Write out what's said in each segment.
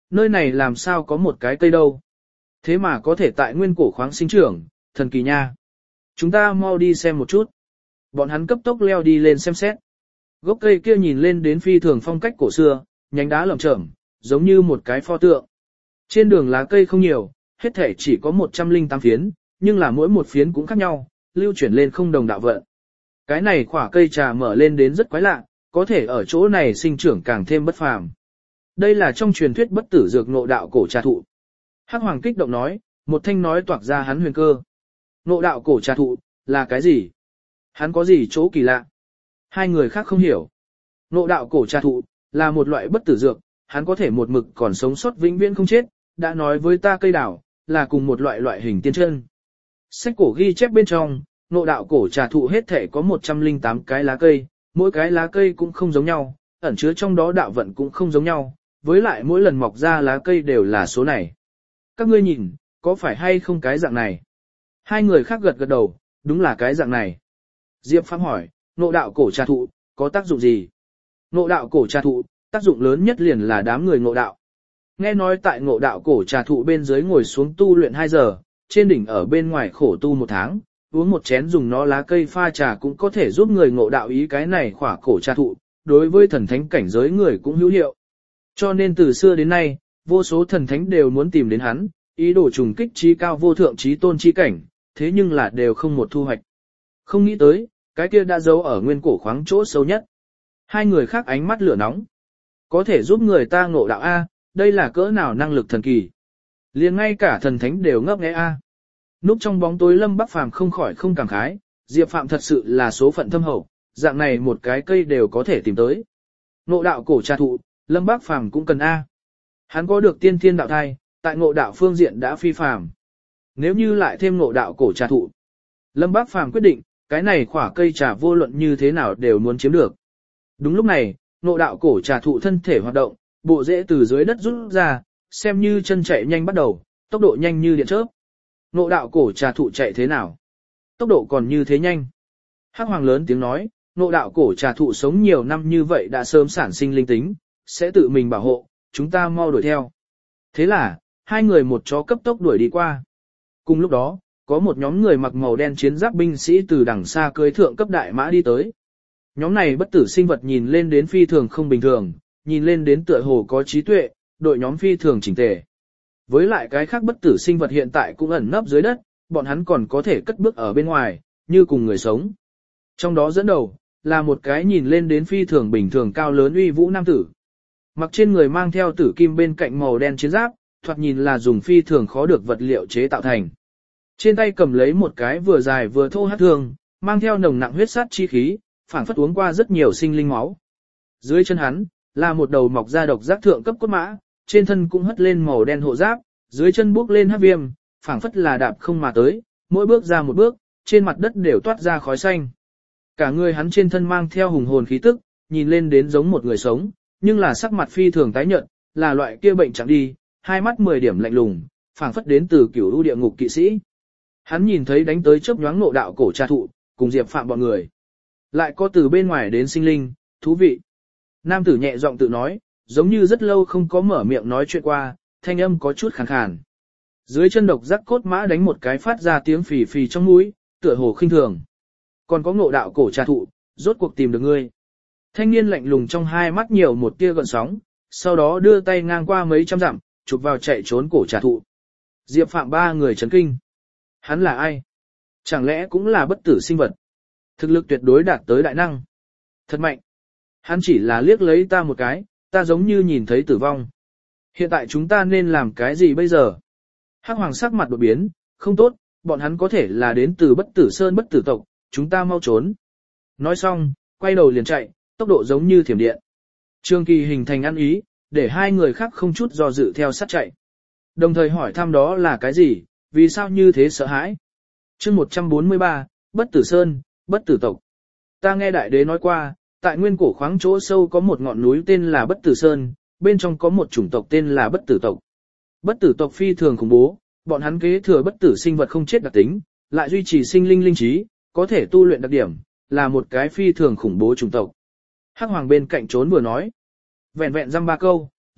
nơi này làm sao có một cái cây đâu. Thế mà có thể tại nguyên cổ khoáng sinh trưởng, thần kỳ nha. Chúng ta mau đi xem một chút. Bọn hắn cấp tốc leo đi lên xem xét. Gốc cây kia nhìn lên đến phi thường phong cách cổ xưa, nhánh đá lởm chởm, giống như một cái pho tượng. Trên đường lá cây không nhiều, hết thể chỉ có 108 phiến, nhưng là mỗi một phiến cũng khác nhau, lưu chuyển lên không đồng đạo vận. Cái này khỏa cây trà mở lên đến rất quái lạ, có thể ở chỗ này sinh trưởng càng thêm bất phàm. Đây là trong truyền thuyết bất tử dược ngộ đạo cổ trà thụ. Hắc Hoàng kích động nói, một thanh nói toạc ra hắn huyền cơ. Ngộ đạo cổ trà thụ, là cái gì? Hắn có gì chỗ kỳ lạ? Hai người khác không hiểu. Ngộ đạo cổ trà thụ, là một loại bất tử dược, hắn có thể một mực còn sống sót vĩnh viễn không chết, đã nói với ta cây đảo, là cùng một loại hình tiên chân. Sách cổ ghi chép bên trong, ngộ đạo cổ trà thụ hết thể có 108 cái lá cây, mỗi cái lá cây cũng không giống nhau, ẩn chứa trong đó đạo vận cũng không giống nhau, với lại mỗi lần mọc ra lá cây đều là số này. Các ngươi nhìn, có phải hay không cái dạng này? Hai người khác gật gật đầu, đúng là cái dạng này. Diệp Phàm hỏi, ngộ đạo cổ trà thụ, có tác dụng gì? Ngộ đạo cổ trà thụ, tác dụng lớn nhất liền là đám người ngộ đạo. Nghe nói tại ngộ đạo cổ trà thụ bên dưới ngồi xuống tu luyện 2 giờ, trên đỉnh ở bên ngoài khổ tu 1 tháng, uống một chén dùng nó lá cây pha trà cũng có thể giúp người ngộ đạo ý cái này khỏa cổ trà thụ, đối với thần thánh cảnh giới người cũng hữu hiệu. Cho nên từ xưa đến nay, vô số thần thánh đều muốn tìm đến hắn, ý đồ trùng kích trí cao vô thượng trí tôn trí cảnh, thế nhưng là đều không một thu hoạch. Không nghĩ tới, cái kia đã giấu ở nguyên cổ khoáng chỗ sâu nhất. Hai người khác ánh mắt lửa nóng. Có thể giúp người ta ngộ đạo A, đây là cỡ nào năng lực thần kỳ. Liền ngay cả thần thánh đều ngấp nghé A. Núp trong bóng tối Lâm Bắc Phàm không khỏi không cảm khái, Diệp Phạm thật sự là số phận thâm hậu, dạng này một cái cây đều có thể tìm tới. Ngộ đạo cổ trà thụ, Lâm Bắc Phàm cũng cần A. Hắn có được tiên thiên đạo thai, tại ngộ đạo phương diện đã phi phàm. Nếu như lại thêm ngộ đạo cổ trà thụ, Lâm Bắc Phàm quyết định, cái này khỏa cây trà vô luận như thế nào đều muốn chiếm được. Đúng lúc này, ngộ đạo cổ trà thụ thân thể hoạt động, bộ rễ từ dưới đất rút ra, xem như chân chạy nhanh bắt đầu, tốc độ nhanh như điện chớp. Ngộ đạo cổ trà thụ chạy thế nào? Tốc độ còn như thế nhanh. Hắc Hoàng lớn tiếng nói, ngộ đạo cổ trà thụ sống nhiều năm như vậy đã sớm sản sinh linh tính, sẽ tự mình bảo hộ, chúng ta mau đuổi theo. Thế là, hai người một chó cấp tốc đuổi đi qua. Cùng lúc đó, có một nhóm người mặc màu đen chiến giáp binh sĩ từ đằng xa cưỡi thượng cấp đại mã đi tới. Nhóm này bất tử sinh vật nhìn lên đến phi thường không bình thường, nhìn lên đến tựa hồ có trí tuệ, đội nhóm phi thường chỉnh tề. Với lại cái khác bất tử sinh vật hiện tại cũng ẩn nấp dưới đất, bọn hắn còn có thể cất bước ở bên ngoài, như cùng người sống. Trong đó dẫn đầu, là một cái nhìn lên đến phi thường bình thường cao lớn uy vũ nam tử. Mặc trên người mang theo tử kim bên cạnh màu đen chiến giáp, thoạt nhìn là dùng phi thường khó được vật liệu chế tạo thành. Trên tay cầm lấy một cái vừa dài vừa thô hắc thương, mang theo nồng nặng huyết sát chi khí, phảng phất uống qua rất nhiều sinh linh máu. Dưới chân hắn, là một đầu mọc ra độc giác thượng cấp cốt mã, trên thân cũng hất lên màu đen hộ giáp, dưới chân bước lên hắc viêm, phảng phất là đạp không mà tới, mỗi bước ra một bước, trên mặt đất đều toát ra khói xanh. Cả người hắn trên thân mang theo hùng hồn khí tức, nhìn lên đến giống một người sống, nhưng là sắc mặt phi thường tái nhợt, là loại kia bệnh chẳng đi, hai mắt 10 điểm lạnh lùng, phảng phất đến từ cửu u địa ngục kỵ sĩ. Hắn nhìn thấy đánh tới chớp nhoáng ngộ đạo cổ trà thụ, cùng Diệp Phạm bọn người. Lại có từ bên ngoài đến sinh linh, thú vị. Nam tử nhẹ giọng tự nói, giống như rất lâu không có mở miệng nói chuyện qua, thanh âm có chút khàn khàn. Dưới chân độc giác cốt mã đánh một cái phát ra tiếng phì phì trong mũi, tựa hồ khinh thường. Còn có ngộ đạo cổ trà thụ, rốt cuộc tìm được ngươi. Thanh niên lạnh lùng trong hai mắt nhiều một tia gợn sóng, sau đó đưa tay ngang qua mấy trăm dặm, chụp vào chạy trốn cổ trà thụ. Diệp Phạm ba người chấn kinh. Hắn là ai? Chẳng lẽ cũng là bất tử sinh vật? Thực lực tuyệt đối đạt tới đại năng. Thật mạnh. Hắn chỉ là liếc lấy ta một cái, ta giống như nhìn thấy tử vong. Hiện tại chúng ta nên làm cái gì bây giờ? Hắc Hoàng sắc mặt đột biến, không tốt, bọn hắn có thể là đến từ bất tử sơn bất tử tộc, chúng ta mau trốn. Nói xong, quay đầu liền chạy, tốc độ giống như thiểm điện. Trương Kỳ hình thành ăn ý, để hai người khác không chút do dự theo sát chạy. Đồng thời hỏi thăm đó là cái gì, vì sao như thế sợ hãi. Chương 143, bất tử sơn, bất tử tộc. Ta nghe đại đế nói qua, tại nguyên cổ khoáng chỗ sâu có một ngọn núi tên là bất tử sơn, bên trong có một chủng tộc tên là bất tử tộc. Bất tử tộc phi thường khủng bố, bọn hắn kế thừa bất tử sinh vật không chết đặc tính, lại duy trì sinh linh linh trí, có thể tu luyện đặc điểm, là một cái phi thường khủng bố chủng tộc. Hắc Hoàng bên cạnh trốn vừa nói, vẹn vẹn dăm ba câu,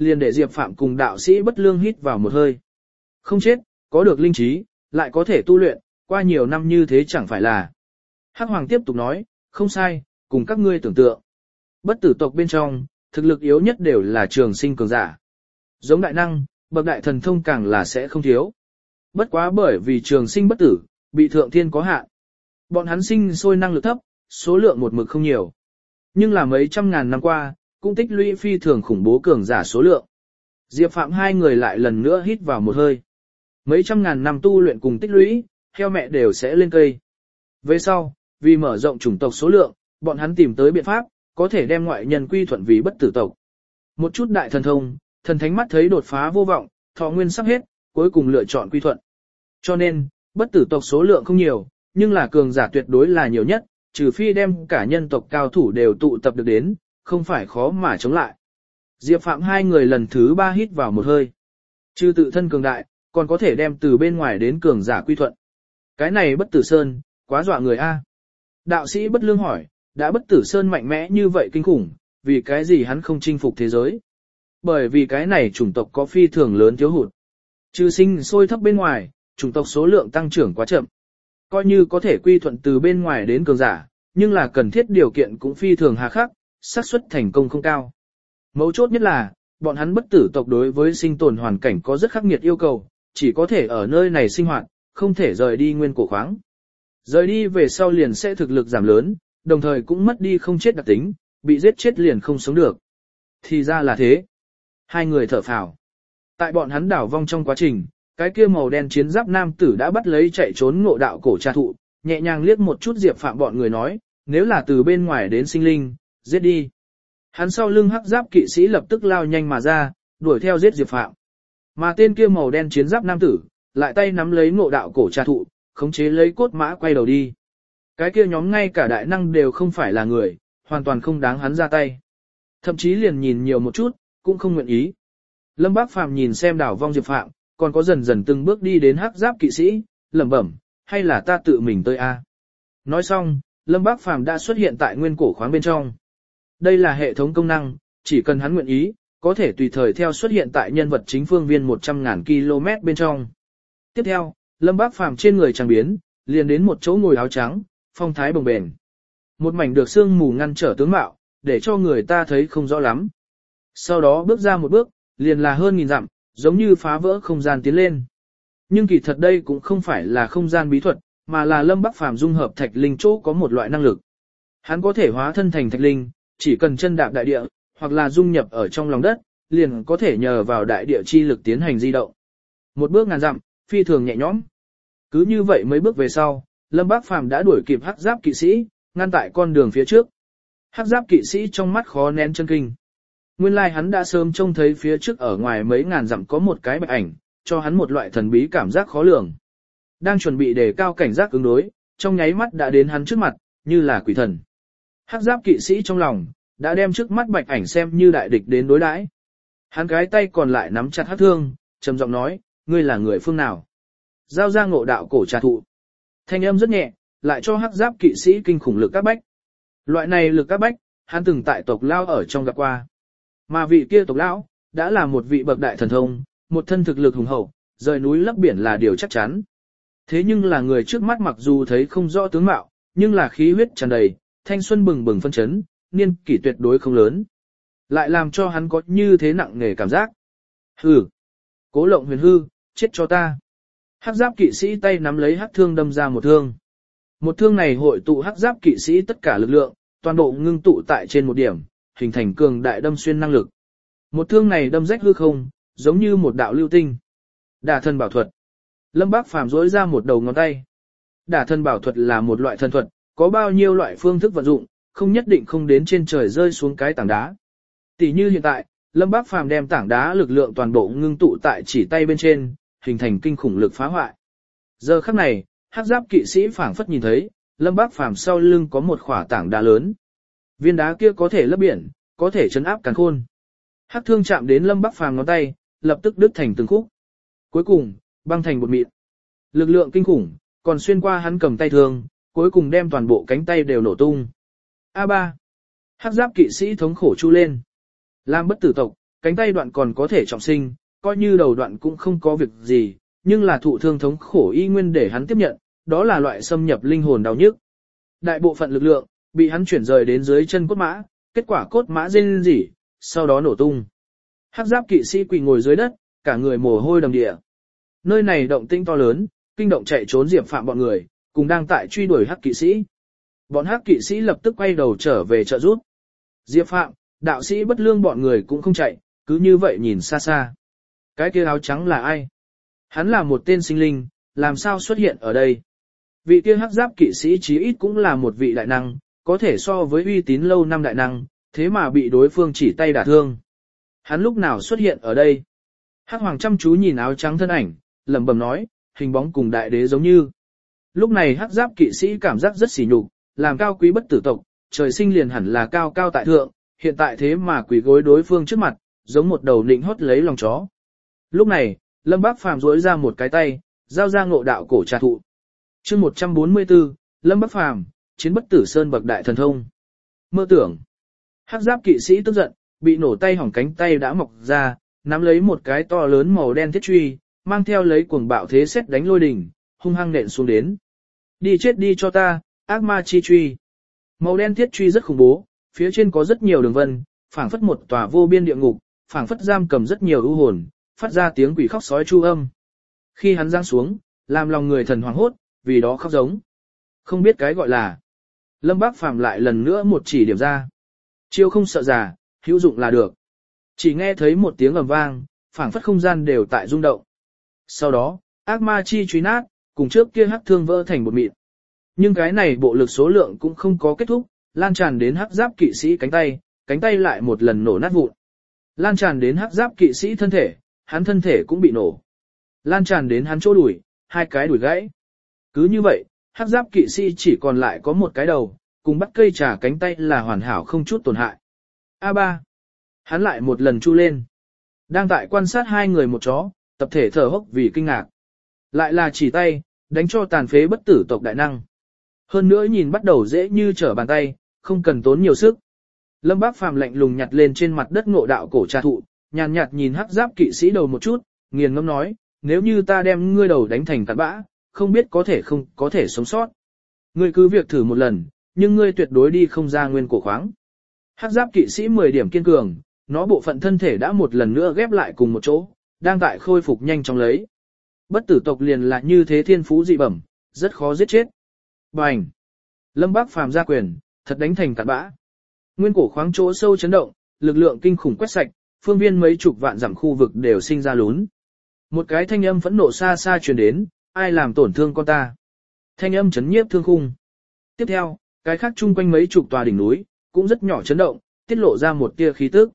liền để Diệp Phạm cùng đạo sĩ bất lương hít vào một hơi. Không chết, có được linh trí, lại có thể tu luyện, qua nhiều năm như thế chẳng phải là. Hắc Hoàng tiếp tục nói, không sai, cùng các ngươi tưởng tượng. Bất tử tộc bên trong, thực lực yếu nhất đều là trường sinh cường giả. Giống đại năng, bậc đại thần thông càng là sẽ không thiếu. Bất quá bởi vì trường sinh bất tử, bị thượng thiên có hạn. Bọn hắn sinh sôi năng lực thấp, số lượng một mực không nhiều. Nhưng là mấy trăm ngàn năm qua, cũng tích lũy phi thường khủng bố cường giả số lượng. Diệp Phạm hai người lại lần nữa hít vào một hơi. Mấy trăm ngàn năm tu luyện cùng tích lũy, heo mẹ đều sẽ lên cây. Về sau, vì mở rộng chủng tộc số lượng, bọn hắn tìm tới biện pháp, có thể đem ngoại nhân quy thuận vì bất tử tộc. Một chút đại thần thông, thần thánh mắt thấy đột phá vô vọng, thọ nguyên sắp hết, cuối cùng lựa chọn quy thuận. Cho nên, bất tử tộc số lượng không nhiều, nhưng là cường giả tuyệt đối là nhiều nhất, trừ phi đem cả nhân tộc cao thủ đều tụ tập được đến, không phải khó mà chống lại. Diệp Phạm hai người lần thứ 3 hít vào một hơi. Trừ tự thân cường đại, còn có thể đem từ bên ngoài đến cường giả quy thuận. Cái này bất tử sơn, quá dọa người a. Đạo sĩ bất lương hỏi, đã bất tử sơn mạnh mẽ như vậy kinh khủng, vì cái gì hắn không chinh phục thế giới? Bởi vì cái này chủng tộc có phi thường lớn thiếu hụt. Trừ sinh sôi thấp bên ngoài, chủng tộc số lượng tăng trưởng quá chậm. Coi như có thể quy thuận từ bên ngoài đến cường giả, nhưng là cần thiết điều kiện cũng phi thường hà khắc, xác suất thành công không cao. Mấu chốt nhất là, bọn hắn bất tử tộc đối với sinh tồn hoàn cảnh có rất khắc nghiệt yêu cầu, chỉ có thể ở nơi này sinh hoạt, không thể rời đi nguyên cổ khoáng. Rời đi về sau liền sẽ thực lực giảm lớn, đồng thời cũng mất đi không chết đặc tính, bị giết chết liền không sống được. Thì ra là thế. Hai người thở phào. Tại bọn hắn đảo vong trong quá trình, cái kia màu đen chiến giáp nam tử đã bắt lấy chạy trốn ngộ đạo cổ tra thụ, nhẹ nhàng liếc một chút Diệp Phạm bọn người nói, nếu là từ bên ngoài đến sinh linh, giết đi. Hắn sau lưng hắc giáp kỵ sĩ lập tức lao nhanh mà ra, đuổi theo giết Diệp Phạm. Mà tên kia màu đen chiến giáp nam tử, lại tay nắm lấy ngộ đạo cổ tra thụ, khống chế lấy cốt mã quay đầu đi. Cái kia nhóm ngay cả đại năng đều không phải là người, hoàn toàn không đáng hắn ra tay. Thậm chí liền nhìn nhiều một chút, cũng không nguyện ý. Lâm Bác Phàm nhìn xem đảo vong Diệp Phạm, còn có dần dần từng bước đi đến hắc giáp kỵ sĩ, lẩm bẩm, hay là ta tự mình tới a? Nói xong, Lâm Bác Phàm đã xuất hiện tại nguyên cổ khoáng bên trong. Đây là hệ thống công năng, chỉ cần hắn nguyện ý, có thể tùy thời theo xuất hiện tại nhân vật chính phương viên 100.000 km bên trong. Tiếp theo, Lâm Bác Phàm trên người chẳng biến, liền đến một chỗ ngồi áo trắng, phong thái bồng bềnh. Một mảnh được sương mù ngăn trở tướng mạo, để cho người ta thấy không rõ lắm. Sau đó bước ra một bước, liền là hơn nghìn dặm, giống như phá vỡ không gian tiến lên. Nhưng kỳ thật đây cũng không phải là không gian bí thuật, mà là Lâm Bác Phàm dung hợp thạch linh chỗ có một loại năng lực. Hắn có thể hóa thân thành thạch linh, chỉ cần chân đạp đại địa, hoặc là dung nhập ở trong lòng đất, liền có thể nhờ vào đại địa chi lực tiến hành di động. Một bước ngàn dặm, phi thường nhẹ nhõm. Cứ như vậy mấy bước về sau, Lâm Bác Phàm đã đuổi kịp hắc giáp kỵ sĩ, ngăn tại con đường phía trước. Hắc giáp kỵ sĩ trong mắt khó nén chân kinh. Nguyên lai hắn đã sớm trông thấy phía trước ở ngoài mấy ngàn dặm có một cái bạch ảnh, cho hắn một loại thần bí cảm giác khó lường. Đang chuẩn bị đề cao cảnh giác ứng đối, trong nháy mắt đã đến hắn trước mặt, như là quỷ thần. Hắc giáp kỵ sĩ trong lòng, đã đem trước mắt bạch ảnh xem như đại địch đến đối đãi. Hắn cái tay còn lại nắm chặt hắc thương, trầm giọng nói, ngươi là người phương nào? Giao ra ngộ đạo cổ trà thụ. Thanh âm rất nhẹ, lại cho hắc giáp kỵ sĩ kinh khủng lực các bách. Loại này lực các bách, hắn từng tại tộc lao ở trong gặp qua. Mà vị kia tộc lão, đã là một vị bậc đại thần thông, một thân thực lực hùng hậu, rời núi lấp biển là điều chắc chắn. Thế nhưng là người trước mắt mặc dù thấy không rõ tướng mạo, nhưng là khí huyết tràn đầy, thanh xuân bừng bừng phân chấn, niên kỷ tuyệt đối không lớn. Lại làm cho hắn có như thế nặng nề cảm giác. Hừ, Cố Lộng Huyền hư, chết cho ta. Hắc giáp kỵ sĩ tay nắm lấy hắc thương đâm ra một thương. Một thương này hội tụ hắc giáp kỵ sĩ tất cả lực lượng, toàn bộ ngưng tụ tại trên một điểm, hình thành cường đại đâm xuyên năng lực. Một thương này đâm rách hư không, giống như một đạo lưu tinh. Đả thân bảo thuật. Lâm Bác Phàm duỗi ra một đầu ngón tay. Đả thân bảo thuật là một loại thần thuật, có bao nhiêu loại phương thức vận dụng, không nhất định không đến trên trời rơi xuống cái tảng đá. Tỷ như hiện tại, Lâm Bác Phàm đem tảng đá lực lượng toàn bộ ngưng tụ tại chỉ tay bên trên, hình thành kinh khủng lực phá hoại. Giờ khắc này, hắc giáp kỵ sĩ phảng phất nhìn thấy, Lâm Bác Phàm sau lưng có một khỏa tảng đá lớn. Viên đá kia có thể lấp biển, có thể chấn áp càn khôn. Hắc thương chạm đến Lâm Bác Phàm ngón tay, lập tức đứt thành từng khúc. Cuối cùng, băng thành bột mịn. Lực lượng kinh khủng, còn xuyên qua hắn cầm tay thương, cuối cùng đem toàn bộ cánh tay đều nổ tung. A3. Hắc giáp kỵ sĩ thống khổ chu lên. Làm bất tử tộc, cánh tay đoạn còn có thể trọng sinh, coi như đầu đoạn cũng không có việc gì, nhưng là thụ thương thống khổ y nguyên để hắn tiếp nhận, đó là loại xâm nhập linh hồn đau nhức. Đại bộ phận lực lượng bị hắn chuyển rời đến dưới chân cốt mã, kết quả cốt mã rên rỉ, sau đó nổ tung. Hắc giáp kỵ sĩ quỳ ngồi dưới đất, cả người mồ hôi đầm địa. Nơi này động tĩnh to lớn, kinh động chạy trốn Diệp Phạm bọn người, cùng đang tại truy đuổi Hắc kỵ sĩ. Bọn Hắc kỵ sĩ lập tức quay đầu trở về trợ giúp. Diệp Phạm, đạo sĩ bất lương bọn người cũng không chạy, cứ như vậy nhìn xa xa. Cái kia áo trắng là ai? Hắn là một tên sinh linh, làm sao xuất hiện ở đây? Vị kia hắc giáp kỵ sĩ chí ít cũng là một vị đại năng, có thể so với uy tín lâu năm đại năng, thế mà bị đối phương chỉ tay đả thương. Hắn lúc nào xuất hiện ở đây? Hắc hoàng chăm chú nhìn áo trắng thân ảnh, lẩm bẩm nói, hình bóng cùng đại đế giống như. Lúc này hắc giáp kỵ sĩ cảm giác rất sỉ nhục, làm cao quý bất tử tộc, trời sinh liền hẳn là cao cao tại thượng, hiện tại thế mà quỳ gối đối phương trước mặt, giống một đầu nịnh hót lấy lòng chó. Lúc này, Lâm Bác Phàm duỗi ra một cái tay, giao ra ngộ đạo cổ trà thụ. Chương 144, Lâm Bác Phàm, chiến bất tử sơn bậc đại thần thông. Mơ tưởng. Hắc giáp kỵ sĩ tức giận, bị nổ tay hỏng cánh tay đã mọc ra, nắm lấy một cái to lớn màu đen thiết truy, mang theo lấy cuồng bạo thế xét đánh lôi đỉnh, hung hăng nện xuống đến. Đi chết đi cho ta, ác ma chi truy. Màu đen thiết truy rất khủng bố, phía trên có rất nhiều đường vân, phảng phất một tòa vô biên địa ngục, phảng phất giam cầm rất nhiều ưu hồn, phát ra tiếng quỷ khóc sói chu âm. Khi hắn giáng xuống, làm lòng người thần hoảng hốt, vì đó khóc giống. Không biết cái gọi là. Lâm Bác Phàm lại lần nữa một chỉ điểm ra. Chiêu không sợ già, hữu dụng là được. Chỉ nghe thấy một tiếng ầm vang, phảng phất không gian đều tại rung động. Sau đó, ác ma chi truy nát, cùng trước kia hắc thương vỡ thành bột mịn. Nhưng cái này bộ lực số lượng cũng không có kết thúc, lan tràn đến hắc giáp kỵ sĩ cánh tay lại một lần nổ nát vụn. Lan tràn đến hắc giáp kỵ sĩ thân thể, hắn thân thể cũng bị nổ. Lan tràn đến hắn chỗ đùi, hai cái đùi gãy. Cứ như vậy, hắc giáp kỵ sĩ chỉ còn lại có một cái đầu, cùng bắt cây trà cánh tay là hoàn hảo không chút tổn hại. A3. Hắn lại một lần chu lên. Đang tại quan sát hai người một chó, tập thể thở hốc vì kinh ngạc. Lại là chỉ tay, đánh cho tàn phế bất tử tộc đại năng. Hơn nữa nhìn bắt đầu dễ như trở bàn tay, không cần tốn nhiều sức. Lâm Bác Phàm lạnh lùng nhặt lên trên mặt đất ngộ đạo cổ trà thụ, nhàn nhạt nhìn hắc giáp kỵ sĩ đầu một chút, nghiền ngẫm nói, nếu như ta đem ngươi đầu đánh thành cát bã, không biết không có thể sống sót. Ngươi cứ việc thử một lần, nhưng ngươi tuyệt đối đi không ra nguyên cổ khoáng. Hắc giáp kỵ sĩ 10 điểm kiên cường, nó bộ phận thân thể đã một lần nữa ghép lại cùng một chỗ, đang tại khôi phục nhanh chóng lấy. Bất tử tộc liền là như thế thiên phú dị bẩm, rất khó giết chết. Bành! Lâm Bác Phàm ra quyền, thật đánh thành cát bã. Nguyên cổ khoáng chỗ sâu chấn động, lực lượng kinh khủng quét sạch, phương viên mấy chục vạn dặm khu vực đều sinh ra lún. Một cái thanh âm phẫn nộ xa xa truyền đến, ai làm tổn thương con ta? Thanh âm chấn nhiếp thương khung. Tiếp theo, cái khác chung quanh mấy chục tòa đỉnh núi, cũng rất nhỏ chấn động, tiết lộ ra một tia khí tức.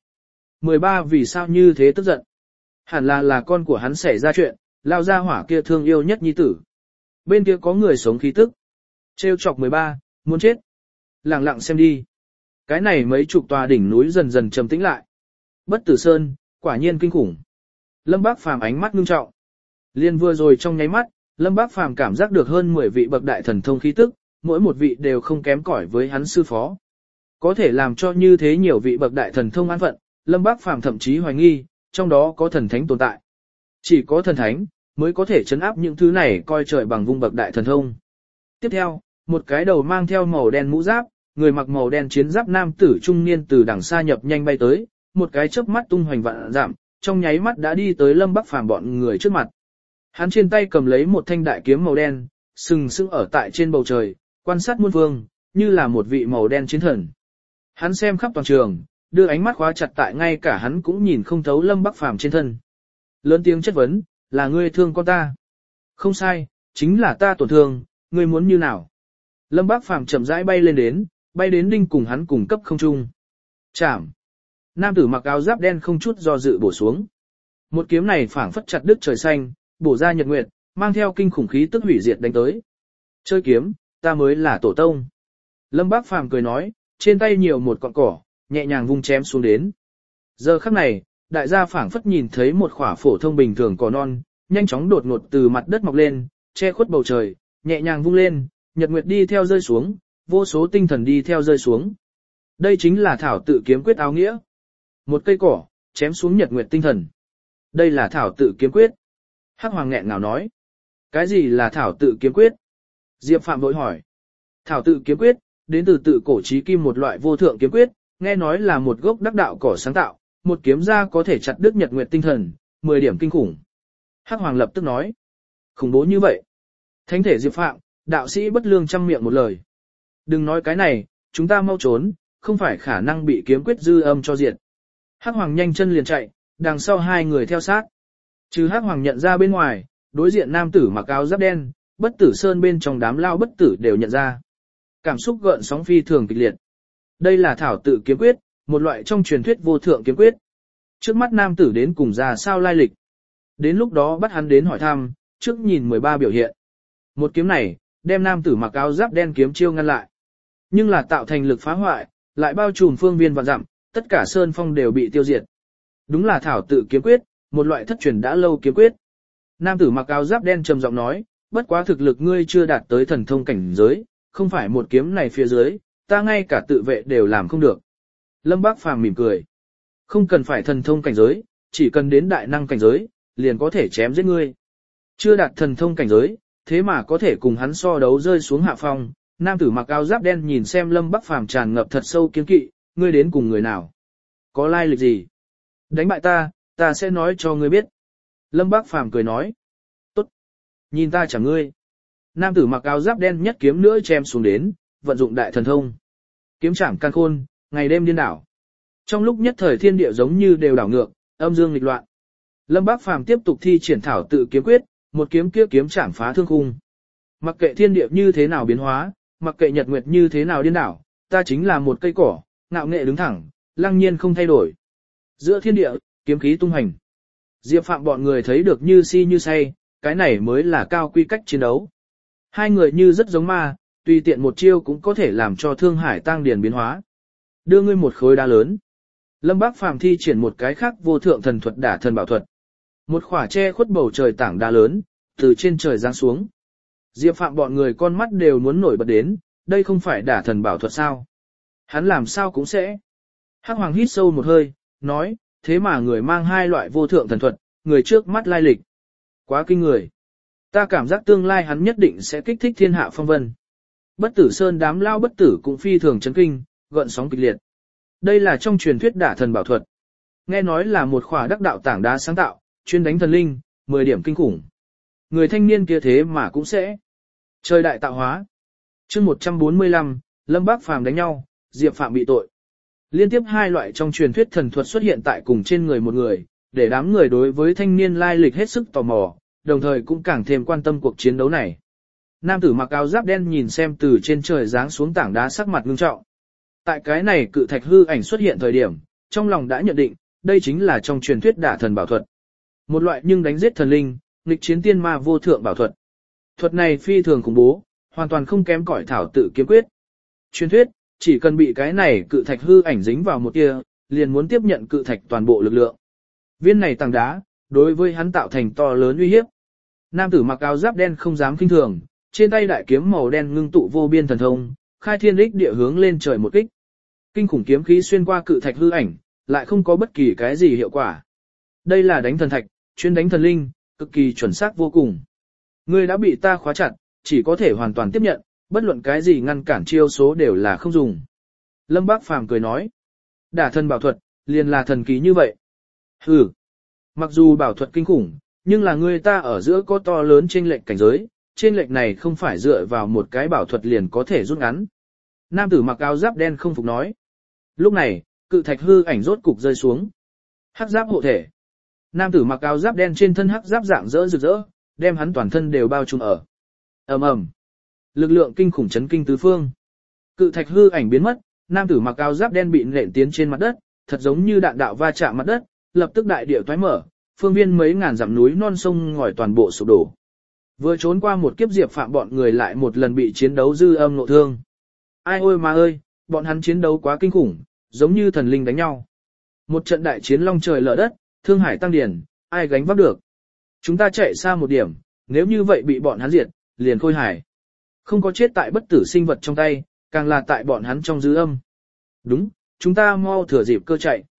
13 vì sao như thế tức giận? Hẳn là con của hắn xảy ra chuyện, lao ra hỏa kia thương yêu nhất nhi tử. Bên kia có người sống khí tức. Trêu chọc 13, muốn chết. Lặng lặng xem đi. Cái này mấy chục tòa đỉnh núi dần dần trầm tĩnh lại. Bất tử sơn, quả nhiên kinh khủng. Lâm Bác Phàm ánh mắt ngưng trọng. Liên vừa rồi trong nháy mắt, Lâm Bác Phàm cảm giác được hơn 10 vị bậc đại thần thông khí tức, mỗi một vị đều không kém cỏi với hắn sư phó. Có thể làm cho như thế nhiều vị bậc đại thần thông an phận, Lâm Bác Phàm thậm chí hoài nghi, trong đó có thần thánh tồn tại. Chỉ có thần thánh mới có thể chấn áp những thứ này coi trời bằng vung bậc đại thần thông. Tiếp theo, một cái đầu mang theo màu đen mũ giáp, người mặc màu đen chiến giáp nam tử trung niên từ đằng xa nhập nhanh bay tới, một cái chớp mắt tung hoành vạn dặm, trong nháy mắt đã đi tới Lâm Bác Phàm bọn người trước mặt. Hắn trên tay cầm lấy một thanh đại kiếm màu đen, sừng sững ở tại trên bầu trời, quan sát muôn phương, như là một vị màu đen chiến thần. Hắn xem khắp toàn trường, đưa ánh mắt khóa chặt tại ngay cả hắn cũng nhìn không thấu Lâm Bác Phàm trên thân. Lớn tiếng chất vấn, là ngươi thương con ta? Không sai, chính là ta tổn thương, ngươi muốn như nào? Lâm Bác Phàm chậm rãi bay đến đinh cùng hắn cùng cấp không trung. Chạm. Nam tử mặc áo giáp đen không chút do dự bổ xuống. Một kiếm này phảng phất chặt đứt trời xanh, bổ ra nhật nguyệt, mang theo kinh khủng khí tức hủy diệt đánh tới. Chơi kiếm, ta mới là tổ tông. Lâm Bác Phàm cười nói, trên tay nhiều một cọng cỏ, nhẹ nhàng vung chém xuống đến. Giờ khắc này, đại gia phảng phất nhìn thấy một khỏa phổ thông bình thường cỏ non, nhanh chóng đột ngột từ mặt đất mọc lên, che khuất bầu trời, nhẹ nhàng vung lên, nhật nguyệt đi theo rơi xuống, vô số tinh thần đi theo rơi xuống. Đây chính là thảo tự kiếm quyết áo nghĩa. Một cây cỏ, chém xuống nhật nguyệt tinh thần. Đây là thảo tự kiếm quyết. Hắc Hoàng nghẹn ngào nói. Cái gì là thảo tự kiếm quyết? Diệp Phạm vội hỏi. Thảo tự kiếm quyết, đến từ tự cổ chí kim một loại vô thượng kiếm quyết, nghe nói là một gốc đắc đạo cỏ sáng tạo, một kiếm ra có thể chặt đứt nhật nguyệt tinh thần, 10 điểm kinh khủng. Hắc Hoàng lập tức nói. Khủng bố như vậy. Thánh thể Diệp Phạm, đạo sĩ bất lương trăm miệng một lời. Đừng nói cái này, chúng ta mau trốn, không phải khả năng bị kiếm quyết dư âm cho diệt. Hắc Hoàng nhanh chân liền chạy, đằng sau hai người theo sát. Trừ Hắc Hoàng nhận ra bên ngoài, đối diện nam tử mặc áo giáp đen, bất tử sơn bên trong đám lao bất tử đều nhận ra. Cảm xúc gợn sóng phi thường kịch liệt. Đây là thảo tự kiếm quyết, một loại trong truyền thuyết vô thượng kiếm quyết. Trước mắt nam tử đến cùng ra sao lai lịch. Đến lúc đó bắt hắn đến hỏi thăm, trước nhìn 13 biểu hiện. Một kiếm này, đem nam tử mặc áo giáp đen kiếm chiêu ngăn lại. Nhưng là tạo thành lực phá hoại, lại bao trùm phương viên vạn dặm, tất cả sơn phong đều bị tiêu diệt. Đúng là thảo tự kiếm quyết, một loại thất truyền đã lâu kiếm quyết. Nam tử mặc áo giáp đen trầm giọng nói, bất quá thực lực ngươi chưa đạt tới thần thông cảnh giới, không phải một kiếm này phía dưới, ta ngay cả tự vệ đều làm không được. Lâm Bác Phàm mỉm cười. Không cần phải thần thông cảnh giới, chỉ cần đến đại năng cảnh giới, liền có thể chém giết ngươi. Chưa đạt thần thông cảnh giới, thế mà có thể cùng hắn so đấu rơi xuống hạ phong. Nam tử mặc áo giáp đen nhìn xem Lâm Bác Phàm tràn ngập thật sâu kiên kỵ, ngươi đến cùng người nào? Có lai lịch gì? Đánh bại ta sẽ nói cho ngươi biết. Lâm Bác Phàm cười nói. Tốt. Nhìn ta chẳng ngươi. Nam tử mặc áo giáp đen nhất kiếm nữa chém xuống đến, vận dụng đại thần thông. Kiếm chạm càn khôn, ngày đêm điên đảo. Trong lúc nhất thời thiên địa giống như đều đảo ngược, âm dương nghịch loạn. Lâm Bác Phàm tiếp tục thi triển thảo tự kiếm quyết, một kiếm kia kiếm chạm phá thương khung. Mặc kệ thiên địa như thế nào biến hóa, mặc kệ nhật nguyệt như thế nào điên đảo, ta chính là một cây cỏ, ngạo nghệ đứng thẳng, lăng nhiên không thay đổi. Giữa thiên địa, kiếm khí tung hành. Diệp Phạm bọn người thấy được như si như say, cái này mới là cao quy cách chiến đấu. Hai người như rất giống ma, tùy tiện một chiêu cũng có thể làm cho Thương Hải Tăng Điền biến hóa. Đưa ngươi một khối đá lớn. Lâm Bác Phàm thi triển một cái khác vô thượng thần thuật đả thần bảo thuật. Một khỏa che khuất bầu trời tảng đá lớn, từ trên trời giáng xuống. Diệp Phạm bọn người con mắt đều muốn nổi bật đến, đây không phải đả thần bảo thuật sao? Hắn làm sao cũng sẽ. Hắc Hoàng hít sâu một hơi, nói, thế mà người mang hai loại vô thượng thần thuật, người trước mắt lai lịch. Quá kinh người. Ta cảm giác tương lai hắn nhất định sẽ kích thích thiên hạ phong vân. Bất tử sơn đám lao bất tử cũng phi thường chấn kinh, gợn sóng kịch liệt. Đây là trong truyền thuyết đả thần bảo thuật. Nghe nói là một khỏa đắc đạo tảng đá sáng tạo, chuyên đánh thần linh, 10 điểm kinh khủng. Người thanh niên kia thế mà cũng sẽ. Trời đại tạo hóa. Chương 145, Lâm Bác Phàm đánh nhau, Diệp Phạm bị tội. Liên tiếp hai loại trong truyền thuyết thần thuật xuất hiện tại cùng trên người một người, để đám người đối với thanh niên lai lịch hết sức tò mò, đồng thời cũng càng thêm quan tâm cuộc chiến đấu này. Nam tử mặc áo giáp đen nhìn xem từ trên trời giáng xuống tảng đá, sắc mặt ngưng trọng. Tại cái này cự thạch hư ảnh xuất hiện thời điểm, trong lòng đã nhận định, đây chính là trong truyền thuyết đả thần bảo thuật. Một loại nhưng đánh giết thần linh, nghịch chiến tiên ma vô thượng bảo thuật. Thuật này phi thường khủng bố, hoàn toàn không kém cỏi thảo tự kiếm quyết. Truyền thuyết, chỉ cần bị cái này cự thạch hư ảnh dính vào một tia, liền muốn tiếp nhận cự thạch toàn bộ lực lượng. Viên này tảng đá, đối với hắn tạo thành to lớn uy hiếp. Nam tử mặc áo giáp đen không dám kinh thường, trên tay đại kiếm màu đen ngưng tụ vô biên thần thông, khai thiên đích địa hướng lên trời một kích. Kinh khủng kiếm khí xuyên qua cự thạch hư ảnh, lại không có bất kỳ cái gì hiệu quả. Đây là đánh thần thạch, chuyên đánh thần linh, cực kỳ chuẩn xác vô cùng. Ngươi đã bị ta khóa chặt, chỉ có thể hoàn toàn tiếp nhận, bất luận cái gì ngăn cản chiêu số đều là không dùng. Lâm Bác Phàm cười nói, đả thần bảo thuật, liền là thần kỳ như vậy. Hừ, mặc dù bảo thuật kinh khủng, nhưng là người ta ở giữa có to lớn chênh lệch cảnh giới, chênh lệch này không phải dựa vào một cái bảo thuật liền có thể rút ngắn. Nam tử mặc áo giáp đen không phục nói. Lúc này, cự thạch hư ảnh rốt cục rơi xuống. Hắc giáp hộ thể. Nam tử mặc áo giáp đen trên thân hắc giáp dạng rỡ rực rỡ, đem hắn toàn thân đều bao trùm ở. Ầm ầm. Lực lượng kinh khủng chấn kinh tứ phương. Cự thạch hư ảnh biến mất, nam tử mặc áo giáp đen bị nện tiến trên mặt đất, thật giống như đạn đạo va chạm mặt đất, lập tức đại địa toái mở, phương viên mấy ngàn dặm núi non sông ngòi toàn bộ sụp đổ. Vừa trốn qua một kiếp Diệp Phạm bọn người lại một lần bị chiến đấu dư âm nộ thương. Ai ôi mà ơi, bọn hắn chiến đấu quá kinh khủng, giống như thần linh đánh nhau. Một trận đại chiến long trời lở đất, Thương Hải Tăng Điền, ai gánh vác được. Chúng ta chạy xa một điểm, nếu như vậy bị bọn hắn diệt, liền khôi hải. Không có chết tại bất tử sinh vật trong tay, càng là tại bọn hắn trong dư âm. Đúng, chúng ta mau thừa dịp cơ chạy.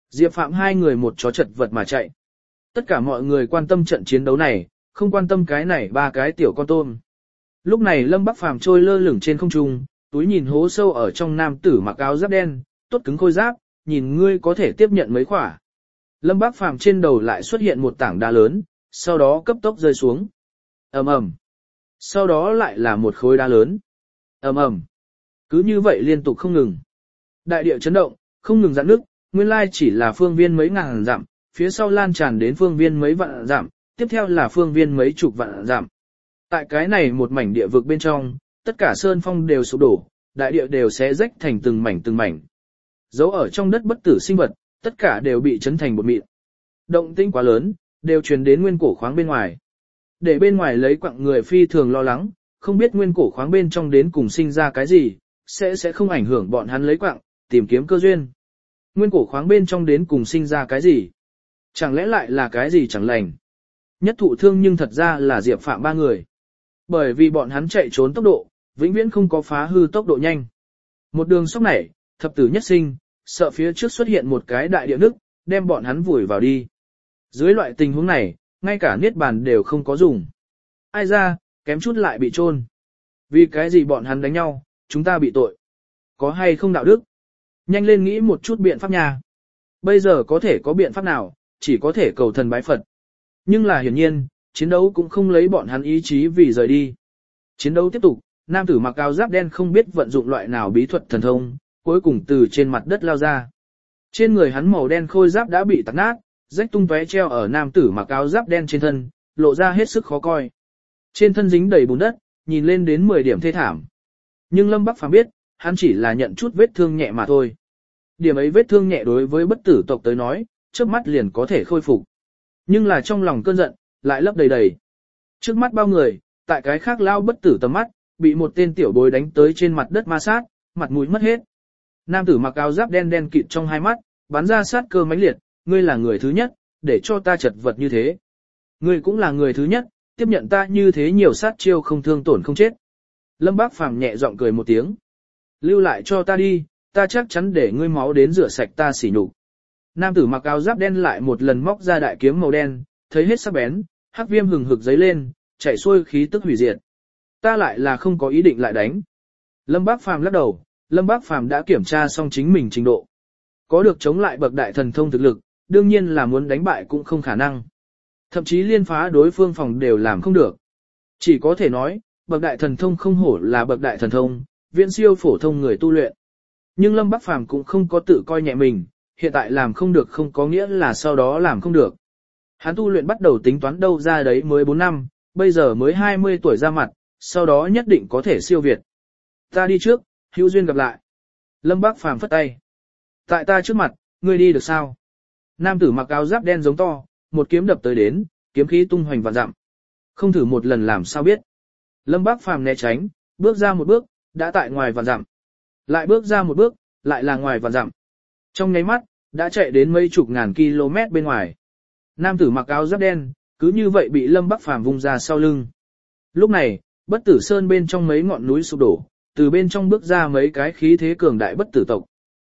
Diệp Phạm hai người một chó chật vật mà chạy. Tất cả mọi người quan tâm trận chiến đấu này, không quan tâm cái này ba cái tiểu con tôm. Lúc này Lâm Bắc Phàm trôi lơ lửng trên không trung, túi nhìn hố sâu ở trong nam tử mặc áo giáp đen, tốt cứng khôi giáp, nhìn ngươi có thể tiếp nhận mấy khỏa. Lâm Bắc Phàm trên đầu lại xuất hiện một tảng đá lớn, sau đó cấp tốc rơi xuống. Ầm ầm. Sau đó lại là một khối đá lớn. Ầm ầm. Cứ như vậy liên tục không ngừng. Đại địa chấn động, không ngừng giãn nước, nguyên lai chỉ là phương viên mấy ngàn dặm, phía sau lan tràn đến phương viên mấy vạn dặm, tiếp theo là phương viên mấy chục vạn dặm. Tại cái này một mảnh địa vực bên trong, tất cả sơn phong đều sụp đổ, đại địa đều xé rách thành từng mảnh từng mảnh. Dấu ở trong đất bất tử sinh vật, tất cả đều bị chấn thành bột mịn. Động tĩnh quá lớn, đều truyền đến nguyên cổ khoáng bên ngoài. Để bên ngoài lấy quặng người phi thường lo lắng, không biết nguyên cổ khoáng bên trong đến cùng sinh ra cái gì, sẽ không ảnh hưởng bọn hắn lấy quặng, tìm kiếm cơ duyên. Nguyên cổ khoáng bên trong đến cùng sinh ra cái gì? Chẳng lẽ lại là cái gì chẳng lành? Nhất thụ thương nhưng thật ra là Diệp Phạm ba người. Bởi vì bọn hắn chạy trốn tốc độ, vĩnh viễn không có phá hư tốc độ nhanh. Một đường sóc này, thập tử nhất sinh, sợ phía trước xuất hiện một cái đại địa nứt, đem bọn hắn vùi vào đi. Dưới loại tình huống này, ngay cả niết bàn đều không có dùng. Ai ra, kém chút lại bị chôn. Vì cái gì bọn hắn đánh nhau, chúng ta bị tội. Có hay không đạo đức? Nhanh lên nghĩ một chút biện pháp nha. Bây giờ có thể có biện pháp nào, chỉ có thể cầu thần bái Phật. Nhưng là hiển nhiên, chiến đấu cũng không lấy bọn hắn ý chí vì rời đi. Chiến đấu tiếp tục, nam tử mặc áo giáp đen không biết vận dụng loại nào bí thuật thần thông, cuối cùng từ trên mặt đất lao ra. Trên người hắn màu đen khôi giáp đã bị tạc nát, rách tung tóe treo ở nam tử mặc áo giáp đen trên thân, lộ ra hết sức khó coi. Trên thân dính đầy bùn đất, nhìn lên đến 10 điểm thê thảm. Nhưng Lâm Bắc Phàm biết, hắn chỉ là nhận chút vết thương nhẹ mà thôi. Điểm ấy vết thương nhẹ đối với bất tử tộc tới nói, trước mắt liền có thể khôi phục. Nhưng là trong lòng cơn giận, lại lấp đầy đầy. Trước mắt bao người, tại cái khác lao bất tử tầm mắt, bị một tên tiểu bối đánh tới trên mặt đất ma sát, mặt mũi mất hết. Nam tử mặc áo giáp đen đen kịt trong hai mắt, bắn ra sát cơ mãnh liệt, ngươi là người thứ nhất, để cho ta chật vật như thế. Ngươi cũng là người thứ nhất, tiếp nhận ta như thế nhiều sát chiêu không thương tổn không chết. Lâm Bác Phàm nhẹ giọng cười một tiếng. Lưu lại cho ta đi, ta chắc chắn để ngươi máu đến rửa sạch ta sỉ nhục. Nam tử mặc áo giáp đen lại một lần móc ra đại kiếm màu đen, thấy hết sắc bén, hắc viêm hừng hực giấy lên, chảy xuôi khí tức hủy diệt. Ta lại là không có ý định lại đánh. Lâm Bác Phàm lắc đầu, Lâm Bác Phàm đã kiểm tra xong chính mình trình độ. Có được chống lại bậc đại thần thông thực lực, đương nhiên là muốn đánh bại cũng không khả năng. Thậm chí liên phá đối phương phòng đều làm không được. Chỉ có thể nói, bậc đại thần thông không hổ là bậc đại thần thông, viễn siêu phổ thông người tu luyện. Nhưng Lâm Bắc Phàm cũng không có tự coi nhẹ mình, hiện tại làm không được không có nghĩa là sau đó làm không được. Hắn tu luyện bắt đầu tính toán đâu ra đấy mới 4 năm, bây giờ mới 20 tuổi ra mặt, sau đó nhất định có thể siêu việt. Ta đi trước, hữu duyên gặp lại. Lâm Bắc Phàm phất tay. Tại ta trước mặt, ngươi đi được sao? Nam tử mặc áo giáp đen giống to, một kiếm đập tới đến, kiếm khí tung hoành vạn dặm. Không thử một lần làm sao biết. Lâm Bắc Phàm né tránh, bước ra một bước, đã tại ngoài vạn dặm. Lại bước ra một bước, lại là ngoài vạn dặm. Trong nháy mắt, đã chạy đến mấy chục ngàn km bên ngoài. Nam tử mặc áo giáp đen, cứ như vậy bị Lâm Bắc Phàm vung ra sau lưng. Lúc này, bất tử sơn bên trong mấy ngọn núi sụp đổ, từ bên trong bước ra mấy cái khí thế cường đại bất tử tộc.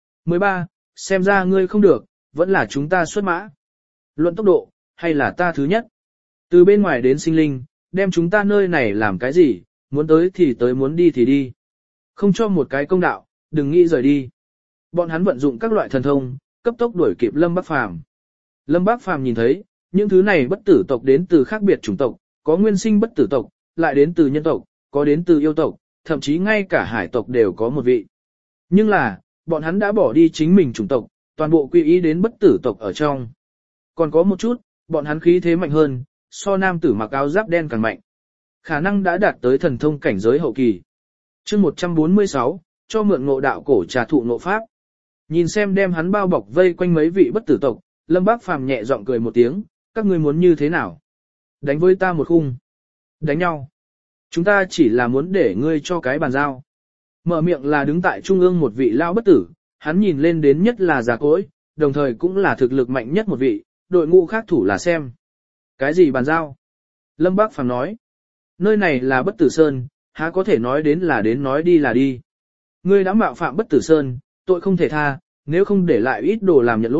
13. Xem ra ngươi không được, vẫn là chúng ta xuất mã. Luận tốc độ, hay là ta thứ nhất? Từ bên ngoài đến sinh linh, đem chúng ta nơi này làm cái gì, muốn tới thì tới muốn đi thì đi. Không cho một cái công đạo, đừng nghĩ rời đi. Bọn hắn vận dụng các loại thần thông, cấp tốc đuổi kịp Lâm Bắc Phàm. Lâm Bắc Phàm nhìn thấy, những thứ này bất tử tộc đến từ khác biệt chủng tộc, có nguyên sinh bất tử tộc, lại đến từ nhân tộc, có đến từ yêu tộc, thậm chí ngay cả hải tộc đều có một vị. Nhưng là, bọn hắn đã bỏ đi chính mình chủng tộc, toàn bộ quy ý đến bất tử tộc ở trong. Còn có một chút, bọn hắn khí thế mạnh hơn, so nam tử mặc áo giáp đen càng mạnh. Khả năng đã đạt tới thần thông cảnh giới hậu kỳ. Chương 146, cho mượn ngộ đạo cổ trà thụ ngộ pháp. Nhìn xem đem hắn bao bọc vây quanh mấy vị bất tử tộc, Lâm Bác Phàm nhẹ giọng cười một tiếng, các ngươi muốn như thế nào? Đánh với ta một khung. Đánh nhau. Chúng ta chỉ là muốn để ngươi cho cái bàn giao. Mở miệng là đứng tại trung ương một vị lão bất tử, hắn nhìn lên đến nhất là già cỗi, đồng thời cũng là thực lực mạnh nhất một vị, đội ngũ khác thủ là xem. Cái gì bàn giao? Lâm Bác Phàm nói. Nơi này là bất tử sơn, há có thể nói đến là đến nói đi là đi. Ngươi đã mạo phạm bất tử sơn, tội không thể tha, nếu không để lại ít đồ làm nhận lỗi,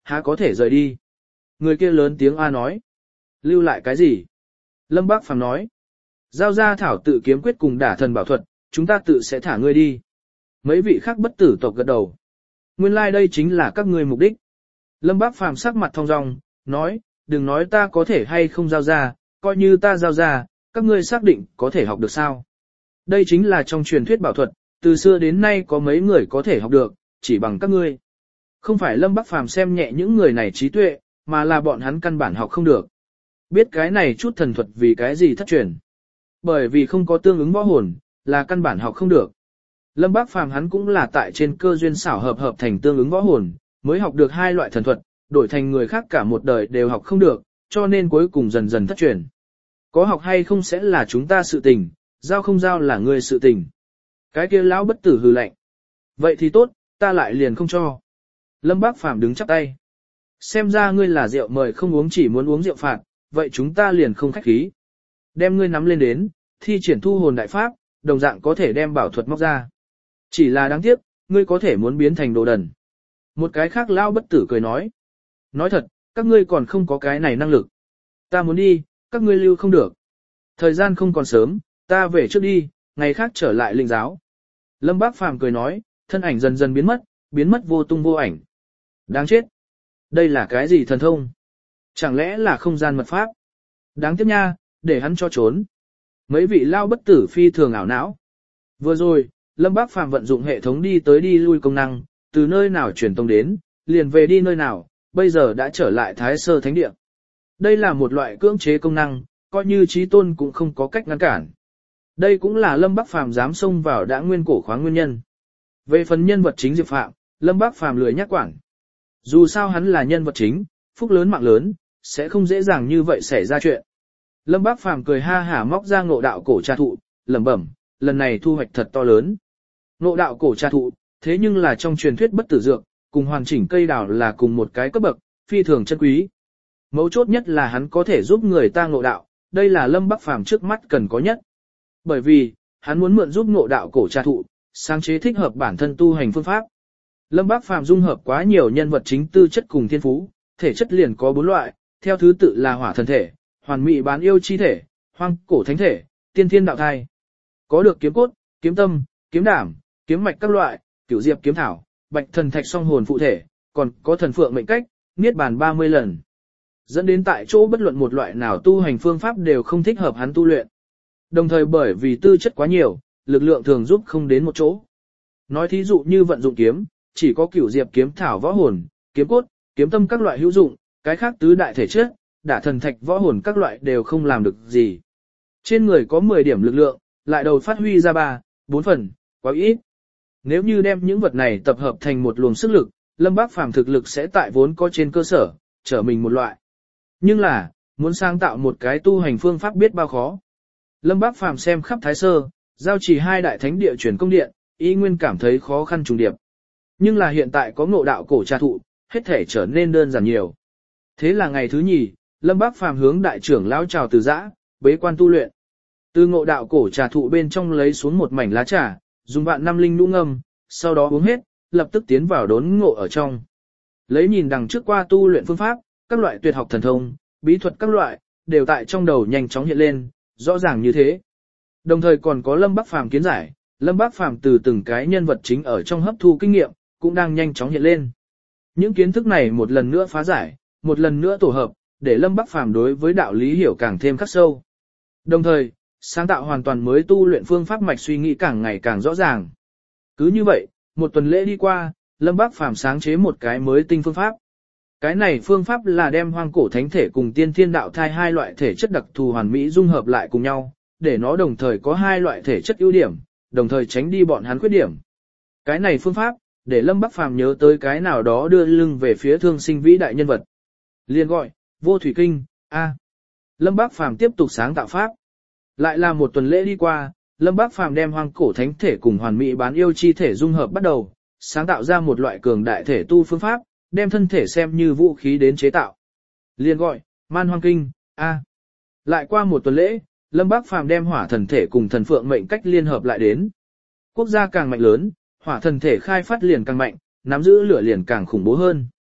há có thể rời đi. Người kia lớn tiếng A nói. Lưu lại cái gì? Lâm Bác Phàm nói. Giao ra thảo tự kiếm quyết cùng đả thần bảo thuật, chúng ta tự sẽ thả ngươi đi. Mấy vị khác bất tử tộc gật đầu. Nguyên lai đây chính là các ngươi mục đích. Lâm Bác Phàm sắc mặt thong dong, nói, đừng nói ta có thể hay không giao ra, coi như ta giao ra, các ngươi xác định có thể học được sao. Đây chính là trong truyền thuyết bảo thuật, từ xưa đến nay có mấy người có thể học được, chỉ bằng các ngươi. Không phải Lâm Bác Phàm xem nhẹ những người này trí tuệ, mà là bọn hắn căn bản học không được. Biết cái này chút thần thuật vì cái gì thất truyền. Bởi vì không có tương ứng võ hồn, là căn bản học không được. Lâm Bác Phàm hắn cũng là tại trên cơ duyên xảo hợp thành tương ứng võ hồn, mới học được hai loại thần thuật, đổi thành người khác cả một đời đều học không được, cho nên cuối cùng dần dần thất truyền. Có học hay không sẽ là chúng ta sự tình, giao không giao là người sự tình. Cái kia lão bất tử hừ lạnh. Vậy thì tốt, ta lại liền không cho. Lâm Bác Phàm đứng chắp tay. Xem ra ngươi là rượu mời không uống chỉ muốn uống rượu phạt, vậy chúng ta liền không khách khí. Đem ngươi nắm lên đến, thi triển thu hồn đại pháp, đồng dạng có thể đem bảo thuật móc ra. Chỉ là đáng tiếc, ngươi có thể muốn biến thành đồ đần. Một cái khác lão bất tử cười nói. Nói thật, các ngươi còn không có cái này năng lực. Ta muốn đi, các ngươi lưu không được. Thời gian không còn sớm, ta về trước đi, ngày khác trở lại linh giáo. Lâm Bác Phàm cười nói, thân ảnh dần dần biến mất vô tung vô ảnh. Đáng chết. Đây là cái gì thần thông? Chẳng lẽ là không gian mật pháp? Đáng tiếc nha, để hắn cho trốn. Mấy vị lao bất tử phi thường ảo não. Vừa rồi, Lâm Bác Phàm vận dụng hệ thống đi tới đi lui công năng, từ nơi nào truyền tông đến, liền về đi nơi nào, bây giờ đã trở lại Thái Sơ Thánh Địa. Đây là một loại cưỡng chế công năng, coi như trí tôn cũng không có cách ngăn cản. Đây cũng là Lâm Bác Phàm dám xông vào đã nguyên cổ khoáng nguyên nhân. Về phần nhân vật chính Diệp Phạm, Lâm Bác Phàm lười nhắc quản. Dù sao hắn là nhân vật chính, phúc lớn mạng lớn, sẽ không dễ dàng như vậy xảy ra chuyện. Lâm Bác Phàm cười ha hả móc ra ngộ đạo cổ trà thụ, lẩm bẩm, lần này thu hoạch thật to lớn. Ngộ đạo cổ trà thụ, thế nhưng là trong truyền thuyết bất tử dược, cùng hoàn chỉnh cây đào là cùng một cái cấp bậc, phi thường chân quý. Mấu chốt nhất là hắn có thể giúp người ta ngộ đạo, đây là Lâm Bác Phàm trước mắt cần có nhất. Bởi vì, hắn muốn mượn giúp ngộ đạo cổ trà thụ, sáng chế thích hợp bản thân tu hành phương pháp. Lâm Bác Phàm dung hợp quá nhiều nhân vật chính tư chất cùng thiên phú, thể chất liền có 4 loại, theo thứ tự là hỏa thần thể, hoàn mỹ bán yêu chi thể, hoang cổ thánh thể, tiên thiên đạo thai. Có được kiếm cốt, kiếm tâm, kiếm đảm, kiếm mạch các loại, cửu diệp kiếm thảo, bạch thần thạch song hồn phụ thể, còn có thần phượng mệnh cách, niết bàn 30 lần. Dẫn đến tại chỗ bất luận một loại nào tu hành phương pháp đều không thích hợp hắn tu luyện. Đồng thời bởi vì tư chất quá nhiều, lực lượng thường giúp không đến một chỗ. Nói thí dụ như vận dụng kiếm, chỉ có cửu diệp kiếm thảo võ hồn, kiếm cốt, kiếm tâm các loại hữu dụng, cái khác tứ đại thể chất, đả thần thạch võ hồn các loại đều không làm được gì. Trên người có 10 điểm lực lượng, lại đầu phát huy ra 3, 4 phần, quá ít. Nếu như đem những vật này tập hợp thành một luồng sức lực, Lâm Bác Phàm thực lực sẽ tại vốn có trên cơ sở, trở mình một loại. Nhưng là, muốn sáng tạo một cái tu hành phương pháp biết bao khó. Lâm Bác Phàm xem khắp Thái Sơ, giao trì 2 đại thánh địa truyền công điện, y nguyên cảm thấy khó khăn trùng điệp. Nhưng là hiện tại có ngộ đạo cổ trà thụ, hết thể trở nên đơn giản nhiều. Thế là ngày thứ nhì, Lâm Bác Phàm hướng đại trưởng lão chào từ giã, bế quan tu luyện. Từ ngộ đạo cổ trà thụ bên trong lấy xuống một mảnh lá trà, dùng vạn năm linh nhũ ngâm, sau đó uống hết, lập tức tiến vào đốn ngộ ở trong. Lấy nhìn đằng trước qua tu luyện phương pháp, các loại tuyệt học thần thông, bí thuật các loại, đều tại trong đầu nhanh chóng hiện lên, rõ ràng như thế. Đồng thời còn có Lâm Bác Phàm kiến giải, Lâm Bác Phàm từ từng cái nhân vật chính ở trong hấp thu kinh nghiệm, cũng đang nhanh chóng hiện lên. Những kiến thức này một lần nữa phá giải, một lần nữa tổ hợp, để Lâm Bác Phàm đối với đạo lý hiểu càng thêm khắc sâu. Đồng thời, sáng tạo hoàn toàn mới tu luyện phương pháp mạch suy nghĩ càng ngày càng rõ ràng. Cứ như vậy, một tuần lễ đi qua, Lâm Bác Phàm sáng chế một cái mới tinh phương pháp. Cái này phương pháp là đem hoang cổ thánh thể cùng tiên thiên đạo thai 2 loại thể chất đặc thù hoàn mỹ dung hợp lại cùng nhau, để nó đồng thời có 2 loại thể chất ưu điểm, đồng thời tránh đi bọn hắn khuyết điểm. Cái này phương pháp, để Lâm Bác Phàm nhớ tới cái nào đó đưa lưng về phía thương sinh vĩ đại nhân vật. Liền gọi, vô thủy kinh, A. Lâm Bác Phàm tiếp tục sáng tạo pháp. Lại là một tuần lễ đi qua, Lâm Bác Phàm đem hoang cổ thánh thể cùng hoàn mỹ bán yêu chi thể dung hợp bắt đầu, sáng tạo ra một loại cường đại thể tu phương pháp, đem thân thể xem như vũ khí đến chế tạo. Liền gọi, man hoang kinh, A. Lại qua một tuần lễ, Lâm Bác Phàm đem hỏa thần thể cùng thần phượng mệnh cách liên hợp lại đến. Quốc gia càng mạnh lớn, hỏa thần thể khai phát liền càng mạnh, nắm giữ lửa liền càng khủng bố hơn.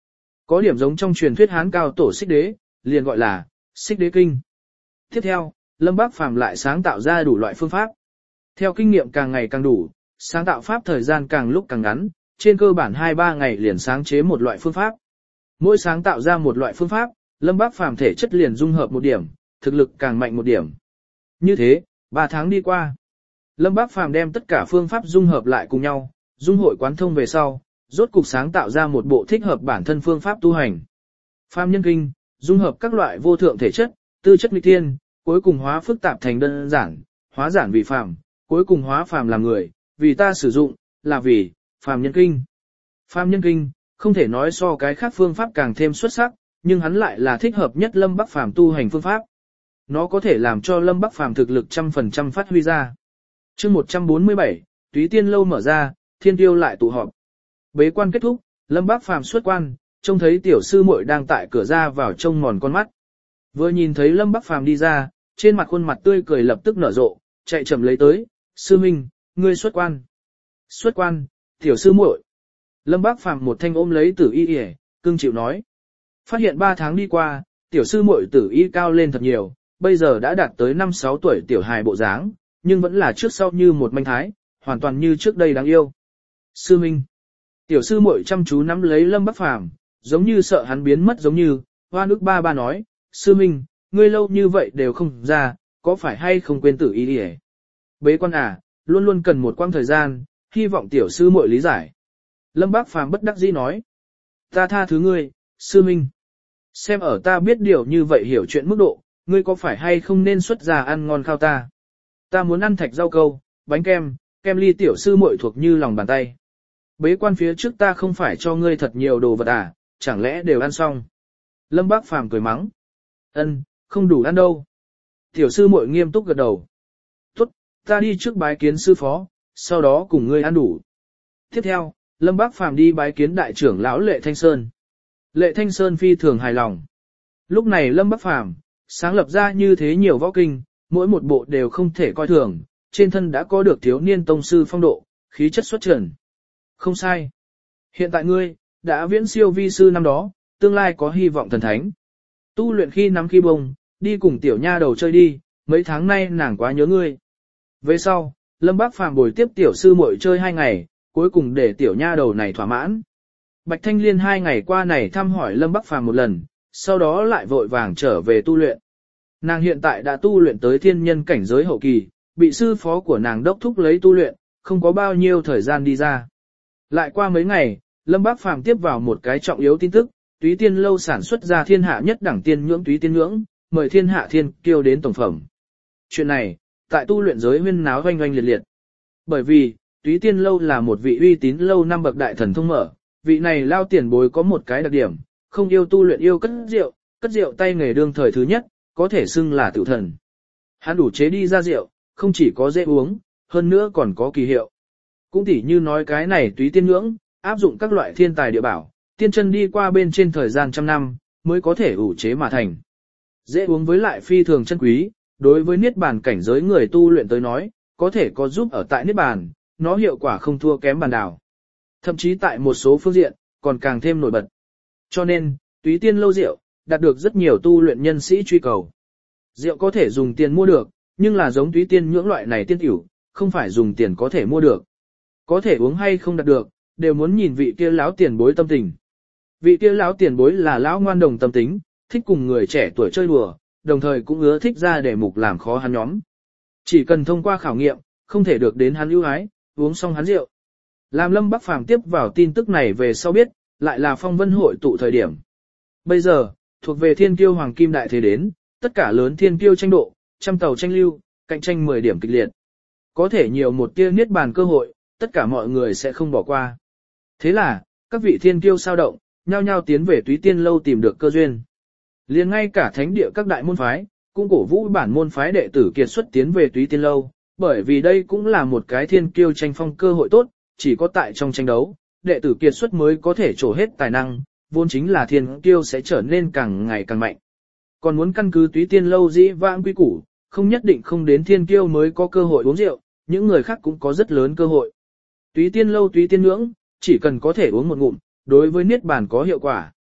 Có điểm giống trong truyền thuyết Hán cao tổ Xích Đế, liền gọi là Xích Đế Kinh. Tiếp theo, Lâm Bác Phàm lại sáng tạo ra đủ loại phương pháp. Theo kinh nghiệm càng ngày càng đủ, sáng tạo pháp thời gian càng lúc càng ngắn, trên cơ bản 2-3 ngày liền sáng chế một loại phương pháp. Mỗi sáng tạo ra một loại phương pháp, Lâm Bác Phàm thể chất liền dung hợp một điểm, thực lực càng mạnh một điểm. Như thế, 3 tháng đi qua. Lâm Bác Phàm đem tất cả phương pháp dung hợp lại cùng nhau, dung hội quán thông về sau, rốt cục sáng tạo ra một bộ thích hợp bản thân phương pháp tu hành. Phàm Nhân Kinh, dung hợp các loại vô thượng thể chất, tư chất nghịch thiên, cuối cùng hóa phức tạp thành đơn giản, hóa giản vì phàm, cuối cùng hóa phàm làm người, vì ta sử dụng, là vì Phàm Nhân Kinh. Phàm Nhân Kinh, không thể nói so cái khác phương pháp càng thêm xuất sắc, nhưng hắn lại là thích hợp nhất Lâm Bắc Phàm tu hành phương pháp. Nó có thể làm cho Lâm Bắc Phàm thực lực 100% phát huy ra. Chương 147, Túy Tiên lâu mở ra, thiên tiêu lại tụ họp. Bế quan kết thúc, Lâm Bắc Phàm xuất quan, trông thấy tiểu sư muội đang tại cửa ra vào trông mòn con mắt. Vừa nhìn thấy Lâm Bắc Phàm đi ra, trên mặt khuôn mặt tươi cười lập tức nở rộ, chạy chậm lấy tới, "Sư huynh, ngươi xuất quan." "Xuất quan, tiểu sư muội." Lâm Bắc Phàm một thanh ôm lấy Tử Y, cưng chịu nói. Phát hiện 3 tháng đi qua, tiểu sư muội Tử Y cao lên thật nhiều, bây giờ đã đạt tới 5-6 tuổi tiểu hài bộ dáng, nhưng vẫn là trước sau như một manh thái, hoàn toàn như trước đây đáng yêu. "Sư huynh." Tiểu sư muội chăm chú nắm lấy Lâm Bắc Phàm, giống như sợ hắn biến mất giống như, hoa nước ba ba nói, "Sư huynh, ngươi lâu như vậy đều không ra, có phải hay không quên Tử Y đi?" "Bế quan à, luôn luôn cần một quãng thời gian, hy vọng tiểu sư muội lý giải." Lâm Bác Phàm bất đắc dĩ nói, "Ta tha thứ ngươi, sư huynh. Xem ở ta biết điều như vậy hiểu chuyện mức độ, ngươi có phải hay không nên xuất ra ăn ngon khao ta? Ta muốn ăn thạch rau câu, bánh kem, kem ly tiểu sư muội thuộc như lòng bàn tay. Bế quan phía trước ta không phải cho ngươi thật nhiều đồ vật à, chẳng lẽ đều ăn xong?" Lâm Bác Phàm cười mắng, "Ân, không đủ ăn đâu." Tiểu sư muội nghiêm túc gật đầu. "Tốt, ta đi trước bái kiến sư phó, sau đó cùng ngươi ăn đủ." Tiếp theo, Lâm Bác Phàm đi bái kiến đại trưởng lão Lệ Thanh Sơn. Lệ Thanh Sơn phi thường hài lòng. Lúc này Lâm Bác Phàm sáng lập ra như thế nhiều võ kinh, mỗi một bộ đều không thể coi thường, trên thân đã có được thiếu niên tông sư phong độ, khí chất xuất trần. Không sai. Hiện tại ngươi, đã viễn siêu vi sư năm đó, tương lai có hy vọng thần thánh. Tu luyện khi nắm khi bông, đi cùng tiểu nha đầu chơi đi, mấy tháng nay nàng quá nhớ ngươi. Về sau, Lâm Bác Phàm bồi tiếp tiểu sư muội chơi 2 ngày, cuối cùng để tiểu nha đầu này thỏa mãn. Bạch Thanh Liên 2 ngày qua này thăm hỏi Lâm Bắc Phàm một lần, sau đó lại vội vàng trở về tu luyện. Nàng hiện tại đã tu luyện tới thiên nhân cảnh giới hậu kỳ, bị sư phó của nàng đốc thúc lấy tu luyện, không có bao nhiêu thời gian đi ra. Lại qua mấy ngày, Lâm Bắc Phàm tiếp vào một cái trọng yếu tin tức, Túy Tiên lâu sản xuất ra thiên hạ nhất đẳng tiên nhưỡng Túy Tiên nhưỡng, mời thiên hạ thiên kiêu đến tổng phẩm. Chuyện này, tại tu luyện giới huyên náo oanh oanh liệt liệt. Bởi vì, Túy Tiên lâu là một vị uy tín lâu năm bậc đại thần thông mở, vị này lao tiền bối có một cái đặc điểm, không yêu tu luyện yêu cất rượu tay nghề đương thời thứ nhất, có thể xưng là tiểu thần. Hắn đủ chế đi ra rượu, không chỉ có dễ uống, hơn nữa còn có kỳ hiệu. Cũng tỉ như nói cái này Túy Tiên nhưỡng, áp dụng các loại thiên tài địa bảo, tiên chân đi qua bên trên thời gian trăm năm, mới có thể ủ chế mà thành. Dễ uống với lại phi thường chân quý, đối với niết bàn cảnh giới người tu luyện tới nói, có thể có giúp ở tại niết bàn, nó hiệu quả không thua kém bàn đào. Thậm chí tại một số phương diện, còn càng thêm nổi bật. Cho nên, Túy Tiên lâu rượu, đạt được rất nhiều tu luyện nhân sĩ truy cầu. Rượu có thể dùng tiền mua được, nhưng là giống Túy Tiên nhưỡng loại này tiên tiểu, không phải dùng tiền có thể mua được. Có thể uống hay không đạt được, đều muốn nhìn vị kia lão tiền bối tâm tình. Vị kia lão tiền bối là lão ngoan đồng tâm tính, thích cùng người trẻ tuổi chơi đùa, đồng thời cũng ưa thích ra để mục làm khó hắn nhóm. Chỉ cần thông qua khảo nghiệm, không thể được đến hắn ưu ái, uống xong hắn rượu. Làm Lâm Bắc Phàm tiếp vào tin tức này về sau biết, lại là phong vân hội tụ thời điểm. Bây giờ, thuộc về thiên kiêu hoàng kim đại thế đến, tất cả lớn thiên kiêu tranh độ, trăm tàu tranh lưu, cạnh tranh 10 điểm kịch liệt. Có thể nhiều một tia niết bàn cơ hội, tất cả mọi người sẽ không bỏ qua. Thế là, các vị thiên kiêu sao động, nhao nhao tiến về Túy Tiên lâu tìm được cơ duyên. Liền ngay cả thánh địa các đại môn phái, cũng cổ vũ bản môn phái đệ tử kiệt xuất tiến về Túy Tiên lâu, bởi vì đây cũng là một cái thiên kiêu tranh phong cơ hội tốt, chỉ có tại trong tranh đấu, đệ tử kiệt xuất mới có thể trổ hết tài năng, vốn chính là thiên kiêu sẽ trở nên càng ngày càng mạnh. Còn muốn căn cứ Túy Tiên lâu dĩ vãng quy củ, không nhất định không đến thiên kiêu mới có cơ hội uống rượu, những người khác cũng có rất lớn cơ hội. Túy Tiên lâu Túy Tiên nhưỡng, chỉ cần có thể uống một ngụm, đối với niết bàn có hiệu quả.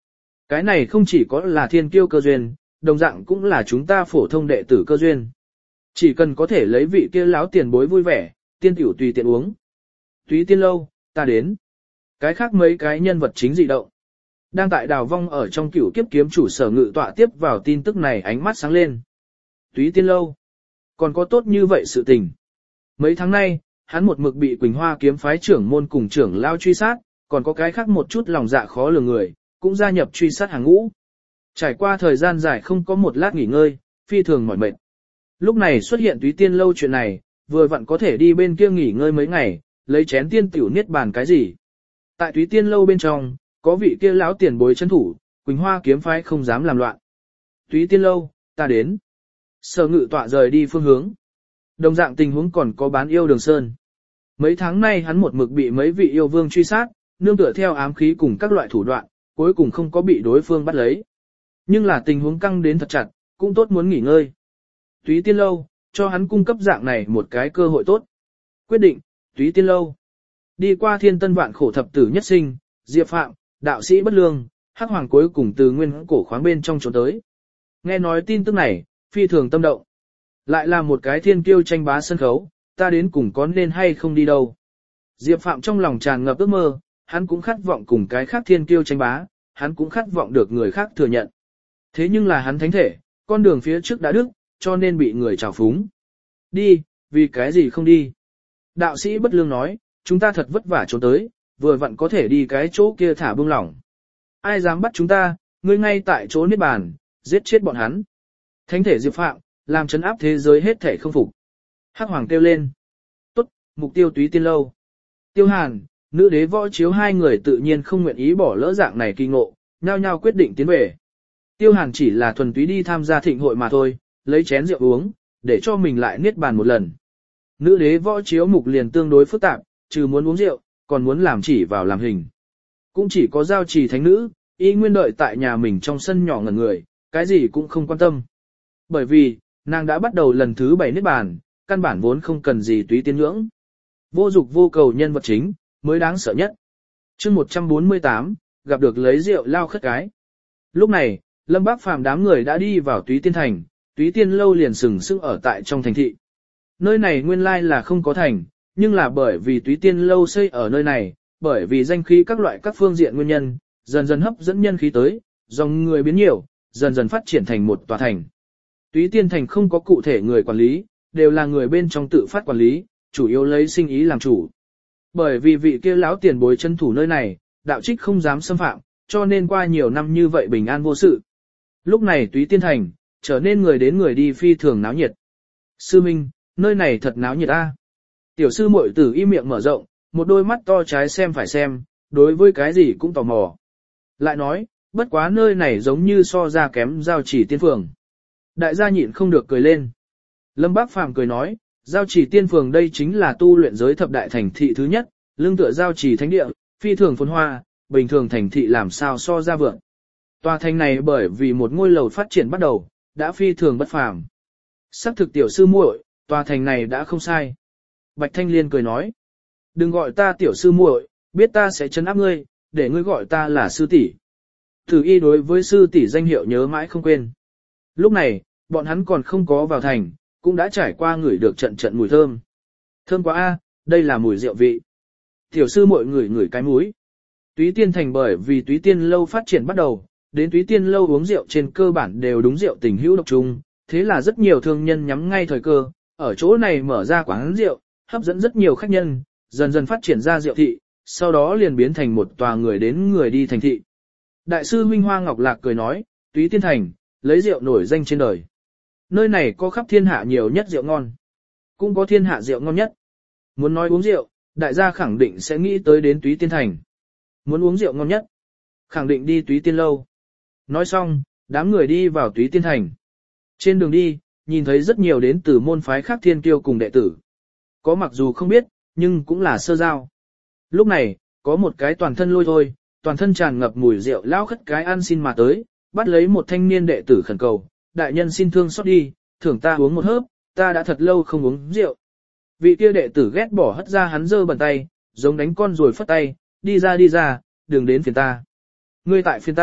Cái này không chỉ có là thiên kiêu cơ duyên, đồng dạng cũng là chúng ta phổ thông đệ tử cơ duyên. Chỉ cần có thể lấy vị kia láo tiền bối vui vẻ, tiên tiểu tùy tiện uống. Túy tiên lâu, ta đến. Cái khác mấy cái nhân vật chính dị động. Đang tại đào vong ở trong cửu kiếp kiếm chủ sở ngự tọa tiếp vào tin tức này ánh mắt sáng lên. Túy tiên lâu. Còn có tốt như vậy sự tình. Mấy tháng nay, hắn một mực bị Quỳnh Hoa kiếm phái trưởng môn cùng trưởng lao truy sát, còn có cái khác một chút lòng dạ khó lường người, cũng gia nhập truy sát hàng ngũ. Trải qua thời gian dài không có một lát nghỉ ngơi, phi thường mỏi mệt. Lúc này xuất hiện túy tiên lâu chuyện này, vừa vặn có thể đi bên kia nghỉ ngơi mấy ngày, lấy chén tiên tiểu niết bàn cái gì. Tại túy tiên lâu bên trong, có vị kia lão tiền bối chân thủ, Quỳnh Hoa kiếm phái không dám làm loạn. Túy tiên lâu, ta đến. Sở ngự tọa rời đi phương hướng. Đồng dạng tình huống còn có bán yêu Đường Sơn. Mấy tháng nay hắn một mực bị mấy vị yêu vương truy sát, nương tựa theo ám khí cùng các loại thủ đoạn, cuối cùng không có bị đối phương bắt lấy. Nhưng là tình huống căng đến thật chặt, cũng tốt muốn nghỉ ngơi. Túy tiên lâu, cho hắn cung cấp dạng này một cái cơ hội tốt. Quyết định, túy tiên lâu. Đi qua thiên tân vạn khổ thập tử nhất sinh, Diệp Phạm, đạo sĩ bất lương, Hắc Hoàng cuối cùng từ nguyên cổ khoáng bên trong trốn tới. Nghe nói tin tức này, phi thường tâm động. Lại là một cái thiên kiêu tranh bá sân khấu, ta đến cùng có nên hay không đi đâu. Diệp Phạm trong lòng tràn ngập ước mơ, hắn cũng khát vọng cùng cái khác thiên kiêu tranh bá, hắn cũng khát vọng được người khác thừa nhận. Thế nhưng là hắn thánh thể, con đường phía trước đã đứt, cho nên bị người trào phúng. Đi, vì cái gì không đi? Đạo sĩ bất lương nói, chúng ta thật vất vả trốn tới, vừa vặn có thể đi cái chỗ kia thả bông lỏng. Ai dám bắt chúng ta, ngươi ngay tại chỗ niết bàn, giết chết bọn hắn. Thánh thể Diệp Phạm, làm chấn áp thế giới hết thể không phục. Hắc Hoàng kêu lên. Tốt, mục tiêu túy tiên lâu. Tiêu Hàn, nữ đế võ chiếu hai người tự nhiên không nguyện ý bỏ lỡ dạng này kỳ ngộ, nhao nhao quyết định tiến về. Tiêu Hàn chỉ là thuần túy đi tham gia thịnh hội mà thôi, lấy chén rượu uống, để cho mình lại niết bàn một lần. Nữ đế võ chiếu mục liền tương đối phức tạp, trừ muốn uống rượu, còn muốn làm chỉ vào làm hình. Cũng chỉ có giao trì thánh nữ, y nguyên đợi tại nhà mình trong sân nhỏ ngẩn người, cái gì cũng không quan tâm. Bởi vì, nàng đã bắt đầu lần thứ 7 niết bàn, căn bản vốn không cần gì túy tiên ngưỡng. Vô dục vô cầu nhân vật chính, mới đáng sợ nhất. chương 148, gặp được lấy rượu lao khất cái. Lúc này, Lâm Bác Phàm đám người đã đi vào túy tiên thành, túy tiên lâu liền sừng sững ở tại trong thành thị. Nơi này nguyên lai là không có thành, nhưng là bởi vì túy tiên lâu xây ở nơi này, bởi vì danh khí các loại các phương diện nguyên nhân, dần dần hấp dẫn nhân khí tới, dòng người biến nhiều, dần dần phát triển thành một tòa thành. Túy tiên thành không có cụ thể người quản lý, đều là người bên trong tự phát quản lý, chủ yếu lấy sinh ý làm chủ. Bởi vì vị kia lão tiền bối chân thủ nơi này, đạo trích không dám xâm phạm, cho nên qua nhiều năm như vậy bình an vô sự. Lúc này túy tiên thành, trở nên người đến người đi phi thường náo nhiệt. Sư Minh, nơi này thật náo nhiệt a. Tiểu sư muội tử im miệng mở rộng, một đôi mắt to trái xem phải xem, đối với cái gì cũng tò mò. Lại nói, bất quá nơi này giống như so ra kém giao chỉ tiên phường. Đại gia nhịn không được cười lên. Lâm Bác Phàm cười nói, giao chỉ tiên phường đây chính là tu luyện giới thập đại thành thị thứ nhất, lương tựa giao chỉ thánh địa, phi thường phồn hoa, bình thường thành thị làm sao so ra vượng. Tòa thành này bởi vì một ngôi lầu phát triển bắt đầu, đã phi thường bất phàm. Sắc thực tiểu sư muội, tòa thành này đã không sai. Bạch Thanh Liên cười nói, đừng gọi ta tiểu sư muội, biết ta sẽ trấn áp ngươi, để ngươi gọi ta là sư tỷ. Tử Y đối với sư tỷ danh hiệu nhớ mãi không quên. Lúc này, bọn hắn còn không có vào thành, cũng đã trải qua ngửi được trận trận mùi thơm. Thơm quá a, đây là mùi rượu vị. Tiểu sư muội ngửi cái mũi. Túy Tiên thành bởi vì Túy Tiên lâu phát triển bắt đầu, đến Túy Tiên lâu uống rượu trên cơ bản đều đúng rượu tình hữu độc trùng, thế là rất nhiều thương nhân nhắm ngay thời cơ, ở chỗ này mở ra quán rượu, hấp dẫn rất nhiều khách nhân, dần dần phát triển ra rượu thị, sau đó liền biến thành một tòa người đến người đi thành thị. Đại sư Minh Hoa Ngọc Lạc cười nói, Túy Tiên thành, lấy rượu nổi danh trên đời. Nơi này có khắp thiên hạ nhiều nhất rượu ngon, cũng có thiên hạ rượu ngon nhất. Muốn nói uống rượu, đại gia khẳng định sẽ nghĩ tới đến Túy Tiên thành. Muốn uống rượu ngon nhất, khẳng định đi Túy Tiên lâu. Nói xong, đám người đi vào Túy Tiên thành. Trên đường đi, nhìn thấy rất nhiều đến từ môn phái khác thiên kiêu cùng đệ tử. Có mặc dù không biết, nhưng cũng là sơ giao. Lúc này, có một cái toàn thân lôi thôi, toàn thân tràn ngập mùi rượu lao khất cái ăn xin mà tới, bắt lấy một thanh niên đệ tử khẩn cầu, đại nhân xin thương xót đi, thưởng ta uống một hớp, ta đã thật lâu không uống rượu. Vị kia đệ tử ghét bỏ hất ra hắn giơ bàn tay, giống đánh con rồi phất tay, đi ra, đừng đến phiền ta. Ngươi tại phiền ta,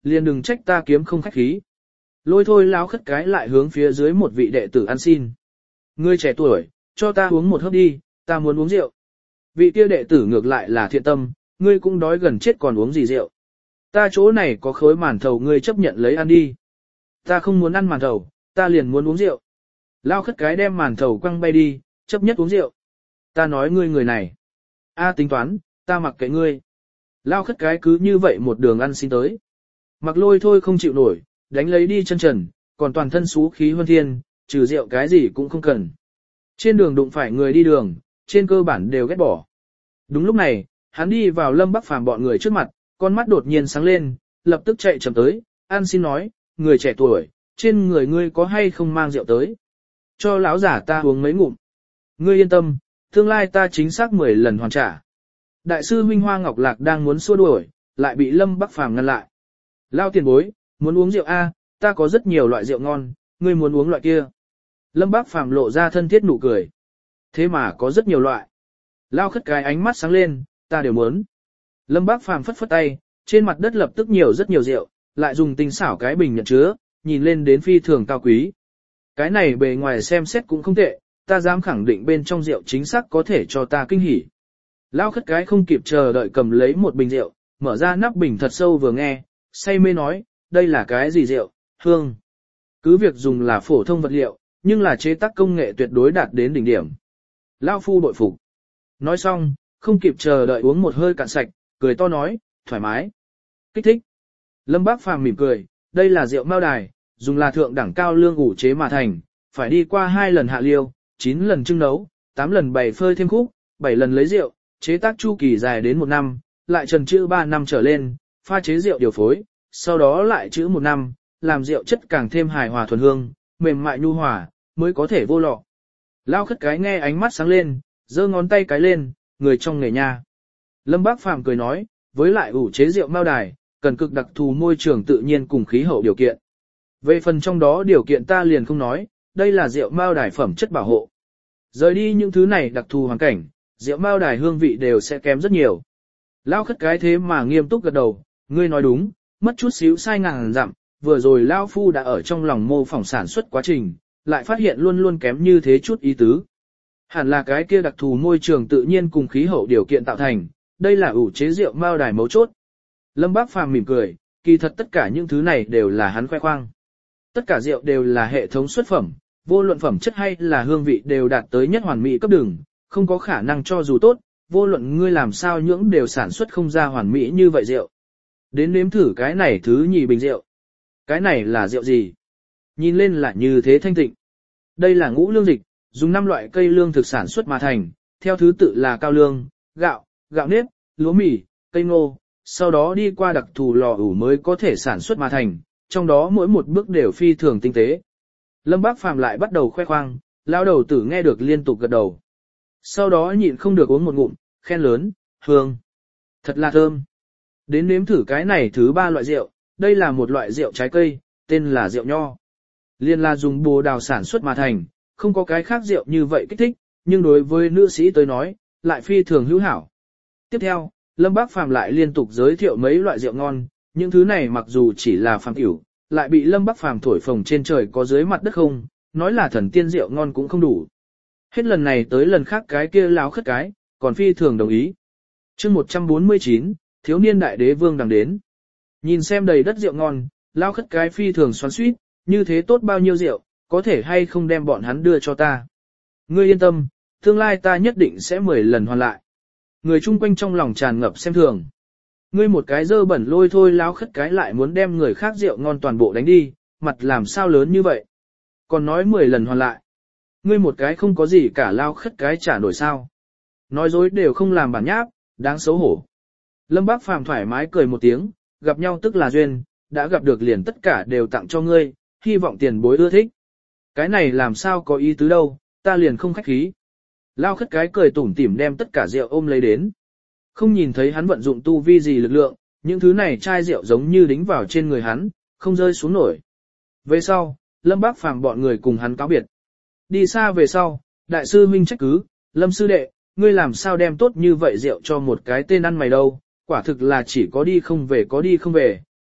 liền đừng trách ta kiếm không khách khí. Lôi thôi lão khất cái lại hướng phía dưới một vị đệ tử ăn xin. Ngươi trẻ tuổi, cho ta uống một hớp đi, ta muốn uống rượu. Vị kia đệ tử ngược lại là thiện tâm, ngươi cũng đói gần chết còn uống gì rượu. Ta chỗ này có khối màn thầu ngươi chấp nhận lấy ăn đi. Ta không muốn ăn màn thầu, ta liền muốn uống rượu. Lao khất cái đem màn thầu quăng bay đi, chấp nhất uống rượu. Ta nói ngươi người này. Tính toán, ta mặc kệ ngươi. Lao khất cái cứ như vậy một đường ăn xin tới. Mặc lôi thôi không chịu nổi, đánh lấy đi chân trần, còn toàn thân xú khí huân thiên, trừ rượu cái gì cũng không cần. Trên đường đụng phải người đi đường, trên cơ bản đều ghét bỏ. Đúng lúc này, hắn đi vào Lâm Bắc Phàm bọn người trước mặt, con mắt đột nhiên sáng lên, lập tức chạy chậm tới, ăn xin nói, người trẻ tuổi, trên người ngươi có hay không mang rượu tới. Cho lão giả ta uống mấy ngụm. Ngươi yên tâm, tương lai ta chính xác 10 lần hoàn trả. Đại sư huynh Hoa Ngọc Lạc đang muốn xua đuổi, lại bị Lâm Bắc Phàm ngăn lại. Lao tiền bối, muốn uống rượu A, ta có rất nhiều loại rượu ngon, ngươi muốn uống loại kia. Lâm Bắc Phàm lộ ra thân thiết nụ cười. Thế mà có rất nhiều loại. Lao khất cái ánh mắt sáng lên, ta đều muốn. Lâm Bắc Phàm phất phất tay, trên mặt đất lập tức nhiều rất nhiều rượu, lại dùng tinh xảo cái bình nhận chứa, nhìn lên đến phi thường cao quý. Cái này bề ngoài xem xét cũng không tệ, ta dám khẳng định bên trong rượu chính xác có thể cho ta kinh hỉ. Lao khất cái không kịp chờ đợi cầm lấy một bình rượu, mở ra nắp bình thật sâu vừa nghe, say mê nói, đây là cái gì rượu, hương. Cứ việc dùng là phổ thông vật liệu, nhưng là chế tác công nghệ tuyệt đối đạt đến đỉnh điểm. Lao phu bội phục. Nói xong, không kịp chờ đợi uống một hơi cạn sạch, cười to nói, thoải mái, kích thích. Lâm Bác Phàm mỉm cười, đây là rượu Mao Đài, dùng là thượng đẳng cao lương ủ chế mà thành, phải đi qua 2 lần hạ liêu, 9 lần trưng nấu, 8 lần bày phơi thêm khúc, 7 lần lấy rượu, chế tác chu kỳ dài đến 1 năm, lại trần trữ 3 năm trở lên, pha chế rượu điều phối, sau đó lại trữ 1 năm, làm rượu chất càng thêm hài hòa thuần hương, mềm mại nhu hòa, mới có thể vô lọ. Lao khất cái nghe ánh mắt sáng lên, giơ ngón tay cái lên, người trong nghề nha. Lâm Bác Phàm cười nói, với lại ủ chế rượu Mao Đài, cần cực đặc thù môi trường tự nhiên cùng khí hậu điều kiện. Về phần trong đó điều kiện ta liền không nói, đây là rượu Mao Đài phẩm chất bảo hộ. Rời đi những thứ này đặc thù hoàn cảnh, rượu Mao Đài hương vị đều sẽ kém rất nhiều. Lao khất cái thế mà nghiêm túc gật đầu, ngươi nói đúng, mất chút xíu sai ngàn dặm, vừa rồi Lao Phu đã ở trong lòng mô phỏng sản xuất quá trình, lại phát hiện luôn luôn kém như thế chút ý tứ. Hẳn là cái kia đặc thù môi trường tự nhiên cùng khí hậu điều kiện tạo thành, đây là ủ chế rượu Mao Đài mấu chốt. Lâm Bác Phàm mỉm cười, kỳ thật tất cả những thứ này đều là hắn khoe khoang. Tất cả rượu đều là hệ thống xuất phẩm, vô luận phẩm chất hay là hương vị đều đạt tới nhất hoàn mỹ cấp đường, không có khả năng cho dù tốt, vô luận ngươi làm sao nhưỡng đều sản xuất không ra hoàn mỹ như vậy rượu. Đến nếm thử cái này thứ nhì bình rượu. Cái này là rượu gì? Nhìn lên là như thế thanh tịnh. Đây là ngũ lương dịch, dùng 5 loại cây lương thực sản xuất mà thành, theo thứ tự là cao lương, gạo, gạo nếp, lúa mì, cây ngô, sau đó đi qua đặc thù lò ủ mới có thể sản xuất mà thành, trong đó mỗi một bước đều phi thường tinh tế. Lâm Bác Phàm lại bắt đầu khoe khoang, lão đầu tử nghe được liên tục gật đầu. Sau đó nhịn không được uống một ngụm, khen lớn, hương, thật là thơm. Đến nếm thử cái này thứ 3 loại rượu, đây là một loại rượu trái cây, tên là rượu nho. Liên là dùng bồ đào sản xuất mà thành, không có cái khác rượu như vậy kích thích, nhưng đối với nữ sĩ tới nói, lại phi thường hữu hảo. Tiếp theo, Lâm Bác Phàm lại liên tục giới thiệu mấy loại rượu ngon, những thứ này mặc dù chỉ là phàm tiểu, lại bị Lâm Bác Phàm thổi phồng trên trời có dưới mặt đất không, nói là thần tiên rượu ngon cũng không đủ. Hết lần này tới lần khác cái kia láo khất cái, còn phi thường đồng ý. Chương 149, thiếu niên đại đế vương đang đến. Nhìn xem đầy đất rượu ngon, lao khất cái phi thường xoắn xuýt, như thế tốt bao nhiêu rượu, có thể hay không đem bọn hắn đưa cho ta. Ngươi yên tâm, tương lai ta nhất định sẽ 10 lần hoàn lại. Người chung quanh trong lòng tràn ngập xem thường. Ngươi một cái dơ bẩn lôi thôi lao khất cái lại muốn đem người khác rượu ngon toàn bộ đánh đi, mặt làm sao lớn như vậy. Còn nói 10 lần hoàn lại. Ngươi một cái không có gì cả lao khất cái trả nổi sao. Nói dối đều không làm bản nháp, đáng xấu hổ. Lâm Bác Phàm thoải mái cười một tiếng, gặp nhau tức là duyên, đã gặp được liền tất cả đều tặng cho ngươi, hy vọng tiền bối ưa thích. Cái này làm sao có ý tứ đâu, ta liền không khách khí. Lao khất cái cười tủm tỉm đem tất cả rượu ôm lấy đến. Không nhìn thấy hắn vận dụng tu vi gì lực lượng, những thứ này chai rượu giống như đính vào trên người hắn, không rơi xuống nổi. Về sau, Lâm Bác Phàm bọn người cùng hắn cáo biệt. Đi xa về sau, đại sư huynh trách cứ, Lâm sư đệ, ngươi làm sao đem tốt như vậy rượu cho một cái tên ăn mày đâu, quả thực là chỉ có đi không về có đi không về,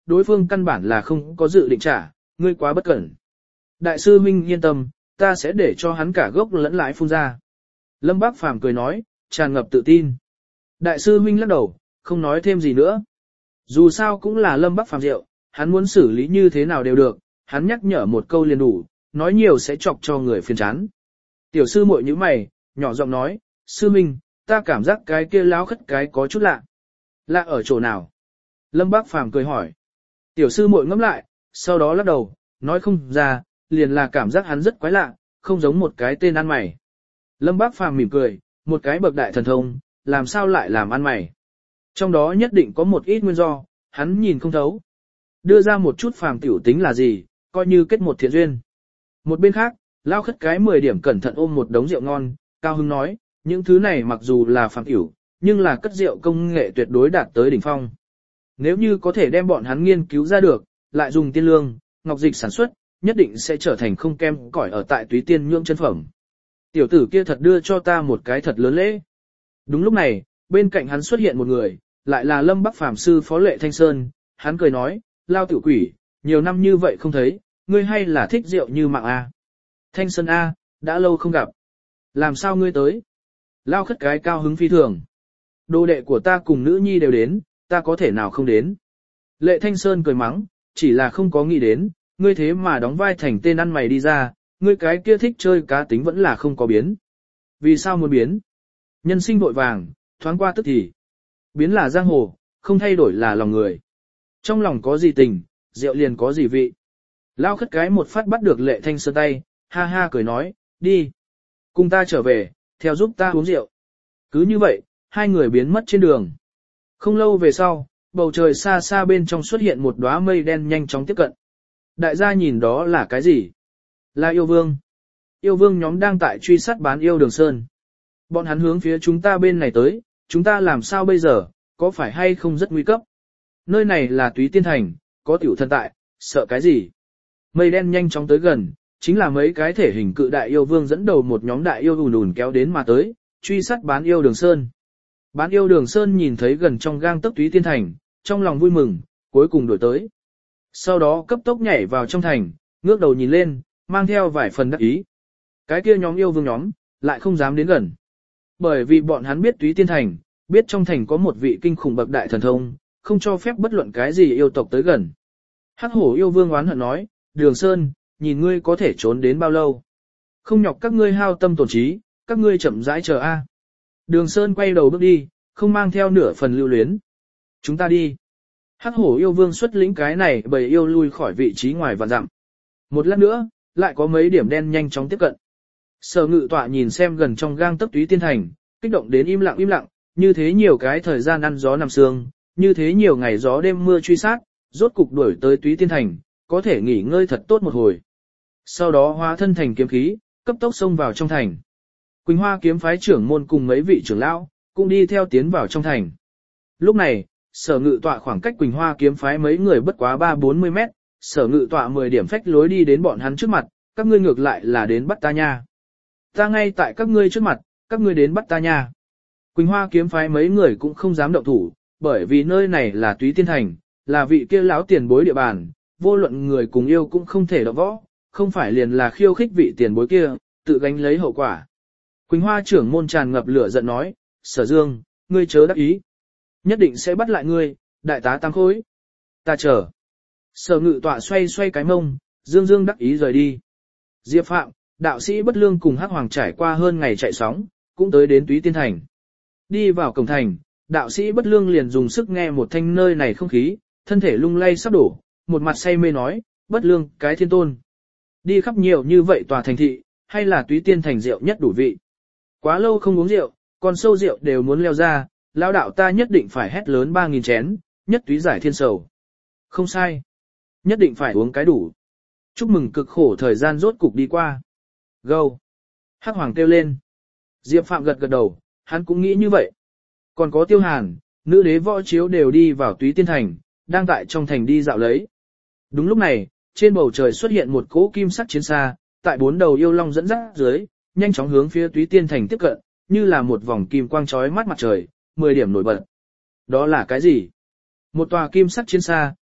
đối phương căn bản là không có dự định trả, ngươi quá bất cẩn. Đại sư huynh yên tâm, ta sẽ để cho hắn cả gốc lẫn lãi phun ra. Lâm Bác Phàm cười nói, tràn ngập tự tin. Đại sư huynh lắc đầu, không nói thêm gì nữa. Dù sao cũng là Lâm Bác Phàm rượu, hắn muốn xử lý như thế nào đều được, hắn nhắc nhở một câu liền đủ, nói nhiều sẽ chọc cho người phiền chán. Tiểu sư muội nhíu mày, nhỏ giọng nói, sư huynh, ta cảm giác cái kia láo khất cái có chút lạ. Lạ ở chỗ nào? Lâm Bác Phàm cười hỏi. Tiểu sư muội ngẫm lại, sau đó lắc đầu, nói không ra, liền là cảm giác hắn rất quái lạ, không giống một cái tên ăn mày. Lâm Bác Phàm mỉm cười, một cái bậc đại thần thông, làm sao lại làm ăn mày. Trong đó nhất định có một ít nguyên do, hắn nhìn không thấu. Đưa ra một chút phàm tiểu tính là gì, coi như kết một thiện duyên. Một bên khác, lao khất cái 10 điểm cẩn thận ôm một đống rượu ngon, cao hứng nói, những thứ này mặc dù là phàm tiểu, nhưng là cất rượu công nghệ tuyệt đối đạt tới đỉnh phong. Nếu như có thể đem bọn hắn nghiên cứu ra được, lại dùng tiên lương, ngọc dịch sản xuất, nhất định sẽ trở thành không kem cỏi ở tại túy tiên nhưỡng chân phẩm. Tiểu tử kia thật đưa cho ta một cái thật lớn lễ. Đúng lúc này, bên cạnh hắn xuất hiện một người, lại là Lâm Bắc Phàm sư phó Lệ Thanh Sơn, hắn cười nói, lao tiểu quỷ, nhiều năm như vậy không thấy, ngươi hay là thích rượu như mạng a. Thanh Sơn a, đã lâu không gặp. Làm sao ngươi tới? Lao khất cái cao hứng phi thường. Đồ đệ của ta cùng nữ nhi đều đến, ta có thể nào không đến. Lệ Thanh Sơn cười mắng, chỉ là không có nghĩ đến, ngươi thế mà đóng vai thành tên ăn mày đi ra, ngươi cái kia thích chơi cá tính vẫn là không có biến. Vì sao muốn biến? Nhân sinh vội vàng, thoáng qua tức thì. Biến là giang hồ, không thay đổi là lòng người. Trong lòng có gì tình, rượu liền có gì vị. Lao khất cái một phát bắt được Lệ Thanh Sơn tay, ha ha cười nói, đi. Cùng ta trở về, theo giúp ta uống rượu. Cứ như vậy, hai người biến mất trên đường. Không lâu về sau, bầu trời xa xa bên trong xuất hiện một đóa mây đen nhanh chóng tiếp cận. Đại gia nhìn đó là cái gì? Là yêu vương. Yêu vương nhóm đang tại truy sát bán yêu Đường Sơn. Bọn hắn hướng phía chúng ta bên này tới, chúng ta làm sao bây giờ, có phải hay không rất nguy cấp? Nơi này là Túy Tiên Thành, có tiểu thần tại, sợ cái gì? Mây đen nhanh chóng tới gần, chính là mấy cái thể hình cự đại yêu vương dẫn đầu một nhóm đại yêu ùn ùn kéo đến mà tới, truy sát bán yêu Đường Sơn. Bán yêu Đường Sơn nhìn thấy gần trong gang tấc Túy Tiên Thành, trong lòng vui mừng, cuối cùng đổi tới. Sau đó cấp tốc nhảy vào trong thành, ngước đầu nhìn lên, mang theo vài phần đắc ý. Cái kia nhóm yêu vương nhóm, lại không dám đến gần. Bởi vì bọn hắn biết Túy Tiên Thành, biết trong thành có một vị kinh khủng bậc đại thần thông, không cho phép bất luận cái gì yêu tộc tới gần. Hắc hổ yêu vương oán hận nói, Đường Sơn, nhìn ngươi có thể trốn đến bao lâu. Không nhọc các ngươi hao tâm tổn trí, các ngươi chậm rãi chờ a. Đường Sơn quay đầu bước đi, không mang theo nửa phần lưu luyến. Chúng ta đi. Hắc hổ yêu vương xuất lĩnh cái này bầy yêu lui khỏi vị trí ngoài vạn dặm. Một lát nữa, lại có mấy điểm đen nhanh chóng tiếp cận. Sở Ngự Tọa nhìn xem gần trong gang tấc Túy Tiên Thành, kích động đến im lặng, như thế nhiều cái thời gian ăn gió nằm sương, như thế nhiều ngày gió đêm mưa truy sát, rốt cục đuổi tới Túy Tiên Thành, có thể nghỉ ngơi thật tốt một hồi. Sau đó hóa thân thành kiếm khí, cấp tốc xông vào trong thành. Quỳnh Hoa kiếm phái trưởng môn cùng mấy vị trưởng lão cũng đi theo tiến vào trong thành. Lúc này, Sở Ngự Tọa khoảng cách Quỳnh Hoa kiếm phái mấy người bất quá 3-40 mét, Sở Ngự Tọa 10 điểm phách lối đi đến bọn hắn trước mặt, các ngươi ngược lại là đến bắt ta nha. Ta ngay tại các ngươi trước mặt, các ngươi đến bắt ta nha. Quỳnh Hoa kiếm phái mấy người cũng không dám động thủ, bởi vì nơi này là Túy Tiên Thành, là vị kia lão tiền bối địa bàn, vô luận người cùng yêu cũng không thể động võ, không phải liền là khiêu khích vị tiền bối kia, tự gánh lấy hậu quả. Quỳnh Hoa trưởng môn tràn ngập lửa giận nói, Sở Dương, ngươi chớ đắc ý. Nhất định sẽ bắt lại ngươi, đại tá Tam Khối. Ta chờ. Sở Ngự Tọa xoay cái mông, dương đắc ý rời đi. Diệp Phạm, đạo sĩ Bất Lương cùng Hắc Hoàng trải qua hơn ngày chạy sóng, cũng tới đến Túy Tiên Thành. Đi vào cổng thành, đạo sĩ Bất Lương liền dùng sức nghe một thanh nơi này không khí, thân thể lung lay sắp đổ, một mặt say mê nói, Bất Lương, cái thiên tôn. Đi khắp nhiều như vậy tòa thành thị, hay là Túy Tiên Thành rượu nhất đủ vị. Quá lâu không uống rượu, còn sâu rượu đều muốn leo ra, lão đạo ta nhất định phải hét lớn 3.000 chén, nhất túy giải thiên sầu. Không sai. Nhất định phải uống cái đủ. Chúc mừng cực khổ thời gian rốt cục đi qua. Gâu. Hắc Hoàng kêu lên. Diệp Phạm gật đầu, hắn cũng nghĩ như vậy. Còn có Tiêu Hàn, nữ đế võ chiếu đều đi vào Túy Tiên Thành, đang tại trong thành đi dạo lấy. Đúng lúc này, trên bầu trời xuất hiện một cỗ kim sắc chiến xa, tại 4 đầu yêu long dẫn dắt dưới, nhanh chóng hướng phía Túy Tiên Thành tiếp cận, như là một vòng kim quang chói mắt mặt trời, 10 điểm nổi bật. Đó là cái gì? Một tòa kim sắc chiến xa,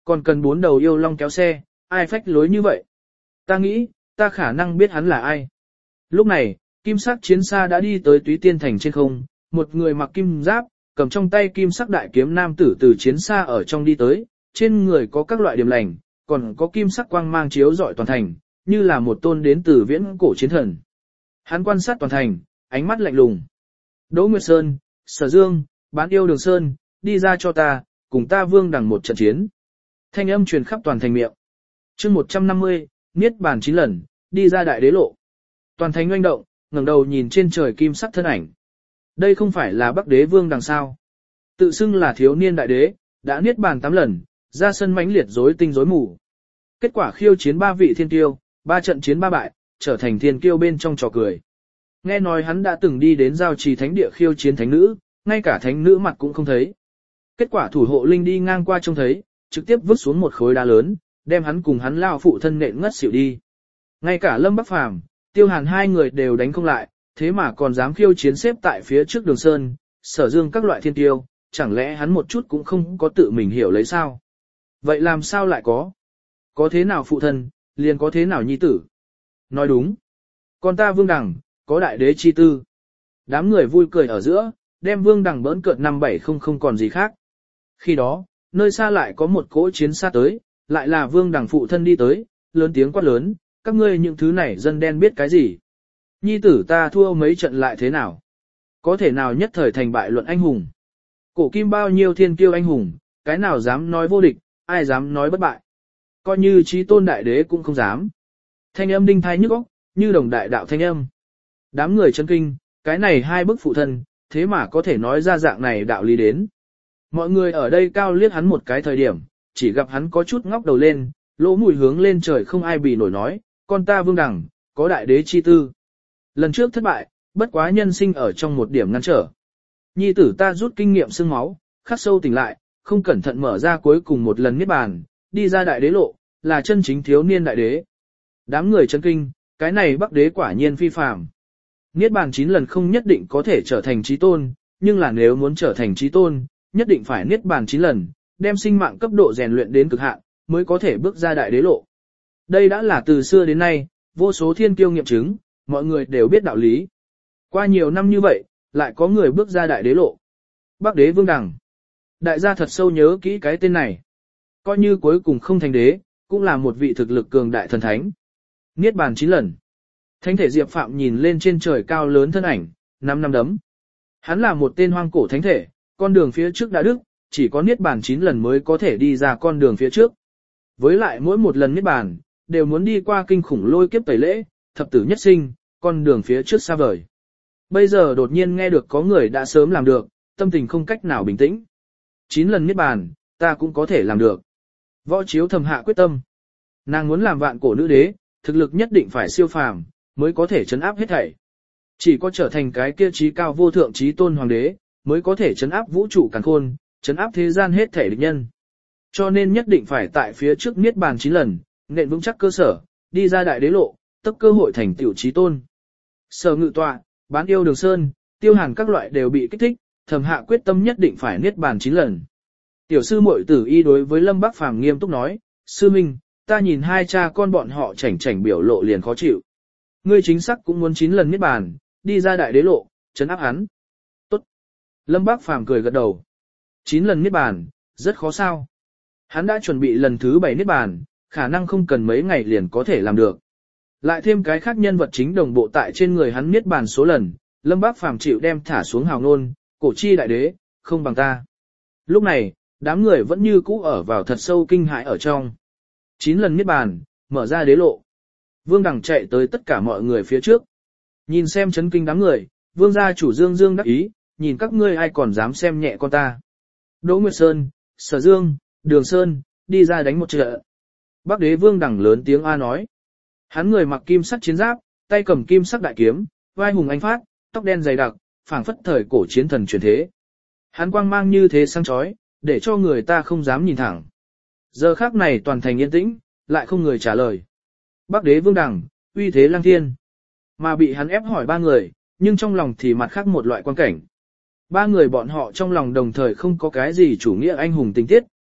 còn cần 4 đầu yêu long kéo xe, ai phách lối như vậy? Ta nghĩ, ta khả năng biết hắn là ai. Lúc này, kim sắc chiến xa đã đi tới Túy Tiên Thành trên không, một người mặc kim giáp, cầm trong tay kim sắc đại kiếm nam tử từ chiến xa ở trong đi tới, trên người có các loại điểm lành, còn có kim sắc quang mang chiếu rọi toàn thành, như là một tôn đến từ viễn cổ chiến thần. Hắn quan sát toàn thành, ánh mắt lạnh lùng. Đỗ Nguyệt Sơn, Sở Dương, Bán Yêu Đường Sơn, đi ra cho ta, cùng ta Vương Đằng một trận chiến. Thanh âm truyền khắp toàn thành miệng. Chương 150, niết bàn 9 lần, đi ra đại đế lộ. Toàn thành oanh động, ngẩng đầu nhìn trên trời kim sắc thân ảnh. Đây không phải là Bắc Đế Vương Đằng sao? Tự xưng là thiếu niên đại đế, đã niết bàn 8 lần, ra sân mãnh liệt rối tinh rối mù. Kết quả khiêu chiến 3 vị thiên kiêu, 3 trận chiến 3 bại, trở thành thiên kiêu bên trong trò cười. Nghe nói hắn đã từng đi đến giao trì thánh địa khiêu chiến thánh nữ, ngay cả thánh nữ mặt cũng không thấy. Kết quả thủ hộ linh đi ngang qua trông thấy, trực tiếp vứt xuống một khối đá lớn, đem hắn cùng hắn lao phụ thân nện ngất xỉu đi. Ngay cả Lâm Bắc Phàm, Tiêu Hàn hai người đều đánh không lại, thế mà còn dám khiêu chiến xếp tại phía trước Đường Sơn, Sở Dương các loại thiên tiêu, chẳng lẽ hắn một chút cũng không có tự mình hiểu lấy sao? Vậy làm sao lại có? Có thế nào phụ thân, liền có thế nào nhi tử? Nói đúng. Con ta Vương Đằng, có đại đế chi tư. Đám người vui cười ở giữa, đem Vương Đằng bỡn cợt 5700 không còn gì khác. Khi đó, nơi xa lại có một cỗ chiến xa tới, lại là Vương Đằng phụ thân đi tới, lớn tiếng quát lớn, các ngươi những thứ này dân đen biết cái gì? Nhi tử ta thua mấy trận lại thế nào? Có thể nào nhất thời thành bại luận anh hùng? Cổ kim bao nhiêu thiên kiêu anh hùng, cái nào dám nói vô địch, ai dám nói bất bại? Coi như chí tôn đại đế cũng không dám. Thanh âm đinh thai nhức óc, như đồng đại đạo thanh âm. Đám người chấn kinh, cái này hai bức phụ thân, thế mà có thể nói ra dạng này đạo lý đến. Mọi người ở đây cao liếc hắn một cái thời điểm, chỉ gặp hắn có chút ngóc đầu lên, lỗ mũi hướng lên trời không ai bì nổi nói, con ta Vương Đằng, có đại đế chi tư. Lần trước thất bại, bất quá nhân sinh ở trong một điểm ngăn trở. Nhi tử ta rút kinh nghiệm xương máu, khắc sâu tỉnh lại, không cẩn thận mở ra cuối cùng một lần niết bàn, đi ra đại đế lộ, là chân chính thiếu niên đại đế. Đám người chấn kinh, cái này Bắc đế quả nhiên phi phàm. Niết bàn 9 lần không nhất định có thể trở thành chí tôn, nhưng là nếu muốn trở thành chí tôn, nhất định phải niết bàn 9 lần, đem sinh mạng cấp độ rèn luyện đến cực hạn, mới có thể bước ra đại đế lộ. Đây đã là từ xưa đến nay, vô số thiên kiêu nghiệm chứng, mọi người đều biết đạo lý. Qua nhiều năm như vậy, lại có người bước ra đại đế lộ. Bắc đế Vương Đằng. Đại gia thật sâu nhớ kỹ cái tên này. Coi như cuối cùng không thành đế, cũng là một vị thực lực cường đại thần thánh. Niết bàn 9 lần. Thánh thể Diệp Phạm nhìn lên trên trời cao lớn thân ảnh, năm đấm. Hắn là một tên hoang cổ thánh thể, con đường phía trước đã đứt, chỉ có niết bàn 9 lần mới có thể đi ra con đường phía trước. Với lại mỗi một lần niết bàn, đều muốn đi qua kinh khủng lôi kiếp tẩy lễ, thập tử nhất sinh, con đường phía trước xa vời. Bây giờ đột nhiên nghe được có người đã sớm làm được, tâm tình không cách nào bình tĩnh. 9 lần niết bàn, ta cũng có thể làm được. Võ Chiếu thầm hạ quyết tâm. Nàng muốn làm vạn cổ nữ đế, thực lực nhất định phải siêu phàm, mới có thể trấn áp hết thảy. Chỉ có trở thành cái kia trí cao vô thượng trí tôn hoàng đế, mới có thể trấn áp vũ trụ càn khôn, trấn áp thế gian hết thảy địch nhân. Cho nên nhất định phải tại phía trước niết bàn 9 lần, nền vững chắc cơ sở, đi ra đại đế lộ, tất cơ hội thành tiểu trí tôn. Sở Ngự Tọa, Bán Yêu Đường Sơn, Tiêu Hàn các loại đều bị kích thích, thầm hạ quyết tâm nhất định phải niết bàn 9 lần. Tiểu sư muội Tử Y đối với Lâm Bắc Phàm nghiêm túc nói, sư minh, ta nhìn hai cha con bọn họ chảnh chảnh biểu lộ liền khó chịu. Ngươi chính xác cũng muốn 9 lần niết bàn, đi ra đại đế lộ, trấn áp hắn. Tốt. Lâm Bắc Phàm cười gật đầu. 9 lần niết bàn, rất khó sao. Hắn đã chuẩn bị lần thứ 7 niết bàn, khả năng không cần mấy ngày liền có thể làm được. Lại thêm cái khác nhân vật chính đồng bộ tại trên người hắn niết bàn số lần, Lâm Bắc Phàm chịu đem thả xuống hào ngôn, cổ chi đại đế, không bằng ta. Lúc này, đám người vẫn như cũ ở vào thật sâu kinh hãi ở trong. 9 lần niết bàn, mở ra đế lộ. Vương Đằng chạy tới tất cả mọi người phía trước. Nhìn xem chấn kinh đám người, Vương gia chủ Dương Dương đắc ý, nhìn các ngươi ai còn dám xem nhẹ con ta. Đỗ Nguyệt Sơn, Sở Dương, Đường Sơn, đi ra đánh một trận. Bắc đế Vương Đằng lớn tiếng A nói. Hắn người mặc kim sắc chiến giáp, tay cầm kim sắc đại kiếm, vai hùng anh phát, tóc đen dày đặc, phảng phất thời cổ chiến thần truyền thế. Hắn quang mang như thế sáng chói, để cho người ta không dám nhìn thẳng. Giờ khắc này toàn thành yên tĩnh, lại không người trả lời. Bắc đế Vương Đằng, uy thế lang thiên. Mà bị hắn ép hỏi 3 người, nhưng trong lòng thì mặt khác một loại quan cảnh. 3 người bọn họ trong lòng đồng thời không có cái gì chủ nghĩa anh hùng tình tiết,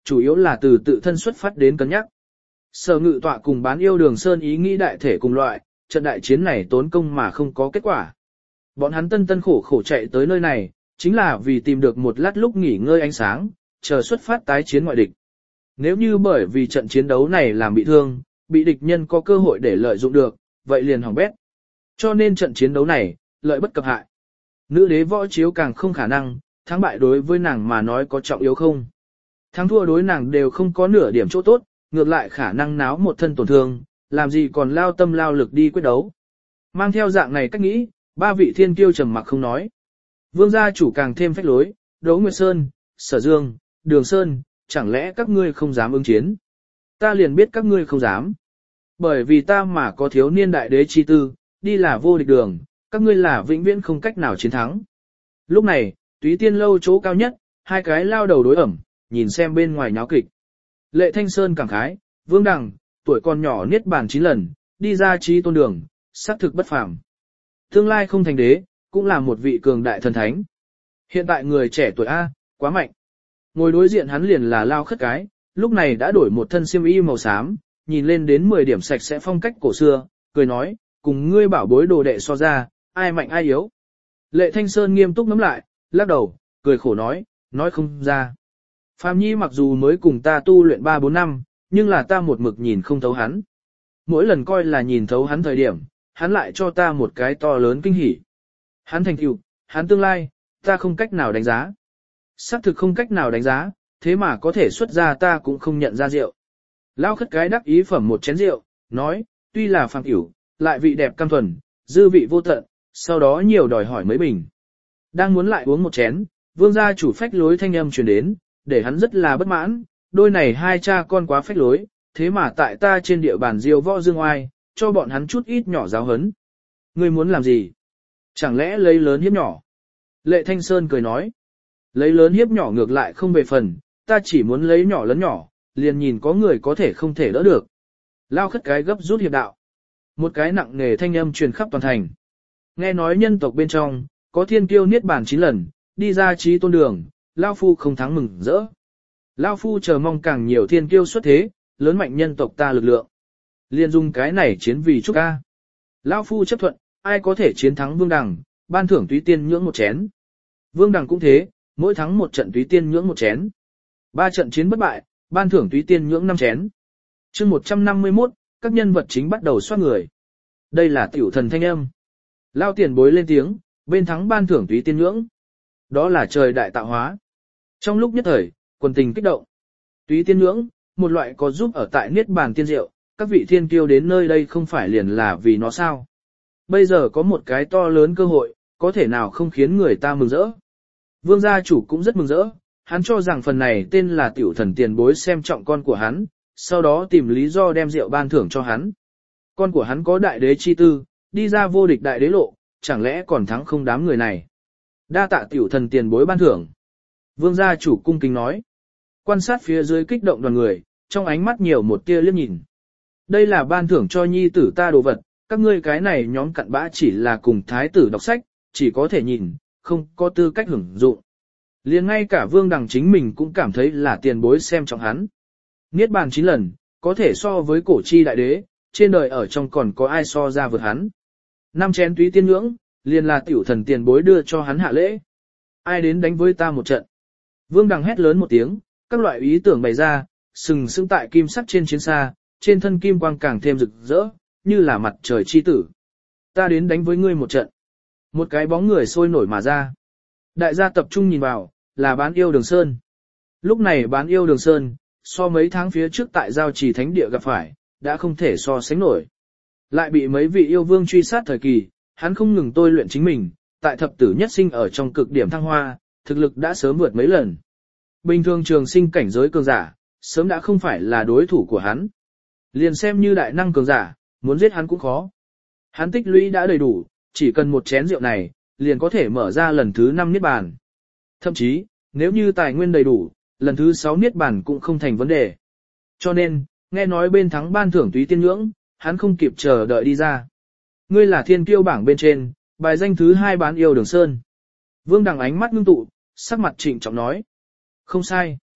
chủ yếu là từ tự thân xuất phát đến cân nhắc. Sở Ngự Tọa cùng Bán Yêu Đường Sơn ý nghĩ đại thể cùng loại, trận đại chiến này tốn công mà không có kết quả. Bọn hắn tân tân khổ khổ chạy tới nơi này, chính là vì tìm được một lát lúc nghỉ ngơi ánh sáng, chờ xuất phát tái chiến ngoại địch. Nếu như bởi vì trận chiến đấu này làm bị thương, bị địch nhân có cơ hội để lợi dụng được, vậy liền hỏng bét. Cho nên trận chiến đấu này, lợi bất cập hại. Nữ đế võ chiếu càng không khả năng, thắng bại đối với nàng mà nói có trọng yếu không. Thắng thua đối nàng đều không có nửa điểm chỗ tốt, ngược lại khả năng náo một thân tổn thương, làm gì còn lao tâm lao lực đi quyết đấu. Mang theo dạng này cách nghĩ, ba vị thiên kiêu trầm mặc không nói. Vương gia chủ càng thêm phách lối, Đỗ Nguyệt Sơn, Sở Dương, Đường Sơn, chẳng lẽ các ngươi không dám ứng chiến? Ta liền biết các ngươi không dám. Bởi vì ta mà có thiếu niên đại đế chi tư, đi là vô địch đường, các ngươi là vĩnh viễn không cách nào chiến thắng. Lúc này, Túy Tiên lâu chỗ cao nhất, hai cái lao đầu đối ẩm, nhìn xem bên ngoài nháo kịch. Lệ Thanh Sơn cảm khái, Vương Đằng, tuổi còn nhỏ niết bàn 9 lần, đi ra trí tôn đường, xác thực bất phàm. Tương lai không thành đế, cũng là một vị cường đại thần thánh. Hiện tại người trẻ tuổi A, quá mạnh. Ngồi đối diện hắn liền là Lao Khất Cái, lúc này đã đổi một thân xiêm y màu xám, nhìn lên đến 10 điểm sạch sẽ phong cách cổ xưa, cười nói, cùng ngươi bảo bối đồ đệ so ra, ai mạnh ai yếu. Lệ Thanh Sơn nghiêm túc ngắm lại, lắc đầu, cười khổ nói không ra. Phạm Nhi mặc dù mới cùng ta tu luyện 3-4 năm, nhưng là ta một mực nhìn không thấu hắn. Mỗi lần coi là nhìn thấu hắn thời điểm, hắn lại cho ta một cái to lớn kinh hỉ. Hắn thành tựu, hắn tương lai, ta không cách nào đánh giá. Xác thực không cách nào đánh giá, thế mà có thể xuất ra ta cũng không nhận ra rượu. Lao Khất Cái đắc ý phẩm một chén rượu, nói, tuy là phàm cửu, lại vị đẹp cam thuần, dư vị vô tận, sau đó nhiều đòi hỏi mấy bình. Đang muốn lại uống một chén, vương gia chủ phách lối thanh âm truyền đến, để hắn rất là bất mãn, đôi này hai cha con quá phách lối, thế mà tại ta trên địa bàn diêu võ dương oai, cho bọn hắn chút ít nhỏ giáo hấn. Ngươi muốn làm gì? Chẳng lẽ lấy lớn hiếp nhỏ? Lệ Thanh Sơn cười nói, lấy lớn hiếp nhỏ ngược lại không về phần, ta chỉ muốn lấy nhỏ lấn nhỏ, liền nhìn có người có thể không thể đỡ được. Lao Khất Cái gấp rút hiệp đạo. Một cái nặng nề thanh âm truyền khắp toàn thành. Nghe nói nhân tộc bên trong, có thiên kiêu niết bàn 9 lần, đi ra trí tôn đường, Lao Phu không thắng mừng rỡ. Lao Phu chờ mong càng nhiều thiên kiêu xuất thế, lớn mạnh nhân tộc ta lực lượng. Liên dung cái này chiến vì chúc ca. Lao Phu chấp thuận, ai có thể chiến thắng Vương Đằng, ban thưởng Túy Tiên nhưỡng một chén. Vương Đằng cũng thế, mỗi thắng một trận Túy Tiên nhưỡng một chén. 3 trận chiến bất bại, ban thưởng Túy Tiên nhưỡng 5 chén. Chương 151, các nhân vật chính bắt đầu soát người. Đây là tiểu thần thanh âm. Lao tiền bối lên tiếng, bên thắng ban thưởng Túy Tiên nhưỡng. Đó là trời đại tạo hóa. Trong lúc nhất thời, quần tình kích động. Túy Tiên nhưỡng, một loại có giúp ở tại niết bàn tiên diệu, các vị thiên kiêu đến nơi đây không phải liền là vì nó sao. Bây giờ có một cái to lớn cơ hội, có thể nào không khiến người ta mừng rỡ. Vương gia chủ cũng rất mừng rỡ, hắn cho rằng phần này tên là tiểu thần tiền bối xem trọng con của hắn, sau đó tìm lý do đem rượu ban thưởng cho hắn. Con của hắn có đại đế chi tư, đi ra vô địch đại đế lộ, chẳng lẽ còn thắng không đám người này. Đa tạ tiểu thần tiền bối ban thưởng. Vương gia chủ cung kính nói. Quan sát phía dưới kích động đoàn người, trong ánh mắt nhiều một tia liếc nhìn. Đây là ban thưởng cho nhi tử ta đồ vật, các ngươi cái này nhóm cặn bã chỉ là cùng thái tử đọc sách, chỉ có thể nhìn, không có tư cách hưởng dụng. Liền ngay cả Vương Đằng chính mình cũng cảm thấy là tiền bối xem trọng hắn. Niết bàn 9 lần, có thể so với cổ chi đại đế, trên đời ở trong còn có ai so ra vượt hắn. 5 chén Túy Tiên nhưỡng, liền là tiểu thần tiền bối đưa cho hắn hạ lễ. Ai đến đánh với ta một trận. Vương Đằng hét lớn một tiếng, các loại ý tưởng bày ra, sừng sững tại kim sắc trên chiến xa, trên thân kim quang càng thêm rực rỡ, như là mặt trời chi tử. Ta đến đánh với ngươi một trận. Một cái bóng người sôi nổi mà ra. Đại gia tập trung nhìn vào, là Bán Yêu Đường Sơn. Lúc này Bán Yêu Đường Sơn, so mấy tháng phía trước tại giao trì thánh địa gặp phải, đã không thể so sánh nổi. Lại bị mấy vị yêu vương truy sát thời kỳ, hắn không ngừng tôi luyện chính mình, tại thập tử nhất sinh ở trong cực điểm thăng hoa, thực lực đã sớm vượt mấy lần. Bình thường trường sinh cảnh giới cường giả, sớm đã không phải là đối thủ của hắn. Liền xem như đại năng cường giả, muốn giết hắn cũng khó. Hắn tích lũy đã đầy đủ, chỉ cần một chén rượu này, liền có thể mở ra lần thứ 5 niết bàn. Thậm chí, nếu như tài nguyên đầy đủ, lần thứ 6 niết bàn cũng không thành vấn đề. Cho nên, nghe nói bên thắng ban thưởng Túy Tiên nhưỡng, hắn không kịp chờ đợi đi ra. Ngươi là thiên kiêu bảng bên trên, bài danh thứ 2 Bán Yêu Đường Sơn. Vương Đằng ánh mắt ngưng tụ, sắc mặt trịnh trọng nói. Không sai.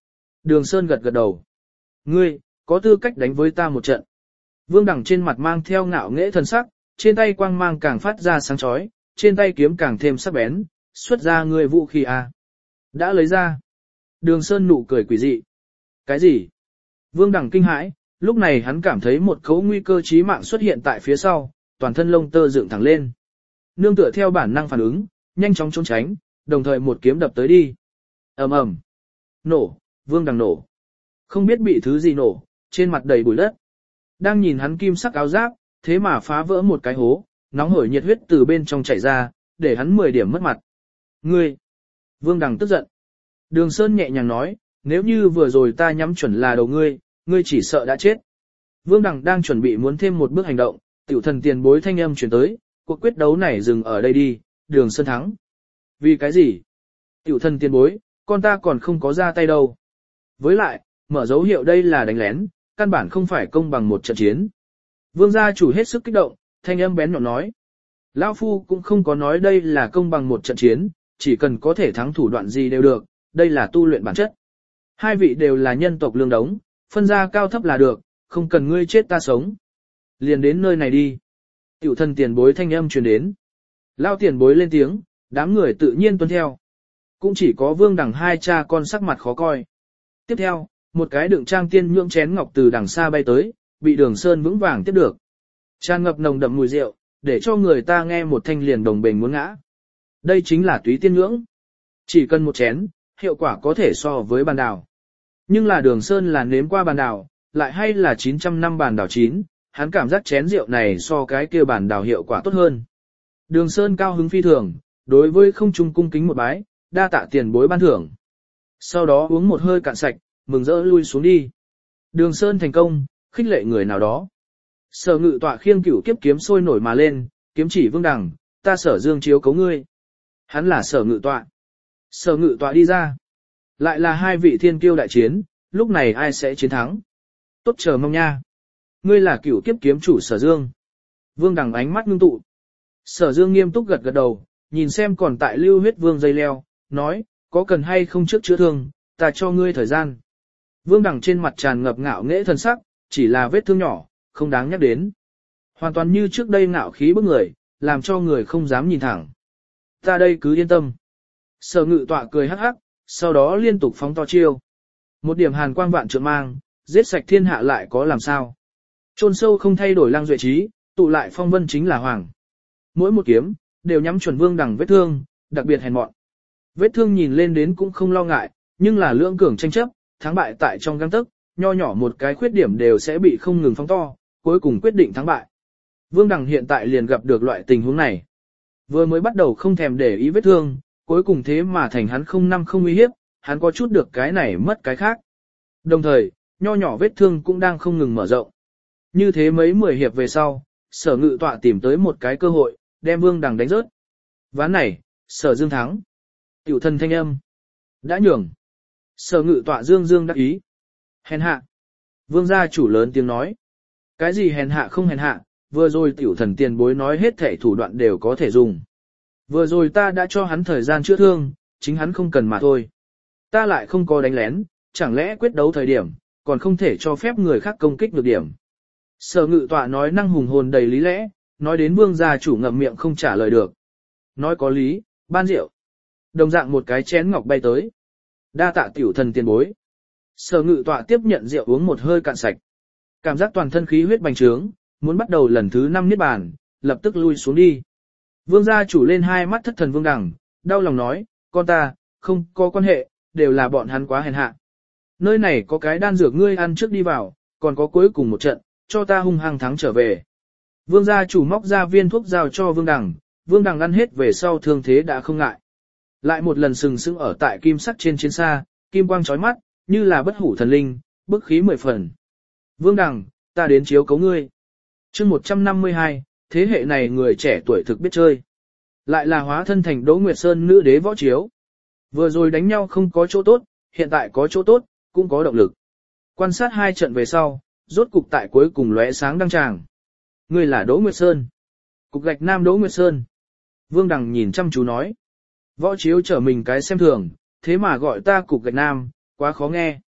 Đường Sơn gật gật đầu. Ngươi, có tư cách đánh với ta một trận. Vương Đằng trên mặt mang theo ngạo nghễ thần sắc, trên tay quang mang càng phát ra sáng chói, trên tay kiếm càng thêm sắc bén, xuất ra ngươi vũ khí à. Đã lấy ra. Đường Sơn nụ cười quỷ dị. Cái gì? Vương Đằng kinh hãi, lúc này hắn cảm thấy một cấu nguy cơ chí mạng xuất hiện tại phía sau, toàn thân lông tơ dựng thẳng lên. Nương tựa theo bản năng phản ứng, nhanh chóng trốn tránh, đồng thời một kiếm đập tới đi. Ầm ầm. Nổ, Vương Đằng nổ. Không biết bị thứ gì nổ, trên mặt đầy bụi đất. Đang nhìn hắn kim sắc áo giáp, thế mà phá vỡ một cái hố, nóng hổi nhiệt huyết từ bên trong chảy ra, để hắn 10 điểm mất mặt. Ngươi! Vương Đằng tức giận. Đường Sơn nhẹ nhàng nói, nếu như vừa rồi ta nhắm chuẩn là đầu ngươi, ngươi chỉ sợ đã chết. Vương Đằng đang chuẩn bị muốn thêm một bước hành động, tiểu thần tiền bối thanh âm chuyển tới, cuộc quyết đấu này dừng ở đây đi, Đường Sơn thắng. Vì cái gì? Tiểu thần tiền bối, con ta còn không có ra tay đâu. Với lại, mở dấu hiệu đây là đánh lén, căn bản không phải công bằng một trận chiến. Vương gia chủ hết sức kích động, thanh âm bén nhọn nói. Lão Phu cũng không có nói đây là công bằng một trận chiến, chỉ cần có thể thắng thủ đoạn gì đều được, đây là tu luyện bản chất. Hai vị đều là nhân tộc lương đống, phân ra cao thấp là được, không cần ngươi chết ta sống. Liền đến nơi này đi. Tiểu thần tiền bối thanh âm truyền đến. Lao tiền bối lên tiếng, đám người tự nhiên tuân theo. Cũng chỉ có Vương Đằng hai cha con sắc mặt khó coi. Tiếp theo, một cái đựng trang tiên nhưỡng chén ngọc từ đằng xa bay tới, bị Đường Sơn vững vàng tiếp được. Tràn ngập nồng đậm mùi rượu, để cho người ta nghe một thanh liền đồng bền muốn ngã. Đây chính là túy tiên nhưỡng. Chỉ cần một chén, hiệu quả có thể so với bàn đào. Nhưng là Đường Sơn là nếm qua bàn đào, lại hay là 900 năm bàn đào chín, hắn cảm giác chén rượu này so cái kia bàn đào hiệu quả tốt hơn. Đường Sơn cao hứng phi thường, đối với không trung cung kính một bái, đa tạ tiền bối ban thưởng. Sau đó uống một hơi cạn sạch, mừng rỡ lui xuống đi. Đường Sơn thành công, khích lệ người nào đó. Sở Ngự Tọa khiêng cửu kiếp kiếm sôi nổi mà lên, kiếm chỉ Vương Đằng, ta Sở Dương chiếu cấu ngươi. Hắn là Sở Ngự Tọa. Sở Ngự Tọa đi ra. Lại là hai vị thiên kiêu đại chiến, lúc này ai sẽ chiến thắng? Tốt chờ mong nha. Ngươi là cửu kiếp kiếm chủ Sở Dương. Vương Đằng ánh mắt ngưng tụ. Sở Dương nghiêm túc gật gật đầu, nhìn xem còn tại lưu huyết vương dây leo, nói, có cần hay không trước chữa thương, ta cho ngươi thời gian. Vương Đằng trên mặt tràn ngập ngạo nghễ thần sắc, chỉ là vết thương nhỏ, không đáng nhắc đến. Hoàn toàn như trước đây ngạo khí bức người, làm cho người không dám nhìn thẳng. Ta đây cứ yên tâm. Sở Ngự Tọa cười hắc hắc, sau đó liên tục phóng to chiêu. Một điểm hàn quang vạn trượng mang, giết sạch thiên hạ lại có làm sao. Chôn sâu không thay đổi Lăng Duệ Trí, tụ lại phong vân chính là hoàng. Mỗi một kiếm, đều nhắm chuẩn Vương Đằng vết thương, đặc biệt hèn mọn. Vết thương nhìn lên đến cũng không lo ngại, nhưng là lưỡng cường tranh chấp, thắng bại tại trong gang tấc, nho nhỏ một cái khuyết điểm đều sẽ bị không ngừng phóng to, cuối cùng quyết định thắng bại. Vương Đằng hiện tại liền gặp được loại tình huống này. Vừa mới bắt đầu không thèm để ý vết thương, cuối cùng thế mà thành hắn không năm không uy hiếp, hắn có chút được cái này mất cái khác. Đồng thời, nho nhỏ vết thương cũng đang không ngừng mở rộng. Như thế mấy 10 hiệp về sau, Sở Ngự Tọa tìm tới một cái cơ hội, đem Vương Đằng đánh rớt. Ván này, Sở Dương thắng. Tiểu thần thanh âm. Đã nhường. Sở Ngự Tọa dương dương đắc ý. Hèn hạ. Vương gia chủ lớn tiếng nói. Cái gì hèn hạ không hèn hạ, vừa rồi tiểu thần tiền bối nói hết thể thủ đoạn đều có thể dùng. Vừa rồi ta đã cho hắn thời gian chữa thương, chính hắn không cần mà thôi. Ta lại không có đánh lén, chẳng lẽ quyết đấu thời điểm, còn không thể cho phép người khác công kích được điểm. Sở Ngự Tọa nói năng hùng hồn đầy lý lẽ, nói đến Vương gia chủ ngậm miệng không trả lời được. Nói có lý, ban rượu. Đồng dạng một cái chén ngọc bay tới. Đa tạ tiểu thần tiền bối. Sở Ngự Tọa tiếp nhận rượu uống một hơi cạn sạch. Cảm giác toàn thân khí huyết bành trướng, muốn bắt đầu lần thứ 5 niết bàn, lập tức lui xuống đi. Vương gia chủ lên hai mắt thất thần Vương Đằng, đau lòng nói, con ta, không có quan hệ, đều là bọn hắn quá hèn hạ. Nơi này có cái đan dược ngươi ăn trước đi vào, còn có cuối cùng một trận, cho ta hung hăng thắng trở về. Vương gia chủ móc ra viên thuốc giao cho Vương Đằng, Vương Đằng ăn hết về sau thương thế đã không ngại. Lại một lần sừng sững ở tại kim sắc trên chiến xa, kim quang chói mắt, như là bất hủ thần linh, bức khí 10 phần. Vương Đằng, ta đến chiếu cấu ngươi. Chương 152, thế hệ này người trẻ tuổi thực biết chơi. Lại là hóa thân thành Đỗ Nguyệt Sơn nữ đế võ chiếu. Vừa rồi đánh nhau không có chỗ tốt, hiện tại có chỗ tốt, cũng có động lực. Quan sát hai trận về sau, rốt cục tại cuối cùng lóe sáng đăng tràng. Ngươi là Đỗ Nguyệt Sơn. Cục gạch nam Đỗ Nguyệt Sơn. Vương Đằng nhìn chăm chú nói. Võ chiếu trở mình cái xem thường, thế mà gọi ta cục gạch nam, quá khó nghe.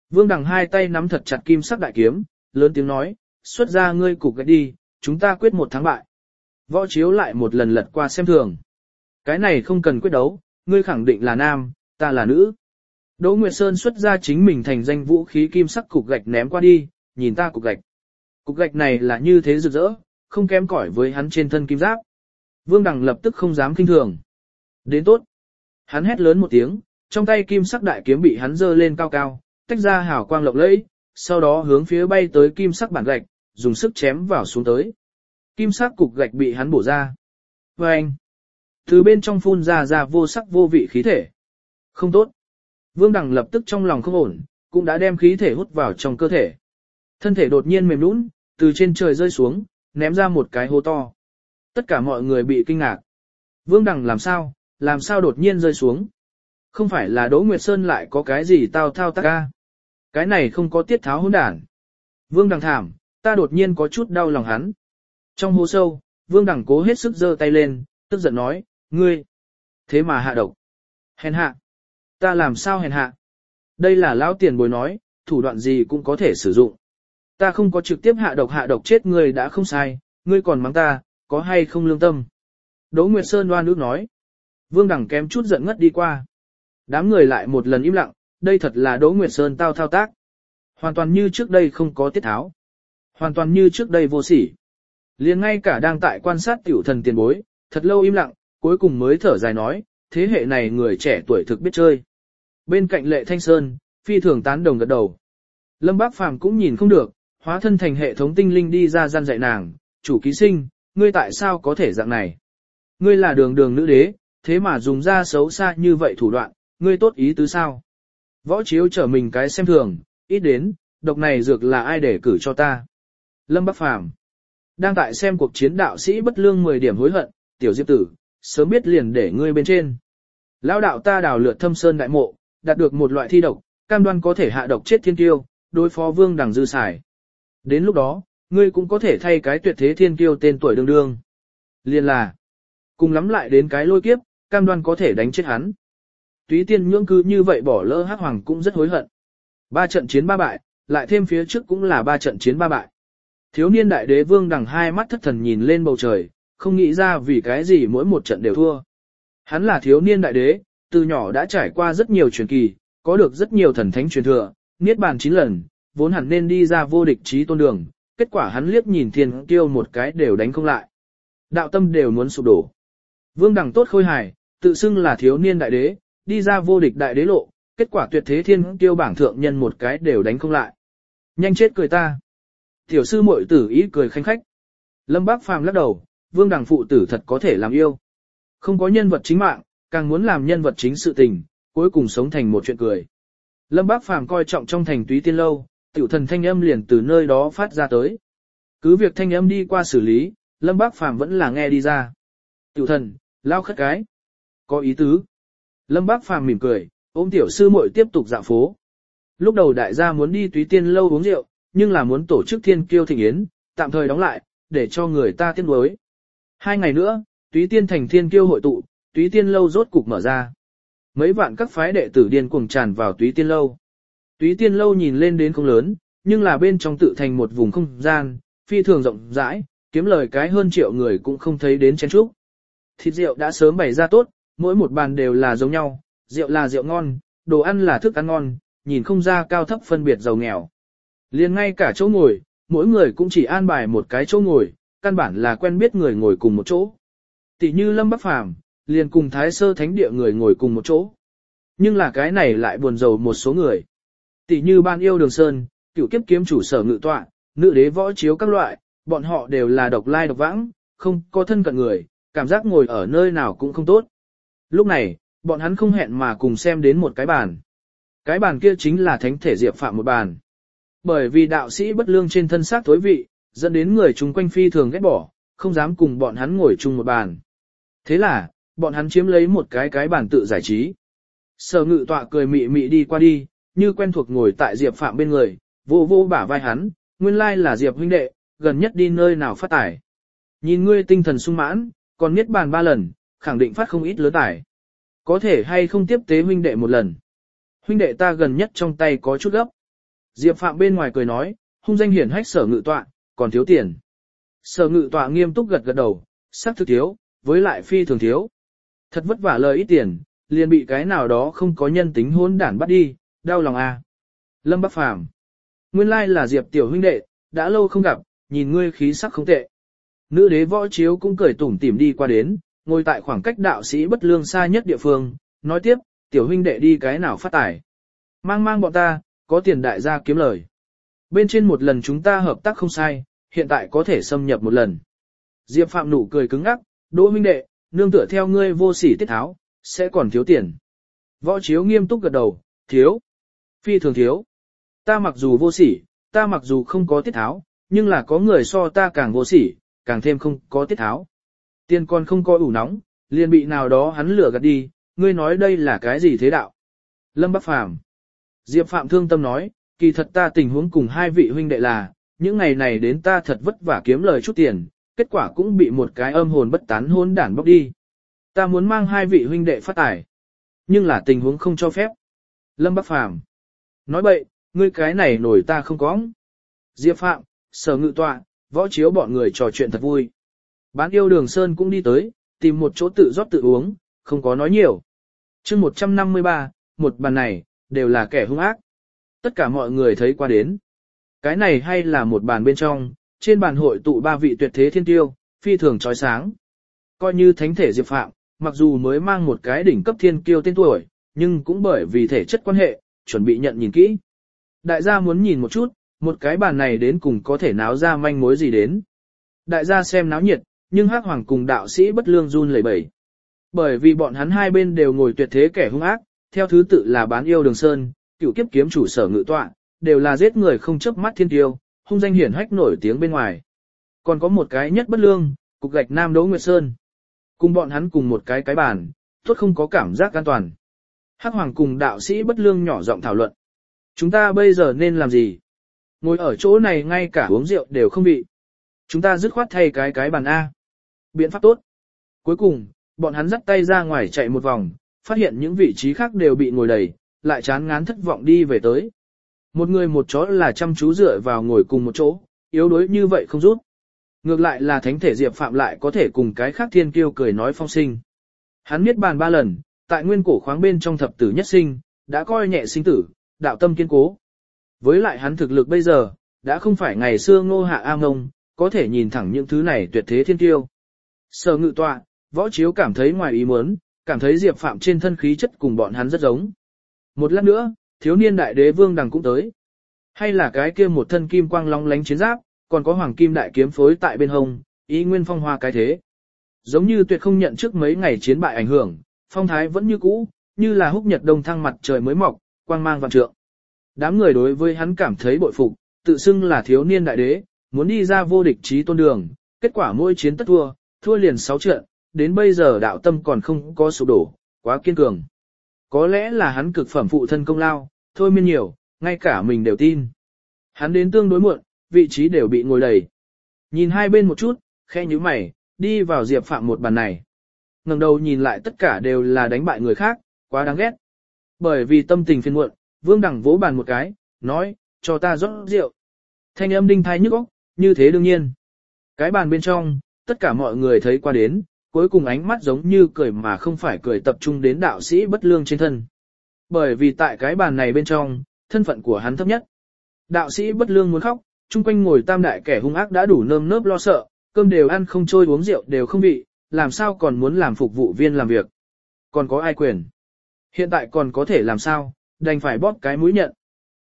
Vương Đằng hai tay nắm thật chặt kim sắc đại kiếm, lớn tiếng nói, xuất ra ngươi cục gạch đi, chúng ta quyết một thắng bại. Võ Chiếu lại một lần lật qua xem thường. Cái này không cần quyết đấu, ngươi khẳng định là nam, ta là nữ. Đỗ Nguyệt Sơn xuất ra chính mình thành danh vũ khí kim sắc cục gạch ném qua đi, nhìn ta cục gạch. Cục gạch này là như thế rực rỡ, không kém cỏi với hắn trên thân kim giáp. Vương Đằng lập tức không dám kinh thường. Đến tốt. Hắn hét lớn một tiếng, trong tay kim sắc đại kiếm bị hắn giơ lên cao cao, tách ra hào quang lộng lẫy, sau đó hướng phía bay tới kim sắc bản gạch, dùng sức chém vào xuống tới. Kim sắc cục gạch bị hắn bổ ra. Và anh, từ bên trong phun ra vô sắc vô vị khí thể. Không tốt. Vương Đằng lập tức trong lòng không ổn, cũng đã đem khí thể hút vào trong cơ thể. Thân thể đột nhiên mềm nhũn, từ trên trời rơi xuống, ném ra một cái hố to. Tất cả mọi người bị kinh ngạc. Vương Đằng làm sao đột nhiên rơi xuống? Không phải là Đỗ Nguyệt Sơn lại có cái gì tao thao tác ca? Cái này không có tiết tháo hỗn đản. Vương Đằng thảm, ta đột nhiên có chút đau lòng hắn. Trong hố sâu, Vương Đằng cố hết sức giơ tay lên, tức giận nói, ngươi, thế mà hạ độc. Hèn hạ. Ta làm sao hèn hạ? Đây là lão tiền bối nói, thủ đoạn gì cũng có thể sử dụng. Ta không có trực tiếp hạ độc chết ngươi đã không sai, ngươi còn mắng ta, có hay không lương tâm? Đỗ Nguyệt Sơn đoan nước nói. Vương Đằng kém chút giận ngất đi qua. Đám người lại một lần im lặng, đây thật là Đỗ Nguyệt Sơn tao thao tác. Hoàn toàn như trước đây không có tiết tháo. Hoàn toàn như trước đây vô sỉ. Liền ngay cả đang tại quan sát tiểu thần tiền bối, thật lâu im lặng, cuối cùng mới thở dài nói, thế hệ này người trẻ tuổi thực biết chơi. Bên cạnh Lệ Thanh Sơn, phi thường tán đồng gật đầu. Lâm Bác Phàm cũng nhìn không được, hóa thân thành hệ thống tinh linh đi ra gian dạy nàng, chủ ký sinh, ngươi tại sao có thể dạng này? Ngươi là đường đường nữ đế, thế mà dùng ra xấu xa như vậy thủ đoạn, ngươi tốt ý tứ sao? Võ Chiếu trở mình cái xem thường, ít đến, độc này dược là ai để cử cho ta? Lâm Bác Phàm đang tại xem cuộc chiến đạo sĩ bất lương 10 điểm hối hận, tiểu Diệp tử, sớm biết liền để ngươi bên trên. Lão đạo ta đào lượt thâm sơn đại mộ, đạt được một loại thi độc, cam đoan có thể hạ độc chết thiên kiêu, đối phó Vương Đằng dư xài. Đến lúc đó, ngươi cũng có thể thay cái tuyệt thế thiên kiêu tên tuổi đương đương. Liên là, cùng lắm lại đến cái lôi kiếp, cam đoan có thể đánh chết hắn. Túy Tiên Nhưỡng cứ như vậy bỏ lỡ Hắc Hoàng cũng rất hối hận. 3 trận chiến 3 bại, lại thêm phía trước cũng là 3 trận chiến 3 bại. Thiếu niên đại đế Vương Đằng hai mắt thất thần nhìn lên bầu trời, không nghĩ ra vì cái gì mỗi một trận đều thua. Hắn là thiếu niên đại đế, từ nhỏ đã trải qua rất nhiều truyền kỳ, có được rất nhiều thần thánh truyền thừa, niết bàn 9 lần, vốn hẳn nên đi ra vô địch chí tôn đường, kết quả hắn liếc nhìn thiên kiêu một cái đều đánh không lại. Đạo tâm đều muốn sụp đổ. Vương Đằng tốt khôi hài, tự xưng là thiếu niên đại đế, đi ra vô địch đại đế lộ, kết quả tuyệt thế thiên kiêu bảng thượng nhân một cái đều đánh không lại. Nhanh chết cười ta. Tiểu sư muội tử ý cười khanh khách. Lâm Bác Phàm lắc đầu, Vương Đằng phụ tử thật có thể làm yêu. Không có nhân vật chính mạng, càng muốn làm nhân vật chính sự tình, cuối cùng sống thành một chuyện cười. Lâm Bác Phàm coi trọng trong thành Túy Tiên lâu, tiểu thần thanh âm liền từ nơi đó phát ra tới. Cứ việc thanh âm đi qua xử lý, Lâm Bác Phàm vẫn là nghe đi ra. Tiểu thần, lao khất cái. Có ý tứ. Lâm Bác Phàm mỉm cười, ôm tiểu sư muội tiếp tục dạo phố. Lúc đầu đại gia muốn đi Túy Tiên lâu uống rượu, nhưng là muốn tổ chức thiên kiêu thịnh yến, tạm thời đóng lại, để cho người ta tiếc nuối. 2 ngày nữa, Túy Tiên thành thiên kiêu hội tụ, Túy Tiên lâu rốt cục mở ra. Mấy vạn các phái đệ tử điên cuồng tràn vào Túy Tiên lâu. Túy Tiên lâu nhìn lên đến không lớn, nhưng là bên trong tự thành một vùng không gian, phi thường rộng rãi, kiếm lời cái hơn triệu người cũng không thấy đến chen chúc. Thịt rượu đã sớm bày ra tốt, mỗi một bàn đều là giống nhau, rượu là rượu ngon, đồ ăn là thức ăn ngon, nhìn không ra cao thấp phân biệt giàu nghèo. Liền ngay cả chỗ ngồi, mỗi người cũng chỉ an bài một cái chỗ ngồi, căn bản là quen biết người ngồi cùng một chỗ. Tỷ như Lâm Bác Phàm liền cùng Thái Sơ Thánh Địa người ngồi cùng một chỗ. Nhưng là cái này lại buồn rầu một số người. Tỷ như Ban Yêu Đường Sơn, Cửu Kiếp Kiếm chủ Sở Ngự Tọa, Nữ Đế Võ Chiếu các loại, bọn họ đều là độc lai độc vãng, không có thân cận người, cảm giác ngồi ở nơi nào cũng không tốt. Lúc này, bọn hắn không hẹn mà cùng xem đến một cái bàn. Cái bàn kia chính là Thánh Thể Diệp Phạm một bàn. Bởi vì đạo sĩ bất lương trên thân xác thối vị, dẫn đến người chung quanh phi thường ghét bỏ, không dám cùng bọn hắn ngồi chung một bàn. Thế là, bọn hắn chiếm lấy một cái bàn tự giải trí. Sở Ngự Tọa cười mị mị đi qua đi, như quen thuộc ngồi tại Diệp Phạm bên người, vô vô bả vai hắn, nguyên lai là Diệp huynh đệ, gần nhất đi nơi nào phát tải. Nhìn ngươi tinh thần sung mãn, còn niết bàn 3 lần, khẳng định phát không ít lớn tải. Có thể hay không tiếp tế huynh đệ một lần. Huynh đệ ta gần nhất trong tay có chút gấp. Diệp Phạm bên ngoài cười nói, hung danh hiển hách Sở Ngự Tọa, còn thiếu tiền. Sở Ngự Tọa nghiêm túc gật gật đầu, xác thực thiếu, với lại phi thường thiếu. Thật vất vả lời ít tiền, liền bị cái nào đó không có nhân tính hỗn đản bắt đi, đau lòng à. Lâm Bắc Phàm, nguyên lai là Diệp tiểu huynh đệ, đã lâu không gặp, nhìn ngươi khí sắc không tệ. Nữ đế Võ Chiếu cũng cười tủm tỉm đi qua đến, ngồi tại khoảng cách đạo sĩ bất lương xa nhất địa phương, nói tiếp, tiểu huynh đệ đi cái nào phát tài. Mang mang bọn ta, có tiền đại gia kiếm lời. Bên trên một lần chúng ta hợp tác không sai, hiện tại có thể xâm nhập một lần. Diệp Phạm nụ cười cứng ngắc, Đỗ huynh đệ, nương tựa theo ngươi vô sỉ tiết tháo, sẽ còn thiếu tiền. Võ Chiếu nghiêm túc gật đầu, thiếu. Phi thường thiếu. Ta mặc dù vô sỉ, ta mặc dù không có tiết tháo, nhưng là có người so ta càng vô sỉ, càng thêm không có tiết tháo. Tiền còn không có ủ nóng, liền bị nào đó hắn lừa gạt đi, ngươi nói đây là cái gì thế đạo? Lâm Bắc Phàm. Diệp Phạm thương tâm nói, kỳ thật ta tình huống cùng hai vị huynh đệ là, những ngày này đến ta thật vất vả kiếm lời chút tiền, kết quả cũng bị một cái âm hồn bất tán hôn đản bóc đi. Ta muốn mang hai vị huynh đệ phát tài, nhưng là tình huống không cho phép. Lâm Bắc Phàm. Nói bậy, ngươi cái này nổi ta không có. Diệp Phạm, Sở Ngự Tọa, Võ Chiếu bọn người trò chuyện thật vui. Bán yêu Đường Sơn cũng đi tới, tìm một chỗ tự rót tự uống, không có nói nhiều. chương 153, một bàn này, đều là kẻ hung ác. Tất cả mọi người thấy qua đến. Cái này hay là một bàn bên trong, trên bàn hội tụ ba vị tuyệt thế thiên tiêu, phi thường chói sáng. Coi như thánh thể Diệp Phạm, mặc dù mới mang một cái đỉnh cấp thiên kiêu tên tuổi, nhưng cũng bởi vì thể chất quan hệ, chuẩn bị nhận nhìn kỹ. Đại gia muốn nhìn một chút, một cái bàn này đến cùng có thể náo ra manh mối gì đến. Đại gia xem náo nhiệt, nhưng Hắc Hoàng cùng đạo sĩ bất lương run lẩy bẩy. Bởi vì bọn hắn hai bên đều ngồi tuyệt thế kẻ hung ác, theo thứ tự là Bán Yêu Đường Sơn, Cửu Kiếp Kiếm chủ Sở Ngự Tọa, đều là giết người không chớp mắt thiên tiêu, hung danh hiển hách nổi tiếng bên ngoài. Còn có một cái nhất bất lương, cục gạch Nam Đỗ Nguyệt Sơn. Cùng bọn hắn cùng một cái bàn, tốt không có cảm giác an toàn. Hắc Hoàng cùng đạo sĩ bất lương nhỏ giọng thảo luận. Chúng ta bây giờ nên làm gì? Ngồi ở chỗ này ngay cả uống rượu đều không bị. Chúng ta dứt khoát thay cái bàn A. Biện pháp tốt. Cuối cùng, bọn hắn dắt tay ra ngoài chạy một vòng, phát hiện những vị trí khác đều bị ngồi đầy, lại chán ngán thất vọng đi về tới. Một người một chó là chăm chú dựa vào ngồi cùng một chỗ, yếu đuối như vậy không rút. Ngược lại là thánh thể Diệp Phạm lại có thể cùng cái khác thiên kiêu cười nói phong sinh. Hắn miết bàn 3 lần, tại nguyên cổ khoáng bên trong thập tử nhất sinh, đã coi nhẹ sinh tử, đạo tâm kiên cố. Với lại hắn thực lực bây giờ, đã không phải ngày xưa Ngô Hạ A Ngông, có thể nhìn thẳng những thứ này tuyệt thế thiên kiêu. Sở Ngự Tọa, Võ Chiếu cảm thấy ngoài ý muốn, cảm thấy Diệp Phạm trên thân khí chất cùng bọn hắn rất giống. Một lát nữa, thiếu niên đại đế Vương Đằng cũng tới. Hay là cái kia một thân kim quang long lánh chiến giáp, còn có hoàng kim đại kiếm phối tại bên hông, ý nguyên phong hoa cái thế. Giống như tuyệt không nhận trước mấy ngày chiến bại ảnh hưởng, phong thái vẫn như cũ, như là húc nhật đông thăng mặt trời mới mọc, quang mang vạn trượng. Đám người đối với hắn cảm thấy bội phục, tự xưng là thiếu niên đại đế, muốn đi ra vô địch chí tôn đường, kết quả mỗi chiến tất thua, thua liền 6 trận, đến bây giờ đạo tâm còn không có sụp đổ, quá kiên cường. Có lẽ là hắn cực phẩm phụ thân công lao, thôi miên nhiều, ngay cả mình đều tin. Hắn đến tương đối muộn, vị trí đều bị ngồi đầy. Nhìn hai bên một chút, khẽ nhíu mày, đi vào Diệp Phạm một bàn này. Ngẩng đầu nhìn lại tất cả đều là đánh bại người khác, quá đáng ghét. Bởi vì tâm tình phiền muộn, Vương Đằng vỗ bàn một cái, nói, cho ta rót rượu. Thanh âm đinh thai nhức óc, như thế đương nhiên. Cái bàn bên trong, tất cả mọi người thấy qua đến, cuối cùng ánh mắt giống như cười mà không phải cười tập trung đến đạo sĩ bất lương trên thân. Bởi vì tại cái bàn này bên trong, thân phận của hắn thấp nhất. Đạo sĩ bất lương muốn khóc, chung quanh ngồi tam đại kẻ hung ác đã đủ nơm nớp lo sợ, cơm đều ăn không trôi uống rượu đều không vị, làm sao còn muốn làm phục vụ viên làm việc. Còn có ai quyền? Hiện tại còn có thể làm sao, đành phải bóp cái mũi nhận.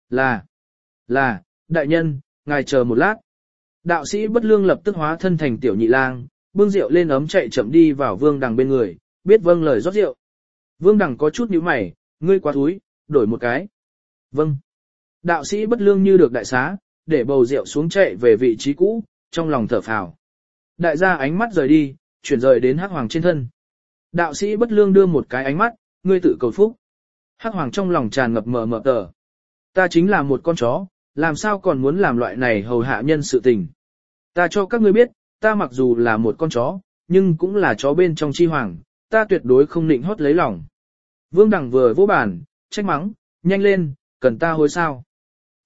Là, đại nhân, ngài chờ một lát. Đạo sĩ bất lương lập tức hóa thân thành tiểu nhị lang, bưng rượu lên ấm chạy chậm đi vào Vương Đằng bên người, biết vâng lời rót rượu. Vương Đằng có chút nhíu mày, ngươi quá thúi, đổi một cái. Vâng. Đạo sĩ bất lương như được đại xá, để bầu rượu xuống chạy về vị trí cũ, trong lòng thở phào. Đại gia ánh mắt rời đi, chuyển rời đến Hắc Hoàng trên thân. Đạo sĩ bất lương đưa một cái ánh mắt, ngươi tự cầu phúc. Hắc Hoàng trong lòng tràn ngập mờ mờ tờ. Ta chính là một con chó, làm sao còn muốn làm loại này hầu hạ nhân sự tình. Ta cho các ngươi biết, ta mặc dù là một con chó, nhưng cũng là chó bên trong chi hoàng, ta tuyệt đối không nịnh hót lấy lòng. Vương Đằng vừa vỗ bàn, trách mắng, nhanh lên, cần ta hối sao.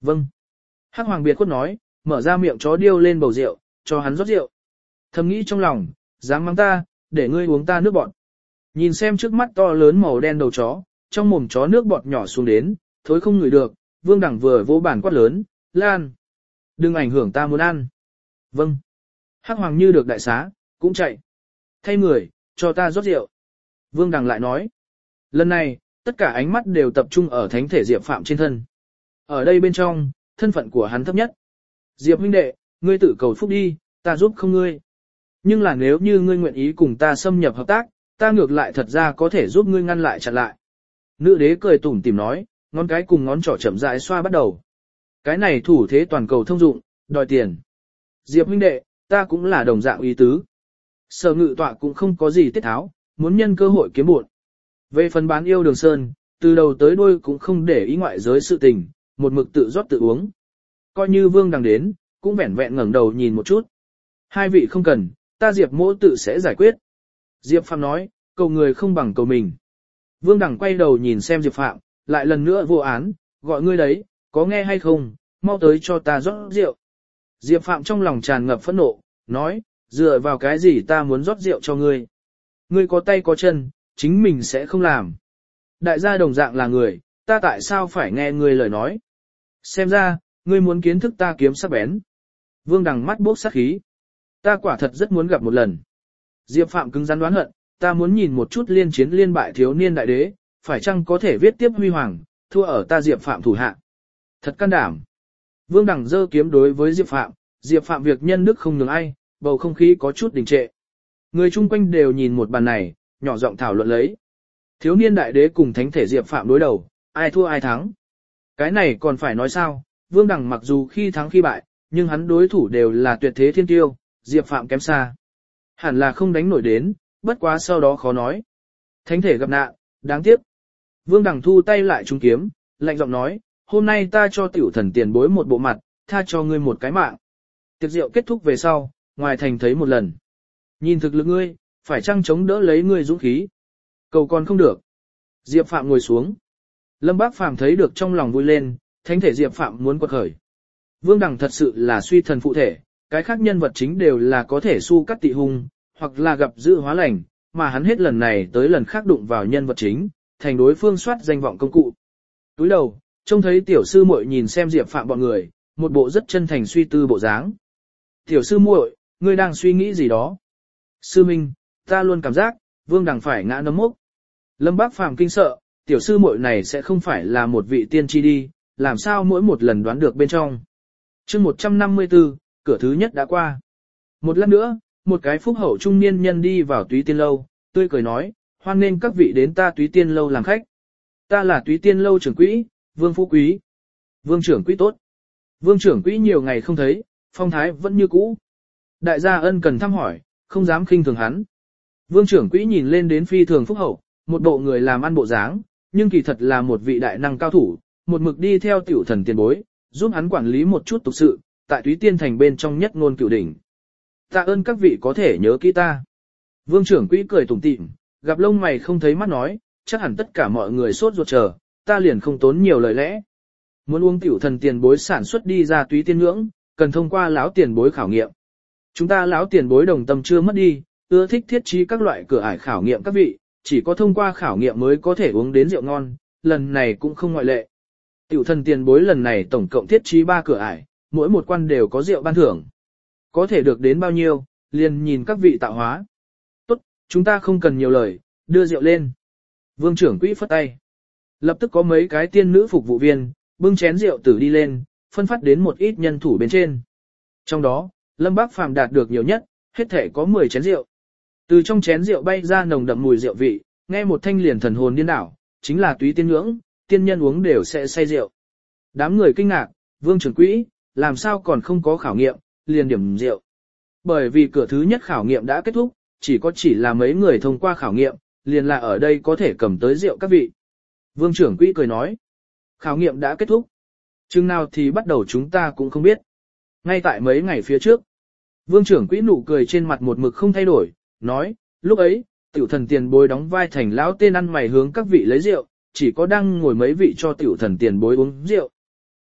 Vâng. Hắc Hoàng biệt khuất nói, mở ra miệng chó điêu lên bầu rượu, cho hắn rót rượu. Thầm nghĩ trong lòng, dám mắng ta, để ngươi uống ta nước bọt. Nhìn xem trước mắt to lớn màu đen đầu chó, trong mồm chó nước bọt nhỏ xuống đến, thối không ngửi được, Vương Đẳng vừa vỗ bản quát lớn, Lan. Đừng ảnh hưởng ta muốn ăn. Vâng. Hắc Hoàng như được đại xá, cũng chạy. Thay người, cho ta rót rượu. Vương Đằng lại nói. Lần này, tất cả ánh mắt đều tập trung ở thánh thể Diệp Phạm trên thân. Ở đây bên trong, thân phận của hắn thấp nhất. Diệp huynh đệ, ngươi tự cầu phúc đi, ta giúp không ngươi. Nhưng là nếu như ngươi nguyện ý cùng ta xâm nhập hợp tác, ta ngược lại thật ra có thể giúp ngươi ngăn lại chặn lại. Nữ đế cười tủm tỉm nói, ngón cái cùng ngón trỏ chậm rãi xoa bắt đầu. Cái này thủ thế toàn cầu thông dụng, đòi tiền. Diệp huynh đệ, ta cũng là đồng dạng ý tứ. Sở Ngự Tọa cũng không có gì tiết tháo, muốn nhân cơ hội kiếm bộn. Về phần bán yêu Đường Sơn, từ đầu tới đuôi cũng không để ý ngoại giới sự tình, một mực tự rót tự uống. Coi như Vương Đằng đến, cũng vẻn vẹn ngẩng đầu nhìn một chút. Hai vị không cần, ta Diệp mỗ tự sẽ giải quyết. Diệp Phạm nói, cầu người không bằng cầu mình. Vương Đằng quay đầu nhìn xem Diệp Phạm, lại lần nữa vô án, gọi ngươi đấy, có nghe hay không, mau tới cho ta rót rượu. Diệp Phạm trong lòng tràn ngập phẫn nộ, nói, dựa vào cái gì ta muốn rót rượu cho ngươi. Ngươi có tay có chân, chính mình sẽ không làm. Đại gia đồng dạng là người, ta tại sao phải nghe ngươi lời nói. Xem ra, ngươi muốn kiến thức ta kiếm sắc bén. Vương Đằng mắt bốc sát khí. Ta quả thật rất muốn gặp một lần. Diệp Phạm cứng rắn đoán hận, ta muốn nhìn một chút liên chiến liên bại thiếu niên đại đế, phải chăng có thể viết tiếp huy hoàng, thua ở ta Diệp Phạm thủ hạ. Thật can đảm. Vương Đằng giơ kiếm đối với Diệp Phạm việc nhân đức không nhường ai, bầu không khí có chút đình trệ. Người chung quanh đều nhìn một bàn này, nhỏ giọng thảo luận lấy. Thiếu niên đại đế cùng thánh thể Diệp Phạm đối đầu, ai thua ai thắng. Cái này còn phải nói sao, Vương Đằng mặc dù khi thắng khi bại, nhưng hắn đối thủ đều là tuyệt thế thiên tiêu, Diệp Phạm kém xa. Hẳn là không đánh nổi đến, bất quá sau đó khó nói. Thánh thể gặp nạn, đáng tiếc. Vương Đằng thu tay lại trúng kiếm, lạnh giọng nói, hôm nay ta cho tiểu thần tiền bối một bộ mặt, tha cho ngươi một cái mạng. Tiệc rượu kết thúc về sau, ngoài thành thấy một lần. Nhìn thực lực ngươi, phải chăng chống đỡ lấy ngươi dũng khí. Cầu còn không được. Diệp Phạm ngồi xuống. Lâm Bác Phàm thấy được trong lòng vui lên, thánh thể Diệp Phạm muốn quật khởi. Vương Đằng thật sự là suy thần phụ thể, cái khác nhân vật chính đều là có thể su cắt tị hung, hoặc là gặp dự hóa lành, mà hắn hết lần này tới lần khác đụng vào nhân vật chính, thành đối phương soát danh vọng công cụ. Túi đầu, trông thấy tiểu sư muội nhìn xem Diệp Phạm bọn người, một bộ rất chân thành suy tư bộ dáng. Tiểu sư muội, ngươi đang suy nghĩ gì đó? Sư Minh, ta luôn cảm giác, Vương Đằng phải ngã nấm mốc. Lâm Bác Phàm kinh sợ, tiểu sư muội này sẽ không phải là một vị tiên tri đi, làm sao mỗi một lần đoán được bên trong. Chương 154, cửa thứ nhất đã qua. Một lát nữa, một cái phúc hậu trung niên nhân đi vào Túy Tiên Lâu, tươi cười nói, hoan nên các vị đến ta Túy Tiên Lâu làm khách. Ta là Túy Tiên Lâu trưởng quỹ, Vương Phú Quý. Vương trưởng quỹ tốt. Vương trưởng quỹ nhiều ngày không thấy, phong thái vẫn như cũ. Đại gia ân cần thăm hỏi, không dám khinh thường hắn. Vương trưởng quỹ nhìn lên đến phi thường phúc hậu, một bộ người làm ăn bộ dáng, nhưng kỳ thật là một vị đại năng cao thủ, một mực đi theo tiểu thần tiền bối, giúp hắn quản lý một chút tục sự, tại Túy Tiên thành bên trong nhất ngôn cửu đỉnh. Tạ ơn các vị có thể nhớ kỹ ta. Vương trưởng quỹ cười tủm tỉm, gặp lông mày không thấy mắt nói, chắc hẳn tất cả mọi người sốt ruột chờ, ta liền không tốn nhiều lời lẽ. Muốn uống tiểu thần tiền bối sản xuất đi ra Túy Tiên ngưỡng, cần thông qua lão tiền bối khảo nghiệm. Chúng ta lão tiền bối đồng tâm chưa mất đi, ưa thích thiết trí các loại cửa ải khảo nghiệm các vị, chỉ có thông qua khảo nghiệm mới có thể uống đến rượu ngon, lần này cũng không ngoại lệ. Tiểu thần tiền bối lần này tổng cộng thiết trí 3 cửa ải, mỗi một quan đều có rượu ban thưởng. Có thể được đến bao nhiêu, liền nhìn các vị tạo hóa. Tốt, chúng ta không cần nhiều lời, đưa rượu lên. Vương trưởng quỹ phất tay. Lập tức có mấy cái tiên nữ phục vụ viên, bưng chén rượu tử đi lên, phân phát đến một ít nhân thủ bên trên. Trong đó, Lâm Bác Phàm đạt được nhiều nhất, hết thể có 10 chén rượu. Từ trong chén rượu bay ra nồng đậm mùi rượu vị, nghe một thanh liền thần hồn điên đảo, chính là Túy Tiên ngưỡng, tiên nhân uống đều sẽ say rượu. Đám người kinh ngạc, Vương trưởng quỹ, làm sao còn không có khảo nghiệm, liền điểm rượu. Bởi vì cửa thứ nhất khảo nghiệm đã kết thúc, chỉ là mấy người thông qua khảo nghiệm, liền là ở đây có thể cầm tới rượu các vị. Vương trưởng quỹ cười nói, khảo nghiệm đã kết thúc. Chừng nào thì bắt đầu chúng ta cũng không biết. Ngay tại mấy ngày phía trước, Vương trưởng quỹ nụ cười trên mặt một mực không thay đổi, nói, lúc ấy, tiểu thần tiền bối đóng vai thành lão tên ăn mày hướng các vị lấy rượu, chỉ có đang ngồi mấy vị cho tiểu thần tiền bối uống rượu.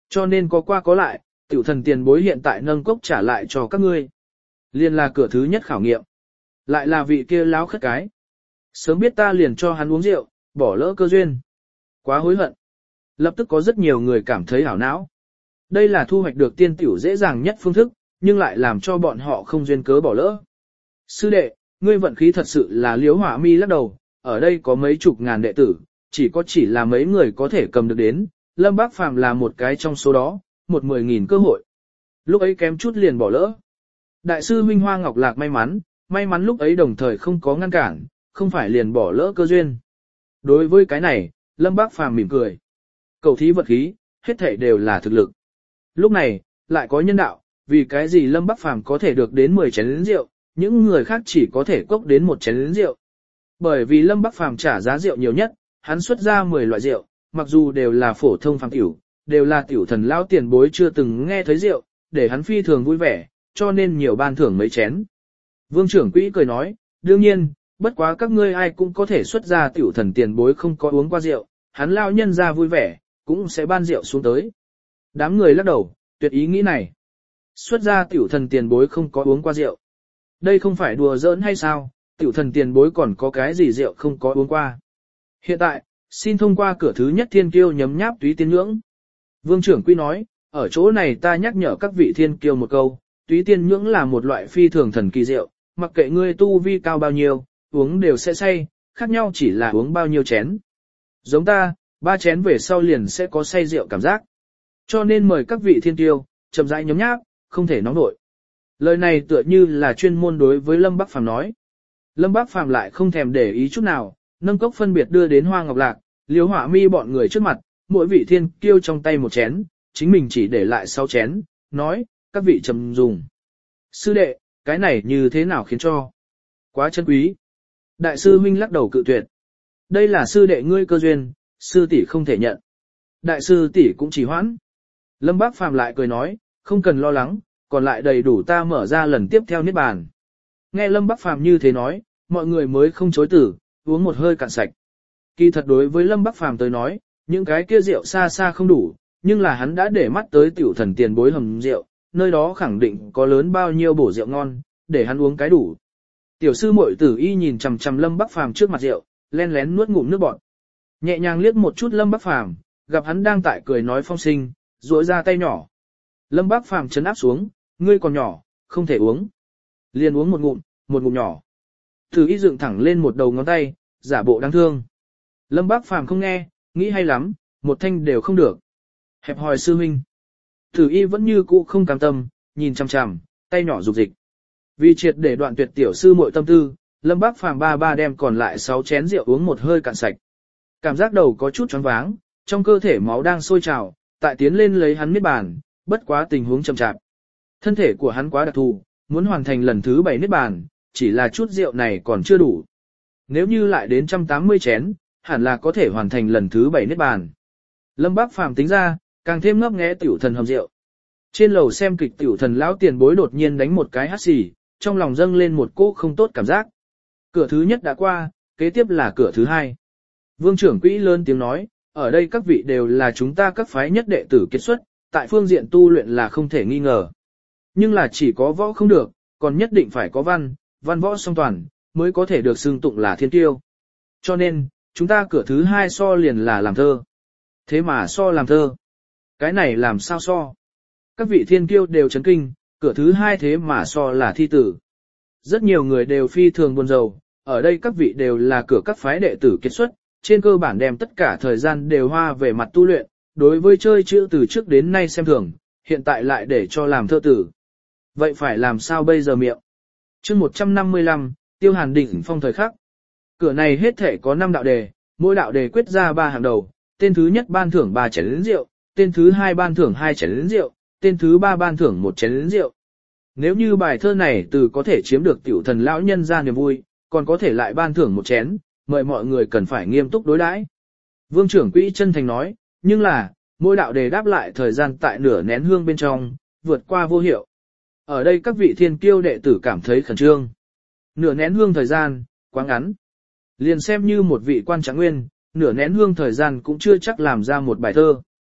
Cho nên có qua có lại, tiểu thần tiền bối hiện tại nâng cốc trả lại cho các ngươi. Liên là cửa thứ nhất khảo nghiệm. Lại là vị kia láo khất cái. Sớm biết ta liền cho hắn uống rượu, bỏ lỡ cơ duyên. Quá hối hận. Lập tức có rất nhiều người cảm thấy hảo não. Đây là thu hoạch được tiên tiểu dễ dàng nhất phương thức, nhưng lại làm cho bọn họ không duyên cớ bỏ lỡ. Sư đệ, ngươi vận khí thật sự là Liễu Hỏa Mi lắc đầu, ở đây có mấy chục ngàn đệ tử, chỉ là mấy người có thể cầm được đến, Lâm Bác Phàm là một cái trong số đó, 10.000 cơ hội. Lúc ấy kém chút liền bỏ lỡ. Đại sư Minh Hoa Ngọc Lạc may mắn lúc ấy đồng thời không có ngăn cản, không phải liền bỏ lỡ cơ duyên. Đối với cái này, Lâm Bác Phàm mỉm cười. Cầu thí vật khí, hết thảy đều là thực lực. Lúc này, lại có nhân đạo, vì cái gì Lâm Bác Phàm có thể được đến 10 chén rượu, những người khác chỉ có thể cốc đến 1 chén rượu. Bởi vì Lâm Bác Phàm trả giá rượu nhiều nhất, hắn xuất ra 10 loại rượu, mặc dù đều là phổ thông phàm tiểu, đều là tiểu thần lão tiền bối chưa từng nghe thấy rượu, để hắn phi thường vui vẻ, cho nên nhiều ban thưởng mấy chén. Vương trưởng quỹ cười nói, đương nhiên, bất quá các ngươi ai cũng có thể xuất ra tiểu thần tiền bối không có uống qua rượu, hắn lão nhân ra vui vẻ, cũng sẽ ban rượu xuống tới. Đám người lắc đầu, tuyệt ý nghĩ này. Xuất ra tiểu thần tiền bối không có uống qua rượu. Đây không phải đùa giỡn hay sao, tiểu thần tiền bối còn có cái gì rượu không có uống qua. Hiện tại, xin thông qua cửa thứ nhất thiên kiêu nhấm nháp túy tiên nhưỡng. Vương trưởng quy nói, ở chỗ này ta nhắc nhở các vị thiên kiêu một câu, túy tiên nhưỡng là một loại phi thường thần kỳ rượu, mặc kệ ngươi tu vi cao bao nhiêu, uống đều sẽ say, khác nhau chỉ là uống bao nhiêu chén. Giống ta, 3 chén về sau liền sẽ có say rượu cảm giác. Cho nên mời các vị thiên kiêu, chậm rãi nhấm nháp, không thể nóng nổi. Lời này tựa như là chuyên môn đối với Lâm Bác Phàm nói. Lâm Bác Phàm lại không thèm để ý chút nào, nâng cốc phân biệt đưa đến Hoa Ngọc Lạc, Liễu Hỏa Mi bọn người trước mặt, mỗi vị thiên kiêu trong tay 1 chén, chính mình chỉ để lại 6 chén, nói, các vị trầm dùng. Sư đệ, cái này như thế nào khiến cho? Quá chân quý. Đại sư huynh lắc đầu cự tuyệt. Đây là sư đệ ngươi cơ duyên, sư tỷ không thể nhận. Đại sư tỷ cũng chỉ hoãn. Lâm Bác Phàm lại cười nói, không cần lo lắng, còn lại đầy đủ ta mở ra lần tiếp theo niết bàn. Nghe Lâm Bác Phàm như thế nói, mọi người mới không chối từ, uống một hơi cạn sạch. Kỳ thật đối với Lâm Bác Phàm tới nói, những cái kia rượu xa xa không đủ, nhưng là hắn đã để mắt tới tiểu thần tiền bối hầm rượu, nơi đó khẳng định có lớn bao nhiêu bổ rượu ngon, để hắn uống cái đủ. Tiểu sư muội Tử Y nhìn chằm chằm Lâm Bác Phàm trước mặt rượu, len lén nuốt ngụm nước bọt. Nhẹ nhàng liếc một chút Lâm Bác Phàm, gặp hắn đang tại cười nói phong sinh, duỗi ra tay nhỏ. Lâm Bác Phàm chấn áp xuống, ngươi còn nhỏ, không thể uống. Liền uống một ngụm nhỏ. Tử Y dựng thẳng lên một đầu ngón tay, giả bộ đáng thương. Lâm Bác Phàm không nghe, nghĩ hay lắm, một thanh đều không được. Hẹp hòi sư huynh. Tử Y vẫn như cũ không cam tâm, nhìn chằm chằm, tay nhỏ rục dịch. Vì triệt để đoạn tuyệt tiểu sư muội tâm tư, Lâm Bác Phàm ba đem còn lại 6 chén rượu uống một hơi cạn sạch. Cảm giác đầu có chút choáng váng, trong cơ thể máu đang sôi trào, tại tiến lên lấy hắn niết bàn, bất quá tình huống chậm chạp. Thân thể của hắn quá đặc thù, muốn hoàn thành lần thứ 7 niết bàn, chỉ là chút rượu này còn chưa đủ. Nếu như lại đến 180 chén, hẳn là có thể hoàn thành lần thứ 7 niết bàn. Lâm Bác Phàm tính ra, càng thêm ngấp nghé tiểu thần hầm rượu. Trên lầu xem kịch tiểu thần lão tiền bối đột nhiên đánh một cái hắt xì, trong lòng dâng lên một cỗ không tốt cảm giác. Cửa thứ nhất đã qua, kế tiếp là cửa thứ 2. Vương trưởng quỹ lớn tiếng nói, ở đây các vị đều là chúng ta các phái nhất đệ tử kết xuất, tại phương diện tu luyện là không thể nghi ngờ. Nhưng là chỉ có võ không được, còn nhất định phải có văn võ song toàn, mới có thể được xưng tụng là thiên tiêu. Cho nên, chúng ta cửa thứ 2 so liền là làm thơ. Thế mà so làm thơ. Cái này làm sao so? Các vị thiên kiêu đều chấn kinh, cửa thứ 2 thế mà so là thi tử. Rất nhiều người đều phi thường buồn rầu, ở đây các vị đều là cửa các phái đệ tử kết xuất, trên cơ bản đem tất cả thời gian đều hoa về mặt tu luyện, đối với chơi chữ từ trước đến nay xem thường, hiện tại lại để cho làm thơ tử. Vậy phải làm sao bây giờ miệng? Chương 155, Tiêu Hàn đỉnh phong thời khắc. Cửa này hết thể có 5 đạo đề, mỗi đạo đề quyết ra 3 hàng đầu, tên thứ nhất ban thưởng 3 chén rượu, tên thứ 2 ban thưởng 2 chén rượu, tên thứ 3 ban thưởng 1 chén rượu. Nếu như bài thơ này từ có thể chiếm được tiểu thần lão nhân ra niềm vui, còn có thể lại ban thưởng 1 chén, mời mọi người cần phải nghiêm túc đối đãi. Vương trưởng quỹ chân thành nói, nhưng là, mỗi đạo đề đáp lại thời gian tại nửa nén hương bên trong, vượt qua vô hiệu. Ở đây các vị thiên kiêu đệ tử cảm thấy khẩn trương. Nửa nén hương thời gian, quá ngắn. Liền xem như một vị quan trạng nguyên, nửa nén hương thời gian cũng chưa chắc làm ra một bài thơ.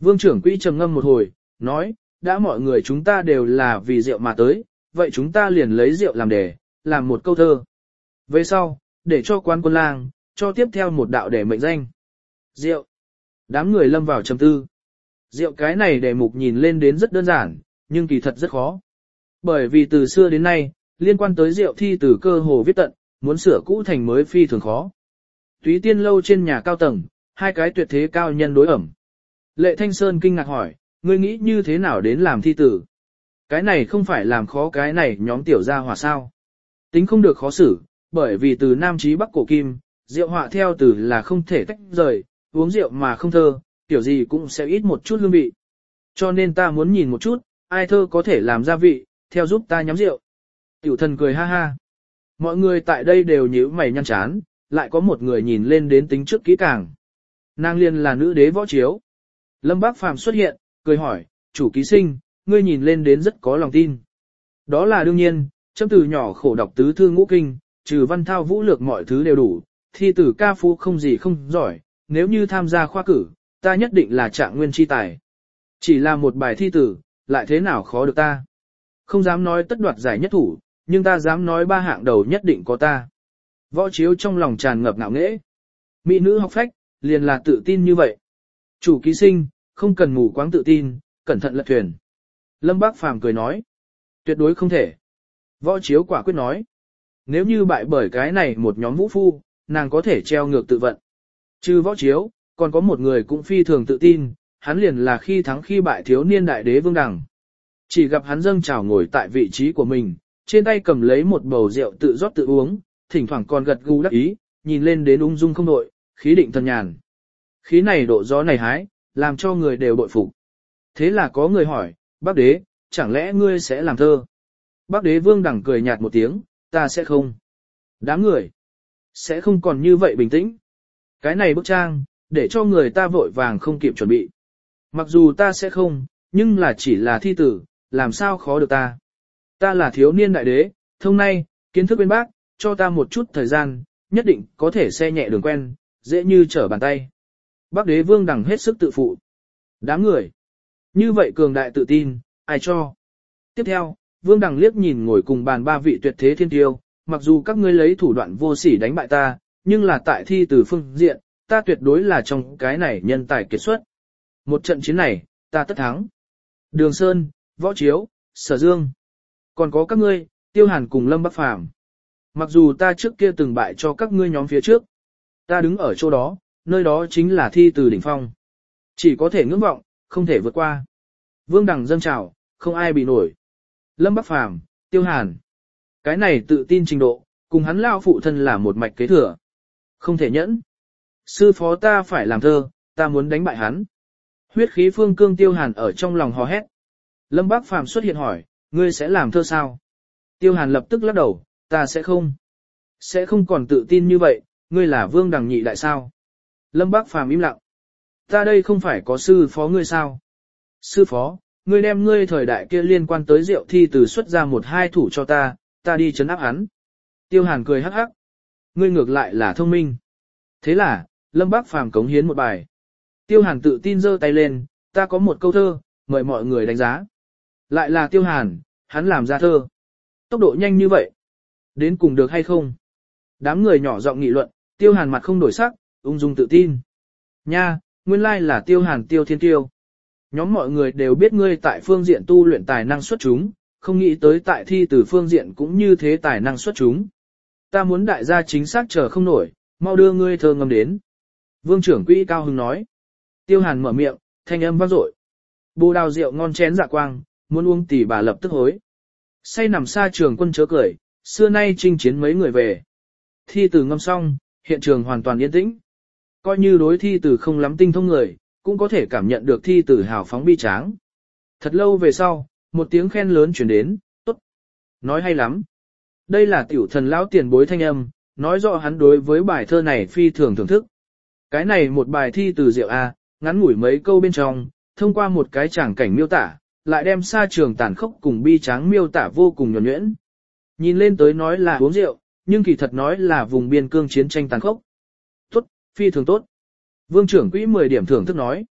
Vương trưởng quỹ trầm ngâm một hồi, nói, đã mọi người chúng ta đều là vì rượu mà tới, vậy chúng ta liền lấy rượu làm đề, làm một câu thơ. Về sau, để cho quan quân lang, cho tiếp theo một đạo để mệnh danh. Rượu. Đám người lâm vào trầm tư. Rượu cái này đề mục nhìn lên đến rất đơn giản, nhưng kỳ thật rất khó. Bởi vì từ xưa đến nay, liên quan tới rượu thi từ cơ hồ viết tận, muốn sửa cũ thành mới phi thường khó. Túy Tiên lâu trên nhà cao tầng, hai cái tuyệt thế cao nhân đối ẩm. Lệ Thanh Sơn kinh ngạc hỏi, ngươi nghĩ như thế nào đến làm thi tử? Cái này không phải làm khó cái này nhóm tiểu gia hỏa sao? Tính không được khó xử, bởi vì từ Nam chí Bắc cổ kim, rượu họa theo từ là không thể tách rời, uống rượu mà không thơ, kiểu gì cũng sẽ ít một chút hương vị. Cho nên ta muốn nhìn một chút, ai thơ có thể làm gia vị, theo giúp ta nhắm rượu. Tiểu thần cười ha ha. Mọi người tại đây đều nhíu mày nhăn chán, lại có một người nhìn lên đến tính trước kỹ càng. Nàng liên là nữ đế Võ Chiếu. Lâm Bác Phàm xuất hiện, cười hỏi, chủ ký sinh, ngươi nhìn lên đến rất có lòng tin. Đó là đương nhiên, chấm từ nhỏ khổ đọc tứ thư ngũ kinh, trừ văn thao vũ lược mọi thứ đều đủ, thi tử ca phú không gì không giỏi, nếu như tham gia khoa cử, ta nhất định là trạng nguyên chi tài. Chỉ là một bài thi tử, lại thế nào khó được ta. Không dám nói tất đoạt giải nhất thủ, nhưng ta dám nói ba hạng đầu nhất định có ta. Võ Chiếu trong lòng tràn ngập ngạo nghễ. Mỹ nữ học phách, liền là tự tin như vậy. Chủ ký sinh, không cần mù quáng tự tin, cẩn thận lật thuyền. Lâm Bác Phàm cười nói. Tuyệt đối không thể. Võ Chiếu quả quyết nói. Nếu như bại bởi cái này một nhóm vũ phu, nàng có thể treo ngược tự vận. Trừ Võ Chiếu, còn có một người cũng phi thường tự tin, hắn liền là khi thắng khi bại thiếu niên đại đế Vương Đằng. Chỉ gặp hắn dâng trào ngồi tại vị trí của mình, trên tay cầm lấy một bầu rượu tự rót tự uống, thỉnh thoảng còn gật gù đắc ý, nhìn lên đến ung dung không đội, khí định thần nhàn. Khí này độ gió này hái, làm cho người đều bội phục. Thế là có người hỏi, bác đế, chẳng lẽ ngươi sẽ làm thơ? Bác đế Vương Đằng cười nhạt một tiếng, ta sẽ không. Đám người, sẽ không còn như vậy bình tĩnh. Cái này bức trang, để cho người ta vội vàng không kịp chuẩn bị. Mặc dù ta sẽ không, nhưng là chỉ là thi tử, làm sao khó được ta. Ta là thiếu niên đại đế, thông nay, kiến thức bên bác, cho ta một chút thời gian, nhất định có thể xe nhẹ đường quen, dễ như trở bàn tay. Bác đế Vương Đằng hết sức tự phụ. Đám người, như vậy cường đại tự tin, ai cho. Tiếp theo, Vương Đằng liếc nhìn ngồi cùng bàn ba vị tuyệt thế thiên tiêu, mặc dù các ngươi lấy thủ đoạn vô sỉ đánh bại ta, nhưng là tại thi từ phương diện, ta tuyệt đối là trong cái này nhân tài kiệt xuất. Một trận chiến này, ta tất thắng. Đường Sơn, Võ Chiếu, Sở Dương. Còn có các ngươi, Tiêu Hàn cùng Lâm Bắc Phàm. Mặc dù ta trước kia từng bại cho các ngươi nhóm phía trước, ta đứng ở chỗ đó, nơi đó chính là thi từ đỉnh phong. Chỉ có thể ngưỡng vọng, không thể vượt qua. Vương Đằng dâng trào, không ai bị nổi. Lâm Bắc Phàm, Tiêu Hàn. Cái này tự tin trình độ, cùng hắn lao phụ thân là một mạch kế thừa. Không thể nhẫn. Sư phó ta phải làm thơ, ta muốn đánh bại hắn. Huyết khí phương cương Tiêu Hàn ở trong lòng hò hét. Lâm Bác Phàm xuất hiện hỏi, ngươi sẽ làm thơ sao? Tiêu Hàn lập tức lắc đầu, ta sẽ không. Sẽ không còn tự tin như vậy, ngươi là Vương Đằng nhị đại sao? Lâm Bác Phàm im lặng. Ta đây không phải có sư phó ngươi sao? Sư phó, ngươi đem ngươi thời đại kia liên quan tới rượu thi từ xuất ra một hai thủ cho ta, ta đi trấn áp hắn. Tiêu Hàn cười hắc hắc. Ngươi ngược lại là thông minh. Thế là, Lâm Bác Phàm cống hiến một bài. Tiêu Hàn tự tin giơ tay lên, ta có một câu thơ, mời mọi người đánh giá. Lại là Tiêu Hàn, hắn làm ra thơ. Tốc độ nhanh như vậy. Đến cùng được hay không? Đám người nhỏ giọng nghị luận, Tiêu Hàn mặt không đổi sắc, ung dung tự tin. Nha, nguyên lai là Tiêu Hàn Tiêu Thiên Tiêu. Nhóm mọi người đều biết ngươi tại phương diện tu luyện tài năng xuất chúng, không nghĩ tới tại thi từ phương diện cũng như thế tài năng xuất chúng. Ta muốn đại gia chính xác chờ không nổi, mau đưa ngươi thơ ngâm đến. Vương trưởng quỹ cao hứng nói. Tiêu Hàn mở miệng, thanh âm vang dội. Bồ đào rượu ngon chén dạ quang, muốn uống tỷ bà lập tức hối. Say nằm xa trường quân chớ cười, xưa nay chinh chiến mấy người về. Thi từ ngâm xong, hiện trường hoàn toàn yên tĩnh. Coi như đối thi từ không lắm tinh thông người, cũng có thể cảm nhận được thi từ hào phóng bi tráng. Thật lâu về sau, một tiếng khen lớn chuyển đến, tốt. Nói hay lắm. Đây là tiểu thần lão tiền bối thanh âm, nói rõ hắn đối với bài thơ này phi thường thưởng thức. Cái này một bài thi từ rượu A, ngắn ngủi mấy câu bên trong, thông qua một cái tràng cảnh miêu tả, lại đem xa trường tàn khốc cùng bi tráng miêu tả vô cùng nhuần nhuyễn. Nhìn lên tới nói là uống rượu, nhưng kỳ thật nói là vùng biên cương chiến tranh tàn khốc. Tốt, phi thường tốt. Vương trưởng quỹ 10 điểm thưởng thức nói.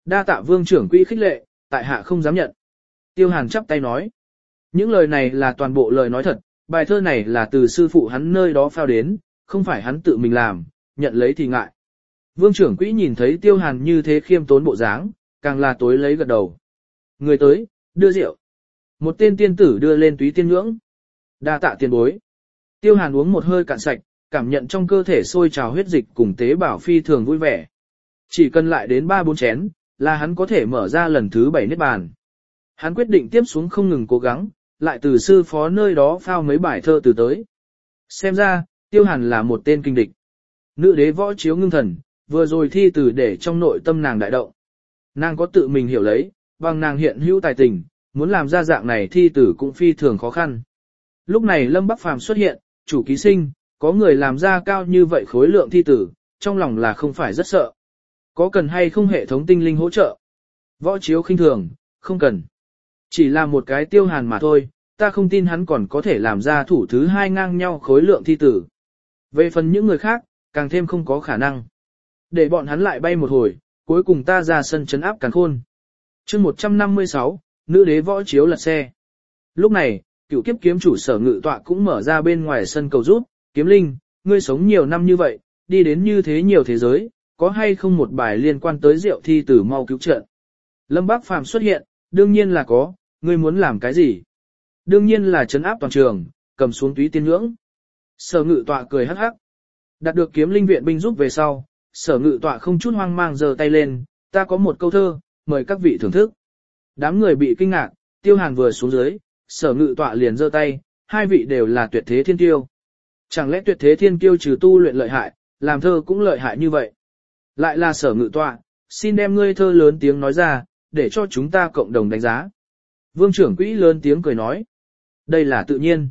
Đa tạ Vương trưởng quỹ khích lệ, tại hạ không dám nhận. Tiêu Hàn chắp tay nói. Những lời này là toàn bộ lời nói thật, bài thơ này là từ sư phụ hắn nơi đó phao đến, không phải hắn tự mình làm, nhận lấy thì ngại. Vương trưởng quỹ nhìn thấy Tiêu Hàn như thế khiêm tốn bộ dáng, càng là tối lấy gật đầu. Người tới, đưa rượu. Một tên tiên tử đưa lên túy tiên ngưỡng. Đa tạ tiền bối. Tiêu Hàn uống một hơi cạn sạch, cảm nhận trong cơ thể sôi trào huyết dịch cùng tế bào phi thường vui vẻ. Chỉ cần lại đến 3-4 chén, là hắn có thể mở ra lần thứ 7 niết bàn. Hắn quyết định tiếp xuống không ngừng cố gắng, lại từ sư phó nơi đó phao mấy bài thơ từ tới. Xem ra, Tiêu Hàn là một tên kinh địch. Nữ đế võ chiếu ngưng thần, vừa rồi thi từ để trong nội tâm nàng đại động. Nàng có tự mình hiểu lấy, bằng nàng hiện hữu tài tình, muốn làm ra dạng này thi tử cũng phi thường khó khăn. Lúc này Lâm Bắc Phàm xuất hiện, chủ ký sinh, có người làm ra cao như vậy khối lượng thi tử, trong lòng là không phải rất sợ. Có cần hay không hệ thống tinh linh hỗ trợ? Võ chiếu khinh thường, không cần. Chỉ là một cái Tiêu Hàn mà thôi, ta không tin hắn còn có thể làm ra thủ thứ 2 ngang nhau khối lượng thi tử. Về phần những người khác, càng thêm không có khả năng. Để bọn hắn lại bay một hồi, cuối cùng ta ra sân trấn áp càn khôn. chương 156, nữ đế võ chiếu lật xe. Lúc này, cựu kiếp kiếm chủ Sở Ngự Tọa cũng mở ra bên ngoài sân cầu rút, Kiếm Linh, ngươi sống nhiều năm như vậy, đi đến như thế nhiều thế giới, có hay không một bài liên quan tới rượu thi tử mau cứu trận. Lâm Bác Phàm xuất hiện, đương nhiên là có, ngươi muốn làm cái gì? Đương nhiên là trấn áp toàn trường, cầm xuống túy tiên ngưỡng. Sở Ngự Tọa cười hắc hắc. Đạt được Kiếm Linh viện binh giúp về sau, Sở Ngự Tọa không chút hoang mang giơ tay lên, ta có một câu thơ, mời các vị thưởng thức. Đám người bị kinh ngạc, Tiêu Hàn vừa xuống dưới, Sở Ngự Tọa liền giơ tay, hai vị đều là tuyệt thế thiên kiêu. Chẳng lẽ tuyệt thế thiên kiêu trừ tu luyện lợi hại, làm thơ cũng lợi hại như vậy? Lại là Sở Ngự Tọa, xin đem ngươi thơ lớn tiếng nói ra, để cho chúng ta cộng đồng đánh giá. Vương trưởng quỹ lớn tiếng cười nói, đây là tự nhiên.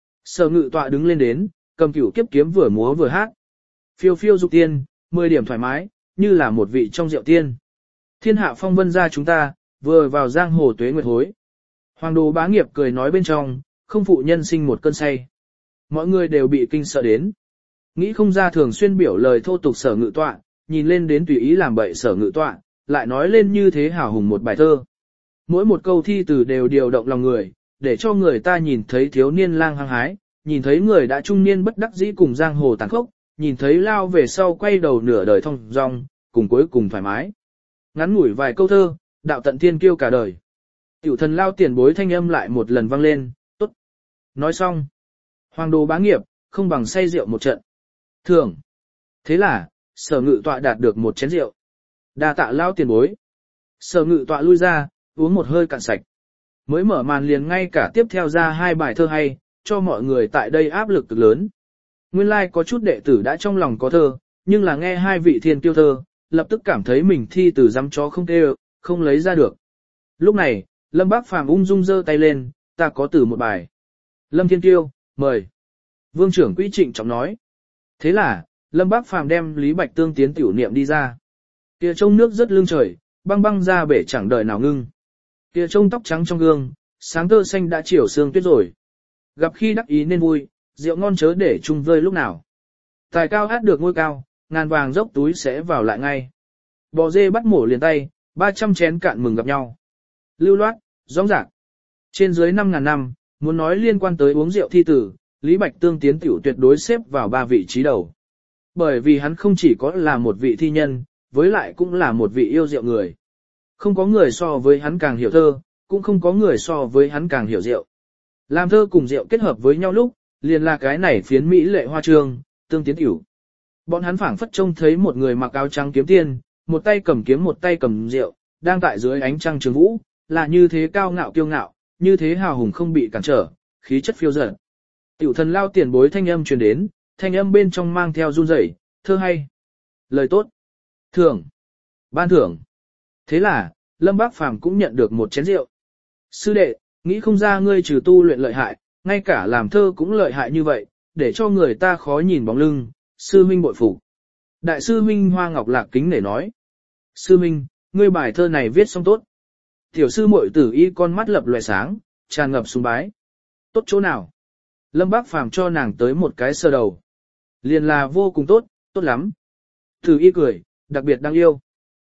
Sở Ngự Tọa đứng lên đến, cầm cửu kiếp kiếm vừa múa vừa hát. Phiêu phiêu dục tiên, 10 điểm thoải mái, như là một vị trong rượu tiên. Thiên hạ phong vân ra chúng ta, vừa vào giang hồ tuế nguyệt hối. Hoàng Đồ Bá Nghiệp cười nói bên trong, không phụ nhân sinh một cơn say. Mọi người đều bị kinh sợ đến. Nghĩ không ra thường xuyên biểu lời thô tục Sở Ngự Tọa, nhìn lên đến tùy ý làm bậy Sở Ngự Tọa, lại nói lên như thế hào hùng một bài thơ. Mỗi một câu thi từ đều điều động lòng người, để cho người ta nhìn thấy thiếu niên lang hăng hái, nhìn thấy người đã trung niên bất đắc dĩ cùng giang hồ tàn khốc, nhìn thấy lao về sau quay đầu nửa đời thong dong, cùng cuối cùng thoải mái. Ngắn ngủi vài câu thơ, đạo tận thiên kiêu cả đời. Tiểu thần lao tiền bối thanh âm lại một lần vang lên, tốt. Nói xong. Hoàng Đồ Bá Nghiệp, không bằng say rượu một trận. Thưởng. Thế là, Sở Ngự Tọa đạt được một chén rượu. Đa tạ lao tiền bối. Sở Ngự Tọa lui ra, uống một hơi cạn sạch. Mới mở màn liền ngay cả tiếp theo ra 2 bài thơ hay, cho mọi người tại đây áp lực cực lớn. Nguyên lai like có chút đệ tử đã trong lòng có thơ, nhưng là nghe 2 vị thiên kiêu thơ, lập tức cảm thấy mình thi từ dăm chó không tê, không lấy ra được. Lúc này, Lâm Bác Phàm ung dung giơ tay lên, ta có từ một bài. Lâm Thiên Kiêu, mời. Vương trưởng quỹ trịnh trọng nói. Thế là, Lâm Bác Phàm đem Lý Bạch Tương tiến tiểu niệm đi ra. Kia trông nước rất lưng trời, băng băng ra bể chẳng đợi nào ngưng. Kia trông tóc trắng trong gương, sáng tơ xanh đã chiều sương tuyết rồi. Gặp khi đắc ý nên vui, rượu ngon chớ để chung vơi lúc nào. Tài cao hát được ngôi cao, ngàn vàng dốc túi sẽ vào lại ngay. Bò dê bắt mổ liền tay, 300 chén cạn mừng gặp nhau. Lưu loát, rõ ràng. Trên dưới 5.000 năm, muốn nói liên quan tới uống rượu thi tử, Lý Bạch Tương tiến tiểu tuyệt đối xếp vào 3 vị trí đầu. Bởi vì hắn không chỉ có là một vị thi nhân, với lại cũng là một vị yêu rượu người. Không có người so với hắn càng hiểu thơ, cũng không có người so với hắn càng hiểu rượu. Làm thơ cùng rượu kết hợp với nhau lúc, liền là cái này phiến mỹ lệ hoa trương, tương tiến tiểu. Bọn hắn phảng phất trông thấy một người mặc áo trắng kiếm tiên, một tay cầm kiếm một tay cầm rượu, đang tại dưới ánh trăng trường vũ, là như thế cao ngạo kiêu ngạo, như thế hào hùng không bị cản trở, khí chất phiêu dật. Tiểu thần lao tiền bối thanh âm truyền đến, thanh âm bên trong mang theo run rẩy, thơ hay, lời tốt, thưởng, ban thưởng. Thế là, Lâm Bác Phàm cũng nhận được một chén rượu. Sư đệ, nghĩ không ra ngươi trừ tu luyện lợi hại, ngay cả làm thơ cũng lợi hại như vậy, để cho người ta khó nhìn bóng lưng, sư huynh bội phục. Đại sư huynh Hoa Ngọc Lạc kính để nói. Sư huynh, ngươi bài thơ này viết xong tốt. Tiểu sư muội tử y con mắt lập lòe sáng, tràn ngập sùng bái. Tốt chỗ nào? Lâm Bác Phàm cho nàng tới một cái sờ đầu. Liền là vô cùng tốt, tốt lắm. Tử y cười, đặc biệt đáng yêu.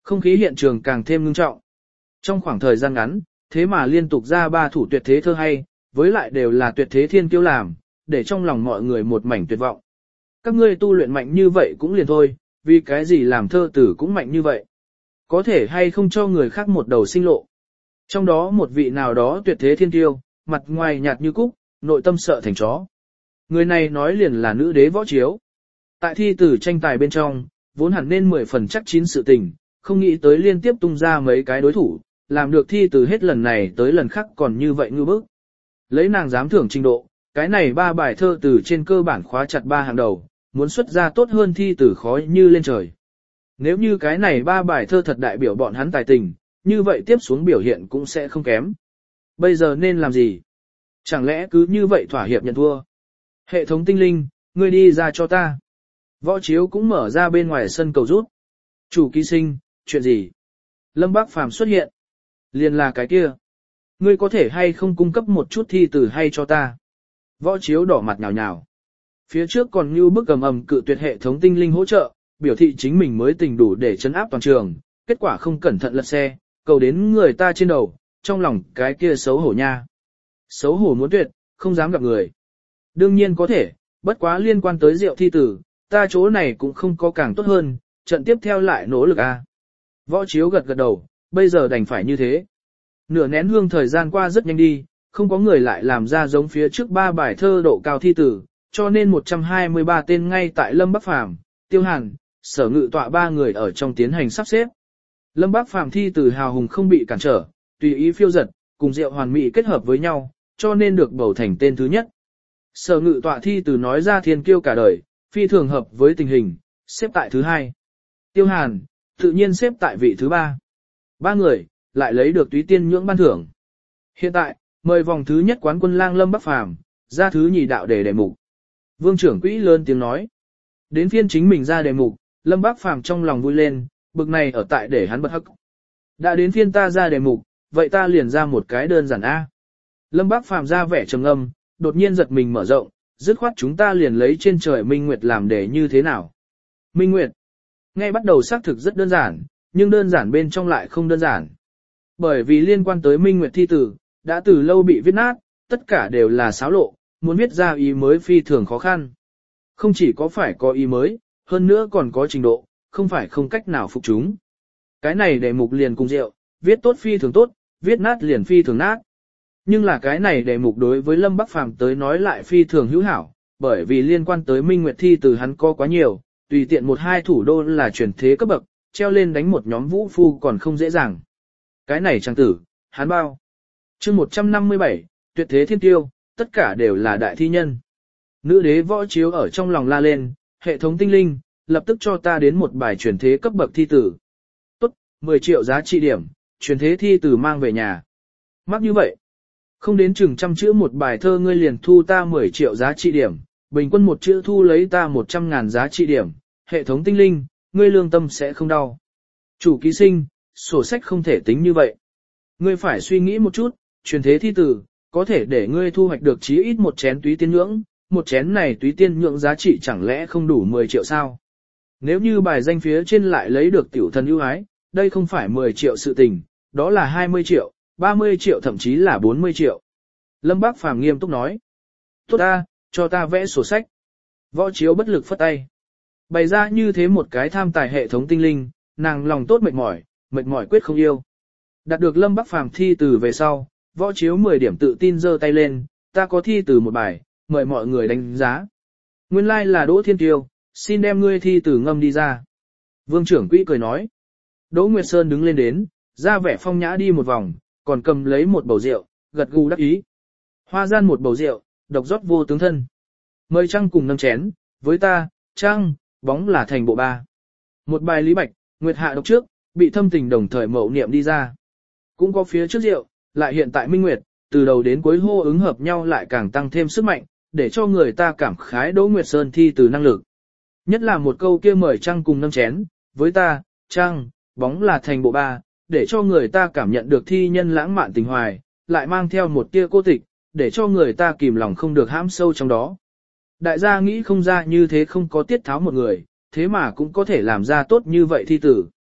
Không khí hiện trường càng thêm ngưng trọng. Trong khoảng thời gian ngắn, thế mà liên tục ra 3 thủ tuyệt thế thơ hay, với lại đều là tuyệt thế thiên kiêu làm, để trong lòng mọi người một mảnh tuyệt vọng. Các ngươi tu luyện mạnh như vậy cũng liền thôi, vì cái gì làm thơ tử cũng mạnh như vậy. Có thể hay không cho người khác một đầu sinh lộ. Trong đó một vị nào đó tuyệt thế thiên kiêu, mặt ngoài nhạt như cúc, nội tâm sợ thành chó. Người này nói liền là nữ đế Võ Chiếu. Tại thi tử tranh tài bên trong, vốn hẳn nên 10 phần chắc chín sự tình, không nghĩ tới liên tiếp tung ra mấy cái đối thủ, làm được thi từ hết lần này tới lần khác còn như vậy ngư bức. Lấy nàng dám thưởng trình độ, cái này 3 bài thơ từ trên cơ bản khóa chặt 3 hàng đầu, muốn xuất ra tốt hơn thi từ khó như lên trời. Nếu như cái này 3 bài thơ thật đại biểu bọn hắn tài tình, như vậy tiếp xuống biểu hiện cũng sẽ không kém. Bây giờ nên làm gì? Chẳng lẽ cứ như vậy thỏa hiệp nhận thua? Hệ thống tinh linh, ngươi đi ra cho ta. Võ Chiếu cũng mở ra bên ngoài sân cầu rút. Chủ ký sinh, chuyện gì? Lâm Bác Phàm xuất hiện. Liền là cái kia. Ngươi có thể hay không cung cấp một chút thi từ hay cho ta? Võ Chiếu đỏ mặt nhào nhào. Phía trước còn như bức ầm cự tuyệt hệ thống tinh linh hỗ trợ, biểu thị chính mình mới tình đủ để chấn áp toàn trường, kết quả không cẩn thận lật xe, cầu đến người ta trên đầu, trong lòng cái kia xấu hổ nha. Xấu hổ muốn tuyệt, không dám gặp người. Đương nhiên có thể, bất quá liên quan tới rượu thi tử, ta chỗ này cũng không có càng tốt hơn, trận tiếp theo lại nỗ lực a. Võ Chiếu gật gật đầu, bây giờ đành phải như thế. Nửa nén hương thời gian qua rất nhanh đi, không có người lại làm ra giống phía trước 3 bài thơ độ cao thi tử, cho nên 123 tên ngay tại Lâm Bắc Phàm, Tiêu Hàn, Sở Ngự Tọa 3 người ở trong tiến hành sắp xếp. Lâm Bắc Phàm thi tử hào hùng không bị cản trở, tùy ý phiêu giật, cùng rượu hoàn mỹ kết hợp với nhau, cho nên được bầu thành tên thứ nhất. Sở Ngự Tọa thi tử nói ra thiên kiêu cả đời, phi thường hợp với tình hình, xếp tại thứ 2. Tiêu Hàn, tự nhiên xếp tại vị thứ 3. 3 người, lại lấy được túy tiên nhưỡng ban thưởng. Hiện tại, mời vòng thứ nhất quán quân lang Lâm Bắc Phàm ra thứ nhì đạo đề mục. Vương trưởng quỹ lớn tiếng nói. Đến phiên chính mình ra đề mục, Lâm Bắc Phàm trong lòng vui lên, bực này ở tại để hắn bật hắc. Đã đến phiên ta ra đề mục, vậy ta liền ra một cái đơn giản A. Lâm Bắc Phàm ra vẻ trầm ngâm, đột nhiên giật mình mở rộng, dứt khoát chúng ta liền lấy trên trời Minh Nguyệt làm đề như thế nào. Minh Nguyệt. Ngay bắt đầu xác thực rất đơn giản, nhưng đơn giản bên trong lại không đơn giản. Bởi vì liên quan tới Minh Nguyệt thi tử, đã từ lâu bị viết nát, tất cả đều là xáo lộ, muốn viết ra ý mới phi thường khó khăn. Không chỉ có phải có ý mới, hơn nữa còn có trình độ, không phải không cách nào phục chúng. Cái này đề mục liền cùng rượu, viết tốt phi thường tốt, viết nát liền phi thường nát. Nhưng là cái này đề mục đối với Lâm Bắc Phàm tới nói lại phi thường hữu hảo, bởi vì liên quan tới Minh Nguyệt thi từ hắn có quá nhiều, tùy tiện một hai thủ đô là truyền thế cấp bậc, treo lên đánh một nhóm vũ phu còn không dễ dàng. Cái này trang tử, hắn bao. Chương 157, tuyệt thế thiên tiêu, tất cả đều là đại thi nhân. Nữ đế Võ Chiếu ở trong lòng la lên, hệ thống tinh linh, lập tức cho ta đến một bài truyền thế cấp bậc thi tử. Tốt, 10 triệu giá trị điểm, truyền thế thi tử mang về nhà. Mắc như vậy. Không đến chừng trăm chữ một bài thơ ngươi liền thu ta 10 triệu giá trị điểm, bình quân một chữ thu lấy ta 100.000 giá trị điểm, hệ thống tinh linh, ngươi lương tâm sẽ không đau. Chủ ký sinh, sổ sách không thể tính như vậy. Ngươi phải suy nghĩ một chút, truyền thế thi tử, có thể để ngươi thu hoạch được chí ít một chén túy tiên nhưỡng, một chén này túy tiên nhưỡng giá trị chẳng lẽ không đủ 10 triệu sao? Nếu như bài danh phía trên lại lấy được tiểu thần ưu ái, đây không phải 10 triệu sự tình, đó là 20 triệu, 30 triệu thậm chí là 40 triệu. Lâm Bác Phàm nghiêm túc nói. Tốt ta, cho ta vẽ sổ sách. Võ Chiếu bất lực phất tay. Bày ra như thế một cái tham tài hệ thống tinh linh, nàng lòng tốt mệt mỏi quyết không yêu. Đạt được Lâm Bác Phàm thi từ về sau, Võ Chiếu 10 điểm tự tin giơ tay lên, ta có thi từ một bài, mời mọi người đánh giá. Nguyên lai là Đỗ Thiên Kiêu, xin đem ngươi thi từ ngâm đi ra. Vương trưởng quỹ cười nói. Đỗ Nguyệt Sơn đứng lên đến, ra vẻ phong nhã đi một vòng, còn cầm lấy một bầu rượu, gật gù đắc ý. Hoa gian một bầu rượu, độc rót vô tướng thân. Mời Trăng cùng nâng chén, với ta, Trăng, bóng là thành bộ ba. Một bài Lý Bạch, Nguyệt Hạ đọc trước, bị thâm tình đồng thời mậu niệm đi ra. Cũng có phía trước rượu, lại hiện tại Minh Nguyệt, từ đầu đến cuối hô ứng hợp nhau lại càng tăng thêm sức mạnh, để cho người ta cảm khái Đỗ Nguyệt Sơn thi từ năng lực. Nhất là một câu kia mời Trăng cùng nâng chén, với ta, Trăng, bóng là thành bộ ba, để cho người ta cảm nhận được thi nhân lãng mạn tình hoài, lại mang theo một tia cô tịch, để cho người ta kìm lòng không được hãm sâu trong đó. Đại gia nghĩ không ra như thế không có tiết tháo một người, thế mà cũng có thể làm ra tốt như vậy thi tử.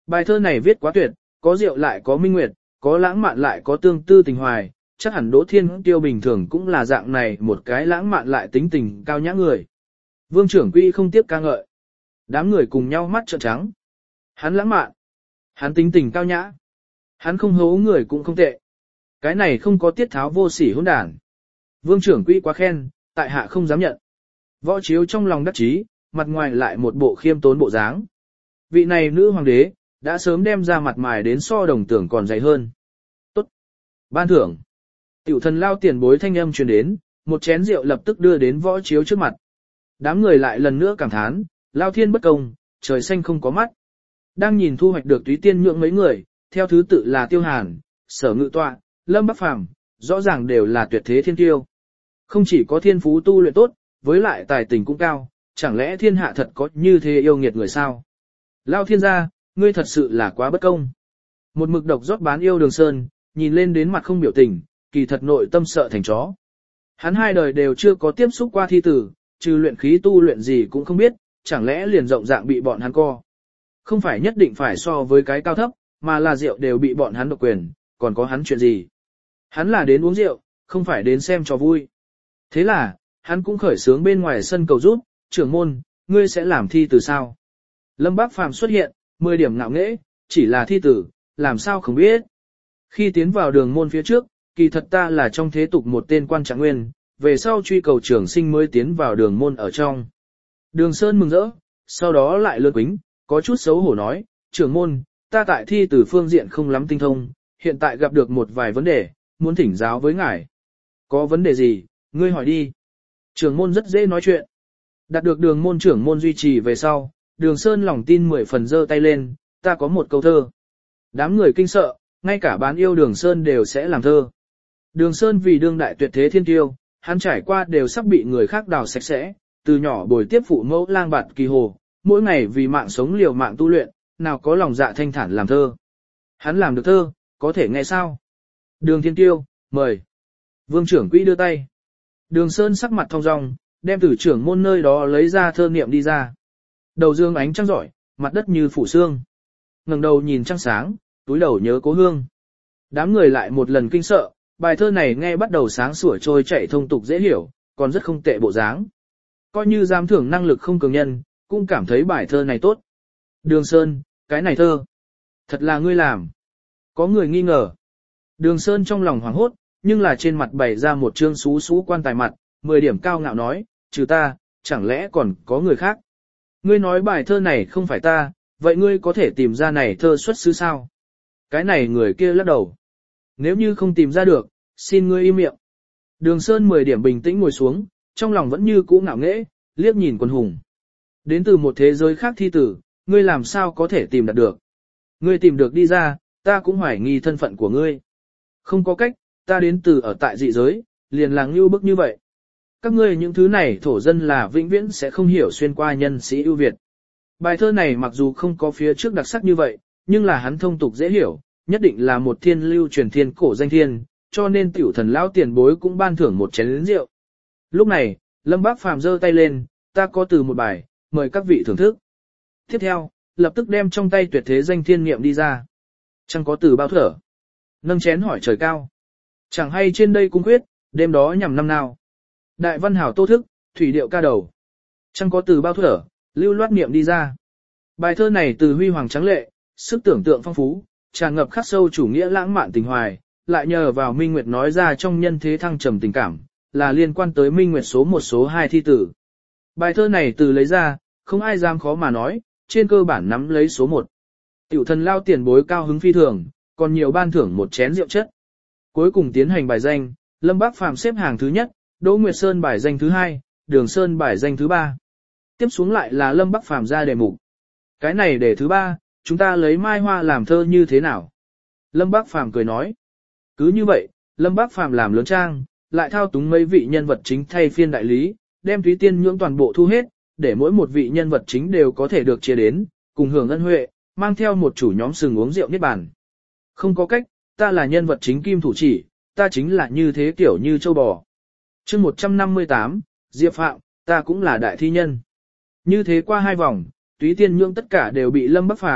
Bài thơ này viết quá tuyệt, có rượu lại có minh nguyệt, có lãng mạn lại có tương tư tình hoài, chắc hẳn Đỗ Thiên Tiêu bình thường cũng là dạng này một cái lãng mạn lại tính tình cao nhã người. Vương trưởng quỹ không tiếc ca ngợi. Đám người cùng nhau mắt trợn trắng. Hắn lãng mạn, hắn tính tình cao nhã, hắn không hố người cũng không tệ. Cái này không có tiết tháo vô sỉ hỗn đản. Vương trưởng quỹ quá khen, tại hạ không dám nhận. Võ Chiếu trong lòng đắc chí, mặt ngoài lại một bộ khiêm tốn bộ dáng. Vị này nữ hoàng đế, đã sớm đem ra mặt mài đến so đồng tưởng còn dày hơn. Tốt. Ban thưởng. Tiểu thần lao tiền bối thanh âm truyền đến, một chén rượu lập tức đưa đến Võ Chiếu trước mặt. Đám người lại lần nữa cảm thán, lao thiên bất công, trời xanh không có mắt. Đang nhìn thu hoạch được Túy Tiên Nhượng mấy người, theo thứ tự là Tiêu Hàn, Sở Ngự Tọa, Lâm Bắc Phàm, rõ ràng đều là tuyệt thế thiên tiêu. Không chỉ có thiên phú tu luyện tốt, với lại tài tình cũng cao, chẳng lẽ thiên hạ thật có như thế yêu nghiệt người sao? Lao thiên gia, ngươi thật sự là quá bất công. Một mực độc rót bán yêu Đường Sơn, nhìn lên đến mặt không biểu tình, kỳ thật nội tâm sợ thành chó. Hắn hai đời đều chưa có tiếp xúc qua thi tử, trừ luyện khí tu luyện gì cũng không biết, chẳng lẽ liền rộng dạng bị bọn hắn co. Không phải nhất định phải so với cái cao thấp, mà là rượu đều bị bọn hắn độc quyền, còn có hắn chuyện gì. Hắn là đến uống rượu, không phải đến xem cho vui. Thế là, hắn cũng khởi sướng bên ngoài sân cầu giúp, trưởng môn, ngươi sẽ làm thi tử sao? Lâm Bác Phàm xuất hiện, 10 điểm ngạo nghễ, chỉ là thi tử, làm sao không biết. Khi tiến vào đường môn phía trước, kỳ thật ta là trong thế tục một tên quan trạng nguyên, về sau truy cầu trường sinh mới tiến vào đường môn ở trong. Đường Sơn mừng rỡ, sau đó lại lơ quính, có chút xấu hổ nói, trưởng môn, ta tại thi tử phương diện không lắm tinh thông, hiện tại gặp được một vài vấn đề, muốn thỉnh giáo với ngài. Có vấn đề gì, ngươi hỏi đi. Trưởng môn rất dễ nói chuyện. Đạt được đường môn trưởng môn duy trì về sau, Đường Sơn lòng tin 10 phần giơ tay lên, ta có một câu thơ. Đám người kinh sợ, ngay cả bán yêu Đường Sơn đều sẽ làm thơ. Đường Sơn vì đương đại tuyệt thế thiên tiêu, hắn trải qua đều sắp bị người khác đào sạch sẽ, từ nhỏ bồi tiếp phụ mẫu lang bạt kỳ hồ, mỗi ngày vì mạng sống liều mạng tu luyện, nào có lòng dạ thanh thản làm thơ. Hắn làm được thơ, có thể nghe sao? Đường Thiên Tiêu, mời. Vương trưởng quỹ đưa tay. Đường Sơn sắc mặt thong dong, đem từ trưởng môn nơi đó lấy ra thơ niệm đi ra. Đầu dương ánh trăng rọi, mặt đất như phủ sương. Ngẩng đầu nhìn trăng sáng, túi đầu nhớ cố hương. Đám người lại một lần kinh sợ, bài thơ này nghe bắt đầu sáng sủa trôi chảy thông tục dễ hiểu, còn rất không tệ bộ dáng. Coi như giám thưởng năng lực không cường nhân, cũng cảm thấy bài thơ này tốt. Đường Sơn, cái này thơ, thật là ngươi làm. Có người nghi ngờ. Đường Sơn trong lòng hoảng hốt, nhưng là trên mặt bày ra một trương xú xú quan tài mặt, 10 điểm cao ngạo nói, trừ ta, chẳng lẽ còn có người khác. Ngươi nói bài thơ này không phải ta, vậy ngươi có thể tìm ra này thơ xuất xứ sao? Cái này người kia lắc đầu. Nếu như không tìm ra được, xin ngươi im miệng. Đường Sơn 10 điểm bình tĩnh ngồi xuống, trong lòng vẫn như cũ ngạo nghễ, liếc nhìn quân hùng. Đến từ một thế giới khác thi tử, ngươi làm sao có thể tìm đạt được? Ngươi tìm được đi ra, ta cũng hoài nghi thân phận của ngươi. Không có cách, ta đến từ ở tại dị giới, liền là ngưu bức như vậy. Các ngươi những thứ này thổ dân là vĩnh viễn sẽ không hiểu xuyên qua nhân sĩ ưu việt. Bài thơ này mặc dù không có phía trước đặc sắc như vậy, nhưng là hắn thông tục dễ hiểu, nhất định là một thiên lưu truyền thiên cổ danh thiên, cho nên tiểu thần lão tiền bối cũng ban thưởng một chén rượu. Lúc này, Lâm Bác Phàm giơ tay lên, ta có từ một bài, mời các vị thưởng thức. Tiếp theo, lập tức đem trong tay tuyệt thế danh thiên niệm đi ra. Chẳng có từ bao thở. Nâng chén hỏi trời cao. Chẳng hay trên đây cung quyết, đêm đó nhằm năm nào. Đại văn hảo tô thức, thủy điệu ca đầu. Chẳng có từ bao thở, lưu loát niệm đi ra. Bài thơ này từ huy hoàng trắng lệ, sức tưởng tượng phong phú, tràn ngập khắc sâu chủ nghĩa lãng mạn tình hoài, lại nhờ vào Minh Nguyệt nói ra trong nhân thế thăng trầm tình cảm, là liên quan tới Minh Nguyệt số 1 số 2 thi tử. Bài thơ này từ lấy ra, không ai dám khó mà nói, trên cơ bản nắm lấy số 1. Tiểu thần lao tiền bối cao hứng phi thường, còn nhiều ban thưởng một chén rượu chất. Cuối cùng tiến hành bài danh, Lâm Bác Phàm xếp hàng thứ nhất, Đỗ Nguyệt Sơn bài danh thứ 2, Đường Sơn bài danh thứ 3. Tiếp xuống lại là Lâm Bác Phàm ra đề mục. Cái này đề thứ 3, chúng ta lấy mai hoa làm thơ như thế nào? Lâm Bác Phàm cười nói. Cứ như vậy, Lâm Bác Phàm làm lớn trang, lại thao túng mấy vị nhân vật chính thay phiên đại lý, đem Túy Tiên Nhưỡng toàn bộ thu hết, để mỗi một vị nhân vật chính đều có thể được chia đến, cùng hưởng ân huệ, mang theo một chủ nhóm sừng uống rượu niết bàn. Không có cách, ta là nhân vật chính kim thủ chỉ, ta chính là như thế kiểu như châu bò. Chương 158, Diệp Phạm, ta cũng là đại thi nhân. Như thế qua 2 vòng, Túy Tiên Nhưỡng tất cả đều bị Lâm Bác Phàm,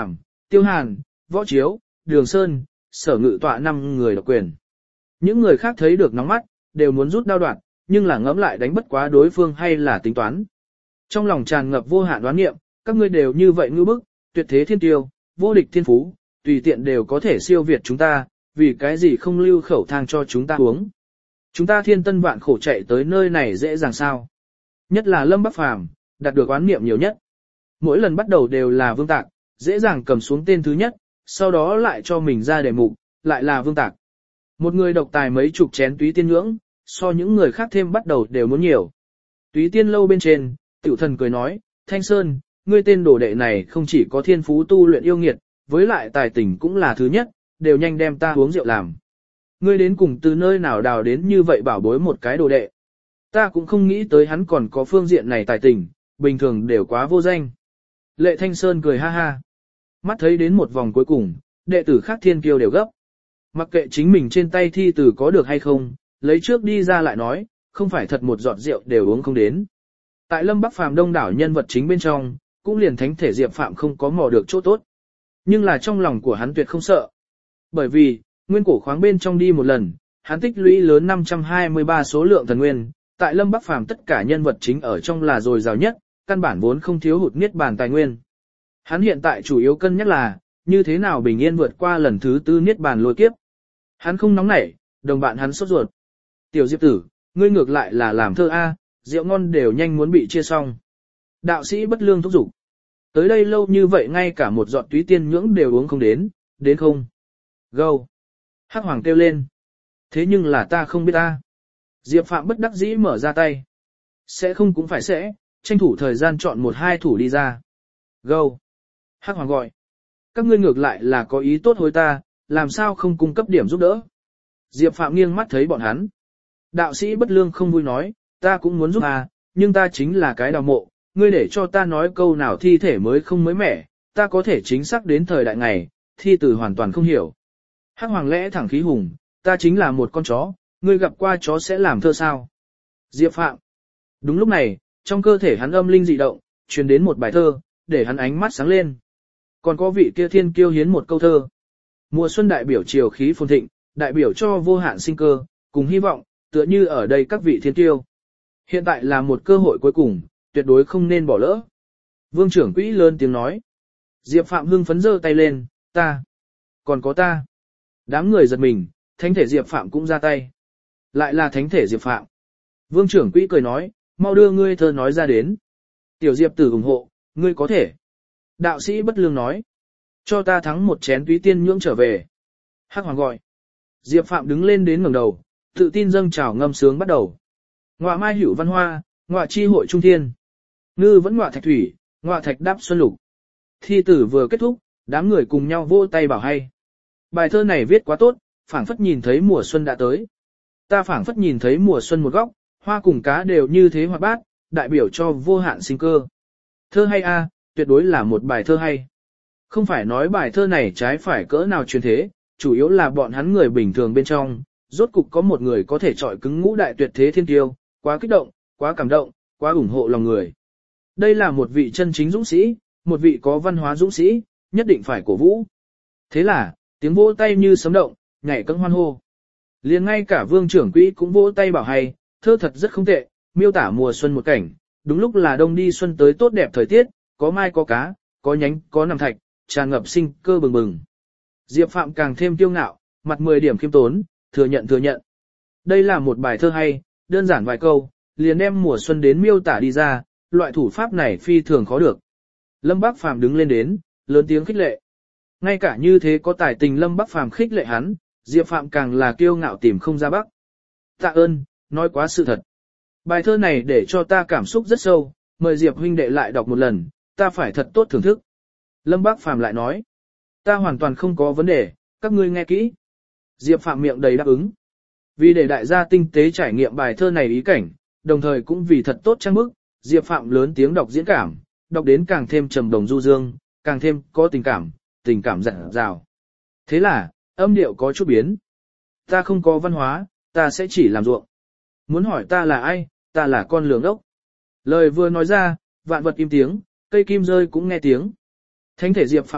Tiêu Hàn, Võ Chiếu, Đường Sơn, Sở Ngự Tọa 5 người độc quyền. Những người khác thấy được nóng mắt, đều muốn rút đao đoạn, nhưng là ngẫm lại đánh bất quá đối phương hay là tính toán. Trong lòng tràn ngập vô hạn đoán niệm, các ngươi đều như vậy ngư bức, tuyệt thế thiên tiêu, vô địch thiên phú, tùy tiện đều có thể siêu việt chúng ta, vì cái gì không lưu khẩu thang cho chúng ta uống. Chúng ta thiên tân vạn khổ chạy tới nơi này dễ dàng sao. Nhất là Lâm Bắc Phàm đạt được oán niệm nhiều nhất. Mỗi lần bắt đầu đều là Vương Tạc, dễ dàng cầm xuống tên thứ nhất, sau đó lại cho mình ra đề mục, lại là Vương Tạc. Một người độc tài mấy chục chén túy tiên nhưỡng, so những người khác thêm bắt đầu đều muốn nhiều. Túy tiên lâu bên trên, Tiểu Thần cười nói, Thanh Sơn, ngươi tên đồ đệ này không chỉ có thiên phú tu luyện yêu nghiệt, với lại tài tình cũng là thứ nhất, đều nhanh đem ta uống rượu làm. Ngươi đến cùng từ nơi nào đào đến như vậy bảo bối một cái đồ đệ. Ta cũng không nghĩ tới hắn còn có phương diện này tài tình, bình thường đều quá vô danh. Lệ Thanh Sơn cười ha ha. Mắt thấy đến một vòng cuối cùng, đệ tử khác thiên kiêu đều gấp. Mặc kệ chính mình trên tay thi từ có được hay không, lấy trước đi ra lại nói, không phải thật một giọt rượu đều uống không đến. Tại Lâm Bắc Phàm đông đảo nhân vật chính bên trong, cũng liền thánh thể Diệp Phạm không có mò được chỗ tốt. Nhưng là trong lòng của hắn tuyệt không sợ. Bởi vì, nguyên cổ khoáng bên trong đi một lần, hắn tích lũy lớn 523 số lượng thần nguyên, tại Lâm Bắc Phàm tất cả nhân vật chính ở trong là dồi dào nhất, căn bản vốn không thiếu hụt niết bàn tài nguyên. Hắn hiện tại chủ yếu cân nhắc là, như thế nào bình yên vượt qua lần thứ tư niết bàn lôi kiếp. Hắn không nóng nảy, đồng bạn hắn sốt ruột. Tiểu Diệp tử, ngươi ngược lại là làm thơ A, rượu ngon đều nhanh muốn bị chia xong. Đạo sĩ bất lương thúc giục. Tới đây lâu như vậy ngay cả một giọt túy tiên nhưỡng đều uống không đến không. Gâu. Hắc Hoàng kêu lên. Thế nhưng là ta không biết ta. Diệp Phạm bất đắc dĩ mở ra tay. Sẽ không cũng phải sẽ, tranh thủ thời gian chọn một hai thủ đi ra. Gâu. Hắc Hoàng gọi. Các ngươi ngược lại là có ý tốt hối ta, làm sao không cung cấp điểm giúp đỡ. Diệp Phạm nghiêng mắt thấy bọn hắn. Đạo sĩ bất lương không vui nói, ta cũng muốn giúp à, nhưng ta chính là cái đào mộ, ngươi để cho ta nói câu nào thi thể mới không mới mẻ, ta có thể chính xác đến thời đại ngày, thi từ hoàn toàn không hiểu. Hắc Hoàng lẽ thẳng khí hùng, ta chính là một con chó, ngươi gặp qua chó sẽ làm thơ sao? Diệp Phạm. Đúng lúc này, trong cơ thể hắn âm linh dị động, truyền đến một bài thơ, để hắn ánh mắt sáng lên. Còn có vị kia thiên kiêu hiến một câu thơ. Mùa xuân đại biểu chiều khí phồn thịnh, đại biểu cho vô hạn sinh cơ, cùng hy vọng, tựa như ở đây các vị thiên kiêu. Hiện tại là một cơ hội cuối cùng, tuyệt đối không nên bỏ lỡ. Vương trưởng quỹ lớn tiếng nói. Diệp Phạm hưng phấn giơ tay lên, ta. Còn có ta. Đám người giật mình, thánh thể Diệp Phạm cũng ra tay. Lại là thánh thể Diệp Phạm. Vương trưởng quỹ cười nói, mau đưa ngươi thơ nói ra đến. Tiểu Diệp tử ủng hộ, ngươi có thể. Đạo sĩ bất lương nói. Cho ta thắng một chén túy tiên nhưỡng trở về. Hắc Hoàng gọi. Diệp Phạm đứng lên đến ngẩng đầu, tự tin dâng trào ngâm sướng bắt đầu. Ngọa mai hữu văn hoa, ngọa chi hội trung thiên. Ngư vẫn ngọa thạch thủy, ngọa thạch đáp xuân lục. Thi tử vừa kết thúc, đám người cùng nhau vỗ tay bảo hay. Bài thơ này viết quá tốt, phảng phất nhìn thấy mùa xuân đã tới. Ta phảng phất nhìn thấy mùa xuân một góc, hoa cùng cá đều như thế hoạt bát, đại biểu cho vô hạn sinh cơ. Thơ hay a, tuyệt đối là một bài thơ hay. Không phải nói bài thơ này trái phải cỡ nào truyền thế, chủ yếu là bọn hắn người bình thường bên trong, rốt cục có một người có thể chọi cứng ngũ đại tuyệt thế thiên tiêu, quá kích động, quá cảm động, quá ủng hộ lòng người. Đây là một vị chân chính dũng sĩ, một vị có văn hóa dũng sĩ, nhất định phải cổ vũ. Thế là, tiếng vỗ tay như sấm động, nhảy cẫng hoan hô. Liền ngay cả Vương trưởng quỹ cũng vỗ tay bảo hay, thơ thật rất không tệ, miêu tả mùa xuân một cảnh, đúng lúc là đông đi xuân tới tốt đẹp thời tiết, có mai có cá, có nhánh, có nằm thạch, tràn ngập sinh cơ bừng bừng. Diệp Phạm càng thêm kiêu ngạo, mặt 10 điểm khiêm tốn, thừa nhận. Đây là một bài thơ hay, đơn giản vài câu, liền đem mùa xuân đến miêu tả đi ra, loại thủ pháp này phi thường khó được. Lâm Bắc Phàm đứng lên đến, lớn tiếng khích lệ. Ngay cả như thế có tài tình Lâm Bắc Phàm khích lệ hắn, Diệp Phạm càng là kiêu ngạo tìm không ra bắc. Tạ ơn, nói quá sự thật. Bài thơ này để cho ta cảm xúc rất sâu, mời Diệp huynh đệ lại đọc một lần, ta phải thật tốt thưởng thức. Lâm Bắc Phàm lại nói, ta hoàn toàn không có vấn đề, các ngươi nghe kỹ. Diệp Phạm miệng đầy đáp ứng. Vì để đại gia tinh tế trải nghiệm bài thơ này ý cảnh, đồng thời cũng vì thật tốt trang bức, Diệp Phạm lớn tiếng đọc diễn cảm, đọc đến càng thêm trầm đồng du dương, càng thêm có tình cảm dặn dào. Thế là, âm điệu có chút biến. Ta không có văn hóa, ta sẽ chỉ làm ruộng. Muốn hỏi ta là ai, ta là con lường ốc. Lời vừa nói ra, vạn vật im tiếng, cây kim rơi cũng nghe tiếng. Thánh thể Diệp Phạm ngộng,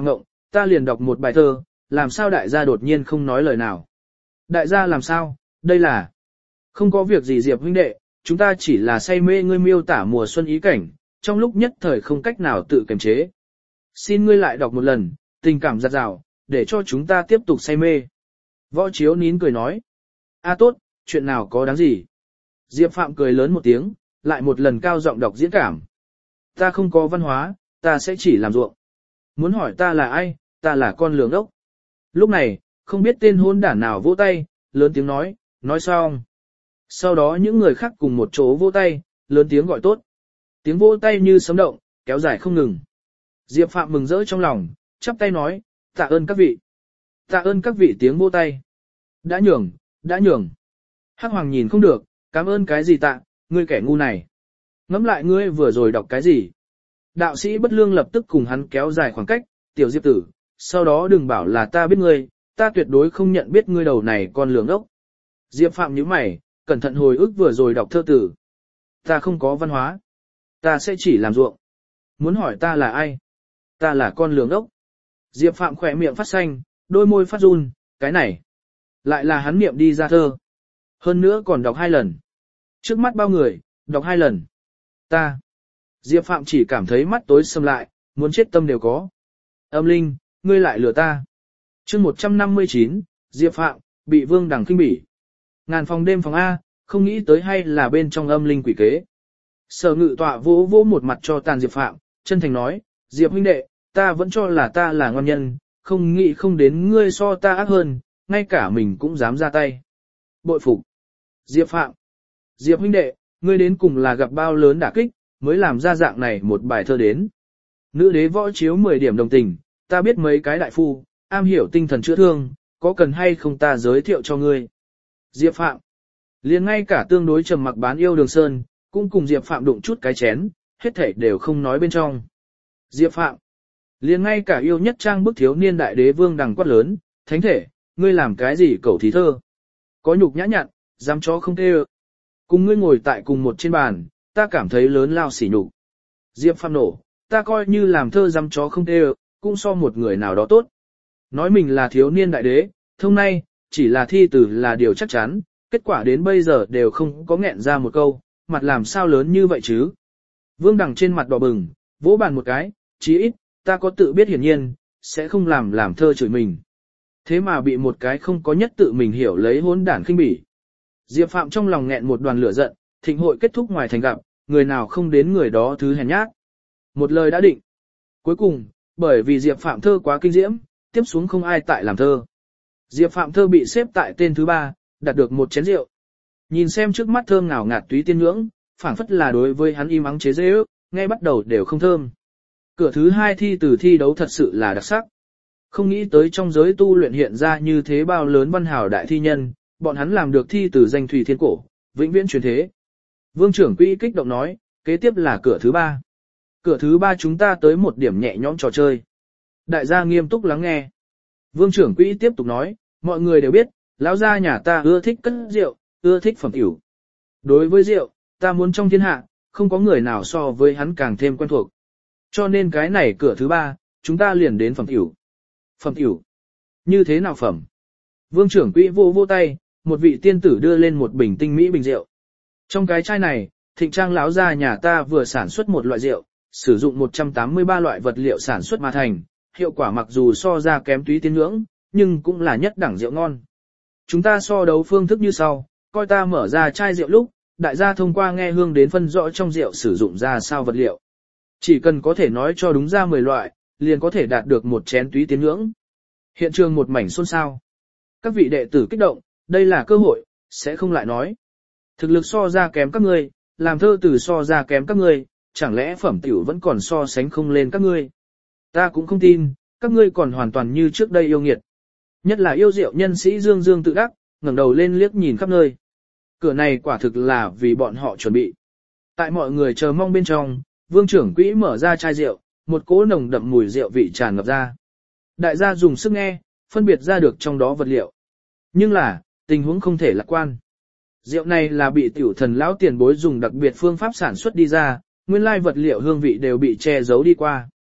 ta liền đọc một bài thơ, làm sao đại gia đột nhiên không nói lời nào. Đại gia làm sao, đây là... Không có việc gì Diệp huynh đệ, chúng ta chỉ là say mê ngươi miêu tả mùa xuân ý cảnh, trong lúc nhất thời không cách nào tự kiềm chế. Xin ngươi lại đọc một lần, tình cảm giặt rào, để cho chúng ta tiếp tục say mê. Võ Chiếu nín cười nói. A tốt, chuyện nào có đáng gì. Diệp Phạm cười lớn một tiếng, lại một lần cao giọng đọc diễn cảm. Ta không có văn hóa, ta sẽ chỉ làm ruộng. Muốn hỏi ta là ai, ta là con lường ốc. Lúc này, không biết tên hôn đản nào vỗ tay, lớn tiếng nói xong. Sau đó những người khác cùng một chỗ vỗ tay, lớn tiếng gọi tốt. Tiếng vỗ tay như sấm động, kéo dài không ngừng. Diệp Phạm mừng rỡ trong lòng, chắp tay nói, tạ ơn các vị. Tạ ơn các vị tiếng vỗ tay. Đã nhường. Hắc Hoàng nhìn không được, cảm ơn cái gì tạ, ngươi kẻ ngu này. Ngẫm lại ngươi vừa rồi đọc cái gì. Đạo sĩ bất lương lập tức cùng hắn kéo dài khoảng cách, tiểu Diệp tử, sau đó đừng bảo là ta biết ngươi, ta tuyệt đối không nhận biết ngươi đầu này con lường ốc. Diệp Phạm nhíu mày, cẩn thận hồi ức vừa rồi đọc thơ tử. Ta không có văn hóa. Ta sẽ chỉ làm ruộng. Muốn hỏi ta là ai? Ta là con lường ốc. Diệp Phạm khỏe miệng phát xanh, đôi môi phát run, cái này. Lại là hắn niệm đi ra thơ. Hơn nữa còn đọc 2 lần. Trước mắt bao người, đọc 2 lần. Ta. Diệp Phạm chỉ cảm thấy mắt tối sầm lại, muốn chết tâm đều có. Âm linh, ngươi lại lừa ta. chương 159, Diệp Phạm, bị Vương Đằng khinh bỉ. Ngàn phòng đêm phòng A, không nghĩ tới hay là bên trong âm linh quỷ kế. Sở Ngự Tọa vỗ vỗ một mặt cho tàn Diệp Phạm, chân thành nói, Diệp huynh đệ, ta vẫn cho là ta là ngon nhân, không nghĩ không đến ngươi so ta ác hơn, ngay cả mình cũng dám ra tay. Bội phục. Diệp Phạm. Diệp huynh đệ, ngươi đến cùng là gặp bao lớn đả kích, mới làm ra dạng này một bài thơ đến. Nữ đế Võ Chiếu 10 điểm đồng tình, ta biết mấy cái đại phu, am hiểu tinh thần chữa thương, có cần hay không ta giới thiệu cho ngươi. Diệp Phạm. Liền ngay cả tương đối trầm mặc bán yêu Đường Sơn, cũng cùng Diệp Phạm đụng chút cái chén, hết thảy đều không nói bên trong. Diệp Phạm. Liền ngay cả yêu nhất trang bức thiếu niên đại đế Vương Đằng quát lớn, thánh thể, ngươi làm cái gì cẩu thí thơ. Có nhục nhã nhặn, dám chó không tê ơ. Cùng ngươi ngồi tại cùng một trên bàn, ta cảm thấy lớn lao sỉ nhục. Diệp Phạm nổ, ta coi như làm thơ dám chó không tê ơ, cũng so một người nào đó tốt. Nói mình là thiếu niên đại đế, thông nay, chỉ là thi tử là điều chắc chắn, kết quả đến bây giờ đều không có nghẹn ra một câu, mặt làm sao lớn như vậy chứ. Vương Đằng trên mặt đỏ bừng, vỗ bàn một cái, chí ít, ta có tự biết hiển nhiên, sẽ không làm thơ chửi mình. Thế mà bị một cái không có nhất tự mình hiểu lấy hỗn đản khinh bỉ. Diệp Phạm trong lòng nghẹn một đoàn lửa giận, thịnh hội kết thúc ngoài thành gặp, người nào không đến người đó thứ hèn nhát. Một lời đã định. Cuối cùng, bởi vì Diệp Phạm thơ quá kinh diễm, tiếp xuống không ai tại làm thơ. Diệp Phạm thơ bị xếp tại tên thứ 3, đạt được một chén rượu. Nhìn xem trước mắt thơm ngào ngạt túy tiên ngưỡng, phảng phất là đối với hắn im ắng chế dễ ước, ngay bắt đầu đều không thơm. Cửa thứ 2 thi từ thi đấu thật sự là đặc sắc. Không nghĩ tới trong giới tu luyện hiện ra như thế bao lớn văn hào đại thi nhân, bọn hắn làm được thi từ danh thủy thiên cổ, vĩnh viễn truyền thế. Vương trưởng quỹ kích động nói, kế tiếp là cửa thứ 3. Cửa thứ 3 chúng ta tới một điểm nhẹ nhõm trò chơi. Đại gia nghiêm túc lắng nghe. Vương trưởng quỹ tiếp tục nói, mọi người đều biết, lão gia nhà ta ưa thích cất rượu, ưa thích phẩm ỉu. Đối với rượu, ta muốn trong thiên hạ, không có người nào so với hắn càng thêm quen thuộc. Cho nên cái này cửa thứ 3, chúng ta liền đến phẩm ỉu. Phẩm ỉu. Như thế nào phẩm? Vương trưởng quỹ vô tay, một vị tiên tử đưa lên một bình tinh mỹ bình rượu. Trong cái chai này, Thịnh Trang lão gia nhà ta vừa sản xuất một loại rượu, sử dụng 183 loại vật liệu sản xuất mà thành, hiệu quả mặc dù so ra kém túy tiên ngưỡng, nhưng cũng là nhất đẳng rượu ngon. Chúng ta so đấu phương thức như sau, coi ta mở ra chai rượu lúc, đại gia thông qua nghe hương đến phân rõ trong rượu sử dụng ra sao vật liệu. Chỉ cần có thể nói cho đúng ra 10 loại, liền có thể đạt được một chén túy tiên ngưỡng. Hiện trường một mảnh xôn xao. Các vị đệ tử kích động, đây là cơ hội, sẽ không lại nói. Thực lực so ra kém các ngươi, làm thơ từ so ra kém các ngươi, chẳng lẽ phẩm tiểu vẫn còn so sánh không lên các ngươi. Ta cũng không tin, các ngươi còn hoàn toàn như trước đây yêu nghiệt. Nhất là yêu rượu nhân sĩ Dương Dương tự đắc, ngẩng đầu lên liếc nhìn khắp nơi. Cửa này quả thực là vì bọn họ chuẩn bị. Tại mọi người chờ mong bên trong, Vương trưởng quỹ mở ra chai rượu, một cỗ nồng đậm mùi rượu vị tràn ngập ra. Đại gia dùng sức nghe, phân biệt ra được trong đó vật liệu. Nhưng là, tình huống không thể lạc quan. Rượu này là bị tiểu thần lão tiền bối dùng đặc biệt phương pháp sản xuất đi ra, nguyên lai vật liệu hương vị đều bị che giấu đi qua.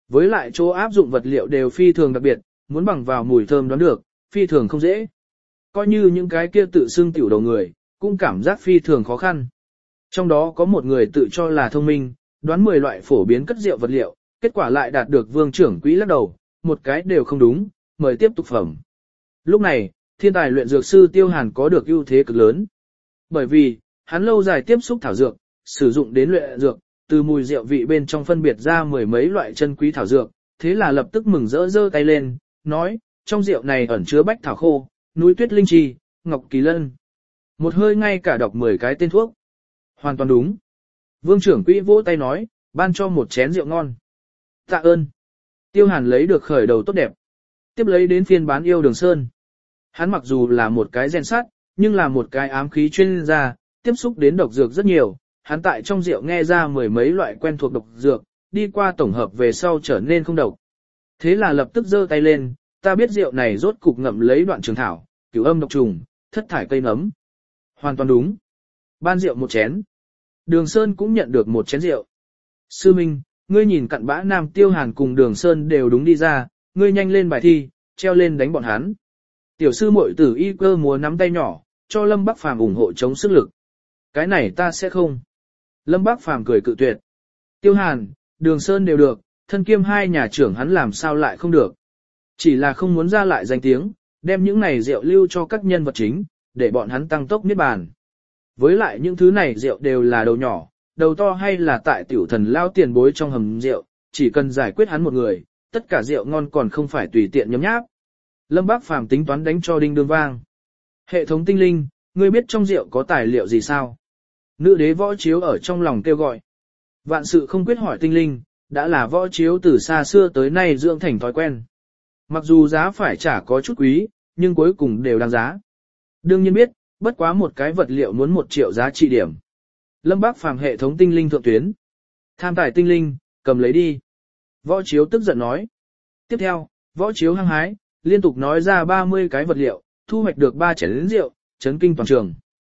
Với lại chỗ áp dụng vật liệu đều phi thường đặc biệt, muốn bằng vào mùi thơm đoán được, phi thường không dễ. Coi như những cái kia tự xưng tiểu đầu người, cũng cảm giác phi thường khó khăn. Trong đó có một người tự cho là thông minh, đoán 10 loại phổ biến cất rượu vật liệu, kết quả lại đạt được vương trưởng quỹ lắc đầu, một cái đều không đúng, mời tiếp tục phẩm. Lúc này, thiên tài luyện dược sư Tiêu Hàn có được ưu thế cực lớn. Bởi vì, hắn lâu dài tiếp xúc thảo dược, sử dụng đến luyện dược, từ mùi rượu vị bên trong phân biệt ra mười mấy loại chân quý thảo dược, thế là lập tức mừng rỡ giơ tay lên, nói, trong rượu này ẩn chứa bách thảo khô, núi tuyết linh trì, ngọc kỳ lân. Một hơi ngay cả đọc 10 cái tên thuốc. Hoàn toàn đúng. Vương trưởng quỹ vỗ tay nói, ban cho một chén rượu ngon. Tạ ơn. Tiêu Hàn lấy được khởi đầu tốt đẹp. Tiếp lấy đến phiên bán yêu Đường Sơn. Hắn mặc dù là một cái rèn sắt, nhưng là một cái ám khí chuyên gia, tiếp xúc đến độc dược rất nhiều. Hắn tại trong rượu nghe ra mười mấy loại quen thuộc độc dược, đi qua tổng hợp về sau trở nên không độc. Thế là lập tức giơ tay lên, ta biết rượu này rốt cục ngậm lấy đoạn trường thảo, cửu âm độc trùng, thất thải cây nấm. Hoàn toàn đúng. Ban rượu một chén. Đường Sơn cũng nhận được một chén rượu. Sư Minh, ngươi nhìn cặn bã Nam Tiêu Hàn cùng Đường Sơn đều đúng đi ra, ngươi nhanh lên bài thi, treo lên đánh bọn hắn. Tiểu sư muội tử y cơ múa nắm tay nhỏ, cho Lâm Bắc Phàm ủng hộ chống sức lực. Cái này ta sẽ không. Lâm Bắc Phàm cười cự tuyệt. Tiêu Hàn, Đường Sơn đều được, thân kiêm hai nhà trưởng hắn làm sao lại không được. Chỉ là không muốn ra lại danh tiếng, đem những này rượu lưu cho các nhân vật chính, để bọn hắn tăng tốc niết bàn. Với lại những thứ này rượu đều là đầu nhỏ, đầu to hay là tại tiểu thần lao tiền bối trong hầm rượu, chỉ cần giải quyết hắn một người, tất cả rượu ngon còn không phải tùy tiện nhấm nháp. Lâm Bác Phàm tính toán đánh cho đinh đương vang. Hệ thống tinh linh, ngươi biết trong rượu có tài liệu gì sao? Nữ đế Võ Chiếu ở trong lòng kêu gọi. Vạn sự không quyết hỏi tinh linh, đã là Võ Chiếu từ xa xưa tới nay dưỡng thành thói quen. Mặc dù giá phải trả có chút quý, nhưng cuối cùng đều đáng giá. Đương nhiên biết, bất quá một cái vật liệu muốn 1 triệu giá trị điểm. Lâm Bác Phàm hệ thống tinh linh thượng tuyến. Tham tài tinh linh, cầm lấy đi. Võ Chiếu tức giận nói. Tiếp theo, Võ Chiếu hăng hái, liên tục nói ra 30 cái vật liệu, thu hoạch được 3 chén rượu, chấn kinh toàn trường.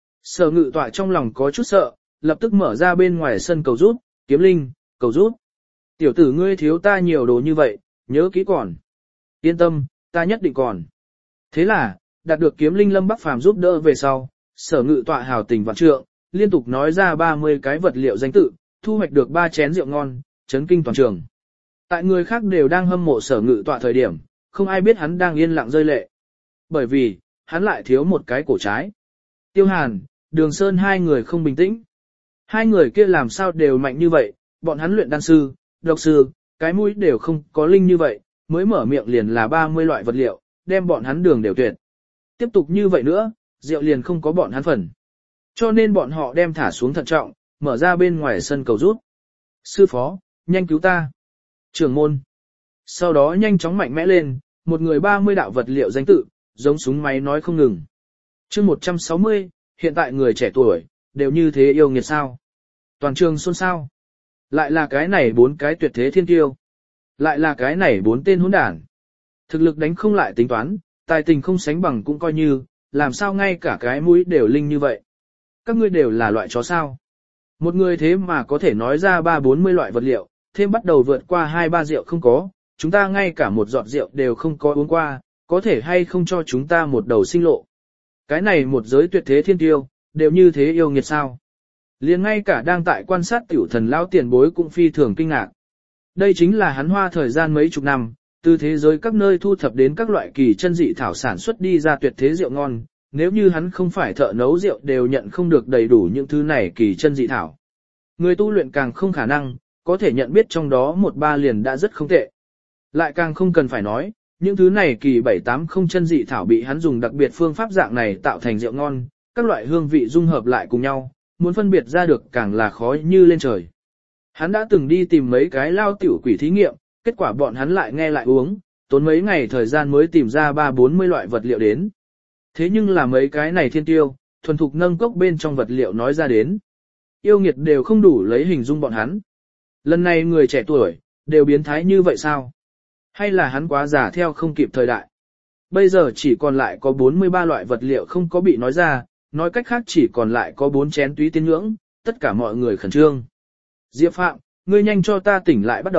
Sở Ngự Tọa trong lòng có chút sợ, lập tức mở ra bên ngoài sân cầu rút, Kiếm Linh, cầu rút. Tiểu tử ngươi thiếu ta nhiều đồ như vậy, nhớ kỹ còn. Yên tâm, ta nhất định còn. Thế là, đạt được Kiếm Linh Lâm Bắc Phàm giúp đỡ về sau, Sở Ngự Tọa hào tình vạn trượng, liên tục nói ra 30 cái vật liệu danh tự, thu hoạch được 3 chén rượu ngon, chấn kinh toàn trường. Tại người khác đều đang hâm mộ Sở Ngự Tọa thời điểm, không ai biết hắn đang yên lặng rơi lệ. Bởi vì, hắn lại thiếu một cái cổ trái. Tiêu Hàn, Đường Sơn hai người không bình tĩnh. Hai người kia làm sao đều mạnh như vậy, bọn hắn luyện đan sư, độc sư, cái mũi đều không có linh như vậy, mới mở miệng liền là 30 loại vật liệu, đem bọn hắn đường đều tuyệt. Tiếp tục như vậy nữa, rượu liền không có bọn hắn phần. Cho nên bọn họ đem thả xuống thận trọng, mở ra bên ngoài sân cầu rút. Sư phó, nhanh cứu ta. Trưởng môn. Sau đó nhanh chóng mạnh mẽ lên, một người 30 đạo vật liệu danh tự, giống súng máy nói không ngừng. Chương 160, hiện tại người trẻ tuổi, đều như thế yêu nghiệt sao. Toàn trường xôn xao. Lại là cái này 4 cái tuyệt thế thiên tiêu. Lại là cái này 4 tên hỗn đản. Thực lực đánh không lại tính toán, tài tình không sánh bằng cũng coi như, làm sao ngay cả cái mũi đều linh như vậy. Các ngươi đều là loại chó sao. Một người thế mà có thể nói ra 3-40 loại vật liệu, thêm bắt đầu vượt qua 2-3 rượu không có, chúng ta ngay cả một giọt rượu đều không có uống qua, có thể hay không cho chúng ta một đầu sinh lộ. Cái này một giới tuyệt thế thiên tiêu, đều như thế yêu nghiệt sao. Liền ngay cả đang tại quan sát tiểu thần lão tiền bối cũng phi thường kinh ngạc. Đây chính là hắn hoa thời gian mấy chục năm, từ thế giới các nơi thu thập đến các loại kỳ chân dị thảo sản xuất đi ra tuyệt thế rượu ngon, nếu như hắn không phải thợ nấu rượu đều nhận không được đầy đủ những thứ này kỳ chân dị thảo. Người tu luyện càng không khả năng, có thể nhận biết trong đó 1-3 liền đã rất không tệ. Lại càng không cần phải nói, những thứ này kỳ 7-8 chân dị thảo bị hắn dùng đặc biệt phương pháp dạng này tạo thành rượu ngon, các loại hương vị dung hợp lại cùng nhau, muốn phân biệt ra được càng là khó như lên trời. Hắn đã từng đi tìm mấy cái lao tiểu quỷ thí nghiệm, kết quả bọn hắn lại nghe lại uống, tốn mấy ngày thời gian mới tìm ra 3-40 loại vật liệu đến. Thế nhưng là mấy cái này thiên tiêu, thuần thục nâng cốc bên trong vật liệu nói ra đến. Yêu nghiệt đều không đủ lấy hình dung bọn hắn. Lần này người trẻ tuổi, đều biến thái như vậy sao? Hay là hắn quá già theo không kịp thời đại? Bây giờ chỉ còn lại có 43 loại vật liệu không có bị nói ra, nói cách khác chỉ còn lại có 4 chén túy tiên nhưỡng, tất cả mọi người khẩn trương. Diệp Phạm, ngươi nhanh cho ta tỉnh lại bắt đầu,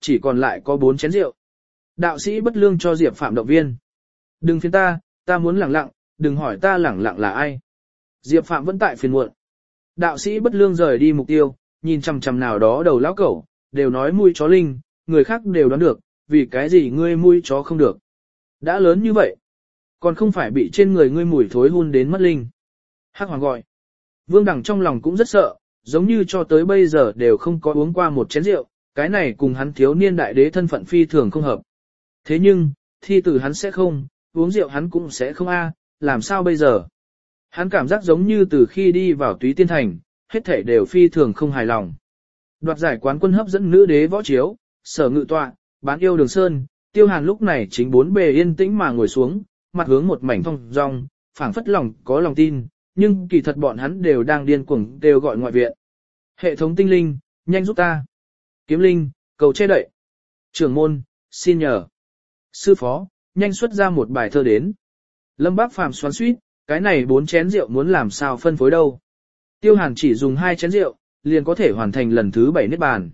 chỉ còn lại có 4 chén rượu. Đạo sĩ bất lương cho Diệp Phạm động viên. Đừng phiền ta muốn lẳng lặng, đừng hỏi ta lẳng lặng là ai. Diệp Phạm vẫn tại phiền muộn. Đạo sĩ bất lương rời đi mục tiêu, nhìn chằm chằm nào đó đầu lão cẩu, đều nói mùi chó linh, người khác đều đoán được, vì cái gì ngươi mùi chó không được. Đã lớn như vậy, còn không phải bị trên người ngươi mùi thối hun đến mất linh. Hắc Hoàng gọi. Vương Đằng trong lòng cũng rất sợ, giống như cho tới bây giờ đều không có uống qua một chén rượu, cái này cùng hắn thiếu niên đại đế thân phận phi thường không hợp. Thế nhưng, thi tử hắn sẽ không, uống rượu hắn cũng sẽ không làm sao bây giờ? Hắn cảm giác giống như từ khi đi vào Túy Tiên Thành, hết thảy đều phi thường không hài lòng. Đoạt giải quán quân hấp dẫn nữ đế võ chiếu, Sở Ngự Tọa, Bán Yêu Đường Sơn, Tiêu Hàn lúc này chính bốn bề yên tĩnh mà ngồi xuống, mặt hướng một mảnh thong dong, phảng phất lòng có lòng tin, nhưng kỳ thật bọn hắn đều đang điên cuồng đều gọi ngoại viện. Hệ thống tinh linh, nhanh giúp ta. Kiếm linh, cầu che đậy. Trưởng môn, xin nhờ. Sư phó, nhanh xuất ra một bài thơ đến. Lâm Bác Phàm xoắn xuýt, cái này 4 chén rượu muốn làm sao phân phối đâu. Tiêu Hàn chỉ dùng 2 chén rượu, liền có thể hoàn thành lần thứ 7 niết bàn.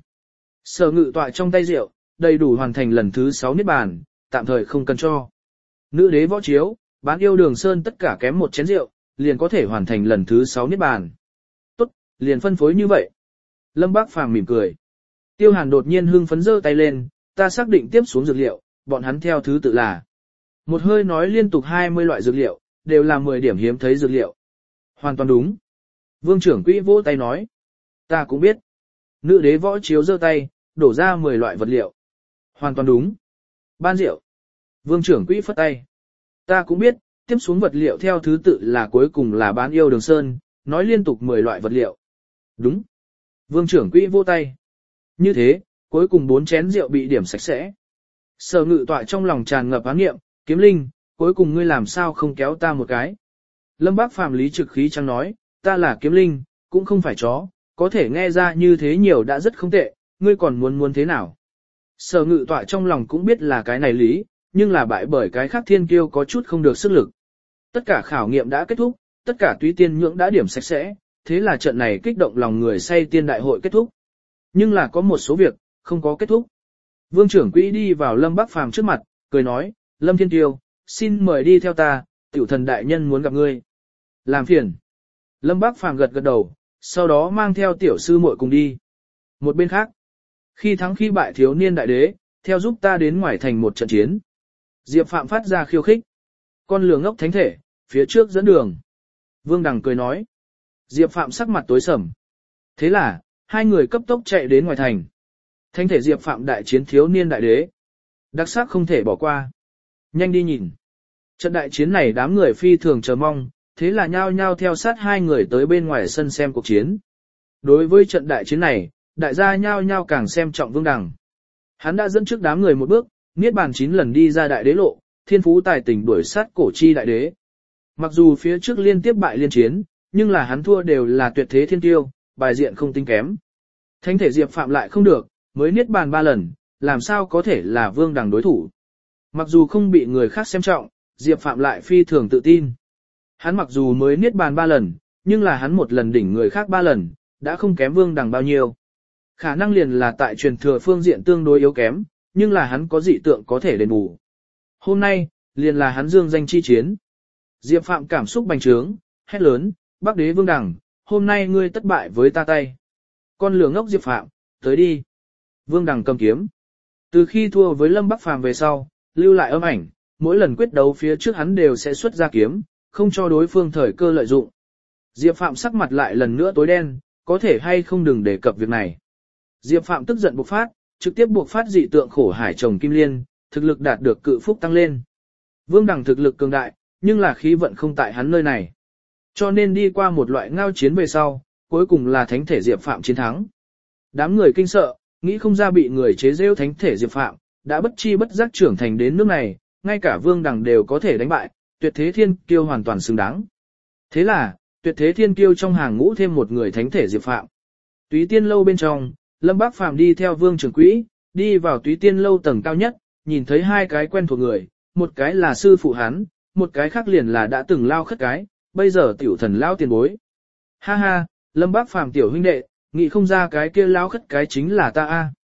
Sở Ngự Tọa trong tay rượu, đầy đủ hoàn thành lần thứ 6 niết bàn, tạm thời không cần cho. Nữ đế võ chiếu, Bán Yêu Đường Sơn tất cả kém 1 chén rượu, liền có thể hoàn thành lần thứ 6 niết bàn. Tốt, liền phân phối như vậy. Lâm Bác Phàm mỉm cười. Tiêu Hàn đột nhiên hưng phấn giơ tay lên, ta xác định tiếp xuống dược liệu, bọn hắn theo thứ tự là. Một hơi nói liên tục 20 loại dược liệu, đều là 10 điểm hiếm thấy dược liệu. Hoàn toàn đúng. Vương trưởng quỹ vỗ tay nói. Ta cũng biết. Nữ đế võ chiếu giơ tay, đổ ra 10 loại vật liệu. Hoàn toàn đúng. Ban rượu. Vương trưởng quỹ phất tay. Ta cũng biết, tiếp xuống vật liệu theo thứ tự là cuối cùng là Bán Yêu Đường Sơn, nói liên tục 10 loại vật liệu. Đúng. Vương trưởng quỹ vỗ tay. Như thế, cuối cùng 4 chén rượu bị điểm sạch sẽ. Sở Ngự Tọa trong lòng tràn ngập ám nghiệm, kiếm linh, cuối cùng ngươi làm sao không kéo ta một cái. Lâm Bác Phàm lý trực khí trắng nói, ta là kiếm linh, cũng không phải chó, có thể nghe ra như thế nhiều đã rất không tệ, ngươi còn muốn thế nào. Sở Ngự Tọa trong lòng cũng biết là cái này lý, nhưng là bại bởi cái khác thiên kiêu có chút không được sức lực. Tất cả khảo nghiệm đã kết thúc, tất cả túy tiên nhưỡng đã điểm sạch sẽ, thế là trận này kích động lòng người say tiên đại hội kết thúc. Nhưng là có một số việc, không có kết thúc. Vương trưởng quỹ đi vào Lâm Bác Phàm trước mặt, cười nói, Lâm Thiên Tiêu, xin mời đi theo ta, tiểu thần đại nhân muốn gặp ngươi. Làm phiền. Lâm Bác Phàm gật gật đầu, sau đó mang theo tiểu sư muội cùng đi. Một bên khác, khi thắng khi bại thiếu niên đại đế, theo giúp ta đến ngoài thành một trận chiến. Diệp Phạm phát ra khiêu khích. Con lừa ngốc thánh thể, phía trước dẫn đường. Vương Đằng cười nói. Diệp Phạm sắc mặt tối sầm. Thế là, hai người cấp tốc chạy đến ngoài thành. Thánh thể Diệp Phạm đại chiến thiếu niên đại đế. Đặc sắc không thể bỏ qua. Nhanh đi nhìn. Trận đại chiến này đám người phi thường chờ mong, thế là nhao nhao theo sát hai người tới bên ngoài sân xem cuộc chiến. Đối với trận đại chiến này, đại gia nhao nhao càng xem trọng Vương Đằng. Hắn đã dẫn trước đám người một bước, niết bàn 9 lần đi ra đại đế lộ, thiên phú tài tình đuổi sát cổ chi đại đế. Mặc dù phía trước liên tiếp bại liên chiến, nhưng là hắn thua đều là tuyệt thế thiên tiêu, bài diện không tính kém. Thánh thể Diệp Phạm lại không được, mới niết bàn 3 lần, làm sao có thể là Vương Đằng đối thủ. Mặc dù không bị người khác xem trọng, Diệp Phạm lại phi thường tự tin. Hắn mặc dù mới niết bàn 3 lần, nhưng là hắn một lần đỉnh người khác 3 lần, đã không kém Vương Đằng bao nhiêu. Khả năng liền là tại truyền thừa phương diện tương đối yếu kém, nhưng là hắn có dị tượng có thể đền bù. Hôm nay, liền là hắn dương danh chi chiến. Diệp Phạm cảm xúc bành trướng, hét lớn, Bắc đế Vương Đằng, hôm nay ngươi tất bại với ta tay. Con lừa ngốc Diệp Phạm, tới đi. Vương Đằng cầm kiếm. Từ khi thua với Lâm Bắc Phàm về sau, lưu lại âm ảnh, mỗi lần quyết đấu phía trước hắn đều sẽ xuất ra kiếm, không cho đối phương thời cơ lợi dụng. Diệp Phạm sắc mặt lại lần nữa tối đen, có thể hay không đừng đề cập việc này. Diệp Phạm tức giận bộc phát, trực tiếp buộc phát dị tượng khổ hải trồng kim liên, thực lực đạt được cự phúc tăng lên. Vương Đằng thực lực cường đại, nhưng là khí vận không tại hắn nơi này. Cho nên đi qua một loại ngao chiến về sau, cuối cùng là thánh thể Diệp Phạm chiến thắng. Đám người kinh sợ, nghĩ không ra bị người chế giễu thánh thể Diệp Phạm, đã bất chi bất giác trưởng thành đến nước này, ngay cả Vương Đằng đều có thể đánh bại, tuyệt thế thiên kiêu hoàn toàn xứng đáng. Thế là, tuyệt thế thiên kiêu trong hàng ngũ thêm một người thánh thể Diệp Phạm. Túy Tiên lâu bên trong, Lâm Bác Phàm đi theo Vương trưởng quỹ, đi vào Túy Tiên lâu tầng cao nhất, nhìn thấy hai cái quen thuộc người, một cái là sư phụ hắn, một cái khác liền là đã từng lao khất cái, bây giờ tiểu thần lao tiền bối. Ha ha, Lâm Bác Phàm tiểu huynh đệ, nghĩ không ra cái kia lao khất cái chính là ta a.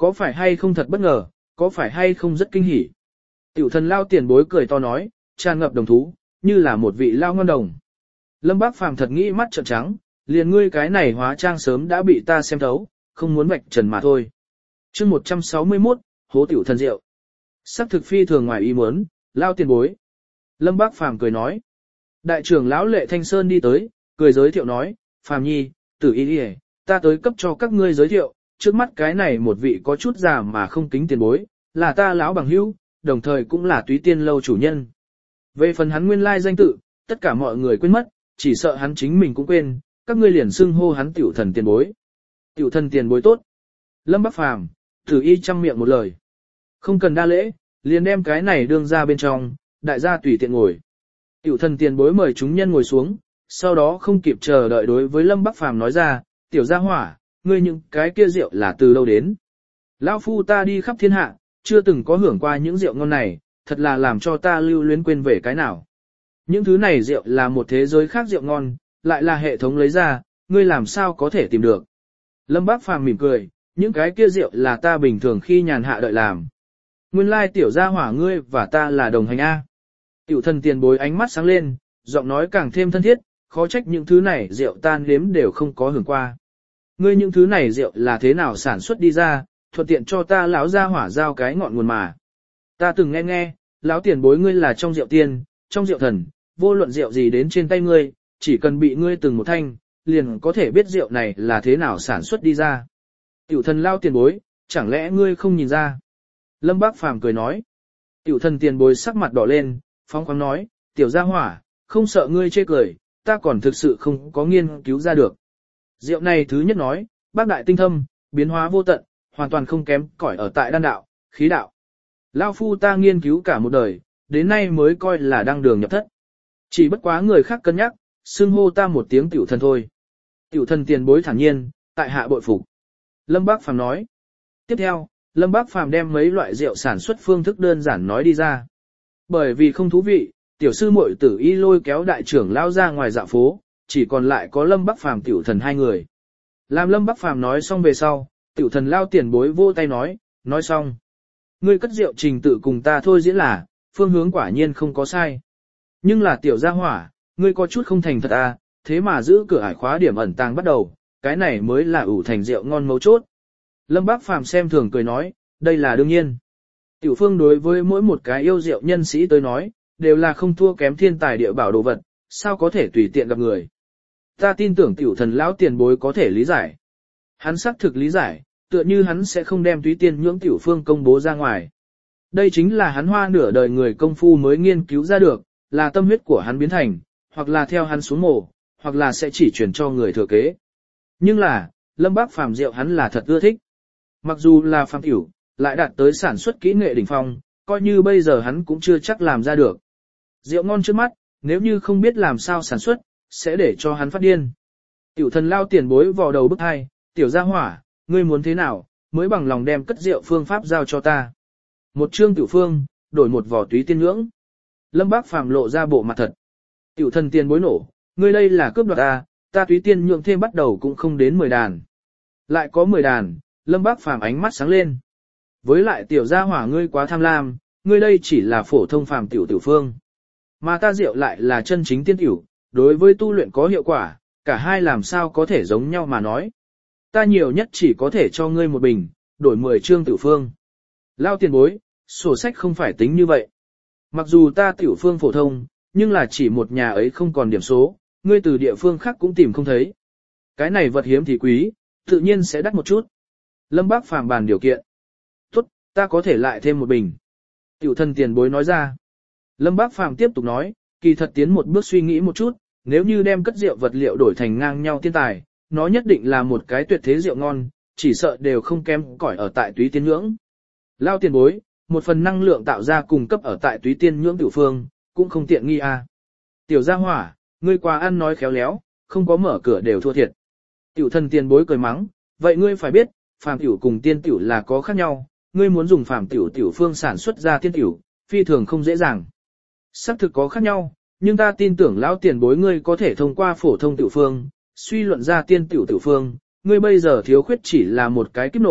Có phải hay không thật bất ngờ, có phải hay không rất kinh hỉ. Tiểu thần lao tiền bối cười to nói, tràn ngập đồng thú, như là một vị lao ngon đồng. Lâm Bác Phàm thật nghĩ mắt trợn trắng, liền ngươi cái này hóa trang sớm đã bị ta xem thấu, không muốn vạch trần mà thôi. Chương 161, hố tiểu thần rượu. Sắc thực phi thường ngoài ý muốn, lao tiền bối. Lâm Bác Phàm cười nói. Đại trưởng lão Lệ Thanh Sơn đi tới, cười giới thiệu nói, Phàm nhi, Tử Y đi, ta tới cấp cho các ngươi giới thiệu, trước mắt cái này một vị có chút già mà không kính tiền bối, là ta lão bằng hữu, đồng thời cũng là Túy Tiên lâu chủ nhân. Về phần hắn nguyên lai danh tự, tất cả mọi người quên mất, chỉ sợ hắn chính mình cũng quên, các ngươi liền xưng hô hắn tiểu thần tiền bối. Tiểu thần tiền bối tốt. Lâm Bắc Phàm, Tử Y trăm miệng một lời. Không cần đa lễ, liền đem cái này đương ra bên trong, đại gia tùy tiện ngồi. Tiểu thần tiền bối mời chúng nhân ngồi xuống, sau đó không kịp chờ đợi đối với Lâm Bắc Phàm nói ra, tiểu gia hỏa, ngươi những cái kia rượu là từ đâu đến. Lão phu ta đi khắp thiên hạ, chưa từng có hưởng qua những rượu ngon này, thật là làm cho ta lưu luyến quên về cái nào. Những thứ này rượu là một thế giới khác rượu ngon, lại là hệ thống lấy ra, ngươi làm sao có thể tìm được. Lâm Bác Phàm mỉm cười, những cái kia rượu là ta bình thường khi nhàn hạ đợi làm. Nguyên lai tiểu gia hỏa ngươi và ta là đồng hành A. Tiểu thần tiền bối ánh mắt sáng lên, giọng nói càng thêm thân thiết, khó trách những thứ này rượu tan đếm đều không có hưởng qua. Ngươi những thứ này rượu là thế nào sản xuất đi ra, thuận tiện cho ta lão gia hỏa giao cái ngọn nguồn mà. Ta từng nghe, lão tiền bối ngươi là trong rượu tiên, trong rượu thần, vô luận rượu gì đến trên tay ngươi, chỉ cần bị ngươi từng một thanh, liền có thể biết rượu này là thế nào sản xuất đi ra. Tiểu thần lao tiền bối, chẳng lẽ ngươi không nhìn ra? Lâm Bác Phàm cười nói. Tiểu thần tiền bối sắc mặt đỏ lên, phóng khoáng nói, tiểu gia hỏa, không sợ ngươi chê cười, ta còn thực sự không có nghiên cứu ra được. Rượu này thứ nhất nói, bác đại tinh thâm, biến hóa vô tận, hoàn toàn không kém cỏi ở tại đan đạo, khí đạo. Lao phu ta nghiên cứu cả một đời, đến nay mới coi là đăng đường nhập thất. Chỉ bất quá người khác cân nhắc, xưng hô ta một tiếng tiểu thần thôi. Tiểu thần tiền bối thản nhiên, tại hạ bội phục. Lâm Bác Phàm nói. Tiếp theo, Lâm Bác Phàm đem mấy loại rượu sản xuất phương thức đơn giản nói đi ra. Bởi vì không thú vị, tiểu sư muội Tử Y lôi kéo đại trưởng lao ra ngoài dạo phố, chỉ còn lại có Lâm Bác Phàm tiểu thần hai người. Làm Lâm Bác Phàm nói xong về sau, tiểu thần lao tiền bối vô tay nói xong. Ngươi cất rượu trình tự cùng ta thôi diễn là, phương hướng quả nhiên không có sai. Nhưng là tiểu gia hỏa, ngươi có chút không thành thật à, thế mà giữ cửa ải khóa điểm ẩn tàng bắt đầu, cái này mới là ủ thành rượu ngon mấu chốt. Lâm Bác Phàm xem thường cười nói, đây là đương nhiên. Tiểu phương đối với mỗi một cái yêu rượu nhân sĩ tới nói, đều là không thua kém thiên tài địa bảo đồ vật, sao có thể tùy tiện gặp người. Ta tin tưởng tiểu thần lão tiền bối có thể lý giải. Hắn xác thực lý giải, tựa như hắn sẽ không đem Túy Tiên nhưỡng tiểu phương công bố ra ngoài. Đây chính là hắn hoa nửa đời người công phu mới nghiên cứu ra được, là tâm huyết của hắn biến thành, hoặc là theo hắn xuống mổ, hoặc là sẽ chỉ truyền cho người thừa kế. Nhưng là, Lâm Bác Phàm rượu hắn là thật ưa thích. Mặc dù là phàm tiểu, lại đạt tới sản xuất kỹ nghệ đỉnh phong, coi như bây giờ hắn cũng chưa chắc làm ra được. Rượu ngon trước mắt, nếu như không biết làm sao sản xuất, sẽ để cho hắn phát điên. Tiểu thần lao tiền bối vò đầu bức hai, tiểu gia hỏa, ngươi muốn thế nào, mới bằng lòng đem cất rượu phương pháp giao cho ta. Một trương tiểu phương, đổi một vỏ Túy Tiên nhưỡng. Lâm Bác Phàm lộ ra bộ mặt thật. Tiểu thần tiền bối nổ, ngươi đây là cướp đoạt ta Túy Tiên nhưỡng thêm bắt đầu cũng không đến 10 đàn. Lại có 10 đàn, Lâm Bác Phàm ánh mắt sáng lên. Với lại tiểu gia hỏa ngươi quá tham lam, ngươi đây chỉ là phổ thông phàm tiểu phương. Mà ta rượu lại là chân chính tiên tiểu, đối với tu luyện có hiệu quả, cả hai làm sao có thể giống nhau mà nói. Ta nhiều nhất chỉ có thể cho ngươi một bình, đổi 10 trương tiểu phương. Lao tiền bối, sổ sách không phải tính như vậy. Mặc dù ta tiểu phương phổ thông, nhưng là chỉ một nhà ấy không còn điểm số, ngươi từ địa phương khác cũng tìm không thấy. Cái này vật hiếm thì quý, tự nhiên sẽ đắt một chút. Lâm Bác Phàm bàn điều kiện. Tốt, ta có thể lại thêm một bình. Tiểu thần tiền bối nói ra. Lâm Bác Phàm tiếp tục nói, kỳ thật tiến một bước suy nghĩ một chút, nếu như đem cất rượu vật liệu đổi thành ngang nhau tiên tài, nó nhất định là một cái tuyệt thế rượu ngon, chỉ sợ đều không kém cỏi ở tại Túy Tiên nhưỡng. Lao tiền bối, một phần năng lượng tạo ra cung cấp ở tại Túy Tiên nhưỡng tiểu phương, cũng không tiện nghi à. Tiểu gia hỏa, ngươi quá ăn nói khéo léo, không có mở cửa đều thua thiệt. Tiểu thần tiền bối cười mắng, vậy ngươi phải biết, phàm tiểu cùng tiên tiểu là có khác nhau, ngươi muốn dùng phàm tiểu phương sản xuất ra tiên tiểu, phi thường không dễ dàng. Xác thực có khác nhau, nhưng ta tin tưởng lão tiền bối ngươi có thể thông qua phổ thông tiểu phương, suy luận ra tiên tiểu phương, ngươi bây giờ thiếu khuyết chỉ là một cái kiếp nổ,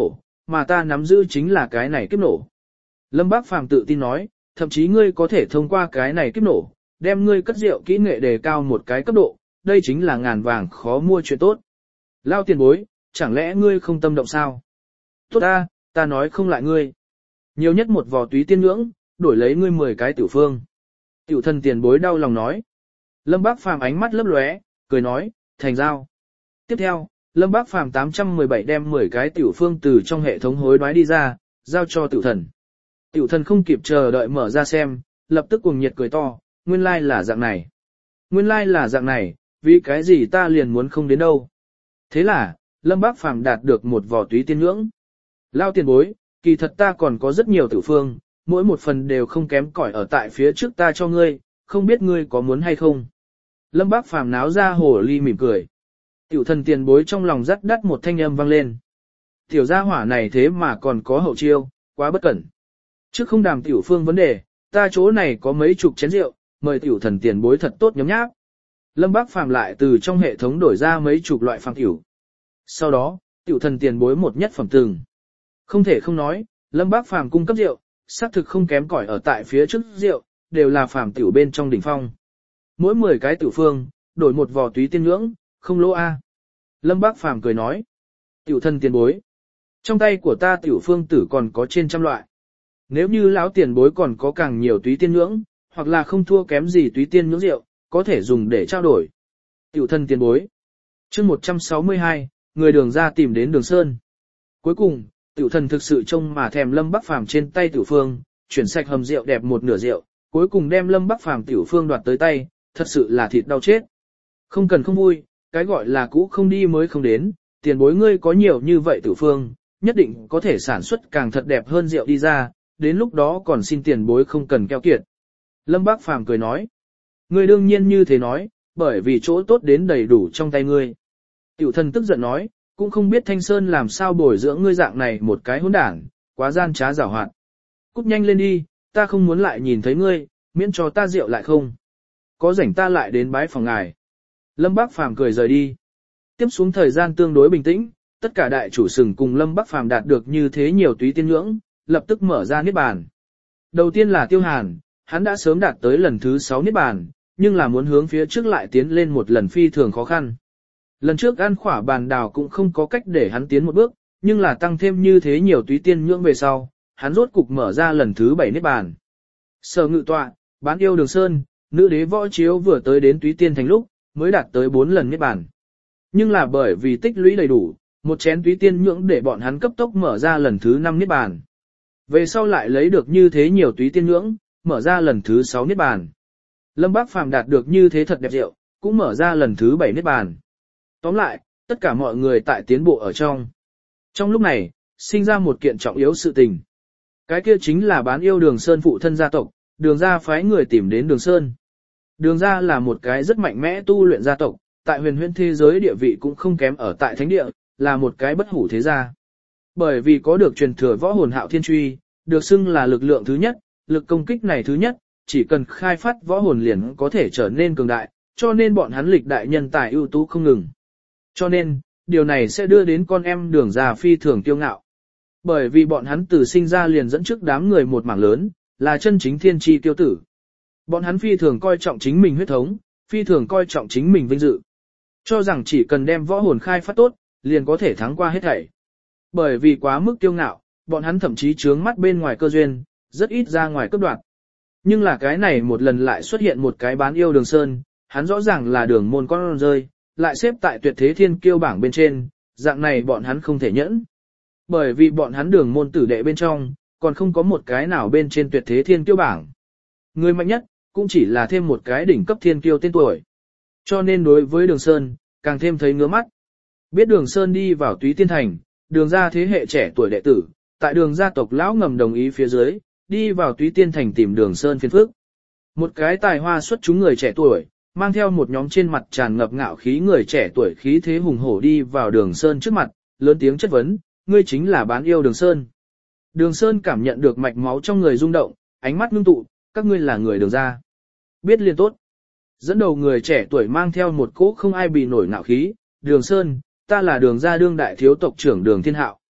mà ta nắm giữ chính là cái này kiếp nổ. Lâm Bác Phàm tự tin nói, thậm chí ngươi có thể thông qua cái này kiếp nổ, đem ngươi cất rượu kỹ nghệ đề cao một cái cấp độ, đây chính là ngàn vàng khó mua chuyện tốt. Lao tiền bối, chẳng lẽ ngươi không tâm động sao? Tốt ta nói không lại ngươi. Nhiều nhất một vò túy tiên ngưỡng, đổi lấy ngươi 10 cái tiểu phương. Tiểu thần tiền bối đau lòng nói. Lâm Bác Phàm ánh mắt lấp lóe, cười nói, thành giao. Tiếp theo, Lâm Bác Phàm 817 đem 10 cái tiểu phương từ trong hệ thống hối đoái đi ra, giao cho tiểu thần. Tiểu thần không kịp chờ đợi mở ra xem, lập tức cuồng nhiệt cười to, nguyên lai là dạng này. Nguyên lai là dạng này, vì cái gì ta liền muốn không đến đâu. Thế là, Lâm Bác Phàm đạt được một vò túy tiên ngưỡng. Lao tiền bối, kỳ thật ta còn có rất nhiều tiểu phương, mỗi một phần đều không kém cỏi ở tại phía trước ta cho ngươi, không biết ngươi có muốn hay không. Lâm Bác Phàm náo ra hồ ly mỉm cười. Tiểu thần tiền bối trong lòng rắt đắt một thanh âm vang lên. Tiểu gia hỏa này thế mà còn có hậu chiêu, quá bất cẩn. Trước không đàm tiểu phương vấn đề, ta chỗ này có mấy chục chén rượu, mời tiểu thần tiền bối thật tốt nhấm nháp. Lâm Bác Phàm lại từ trong hệ thống đổi ra mấy chục loại phàm tiểu. Sau đó, tiểu thần tiền bối một nhất phẩm từng. Không thể không nói, Lâm Bác Phàm cung cấp rượu, xác thực không kém cỏi ở tại phía trước rượu, đều là phàm tiểu bên trong đỉnh phong. Mỗi 10 cái tiểu phương, đổi một vò túy tiên ngưỡng, không lỗ a. Lâm Bác Phàm cười nói, tiểu thần tiền bối, trong tay của ta tiểu phương tử còn có trên trăm loại. Nếu như lão tiền bối còn có càng nhiều túy tiên ngưỡng, hoặc là không thua kém gì túy tiên ngưỡng rượu, có thể dùng để trao đổi. Tiểu thần tiền bối. Chương 162, người Đường ra tìm đến Đường Sơn. Cuối cùng, tiểu thần thực sự trông mà thèm Lâm Bác Phàm trên tay tiểu phương, chuyển sạch hầm rượu đẹp một nửa rượu, cuối cùng đem Lâm Bác Phàm tiểu phương đoạt tới tay, thật sự là thịt đau chết. Không cần không vui, cái gọi là cũ không đi mới không đến, tiền bối ngươi có nhiều như vậy tiểu phương, nhất định có thể sản xuất càng thật đẹp hơn rượu đi ra, đến lúc đó còn xin tiền bối không cần keo kiệt. Lâm Bác Phàm cười nói, ngươi đương nhiên như thế nói, bởi vì chỗ tốt đến đầy đủ trong tay ngươi. Tiểu thần tức giận nói, cũng không biết Thanh Sơn làm sao bồi dưỡng ngươi dạng này một cái hỗn đản, quá gian trá giảo hoạt. Cút nhanh lên đi, ta không muốn lại nhìn thấy ngươi, miễn cho ta rượu lại không. Có rảnh ta lại đến bái phòng ngài. Lâm Bác Phàm cười rời đi. Tiếp xuống thời gian tương đối bình tĩnh, tất cả đại chủ sừng cùng Lâm Bác Phàm đạt được như thế nhiều túy tiên ngưỡng, lập tức mở ra niết bàn. Đầu tiên là Tiêu Hàn, hắn đã sớm đạt tới lần thứ 6 niết bàn, nhưng là muốn hướng phía trước lại tiến lên một lần phi thường khó khăn. Lần trước ăn khỏa bàn đào cũng không có cách để hắn tiến một bước, nhưng là tăng thêm như thế nhiều túy tiên nhưỡng về sau, hắn rốt cục mở ra lần thứ 7 niết bàn. Sở Ngự Tọa, Bán Yêu Đường Sơn, nữ đế võ chiếu vừa tới đến túy tiên thành lúc, mới đạt tới 4 lần niết bàn. Nhưng là bởi vì tích lũy đầy đủ, một chén túy tiên nhưỡng để bọn hắn cấp tốc mở ra lần thứ 5 niết bàn. Về sau lại lấy được như thế nhiều túy tiên nhưỡng, mở ra lần thứ 6 niết bàn. Lâm Bác Phàm đạt được như thế thật đẹp rượu, cũng mở ra lần thứ 7 niết bàn. Tóm lại, tất cả mọi người tại tiến bộ ở trong. Trong lúc này, sinh ra một kiện trọng yếu sự tình. Cái kia chính là Bán Yêu Đường Sơn phụ thân gia tộc, Đường gia phái người tìm đến Đường Sơn. Đường gia là một cái rất mạnh mẽ tu luyện gia tộc, tại huyền huyễn thế giới địa vị cũng không kém ở tại thánh địa, là một cái bất hủ thế gia. Bởi vì có được truyền thừa võ hồn hạo thiên truy, được xưng là lực lượng thứ nhất, lực công kích này thứ nhất, chỉ cần khai phát võ hồn liền có thể trở nên cường đại, cho nên bọn hắn lịch đại nhân tài ưu tú không ngừng. Cho nên, điều này sẽ đưa đến con em Đường gia phi thường kiêu ngạo. Bởi vì bọn hắn từ sinh ra liền dẫn trước đám người một mảng lớn, là chân chính thiên tri tiêu tử. Bọn hắn phi thường coi trọng chính mình huyết thống, phi thường coi trọng chính mình vinh dự. Cho rằng chỉ cần đem võ hồn khai phát tốt, liền có thể thắng qua hết thảy. Bởi vì quá mức kiêu ngạo, bọn hắn thậm chí trướng mắt bên ngoài cơ duyên, rất ít ra ngoài cấp đoạt. Nhưng là cái này một lần lại xuất hiện một cái Bán Yêu Đường Sơn, hắn rõ ràng là đường môn con rơi, lại xếp tại tuyệt thế thiên kiêu bảng bên trên, dạng này bọn hắn không thể nhẫn. Bởi vì bọn hắn đường môn tử đệ bên trong, còn không có một cái nào bên trên tuyệt thế thiên kiêu bảng. Người mạnh nhất, cũng chỉ là thêm một cái đỉnh cấp thiên kiêu tên tuổi. Cho nên đối với Đường Sơn, càng thêm thấy ngứa mắt. Biết Đường Sơn đi vào Túy Tiên Thành, Đường gia thế hệ trẻ tuổi đệ tử, tại Đường gia tộc lão ngầm đồng ý phía dưới, đi vào Túy Tiên Thành tìm Đường Sơn phiền phức. Một cái tài hoa xuất chúng người trẻ tuổi, mang theo một nhóm trên mặt tràn ngập ngạo khí người trẻ tuổi khí thế hùng hổ đi vào Đường Sơn trước mặt, lớn tiếng chất vấn, ngươi chính là Bán Yêu Đường Sơn. Đường Sơn cảm nhận được mạch máu trong người rung động, ánh mắt ngưng tụ, các ngươi là người Đường gia. Biết liền tốt. Dẫn đầu người trẻ tuổi mang theo một cỗ không ai bì nổi ngạo khí, Đường Sơn, ta là Đường gia đương đại thiếu tộc trưởng Đường Thiên Hạo.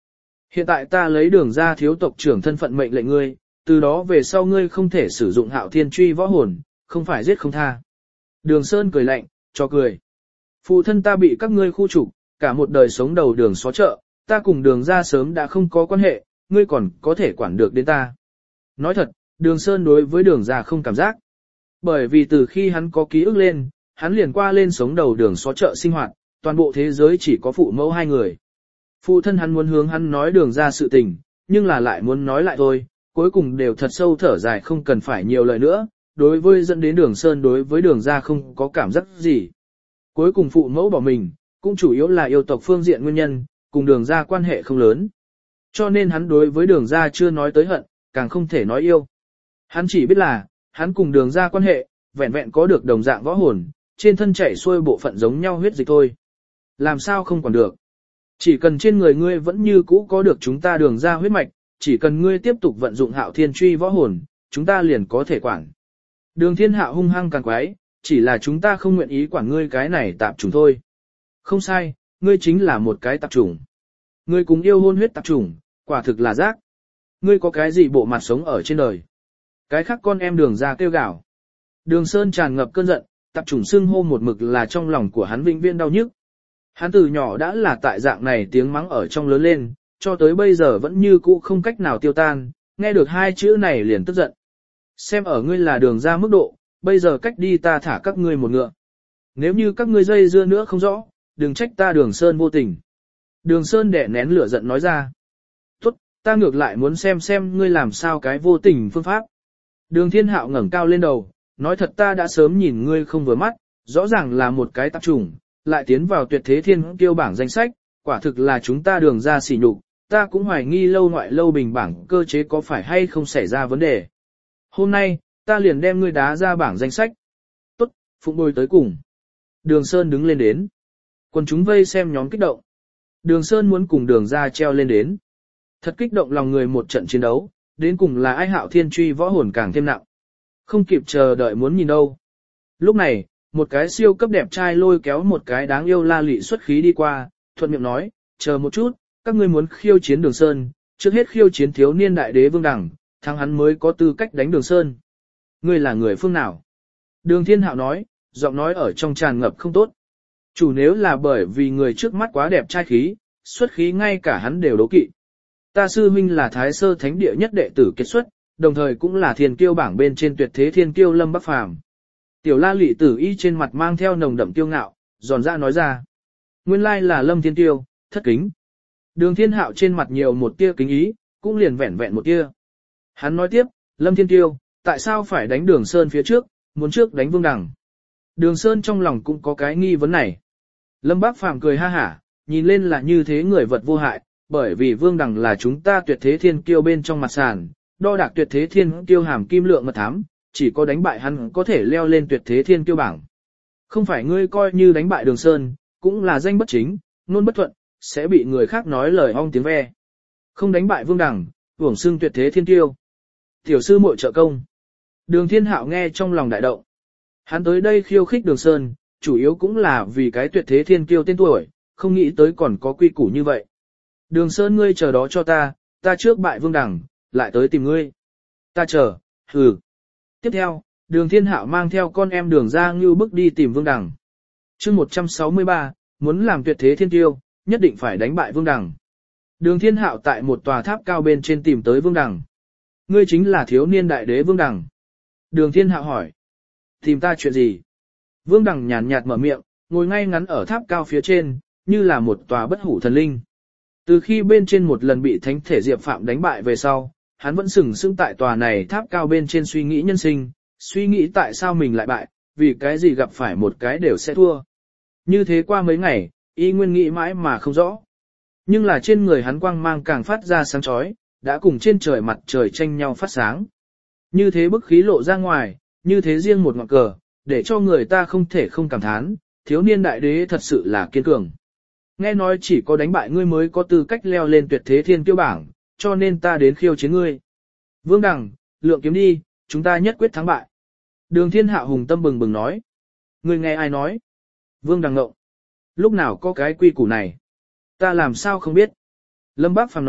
Hiện tại ta lấy đường ra thiếu tộc trưởng thân phận mệnh lệnh ngươi, từ đó về sau ngươi không thể sử dụng hạo thiên truy võ hồn, không phải giết không tha. Đường Sơn cười lạnh, cho cười. Phụ thân ta bị các ngươi khu trục, cả một đời sống đầu đường xó chợ, ta cùng đường ra sớm đã không có quan hệ, ngươi còn có thể quản được đến ta. Nói thật, đường Sơn đối với đường ra không cảm giác. Bởi vì từ khi hắn có ký ức lên, hắn liền qua lên sống đầu đường xó chợ sinh hoạt, toàn bộ thế giới chỉ có phụ mẫu hai người. Phụ thân hắn muốn hướng hắn nói đường ra sự tình, nhưng là lại muốn nói lại thôi, cuối cùng đều thật sâu thở dài không cần phải nhiều lời nữa, đối với dẫn đến đường Sơn đối với đường ra không có cảm giác gì. Cuối cùng phụ mẫu bỏ mình, cũng chủ yếu là yêu tộc phương diện nguyên nhân, cùng đường ra quan hệ không lớn. Cho nên hắn đối với đường ra chưa nói tới hận, càng không thể nói yêu. Hắn chỉ biết là, hắn cùng đường ra quan hệ, vẹn vẹn có được đồng dạng võ hồn, trên thân chảy xuôi bộ phận giống nhau huyết dịch thôi. Làm sao không còn được. Chỉ cần trên người ngươi vẫn như cũ có được chúng ta đường ra huyết mạch, chỉ cần ngươi tiếp tục vận dụng hạo thiên truy võ hồn, chúng ta liền có thể quản. Đường thiên hạo hung hăng càng quái, chỉ là chúng ta không nguyện ý quản ngươi cái này tạp chủng thôi. Không sai, ngươi chính là một cái tạp chủng. Ngươi cùng yêu hôn huyết tạp chủng, quả thực là rác. Ngươi có cái gì bộ mặt sống ở trên đời? Cái khác con em đường ra kêu gào. Đường Sơn tràn ngập cơn giận, tạp chủng xưng hô một mực là trong lòng của hắn vĩnh viễn đau nhức. Hắn từ nhỏ đã là tại dạng này tiếng mắng ở trong lớn lên, cho tới bây giờ vẫn như cũ không cách nào tiêu tan, nghe được hai chữ này liền tức giận. Xem ở ngươi là đường ra mức độ, bây giờ cách đi ta thả các ngươi một ngựa. Nếu như các ngươi dây dưa nữa không rõ, đừng trách ta đường Sơn vô tình. Đường Sơn đẻ nén lửa giận nói ra. Tốt, ta ngược lại muốn xem ngươi làm sao cái vô tình phương pháp. Đường Thiên Hạo ngẩng cao lên đầu, nói thật ta đã sớm nhìn ngươi không vừa mắt, rõ ràng là một cái tạp chủng, lại tiến vào tuyệt thế thiên kiêu bảng danh sách, quả thực là chúng ta đường ra sỉ nhục, ta cũng hoài nghi lâu ngoại lâu bình bảng cơ chế có phải hay không xảy ra vấn đề. Hôm nay, ta liền đem ngươi đá ra bảng danh sách. Tốt, phụng bồi tới cùng. Đường Sơn đứng lên đến. Quần chúng vây xem nhóm kích động. Đường Sơn muốn cùng đường ra treo lên đến. Thật kích động lòng người một trận chiến đấu, đến cùng là ai hạo thiên truy võ hồn càng thêm nặng. Không kịp chờ đợi muốn nhìn đâu. Lúc này, một cái siêu cấp đẹp trai lôi kéo một cái đáng yêu la lị xuất khí đi qua, thuận miệng nói, chờ một chút, các ngươi muốn khiêu chiến đường Sơn, trước hết khiêu chiến thiếu niên đại đế Vương Đẳng, thắng hắn mới có tư cách đánh đường Sơn. Ngươi là người phương nào? Đường Thiên Hạo nói, giọng nói ở trong tràn ngập không tốt. Chủ nếu là bởi vì người trước mắt quá đẹp trai khí, xuất khí ngay cả hắn đều đố kỵ. Ta sư huynh là Thái Sơ Thánh Địa nhất đệ tử kết xuất, đồng thời cũng là thiên kiêu bảng bên trên tuyệt thế thiên kiêu Lâm Bắc Phàm. Tiểu La Lị Tử Y trên mặt mang theo nồng đậm kiêu ngạo, giòn ra nói ra. Nguyên lai là Lâm Thiên Tiêu, thất kính. Đường Thiên Hạo trên mặt nhiều một tia kính ý, cũng liền vẹn vẹn một tia. Hắn nói tiếp, Lâm Thiên Tiêu, tại sao phải đánh Đường Sơn phía trước, muốn trước đánh Vương Đằng. Đường Sơn trong lòng cũng có cái nghi vấn này. Lâm Bác Phàm cười ha hả, nhìn lên là như thế người vật vô hại, bởi vì Vương Đằng là chúng ta tuyệt thế thiên kiêu bên trong mặt sàn, đo đạc tuyệt thế thiên kiêu hàm kim lượng mật thám, chỉ có đánh bại hắn có thể leo lên tuyệt thế thiên kiêu bảng. Không phải ngươi coi như đánh bại Đường Sơn, cũng là danh bất chính, nôn bất thuận, sẽ bị người khác nói lời ong tiếng ve. Không đánh bại Vương Đằng, hưởng xưng tuyệt thế thiên kiêu. Tiểu sư muội trợ công. Đường Thiên Hạo nghe trong lòng đại động. Hắn tới đây khiêu khích Đường Sơn, chủ yếu cũng là vì cái tuyệt thế thiên kiêu tên tuổi, không nghĩ tới còn có quy củ như vậy. Đường Sơn ngươi chờ đó cho ta trước bại Vương Đằng, lại tới tìm ngươi. Ta chờ, hừ. Tiếp theo, Đường Thiên Hạo mang theo con em Đường ra ngưu bức đi tìm Vương Đằng. Chương 163, muốn làm tuyệt thế thiên kiêu, nhất định phải đánh bại Vương Đằng. Đường Thiên Hạo tại một tòa tháp cao bên trên tìm tới Vương Đằng. Ngươi chính là thiếu niên đại đế Vương Đằng. Đường Thiên Hạo hỏi. Tìm ta chuyện gì? Vương Đằng nhàn nhạt mở miệng, ngồi ngay ngắn ở tháp cao phía trên, như là một tòa bất hủ thần linh. Từ khi bên trên một lần bị thánh thể Diệp Phạm đánh bại về sau, hắn vẫn sừng sững tại tòa này tháp cao bên trên suy nghĩ nhân sinh, suy nghĩ tại sao mình lại bại, vì cái gì gặp phải một cái đều sẽ thua. Như thế qua mấy ngày, y nguyên nghĩ mãi mà không rõ. Nhưng là trên người hắn quang mang càng phát ra sáng chói, đã cùng trên trời mặt trời tranh nhau phát sáng. Như thế bức khí lộ ra ngoài, như thế riêng một ngọn cờ, để cho người ta không thể không cảm thán, thiếu niên đại đế thật sự là kiên cường. Nghe nói chỉ có đánh bại ngươi mới có tư cách leo lên tuyệt thế thiên kiêu bảng, cho nên ta đến khiêu chiến ngươi. Vương Đằng, lượng kiếm đi, chúng ta nhất quyết thắng bại. Đường Thiên Hạo hùng tâm bừng bừng nói. Ngươi nghe ai nói? Vương Đằng ngộng. Lúc nào có cái quy củ này? Ta làm sao không biết? Lâm Bác Phàm nói,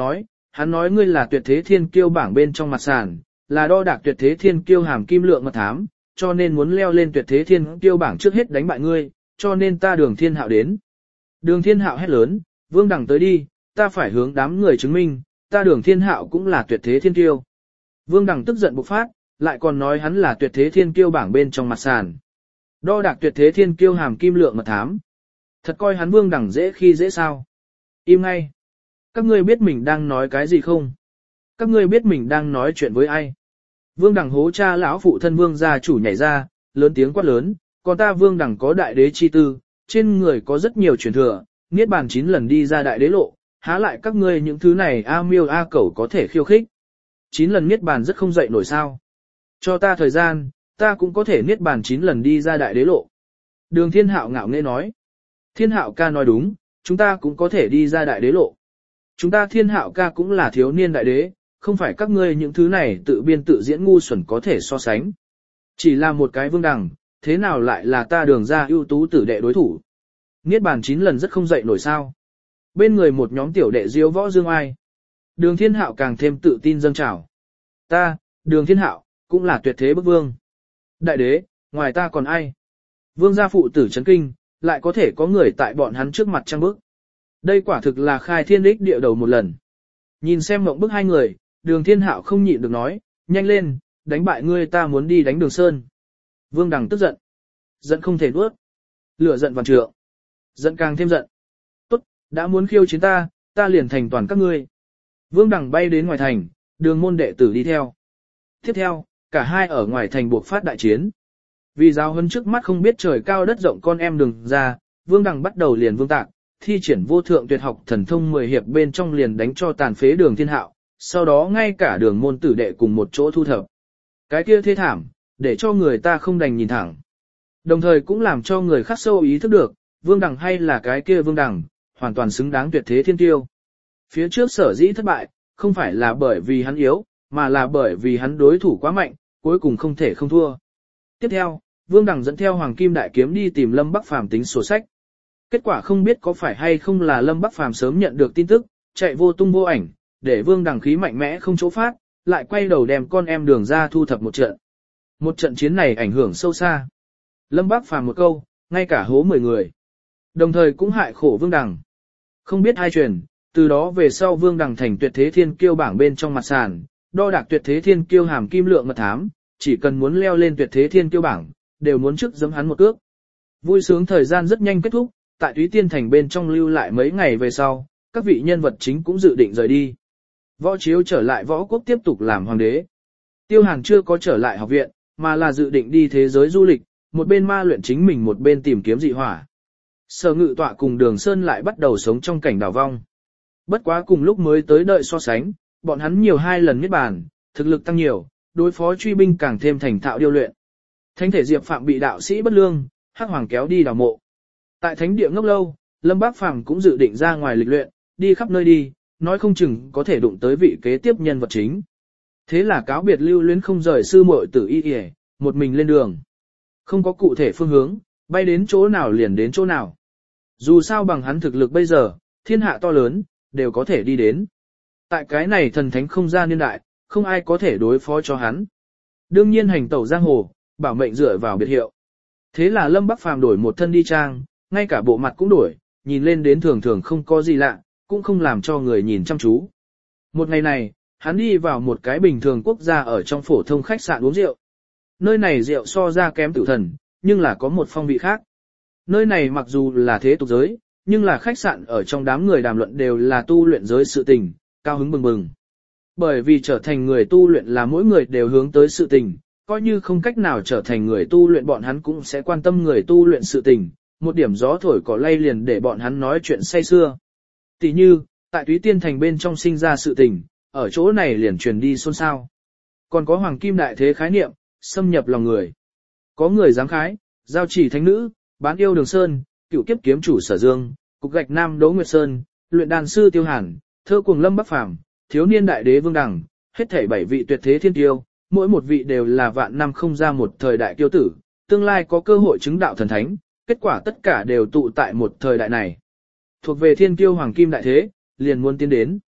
hắn nói ngươi là tuyệt thế thiên kiêu bảng bên trong mặt sàn, là đo đạc tuyệt thế thiên kiêu hàm kim lượng mật thám, cho nên muốn leo lên tuyệt thế thiên kiêu bảng trước hết đánh bại ngươi, cho nên ta Đường Thiên Hạo đến. Đường Thiên Hạo hét lớn, Vương Đằng tới đi, ta phải hướng đám người chứng minh, ta Đường Thiên Hạo cũng là tuyệt thế thiên kiêu. Vương Đằng tức giận bộc phát, lại còn nói hắn là tuyệt thế thiên kiêu bảng bên trong mặt sàn. Đo đạc tuyệt thế thiên kiêu hàm kim lượng mật thám. Thật coi hắn Vương Đằng dễ khi dễ sao. Im ngay. Các ngươi biết mình đang nói cái gì không? Các ngươi biết mình đang nói chuyện với ai? Vương Đằng hố cha lão phụ thân Vương gia chủ nhảy ra, lớn tiếng quát lớn, còn ta Vương Đằng có đại đế chi tư, trên người có rất nhiều truyền thừa, niết bàn 9 lần đi ra đại đế lộ, há lại các ngươi những thứ này a miêu a cẩu có thể khiêu khích. 9 lần niết bàn rất không dậy nổi sao? Cho ta thời gian, ta cũng có thể niết bàn 9 lần đi ra đại đế lộ. Đường Thiên Hạo ngạo nghễ nói. Thiên Hạo ca nói đúng, chúng ta cũng có thể đi ra đại đế lộ. Chúng ta Thiên Hạo ca cũng là thiếu niên đại đế, không phải các ngươi những thứ này tự biên tự diễn ngu xuẩn có thể so sánh. Chỉ là một cái Vương Đằng, thế nào lại là ta Đường ra ưu tú tử đệ đối thủ. Niết bàn 9 lần rất không dậy nổi sao. Bên người một nhóm tiểu đệ diếu võ dương ai. Đường Thiên Hạo càng thêm tự tin dâng trào. Ta, Đường Thiên Hạo, cũng là tuyệt thế bức vương. Đại đế, ngoài ta còn ai? Vương gia phụ tử chấn kinh, lại có thể có người tại bọn hắn trước mặt trăng bức. Đây quả thực là khai thiên đích địa đầu một lần. Nhìn xem mộng bức hai người, Đường Thiên Hạo không nhịn được nói, nhanh lên, đánh bại ngươi ta muốn đi đánh Đường Sơn. Vương Đằng tức giận. Giận không thể nuốt. Lửa giận vạn trượng. Giận càng thêm giận. Tốt, đã muốn khiêu chiến ta, ta liền thành toàn các ngươi. Vương Đằng bay đến ngoài thành, Đường môn đệ tử đi theo. Tiếp theo, cả hai ở ngoài thành buộc phát đại chiến. Vì giáo huấn trước mắt không biết trời cao đất rộng con em Đường ra, Vương Đằng bắt đầu liền vương tạc, thi triển vô thượng tuyệt học thần thông 10 hiệp bên trong liền đánh cho tàn phế Đường Thiên Hạo, sau đó ngay cả Đường môn tử đệ cùng một chỗ thu thập. Cái kia thê thảm, để cho người ta không đành nhìn thẳng. Đồng thời cũng làm cho người khác sâu ý thức được, Vương Đằng hay là cái kia Vương Đằng, hoàn toàn xứng đáng tuyệt thế thiên tiêu. Phía trước sở dĩ thất bại, không phải là bởi vì hắn yếu, mà là bởi vì hắn đối thủ quá mạnh, cuối cùng không thể không thua. Tiếp theo, Vương Đằng dẫn theo Hoàng Kim Đại Kiếm đi tìm Lâm Bắc Phàm tính sổ sách. Kết quả không biết có phải hay không là Lâm Bắc Phàm sớm nhận được tin tức, chạy vô tung vô ảnh, để Vương Đằng khí mạnh mẽ không chỗ phát, lại quay đầu đem con em Đường ra thu thập một trận. Một trận chiến này ảnh hưởng sâu xa. Lâm Bắc Phàm một câu, ngay cả hố 10 người. Đồng thời cũng hại khổ Vương Đằng. Không biết ai truyền, từ đó về sau Vương Đằng thành tuyệt thế thiên kiêu bảng bên trong mặt sàn, đo đạc tuyệt thế thiên kiêu hàm kim lượng mật thám, chỉ cần muốn leo lên tuyệt thế thiên kiêu bảng, đều muốn trước giẫm hắn một cước. Vui sướng thời gian rất nhanh kết thúc, tại Túy Tiên thành bên trong lưu lại mấy ngày về sau, các vị nhân vật chính cũng dự định rời đi. Võ Chiếu trở lại Võ Quốc tiếp tục làm hoàng đế. Tiêu Hàn chưa có trở lại học viện, mà là dự định đi thế giới du lịch, một bên ma luyện chính mình một bên tìm kiếm dị hỏa. Sở Ngự Tọa cùng Đường Sơn lại bắt đầu sống trong cảnh đảo vong. Bất quá cùng lúc mới tới đợi so sánh, bọn hắn nhiều 2 lần niết bàn, thực lực tăng nhiều, đối phó truy binh càng thêm thành thạo điêu luyện. Thánh thể Diệp Phạm bị đạo sĩ bất lương, Hắc Hoàng kéo đi đào mộ. Tại thánh địa ngốc lâu, Lâm Bác Phàm cũng dự định ra ngoài lịch luyện, đi khắp nơi đi, nói không chừng có thể đụng tới vị kế tiếp nhân vật chính. Thế là cáo biệt lưu luyến không rời sư muội Tử Y Y, một mình lên đường. Không có cụ thể phương hướng, bay đến chỗ nào liền đến chỗ nào. Dù sao bằng hắn thực lực bây giờ, thiên hạ to lớn, đều có thể đi đến. Tại cái này thần thánh không gian niên đại, không ai có thể đối phó cho hắn. Đương nhiên hành tẩu giang hồ, bảo mệnh dựa vào biệt hiệu. Thế là Lâm Bắc Phàm đổi một thân đi trang, ngay cả bộ mặt cũng đổi, nhìn lên đến thường thường không có gì lạ, cũng không làm cho người nhìn chăm chú. Một ngày này, hắn đi vào một cái bình thường quốc gia ở trong phổ thông khách sạn uống rượu. Nơi này rượu so ra kém Tử Thần, nhưng là có một phong vị khác. Nơi này mặc dù là thế tục giới, nhưng là khách sạn ở trong đám người đàm luận đều là tu luyện giới sự tình, cao hứng bừng bừng. Bởi vì trở thành người tu luyện là mỗi người đều hướng tới sự tình, coi như không cách nào trở thành người tu luyện bọn hắn cũng sẽ quan tâm người tu luyện sự tình, một điểm gió thổi cỏ lay liền để bọn hắn nói chuyện say xưa. Tỷ như, tại Túy Tiên thành bên trong sinh ra sự tình, ở chỗ này liền truyền đi xôn xao. Còn có hoàng kim đại thế khái niệm, xâm nhập lòng người. Có người dám khái, giao chỉ thánh nữ, bán yêu Đường Sơn, cựu kiếp kiếm chủ Sở Dương, cục gạch nam Đỗ Nguyệt Sơn, luyện đàn sư Tiêu Hàn, thơ cuồng Lâm Bắc Phàm, thiếu niên đại đế Vương Đằng, hết thảy 7 vị tuyệt thế thiên tiêu, mỗi một vị đều là vạn năm không ra một thời đại kiêu tử, tương lai có cơ hội chứng đạo thần thánh, kết quả tất cả đều tụ tại một thời đại này. Thuộc về thiên kiêu hoàng kim đại thế, liền muốn tiến đến.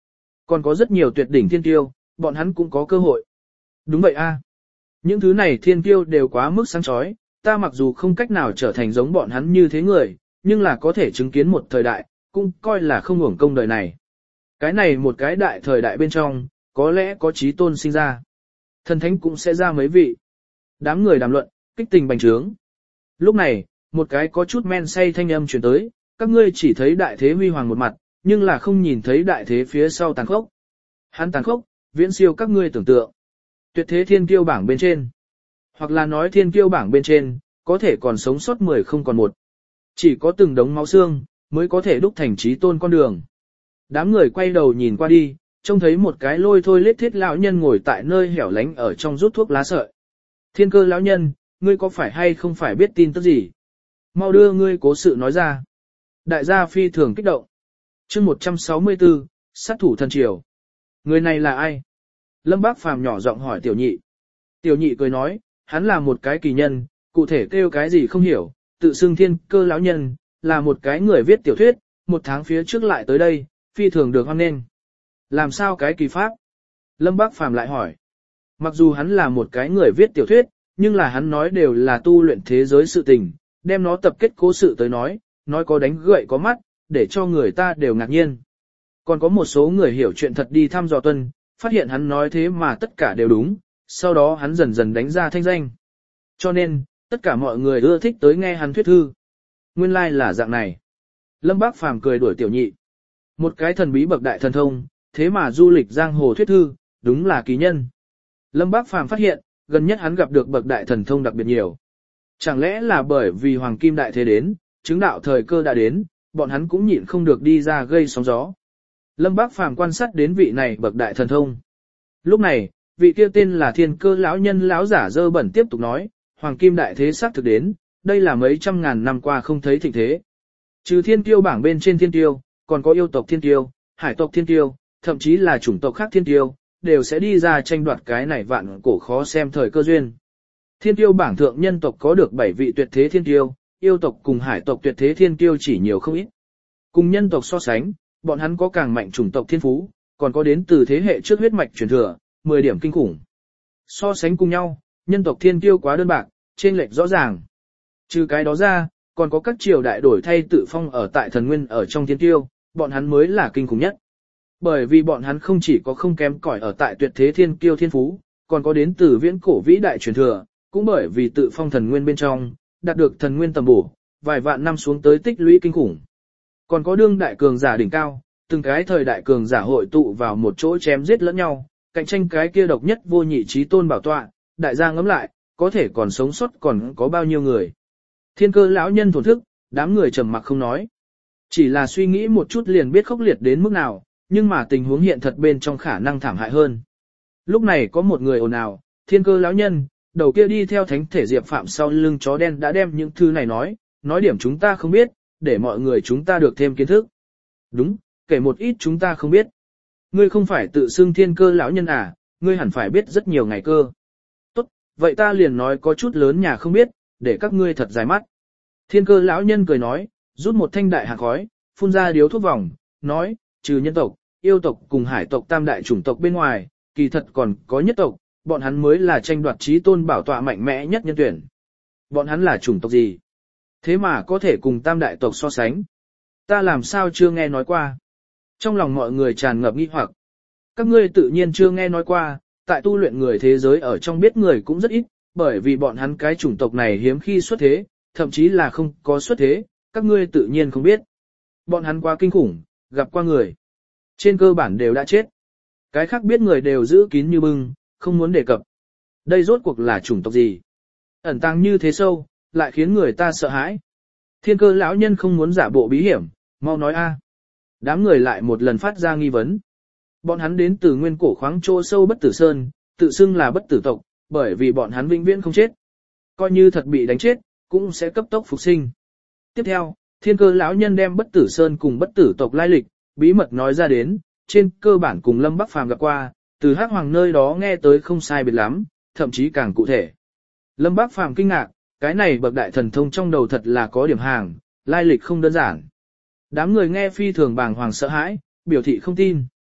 Còn có rất nhiều tuyệt đỉnh thiên tiêu, bọn hắn cũng có cơ hội. Đúng vậy a. Những thứ này thiên tiêu đều quá mức sáng chói, ta mặc dù không cách nào trở thành giống bọn hắn như thế người, nhưng là có thể chứng kiến một thời đại, cũng coi là không uổng công đời này. Cái này một cái đại thời đại bên trong, có lẽ có chí tôn sinh ra. Thần thánh cũng sẽ ra mấy vị. Đám người đàm luận, kích tình bành trướng. Lúc này, một cái có chút men say thanh âm truyền tới, các ngươi chỉ thấy đại thế huy hoàng một mặt, nhưng là không nhìn thấy đại thế phía sau tàn khốc. Hắn tàn khốc, viễn siêu các ngươi tưởng tượng. Tuyệt thế thiên kiêu bảng bên trên. Hoặc là nói thiên kiêu bảng bên trên, có thể còn sống sót 10 không còn một. Chỉ có từng đống máu xương, mới có thể đúc thành chí tôn con đường. Đám người quay đầu nhìn qua đi, trông thấy một cái lôi thôi lết thiết lão nhân ngồi tại nơi hẻo lánh ở trong rút thuốc lá sợi. Thiên cơ lão nhân, ngươi có phải hay không phải biết tin tức gì? Mau đưa ngươi cố sự nói ra. Đại gia phi thường kích động. Chương 164, sát thủ thần triều. Người này là ai? Lâm Bác Phàm nhỏ giọng hỏi tiểu nhị. Tiểu nhị cười nói, hắn là một cái kỳ nhân, cụ thể kêu cái gì không hiểu, tự xưng thiên cơ lão nhân, là một cái người viết tiểu thuyết, một tháng phía trước lại tới đây, phi thường được hoan nghênh. Làm sao cái kỳ pháp? Lâm Bác Phàm lại hỏi. Mặc dù hắn là một cái người viết tiểu thuyết, nhưng là hắn nói đều là tu luyện thế giới sự tình, đem nó tập kết cố sự tới nói có đánh gậy có mắt, để cho người ta đều ngạc nhiên. Còn có một số người hiểu chuyện thật đi thăm dò tuân, phát hiện hắn nói thế mà tất cả đều đúng, sau đó hắn dần dần đánh ra thanh danh. Cho nên, tất cả mọi người ưa thích tới nghe hắn thuyết thư. Nguyên lai là dạng này. Lâm Bác Phàm cười đuổi tiểu nhị. Một cái thần bí bậc đại thần thông, thế mà du lịch giang hồ thuyết thư, đúng là kỳ nhân. Lâm Bác Phàm phát hiện, gần nhất hắn gặp được bậc đại thần thông đặc biệt nhiều. Chẳng lẽ là bởi vì hoàng kim đại thế đến, chứng đạo thời cơ đã đến, bọn hắn cũng nhịn không được đi ra gây sóng gió. Lâm Bác Phàm quan sát đến vị này bậc đại thần thông. Lúc này, vị kia tên là thiên cơ lão nhân lão giả dơ bẩn tiếp tục nói, hoàng kim đại thế sắp thực đến, đây là mấy trăm ngàn năm qua không thấy thịnh thế. Trừ thiên tiêu bảng bên trên thiên tiêu, còn có yêu tộc thiên tiêu, hải tộc thiên tiêu, thậm chí là chủng tộc khác thiên tiêu, đều sẽ đi ra tranh đoạt cái này vạn cổ khó xem thời cơ duyên. Thiên tiêu bảng thượng nhân tộc có được 7 vị tuyệt thế thiên tiêu, yêu tộc cùng hải tộc tuyệt thế thiên tiêu chỉ nhiều không ít. Cùng nhân tộc so sánh, bọn hắn có càng mạnh chủng tộc thiên phú, còn có đến từ thế hệ trước huyết mạch truyền thừa, 10 điểm kinh khủng. So sánh cùng nhau, nhân tộc thiên tiêu quá đơn bạc, trên lệch rõ ràng. Trừ cái đó ra, còn có các triều đại đổi thay tự phong ở tại thần nguyên ở trong thiên tiêu, bọn hắn mới là kinh khủng nhất. Bởi vì bọn hắn không chỉ có không kém cỏi ở tại tuyệt thế thiên kiêu thiên phú, còn có đến từ viễn cổ vĩ đại truyền thừa, cũng bởi vì tự phong thần nguyên bên trong, đạt được thần nguyên tầm bổ, vài vạn năm xuống tới tích lũy kinh khủng. Còn có đương đại cường giả đỉnh cao, từng cái thời đại cường giả hội tụ vào một chỗ chém giết lẫn nhau, cạnh tranh cái kia độc nhất vô nhị chí tôn bảo tọa, đại gia ngẫm lại, có thể còn sống sót còn có bao nhiêu người. Thiên cơ lão nhân thổn thức, đám người trầm mặc không nói. Chỉ là suy nghĩ một chút liền biết khốc liệt đến mức nào, nhưng mà tình huống hiện thật bên trong khả năng thảm hại hơn. Lúc này có một người ồn ào, thiên cơ lão nhân, đầu kia đi theo thánh thể Diệp Phạm sau lưng chó đen đã đem những thứ này nói điểm chúng ta không biết, để mọi người chúng ta được thêm kiến thức. Đúng, kể một ít chúng ta không biết. Ngươi không phải tự xưng thiên cơ lão nhân à, ngươi hẳn phải biết rất nhiều ngày cơ. Tốt, vậy ta liền nói có chút lớn nhà không biết, để các ngươi thật dài mắt. Thiên cơ lão nhân cười nói, rút một thanh đại hạt khói, phun ra điếu thuốc vòng, nói, trừ nhân tộc, yêu tộc cùng hải tộc tam đại chủng tộc bên ngoài, kỳ thật còn có nhất tộc, bọn hắn mới là tranh đoạt chí tôn bảo tọa mạnh mẽ nhất nhân tuyển. Bọn hắn là chủng tộc gì? Thế mà có thể cùng tam đại tộc so sánh. Ta làm sao chưa nghe nói qua? Trong lòng mọi người tràn ngập nghi hoặc. Các ngươi tự nhiên chưa nghe nói qua, tại tu luyện người thế giới ở trong biết người cũng rất ít, bởi vì bọn hắn cái chủng tộc này hiếm khi xuất thế, thậm chí là không có xuất thế, các ngươi tự nhiên không biết. Bọn hắn quá kinh khủng, gặp qua người. Trên cơ bản đều đã chết. Cái khác biết người đều giữ kín như bưng, không muốn đề cập. Đây rốt cuộc là chủng tộc gì? Ẩn tàng như thế sâu, lại khiến người ta sợ hãi. Thiên cơ lão nhân không muốn giả bộ bí hiểm, mau nói a. Đám người lại một lần phát ra nghi vấn. Bọn hắn đến từ nguyên cổ khoáng chỗ sâu bất tử sơn, tự xưng là bất tử tộc, bởi vì bọn hắn vĩnh viễn không chết. Coi như thật bị đánh chết, cũng sẽ cấp tốc phục sinh. Tiếp theo, thiên cơ lão nhân đem bất tử sơn cùng bất tử tộc lai lịch, bí mật nói ra đến, trên cơ bản cùng Lâm Bắc Phàm gặp qua, từ Hắc Hoàng nơi đó nghe tới không sai biệt lắm, thậm chí càng cụ thể. Lâm Bắc Phàm kinh ngạc, cái này bậc đại thần thông trong đầu thật là có điểm hàng, lai lịch không đơn giản. Đám người nghe phi thường bàng hoàng sợ hãi, biểu thị không tin.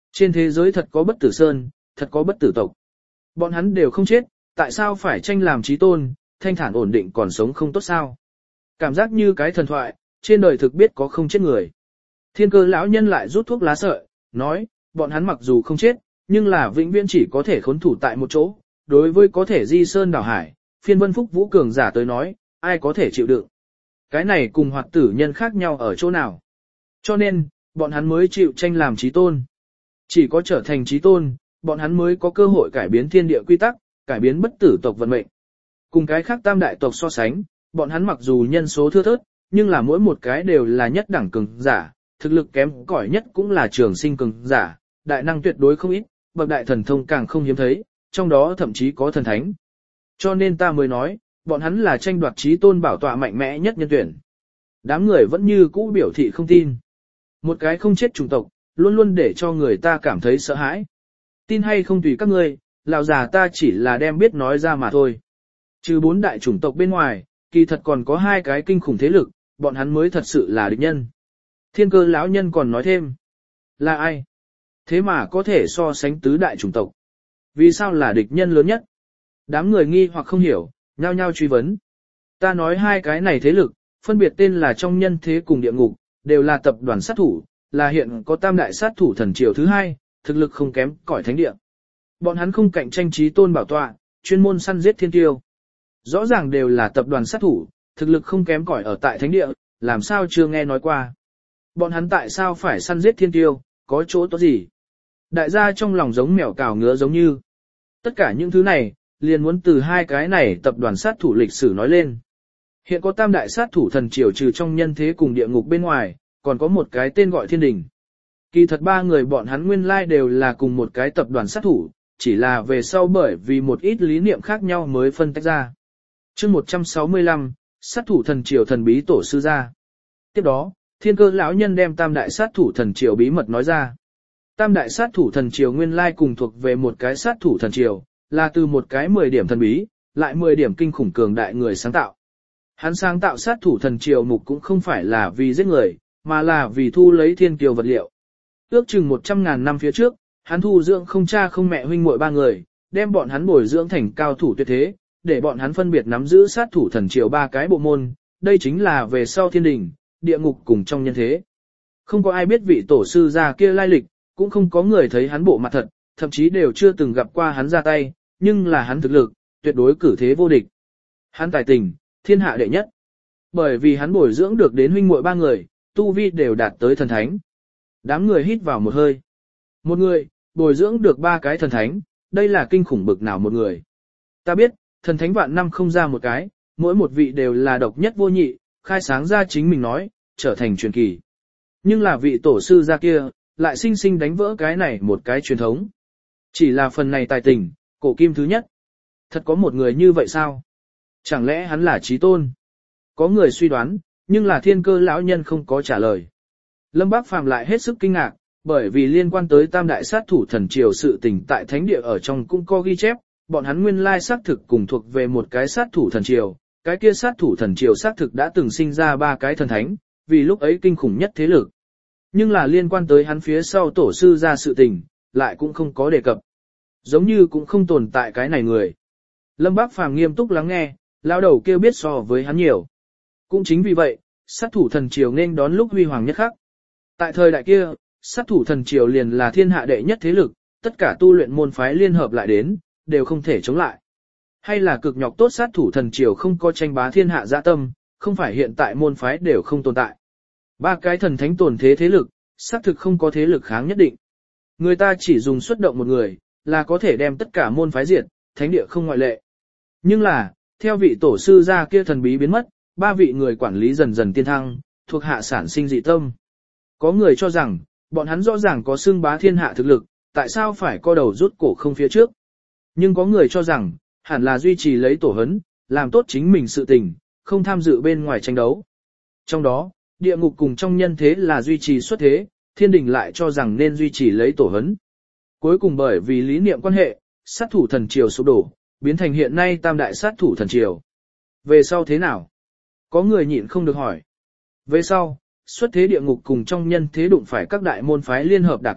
Trên thế giới thật có bất tử sơn, thật có bất tử tộc. Bọn hắn đều không chết, tại sao phải tranh làm chí tôn, thanh thản ổn định còn sống không tốt sao? Cảm giác như cái thần thoại, trên đời thực biết có không chết người. Thiên Cơ lão nhân lại rút thuốc lá sợi, nói, bọn hắn mặc dù không chết, nhưng là vĩnh viễn chỉ có thể khốn thủ tại một chỗ. Đối với có thể di sơn đảo hải, phiên vân phúc vũ cường giả tới nói, ai có thể chịu đựng. Cái này cùng hoạt tử nhân khác nhau ở chỗ nào. Cho nên, bọn hắn mới chịu tranh làm chí tôn. Chỉ có trở thành chí tôn, bọn hắn mới có cơ hội cải biến thiên địa quy tắc, cải biến bất tử tộc vận mệnh. Cùng cái khác tam đại tộc so sánh, bọn hắn mặc dù nhân số thưa thớt, nhưng là mỗi một cái đều là nhất đẳng cường giả, thực lực kém cỏi nhất cũng là trường sinh cường giả, đại năng tuyệt đối không ít, bậc đại thần thông càng không hiếm thấy, trong đó thậm chí có thần thánh. Cho nên ta mới nói, bọn hắn là tranh đoạt chí tôn bảo tọa mạnh mẽ nhất nhân tuyển. Đám người vẫn như cũ biểu thị không tin. Một cái không chết chủng tộc, luôn luôn để cho người ta cảm thấy sợ hãi. Tin hay không tùy các ngươi, lão già ta chỉ là đem biết nói ra mà thôi. Trừ 4 đại chủng tộc bên ngoài, kỳ thật còn có 2 cái kinh khủng thế lực, bọn hắn mới thật sự là địch nhân. Thiên Cơ lão nhân còn nói thêm. Là ai? Thế mà có thể so sánh tứ đại chủng tộc. Vì sao là địch nhân lớn nhất? Đám người nghi hoặc không hiểu, nhao nhao truy vấn. Ta nói 2 cái này thế lực, phân biệt tên là trong nhân thế cùng địa ngục, đều là tập đoàn sát thủ, là hiện có tam đại sát thủ thần triều thứ 2, thực lực không kém cỏi thánh địa. Bọn hắn không cạnh tranh chí tôn bảo tọa, chuyên môn săn giết thiên tiêu. Rõ ràng đều là tập đoàn sát thủ, thực lực không kém cỏi ở tại thánh địa, làm sao chưa nghe nói qua. Bọn hắn tại sao phải săn giết thiên tiêu, có chỗ tốt gì? Đại gia trong lòng giống mèo cào ngứa giống như. Tất cả những thứ này, liền muốn từ 2 cái này tập đoàn sát thủ lịch sử nói lên. Hiện có tam đại sát thủ thần triều trừ trong nhân thế cùng địa ngục bên ngoài, còn có một cái tên gọi thiên đình. Kỳ thật 3 người bọn hắn nguyên lai đều là cùng một cái tập đoàn sát thủ, chỉ là về sau bởi vì một ít lý niệm khác nhau mới phân tách ra. Chương 165, sát thủ thần triều thần bí tổ sư ra. Tiếp đó, Thiên Cơ lão nhân đem tam đại sát thủ thần triều bí mật nói ra. Tam đại sát thủ thần triều nguyên lai cùng thuộc về một cái sát thủ thần triều, là từ một cái 10 điểm thần bí, lại 10 điểm kinh khủng cường đại người sáng tạo. Hắn sáng tạo sát thủ thần triều mục cũng không phải là vì giết người, mà là vì thu lấy thiên kiều vật liệu. Ước chừng 100.000 năm phía trước, hắn thu dưỡng không cha không mẹ huynh muội 3 người, đem bọn hắn bồi dưỡng thành cao thủ tuyệt thế, để bọn hắn phân biệt nắm giữ sát thủ thần triều 3 cái bộ môn, đây chính là về sau thiên đình, địa ngục cùng trong nhân thế. Không có ai biết vị tổ sư già kia lai lịch, cũng không có người thấy hắn bộ mặt thật, thậm chí đều chưa từng gặp qua hắn ra tay, nhưng là hắn thực lực, tuyệt đối cử thế vô địch. Hắn tài tình, thiên hạ đệ nhất. Bởi vì hắn bồi dưỡng được đến huynh muội 3 người, tu vi đều đạt tới thần thánh. Đám người hít vào một hơi. Một người, bồi dưỡng được 3 cái thần thánh, đây là kinh khủng bực nào một người. Ta biết, thần thánh vạn năm không ra một cái, mỗi một vị đều là độc nhất vô nhị, khai sáng ra chính mình nói, trở thành truyền kỳ. Nhưng là vị tổ sư gia kia, lại sinh sinh đánh vỡ cái này một cái truyền thống. Chỉ là phần này tài tình, cổ kim thứ nhất. Thật có một người như vậy sao? Chẳng lẽ hắn là chí tôn? Có người suy đoán, nhưng là Thiên Cơ lão nhân không có trả lời. Lâm Bác Phàm lại hết sức kinh ngạc, bởi vì liên quan tới tam đại sát thủ thần triều sự tình tại thánh địa ở trong cũng có ghi chép, bọn hắn nguyên lai xác thực cùng thuộc về một cái sát thủ thần triều, cái kia sát thủ thần triều xác thực đã từng sinh ra 3 cái thần thánh, vì lúc ấy kinh khủng nhất thế lực. Nhưng là liên quan tới hắn phía sau tổ sư ra sự tình, lại cũng không có đề cập. Giống như cũng không tồn tại cái này người. Lâm Bác Phàm nghiêm túc lắng nghe, lão đầu kia biết so với hắn nhiều. Cũng chính vì vậy, sát thủ thần triều nên đón lúc huy hoàng nhất khắc. Tại thời đại kia, sát thủ thần triều liền là thiên hạ đệ nhất thế lực, tất cả tu luyện môn phái liên hợp lại đến, đều không thể chống lại. Hay là cực nhọc tốt sát thủ thần triều không có tranh bá thiên hạ dạ tâm, không phải hiện tại môn phái đều không tồn tại. 3 cái thần thánh tồn thế thế lực, xác thực không có thế lực kháng nhất định. Người ta chỉ dùng xuất động một người, là có thể đem tất cả môn phái diệt, thánh địa không ngoại lệ. Nhưng là, theo vị tổ sư gia kia thần bí biến mất, 3 vị người quản lý dần dần tiên thăng, thuộc hạ sản sinh dị tâm. Có người cho rằng, bọn hắn rõ ràng có xưng bá thiên hạ thực lực, tại sao phải co đầu rút cổ không phía trước. Nhưng có người cho rằng, hẳn là duy trì lấy tổ hấn, làm tốt chính mình sự tình, không tham dự bên ngoài tranh đấu. Trong đó, địa ngục cùng trong nhân thế là duy trì xuất thế, thiên đình lại cho rằng nên duy trì lấy tổ hấn. Cuối cùng bởi vì lý niệm quan hệ, sát thủ thần triều sụp đổ, biến thành hiện nay tam đại sát thủ thần triều. Về sau thế nào? Có người nhịn không được hỏi. Về sau, xuất thế địa ngục cùng trong nhân thế đụng phải các đại môn phái liên hợp đả kích,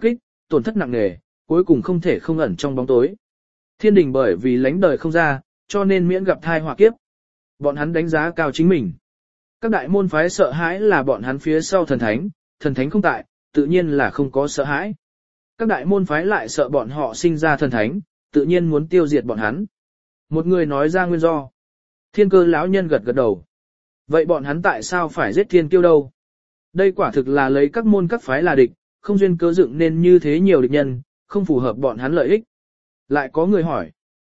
tổn thất nặng nề, cuối cùng không thể không ẩn trong bóng tối. Thiên đình bởi vì lánh đời không ra, cho nên miễn gặp thai họa kiếp. Bọn hắn đánh giá cao chính mình. Các đại môn phái sợ hãi là bọn hắn phía sau thần thánh không tại, tự nhiên là không có sợ hãi. Các đại môn phái lại sợ bọn họ sinh ra thần thánh, tự nhiên muốn tiêu diệt bọn hắn. Một người nói ra nguyên do. Thiên Cơ lão nhân gật gật đầu. Vậy bọn hắn tại sao phải giết Thiên Kiêu đâu? Đây quả thực là lấy các môn các phái là địch, không duyên cớ dựng nên như thế nhiều địch nhân, không phù hợp bọn hắn lợi ích. Lại có người hỏi.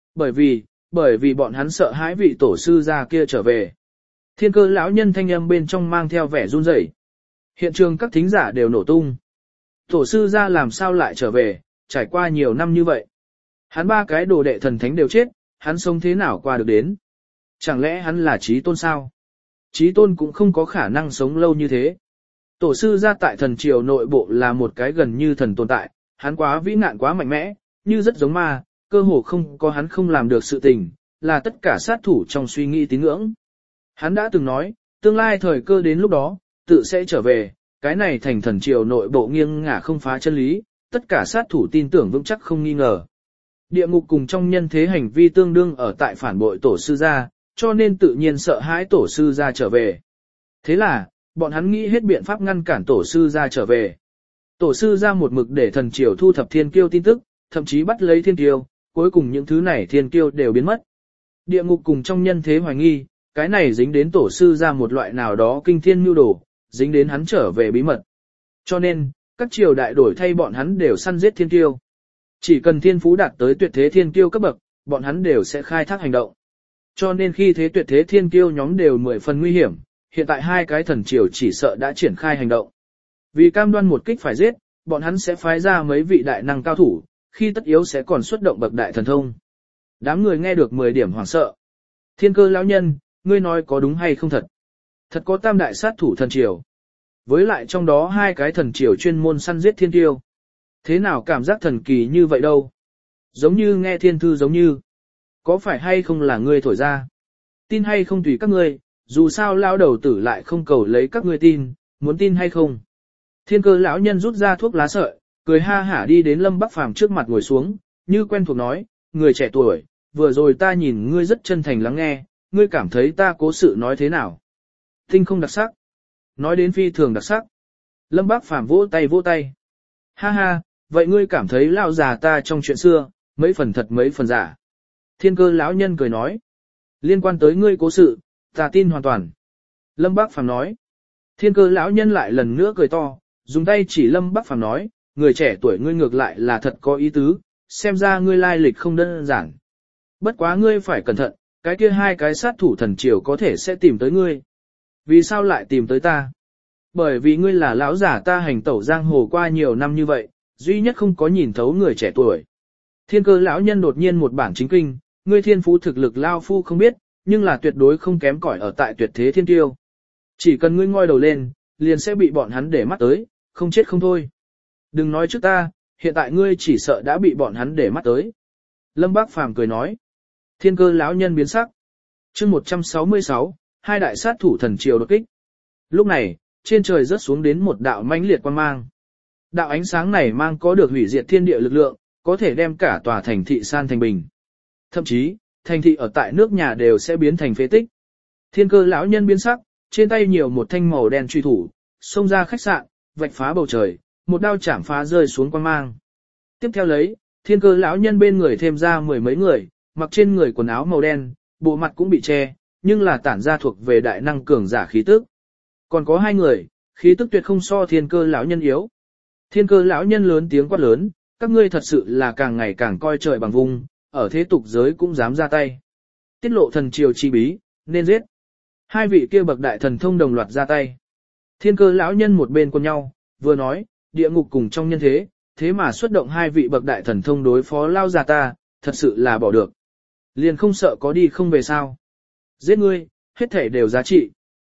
Bởi vì bọn hắn sợ hãi vị tổ sư gia kia trở về. Thiên Cơ lão nhân thanh âm bên trong mang theo vẻ run rẩy. Hiện trường các thính giả đều nổ tung. Tổ sư gia làm sao lại trở về, trải qua nhiều năm như vậy. Hắn ba cái đồ đệ thần thánh đều chết, hắn sống thế nào qua được đến. Chẳng lẽ hắn là Chí Tôn sao? Chí Tôn cũng không có khả năng sống lâu như thế. Tổ sư gia tại thần triều nội bộ là một cái gần như thần tồn tại, hắn quá vĩ ngạn quá mạnh mẽ, như rất giống ma, cơ hồ không có hắn không làm được sự tình, là tất cả sát thủ trong suy nghĩ tín ngưỡng. Hắn đã từng nói, tương lai thời cơ đến lúc đó, tự sẽ trở về, cái này thành thần triều nội bộ nghiêng ngả không phá chân lý, tất cả sát thủ tin tưởng vững chắc không nghi ngờ. Địa ngục cùng trong nhân thế hành vi tương đương ở tại phản bội tổ sư gia, cho nên tự nhiên sợ hãi tổ sư gia trở về. Thế là, bọn hắn nghĩ hết biện pháp ngăn cản tổ sư gia trở về. Tổ sư gia một mực để thần triều thu thập thiên kiêu tin tức, thậm chí bắt lấy thiên kiêu, cuối cùng những thứ này thiên kiêu đều biến mất. Địa ngục cùng trong nhân thế hoài nghi, cái này dính đến tổ sư gia một loại nào đó kinh thiên mưu đồ, dính đến hắn trở về bí mật. Cho nên, các triều đại đổi thay bọn hắn đều săn giết thiên kiêu. Chỉ cần thiên phú đạt tới tuyệt thế thiên kiêu cấp bậc, bọn hắn đều sẽ khai thác hành động. Cho nên khi thế tuyệt thế thiên kiêu nhóm đều 10 phần nguy hiểm, hiện tại hai cái thần triều chỉ sợ đã triển khai hành động. Vì cam đoan một kích phải giết, bọn hắn sẽ phái ra mấy vị đại năng cao thủ, khi tất yếu sẽ còn xuất động bậc đại thần thông. Đám người nghe được 10 điểm hoảng sợ. Thiên Cơ lão nhân, ngươi nói có đúng hay không thật? Thật có tam đại sát thủ thần triều. Với lại trong đó hai cái thần triều chuyên môn săn giết thiên kiêu. Thế nào cảm giác thần kỳ như vậy đâu? Giống như nghe thiên thư giống như. Có phải hay không là ngươi thổi ra? Tin hay không tùy các ngươi, dù sao lão đầu tử lại không cầu lấy các ngươi tin, muốn tin hay không? Thiên Cơ lão nhân rút ra thuốc lá sợi, cười ha hả đi đến Lâm Bắc Phàm trước mặt ngồi xuống, như quen thuộc nói, người trẻ tuổi, vừa rồi ta nhìn ngươi rất chân thành lắng nghe, ngươi cảm thấy ta cố sự nói thế nào? Tinh không đặc sắc. Nói đến phi thường đặc sắc. Lâm Bắc Phàm vỗ tay vỗ tay. Ha ha, vậy ngươi cảm thấy lão già ta trong chuyện xưa, mấy phần thật mấy phần giả. Thiên Cơ lão nhân cười nói. Liên quan tới ngươi cố sự, ta tin hoàn toàn. Lâm Bắc Phàm nói. Thiên Cơ lão nhân lại lần nữa cười to, dùng tay chỉ Lâm Bắc Phàm nói, người trẻ tuổi ngươi ngược lại là thật có ý tứ, xem ra ngươi lai lịch không đơn giản. Bất quá ngươi phải cẩn thận, cái kia hai cái sát thủ thần triều có thể sẽ tìm tới ngươi. Vì sao lại tìm tới ta? Bởi vì ngươi là lão giả ta hành tẩu giang hồ qua nhiều năm như vậy, duy nhất không có nhìn thấu người trẻ tuổi. Thiên Cơ lão nhân đột nhiên một bản chính kinh, ngươi thiên phú thực lực lao phu không biết, nhưng là tuyệt đối không kém cỏi ở tại tuyệt thế thiên tiêu. Chỉ cần ngươi ngoi đầu lên, liền sẽ bị bọn hắn để mắt tới, không chết không thôi. Đừng nói trước ta, hiện tại ngươi chỉ sợ đã bị bọn hắn để mắt tới. Lâm Bác Phàm cười nói. Thiên Cơ lão nhân biến sắc. Chương 166, hai đại sát thủ thần triều đột kích. Lúc này, trên trời rớt xuống đến một đạo mãnh liệt quang mang. Đạo ánh sáng này mang có được hủy diệt thiên địa lực lượng, có thể đem cả tòa thành thị san thành bình. Thậm chí, thành thị ở tại nước nhà đều sẽ biến thành phế tích. Thiên Cơ lão nhân biến sắc, trên tay nhiều một thanh màu đen truy thủ, xông ra khách sạn, vạch phá bầu trời, một đao chảm phá rơi xuống quang mang. Tiếp theo lấy, Thiên Cơ lão nhân bên người thêm ra 10 mấy người, mặc trên người quần áo màu đen, bộ mặt cũng bị che, nhưng là tản ra thuộc về đại năng cường giả khí tức. Còn có 2 người, khí tức tuyệt không so Thiên Cơ lão nhân yếu. Thiên Cơ lão nhân lớn tiếng quát lớn, các ngươi thật sự là càng ngày càng coi trời bằng vung, ở thế tục giới cũng dám ra tay. Tiết lộ thần triều chi bí, nên giết. 2 vị kia bậc đại thần thông đồng loạt ra tay. Thiên Cơ lão nhân một bên quân nhau, vừa nói, địa ngục cùng trong nhân thế, thế mà xuất động 2 vị bậc đại thần thông đối phó lao già ta, thật sự là bỏ được. Liền không sợ có đi không về sao. Giết ngươi, hết thể đều giá trị.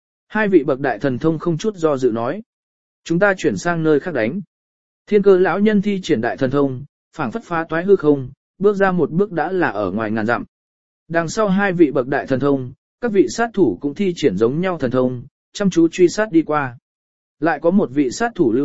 2 vị bậc đại thần thông không chút do dự nói. Chúng ta chuyển sang nơi khác đánh. Thiên Cơ lão nhân thi triển đại thần thông, phảng phất phá toái hư không, bước ra một bước đã là ở ngoài ngàn dặm. Đằng sau 2 vị bậc đại thần thông, các vị sát thủ cũng thi triển giống nhau thần thông, chăm chú truy sát đi qua. Lại có một vị sát thủ lưu lại,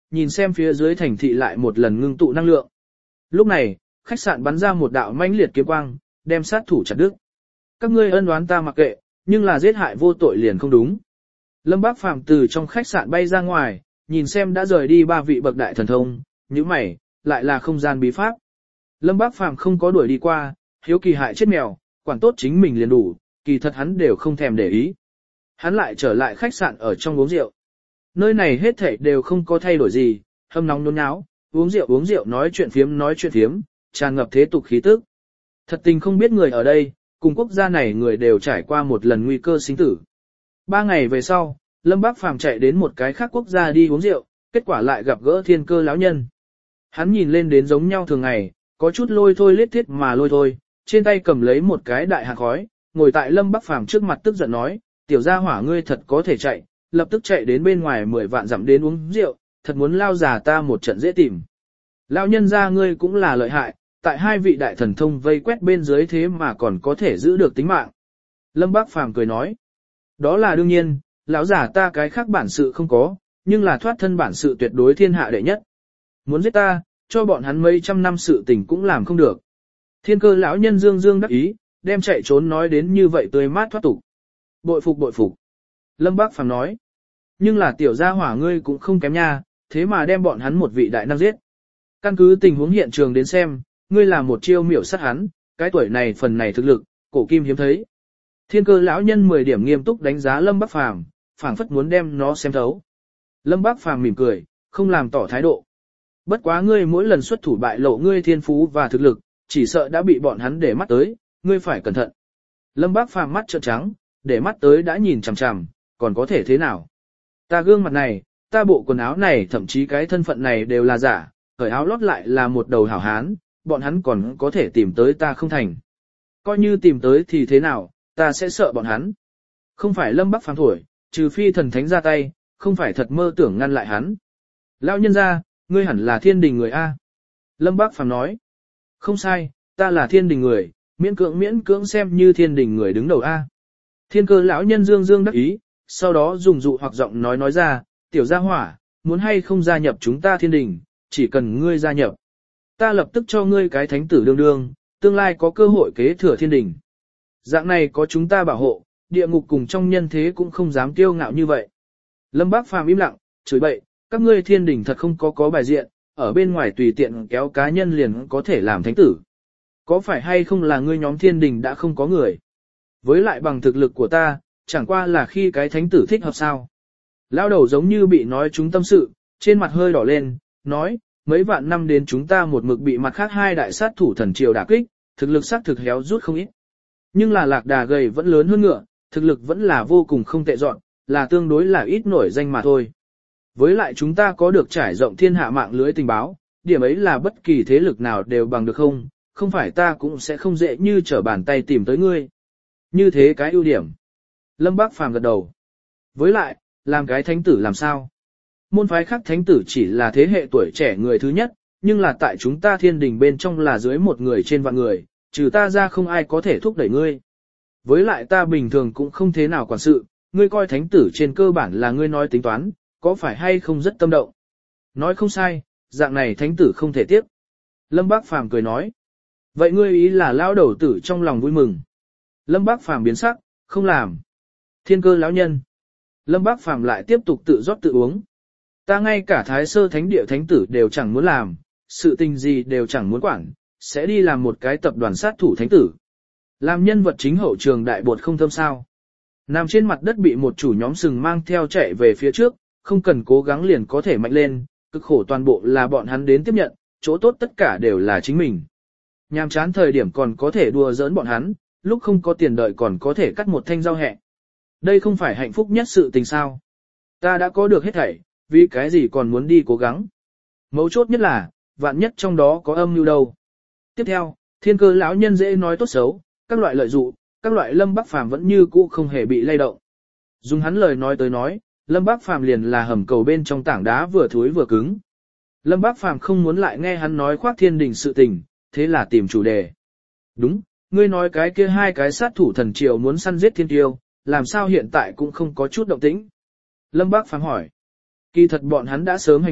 nhìn xem phía dưới thành thị lại một lần ngưng tụ năng lượng. Lúc này, khách sạn bắn ra một đạo mãnh liệt kiếm quang, đem sát thủ chặt đứt. Các ngươi ân oán ta mặc kệ, nhưng là giết hại vô tội liền không đúng. Lâm Bác Phàm từ trong khách sạn bay ra ngoài, nhìn xem đã rời đi 3 vị bậc đại thần thông, như mày, lại là không gian bí pháp. Lâm Bác Phàm không có đuổi đi qua, hiếu kỳ hại chết mèo, quản tốt chính mình liền đủ, kỳ thật hắn đều không thèm để ý. Hắn lại trở lại khách sạn ở trong uống rượu. Nơi này hết thảy đều không có thay đổi gì, hâm nóng nôn náo, uống rượu nói chuyện phiếm, tràn ngập thế tục khí tức. Thật tình không biết người ở đây, cùng quốc gia này người đều trải qua một lần nguy cơ sinh tử. 3 ngày về sau, Lâm Bác Phàm chạy đến một cái khác quốc gia đi uống rượu, kết quả lại gặp gỡ Thiên Cơ lão nhân. Hắn nhìn lên đến giống nhau thường ngày, có chút lôi thôi lết thiết mà lôi thôi, trên tay cầm lấy một cái đại hạt khói, ngồi tại Lâm Bác Phàm trước mặt tức giận nói, tiểu gia hỏa ngươi thật có thể chạy, lập tức chạy đến bên ngoài 10 vạn dặm đến uống rượu, thật muốn lao già ta một trận dễ tìm. Lão nhân gia ngươi cũng là lợi hại, tại 2 vị đại thần thông vây quét bên dưới thế mà còn có thể giữ được tính mạng. Lâm Bác Phàm cười nói, đó là đương nhiên, lão giả ta cái khác bản sự không có, nhưng là thoát thân bản sự tuyệt đối thiên hạ đệ nhất. Muốn giết ta, cho bọn hắn mấy trăm năm sự tình cũng làm không được. Thiên Cơ lão nhân dương dương đắc ý, đem chạy trốn nói đến như vậy tươi mát thoát tục. Bội phục. Lâm Bác Phàm nói, nhưng là tiểu gia hỏa ngươi cũng không kém nha, thế mà đem bọn hắn một vị đại năng giết. Căn cứ tình huống hiện trường đến xem, ngươi là một chiêu miểu sát hắn, cái tuổi này phần này thực lực, cổ kim hiếm thấy. Thiên Cơ lão nhân 10 điểm nghiêm túc đánh giá Lâm Bác Phàm, phảng phất muốn đem nó xem thấu. Lâm Bác Phàm mỉm cười, không làm tỏ thái độ. Bất quá ngươi mỗi lần xuất thủ bại lộ ngươi thiên phú và thực lực, chỉ sợ đã bị bọn hắn để mắt tới, ngươi phải cẩn thận. Lâm Bác Phàm mắt trợn trắng, để mắt tới đã nhìn chằm chằm, còn có thể thế nào? Ta gương mặt này, ta bộ quần áo này thậm chí cái thân phận này đều là giả, cởi áo lót lại là một đầu hảo hán, bọn hắn còn có thể tìm tới ta không thành. Coi như tìm tới thì thế nào, ta sẽ sợ bọn hắn. Không phải Lâm Bác Phàm thổi, trừ phi thần thánh ra tay, không phải thật mơ tưởng ngăn lại hắn. Lão nhân gia, ngươi hẳn là thiên đình người A. Lâm Bác Phàm nói, không sai, ta là thiên đình người, miễn cưỡng xem như thiên đình người đứng đầu A. Thiên Cơ lão nhân dương dương đắc ý, sau đó dùng dụ hoặc giọng nói ra, tiểu gia hỏa, muốn hay không gia nhập chúng ta thiên đình, chỉ cần ngươi gia nhập. Ta lập tức cho ngươi cái thánh tử đương đương, tương lai có cơ hội kế thừa thiên đình. Dạng này có chúng ta bảo hộ, địa ngục cùng trong nhân thế cũng không dám kiêu ngạo như vậy. Lâm Bác Phàm im lặng, chửi bậy, các ngươi thiên đình thật không có bài diện, ở bên ngoài tùy tiện kéo cá nhân liền có thể làm thánh tử. Có phải hay không là ngươi nhóm thiên đình đã không có người? Với lại bằng thực lực của ta, chẳng qua là khi cái thánh tử thích hợp sao. Lão đầu giống như bị nói chúng tâm sự, trên mặt hơi đỏ lên, nói, mấy vạn năm đến chúng ta một mực bị mặt khác 2 đại sát thủ thần triều đả kích, thực lực xác thực héo rút không ít. Nhưng là lạc đà gầy vẫn lớn hơn ngựa, thực lực vẫn là vô cùng không tệ dọn, là tương đối là ít nổi danh mà thôi. Với lại chúng ta có được trải rộng thiên hạ mạng lưới tình báo, điểm ấy là bất kỳ thế lực nào đều bằng được không phải ta cũng sẽ không dễ như trở bàn tay tìm tới ngươi. Như thế cái ưu điểm. Lâm Bác Phàm gật đầu. Với lại, làm cái thánh tử làm sao? Môn phái khác thánh tử chỉ là thế hệ tuổi trẻ người thứ nhất, nhưng là tại chúng ta thiên đình bên trong là dưới một người trên vạn người, trừ ta ra không ai có thể thúc đẩy ngươi. Với lại ta bình thường cũng không thế nào quản sự, ngươi coi thánh tử trên cơ bản là ngươi nói tính toán, có phải hay không rất tâm động. Nói không sai, dạng này thánh tử không thể tiếp. Lâm Bác Phàm cười nói. Vậy ngươi ý là lão đầu tử trong lòng vui mừng. Lâm Bác Phàm biến sắc, không làm. Thiên Cơ lão nhân. Lâm Bác Phàm lại tiếp tục tự rót tự uống. Ta ngay cả Thái Sơ Thánh Địa Thánh Tử đều chẳng muốn làm, sự tình gì đều chẳng muốn quản, sẽ đi làm một cái tập đoàn sát thủ Thánh Tử. Làm nhân vật chính hậu trường đại bột không thơm sao. Nằm trên mặt đất bị một chủ nhóm sừng mang theo chạy về phía trước, không cần cố gắng liền có thể mạnh lên, cực khổ toàn bộ là bọn hắn đến tiếp nhận, chỗ tốt tất cả đều là chính mình. Nhàm chán thời điểm còn có thể đùa giỡn bọn hắn, lúc không có tiền đợi còn có thể cắt một thanh rau hẹ. Đây không phải hạnh phúc nhất sự tình sao. Ta đã có được hết thảy, vì cái gì còn muốn đi cố gắng. Mấu chốt nhất là, vạn nhất trong đó có âm mưu đâu. Tiếp theo, Thiên Cơ lão nhân dễ nói tốt xấu, các loại lợi dụ, các loại Lâm Bác Phàm vẫn như cũ không hề bị lay động. Dùng hắn lời nói tới nói, Lâm Bác Phàm liền là hầm cầu bên trong tảng đá vừa thối vừa cứng. Lâm Bác Phàm không muốn lại nghe hắn nói khoác thiên đình sự tình, thế là tìm chủ đề. Đúng, ngươi nói cái kia 2 cái sát thủ thần triều muốn săn giết thiên tiêu, làm sao hiện tại cũng không có chút động tĩnh. Lâm Bác Phàm hỏi. Kỳ thật bọn hắn đã sớm hành động,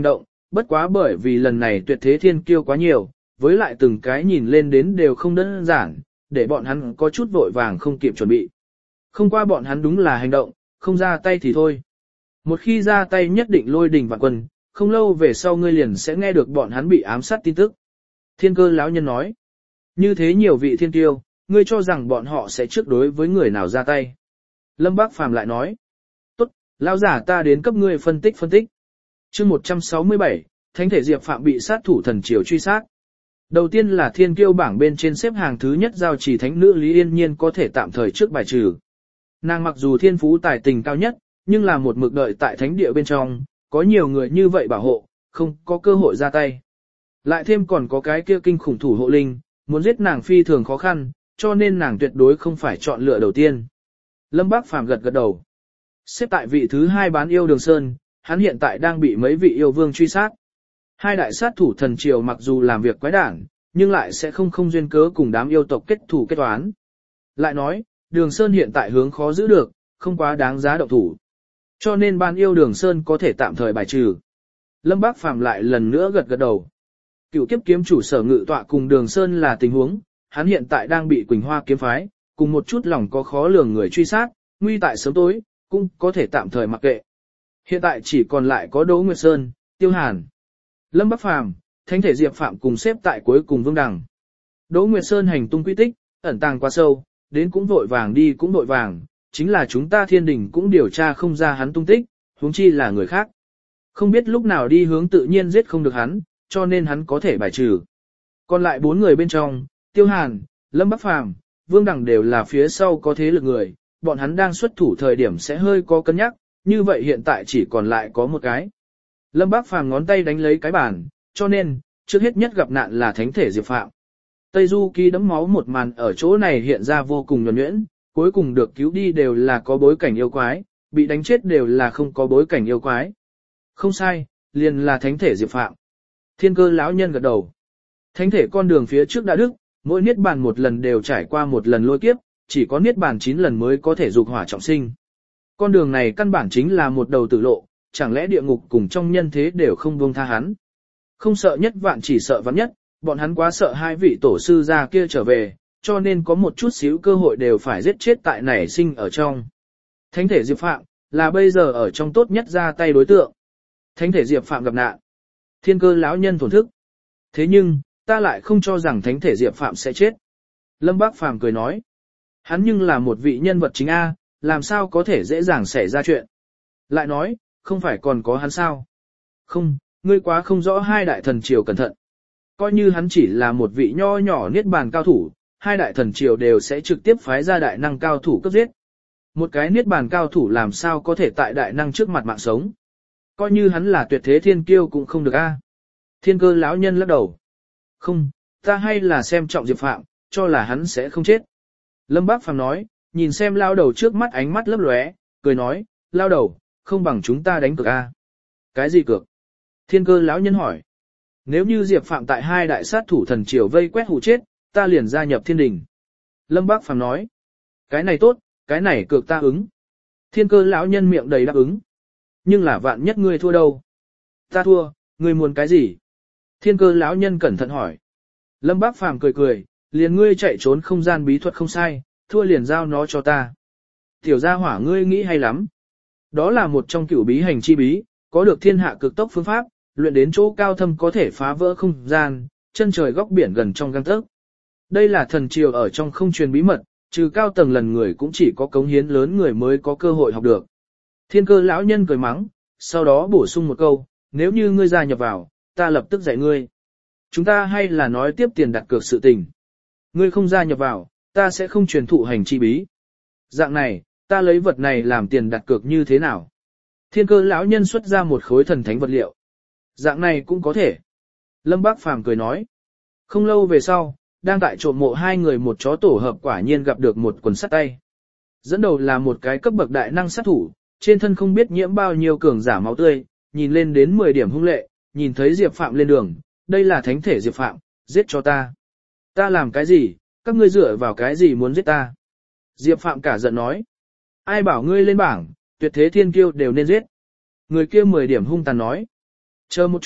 bất quá bởi vì lần này tuyệt thế thiên kiêu quá nhiều, với lại từng cái nhìn lên đến đều không đơn giản, để bọn hắn có chút vội vàng không kịp chuẩn bị. Không qua bọn hắn đúng là hành động, không ra tay thì thôi. Một khi ra tay nhất định lôi đình vạn quân, không lâu về sau ngươi liền sẽ nghe được bọn hắn bị ám sát tin tức. Thiên Cơ lão nhân nói, như thế nhiều vị thiên kiêu, ngươi cho rằng bọn họ sẽ trước đối với người nào ra tay. Lâm Bác Phàm lại nói, tốt, lão giả ta đến cấp ngươi phân tích. Chương 167, Thánh thể Diệp Phạm bị sát thủ thần triều truy sát. Đầu tiên là thiên kiêu bảng bên trên xếp hàng thứ nhất giao chỉ thánh nữ Lý Yên Nhiên có thể tạm thời trước bài trừ. Nàng mặc dù thiên phú tài tình cao nhất, nhưng là một mực đợi tại thánh địa bên trong, có nhiều người như vậy bảo hộ, không có cơ hội ra tay. Lại thêm còn có cái kia kinh khủng thủ hộ linh, muốn giết nàng phi thường khó khăn, cho nên nàng tuyệt đối không phải chọn lựa đầu tiên. Lâm Bác Phàm gật đầu. Xếp tại vị thứ hai bán yêu Đường Sơn, hắn hiện tại đang bị mấy vị yêu vương truy sát. Hai đại sát thủ thần triều mặc dù làm việc quái đản, nhưng lại sẽ không duyên cớ cùng đám yêu tộc kết thù kết oán. Lại nói, Đường Sơn hiện tại hướng khó giữ được, không quá đáng giá động thủ. Cho nên ban yêu Đường Sơn có thể tạm thời bài trừ. Lâm Bác Phàm lại lần nữa gật đầu. Cửu kiếp kiếm chủ Sở Ngự Tọa cùng Đường Sơn là tình huống, hắn hiện tại đang bị Quỳnh Hoa kiếm phái, cùng một chút lòng có khó lường người truy sát, nguy tại sớm tối, cũng có thể tạm thời mặc kệ. Hiện tại chỉ còn lại có Đỗ Nguyệt Sơn, Tiêu Hàn, Lâm Bác Phàm, Thánh thể Diệp Phạm cùng xếp tại cuối cùng Vương Đằng. Đỗ Nguyệt Sơn hành tung quy tích, ẩn tàng quá sâu, đến cũng vội vàng đi cũng vội vàng, chính là chúng ta Thiên Đình cũng điều tra không ra hắn tung tích, huống chi là người khác. Không biết lúc nào đi hướng tự nhiên giết không được hắn, cho nên hắn có thể bài trừ. Còn lại 4 người bên trong, Tiêu Hàn, Lâm Bác Phàm, Vương Đằng đều là phía sau có thế lực người, bọn hắn đang xuất thủ thời điểm sẽ hơi có cân nhắc, như vậy hiện tại chỉ còn lại có một cái. Lâm Bác Phàm ngón tay đánh lấy cái bàn, cho nên, trước hết nhất gặp nạn là Thánh thể Diệp Phạm. Tây Du Ký đẫm máu một màn ở chỗ này hiện ra vô cùng nhuần nhuyễn, cuối cùng được cứu đi đều là có bối cảnh yêu quái, bị đánh chết đều là không có bối cảnh yêu quái. Không sai, liền là Thánh thể Diệp Phạm. Thiên Cơ lão nhân gật đầu. Thánh thể con đường phía trước đã đức, mỗi niết bàn một lần đều trải qua một lần lôi kiếp, chỉ có niết bàn 9 lần mới có thể dục hỏa trọng sinh. Con đường này căn bản chính là một đầu tử lộ, chẳng lẽ địa ngục cùng trong nhân thế đều không buông tha hắn. Không sợ nhất vạn chỉ sợ vạn nhất, bọn hắn quá sợ hai vị tổ sư gia kia trở về, cho nên có một chút xíu cơ hội đều phải giết chết tại nảy sinh ở trong. Thánh thể Diệp Phạm, là bây giờ ở trong tốt nhất ra tay đối tượng. Thánh thể Diệp Phạm gặp nạn. Thiên Cơ lão nhân thổn thức. Thế nhưng, ta lại không cho rằng Thánh thể Diệp Phạm sẽ chết. Lâm Bác Phàm cười nói. Hắn nhưng là một vị nhân vật chính A, làm sao có thể dễ dàng xảy ra chuyện. Lại nói, không phải còn có hắn sao? Không, ngươi quá không rõ hai đại thần triều cẩn thận. Coi như hắn chỉ là một vị nho nhỏ niết bàn cao thủ, hai đại thần triều đều sẽ trực tiếp phái ra đại năng cao thủ cấp giết. Một cái niết bàn cao thủ làm sao có thể tại đại năng trước mặt mạng sống. Coi như hắn là tuyệt thế thiên kiêu cũng không được a. Thiên Cơ lão nhân lắc đầu. Không, ta hay là xem trọng Diệp Phạm, cho là hắn sẽ không chết. Lâm Bác Phàm nói, nhìn xem lao đầu trước mắt ánh mắt lấp lóe, cười nói, lao đầu, không bằng chúng ta đánh cược a. Cái gì cược? Thiên Cơ lão nhân hỏi. Nếu như Diệp Phạm tại hai đại sát thủ thần triều vây quét hù chết, ta liền gia nhập Thiên Đình. Lâm Bác Phàm nói. Cái này tốt, cái này cược ta ứng. Thiên Cơ lão nhân miệng đầy đáp ứng. Nhưng là vạn nhất ngươi thua đâu? Ta thua, ngươi muốn cái gì? Thiên Cơ lão nhân cẩn thận hỏi. Lâm Bác Phàm cười cười, liền ngươi chạy trốn không gian bí thuật không sai, thua liền giao nó cho ta. Tiểu gia hỏa ngươi nghĩ hay lắm. Đó là một trong cửu bí hành chi bí, có được thiên hạ cực tốc phương pháp, luyện đến chỗ cao thâm có thể phá vỡ không gian, chân trời góc biển gần trong gang tấc. Đây là thần triều ở trong không truyền bí mật, trừ cao tầng lần người cũng chỉ có cống hiến lớn người mới có cơ hội học được. Thiên Cơ lão nhân cười mắng, sau đó bổ sung một câu, nếu như ngươi gia nhập vào, ta lập tức dạy ngươi. Chúng ta hay là nói tiếp tiền đặt cược sự tình. Ngươi không gia nhập vào, ta sẽ không truyền thụ hành chi bí. Dạng này, ta lấy vật này làm tiền đặt cược như thế nào? Thiên Cơ lão nhân xuất ra một khối thần thánh vật liệu. Dạng này cũng có thể. Lâm Bác Phàm cười nói. Không lâu về sau, đang tại trộm mộ hai người một chó tổ hợp quả nhiên gặp được một quần sắt tay. Dẫn đầu là một cái cấp bậc đại năng sát thủ, trên thân không biết nhiễm bao nhiêu cường giả máu tươi, nhìn lên đến 10 điểm hung lệ, nhìn thấy Diệp Phạm lên đường, đây là thánh thể Diệp Phạm, giết cho ta. Ta làm cái gì, các ngươi dựa vào cái gì muốn giết ta? Diệp Phạm cả giận nói. Ai bảo ngươi lên bảng, tuyệt thế thiên kiêu đều nên giết. Người kia 10 điểm hung tàn nói. Chờ một chút,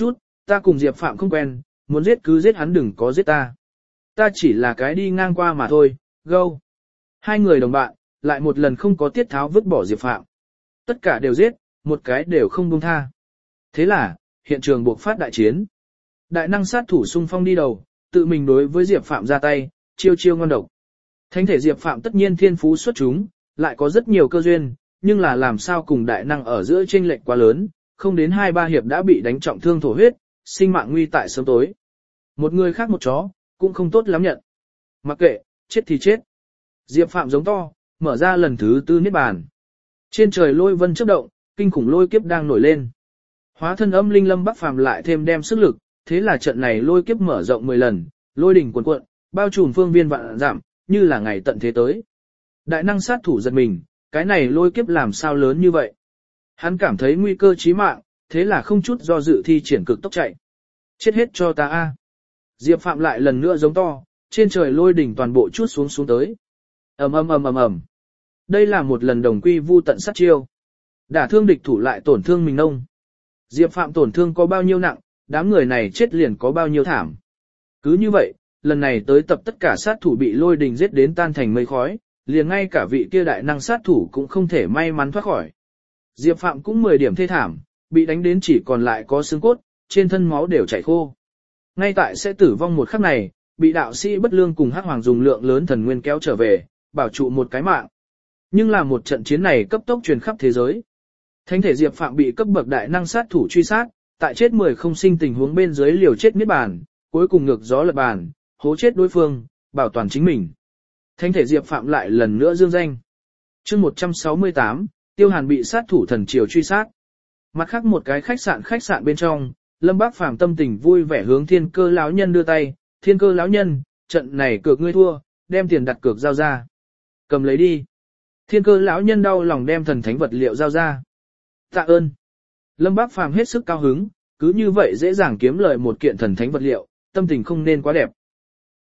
ta cùng Diệp Phạm không quen, muốn giết cứ giết hắn đừng có giết ta. Ta chỉ là cái đi ngang qua mà thôi, gâu. Hai người đồng bạn, lại một lần không có tiết tháo vứt bỏ Diệp Phạm. Tất cả đều giết, một cái đều không buông tha. Thế là, hiện trường buộc phát đại chiến. Đại năng sát thủ xung phong đi đầu, tự mình đối với Diệp Phạm ra tay, chiêu chiêu ngon độc. Thánh thể Diệp Phạm tất nhiên thiên phú xuất chúng, lại có rất nhiều cơ duyên, nhưng là làm sao cùng đại năng ở giữa chênh lệch quá lớn, không đến 2-3 hiệp đã bị đánh trọng thương thổ huyết, sinh mạng nguy tại sớm tối. Một người khác một chó, cũng không tốt lắm nhận. Mặc kệ, chết thì chết. Diệp Phạm giống to, mở ra lần thứ 4 niết bàn. Trên trời lôi vân chớp động, kinh khủng lôi kiếp đang nổi lên. Hóa thân âm linh Lâm Bắc Phàm lại thêm đem sức lực, thế là trận này lôi kiếp mở rộng 10 lần, lôi đỉnh cuồn cuộn, bao trùm phương viên vạn dặm, như là ngày tận thế tới. Đại năng sát thủ giật mình, cái này lôi kiếp làm sao lớn như vậy? Hắn cảm thấy nguy cơ chí mạng, thế là không chút do dự thi triển cực tốc chạy. Chết hết cho ta a! Diệp Phạm lại lần nữa giống to, trên trời lôi đỉnh toàn bộ chút xuống tới. Ầm ầm ầm ầm ầm. Đây là một lần đồng quy vu tận sát chiêu. Đả thương địch thủ lại tổn thương mình nông. Diệp Phạm tổn thương có bao nhiêu nặng, đám người này chết liền có bao nhiêu thảm. Cứ như vậy, lần này tới tập tất cả sát thủ bị lôi đình giết đến tan thành mây khói, liền ngay cả vị kia đại năng sát thủ cũng không thể may mắn thoát khỏi. Diệp Phạm cũng 10 điểm thê thảm, bị đánh đến chỉ còn lại có xương cốt, trên thân máu đều chảy khô. Ngay tại sẽ tử vong một khắc này, bị đạo sĩ bất lương cùng hắc hoàng dùng lượng lớn thần nguyên kéo trở về, bảo trụ một cái mạng. Nhưng là một trận chiến này cấp tốc truyền khắp thế giới. Thánh thể Diệp Phạm bị cấp bậc đại năng sát thủ truy sát, tại chết 10 không sinh tình huống bên dưới liều chết niết bàn, cuối cùng ngược gió lật bàn, hố chết đối phương, bảo toàn chính mình. Thánh thể Diệp Phạm lại lần nữa dương danh. Chương 168, Tiêu Hàn bị sát thủ thần triều truy sát. Mặt khác một cái khách sạn bên trong, Lâm Bác Phàm tâm tình vui vẻ hướng Thiên Cơ lão nhân đưa tay, "Thiên Cơ lão nhân, trận này cược ngươi thua, đem tiền đặt cược giao ra." "Cầm lấy đi." Thiên Cơ lão nhân đau lòng đem thần thánh vật liệu giao ra. "Tạ ơn." Lâm Bác Phàm hết sức cao hứng, cứ như vậy dễ dàng kiếm lời một kiện thần thánh vật liệu, tâm tình không nên quá đẹp.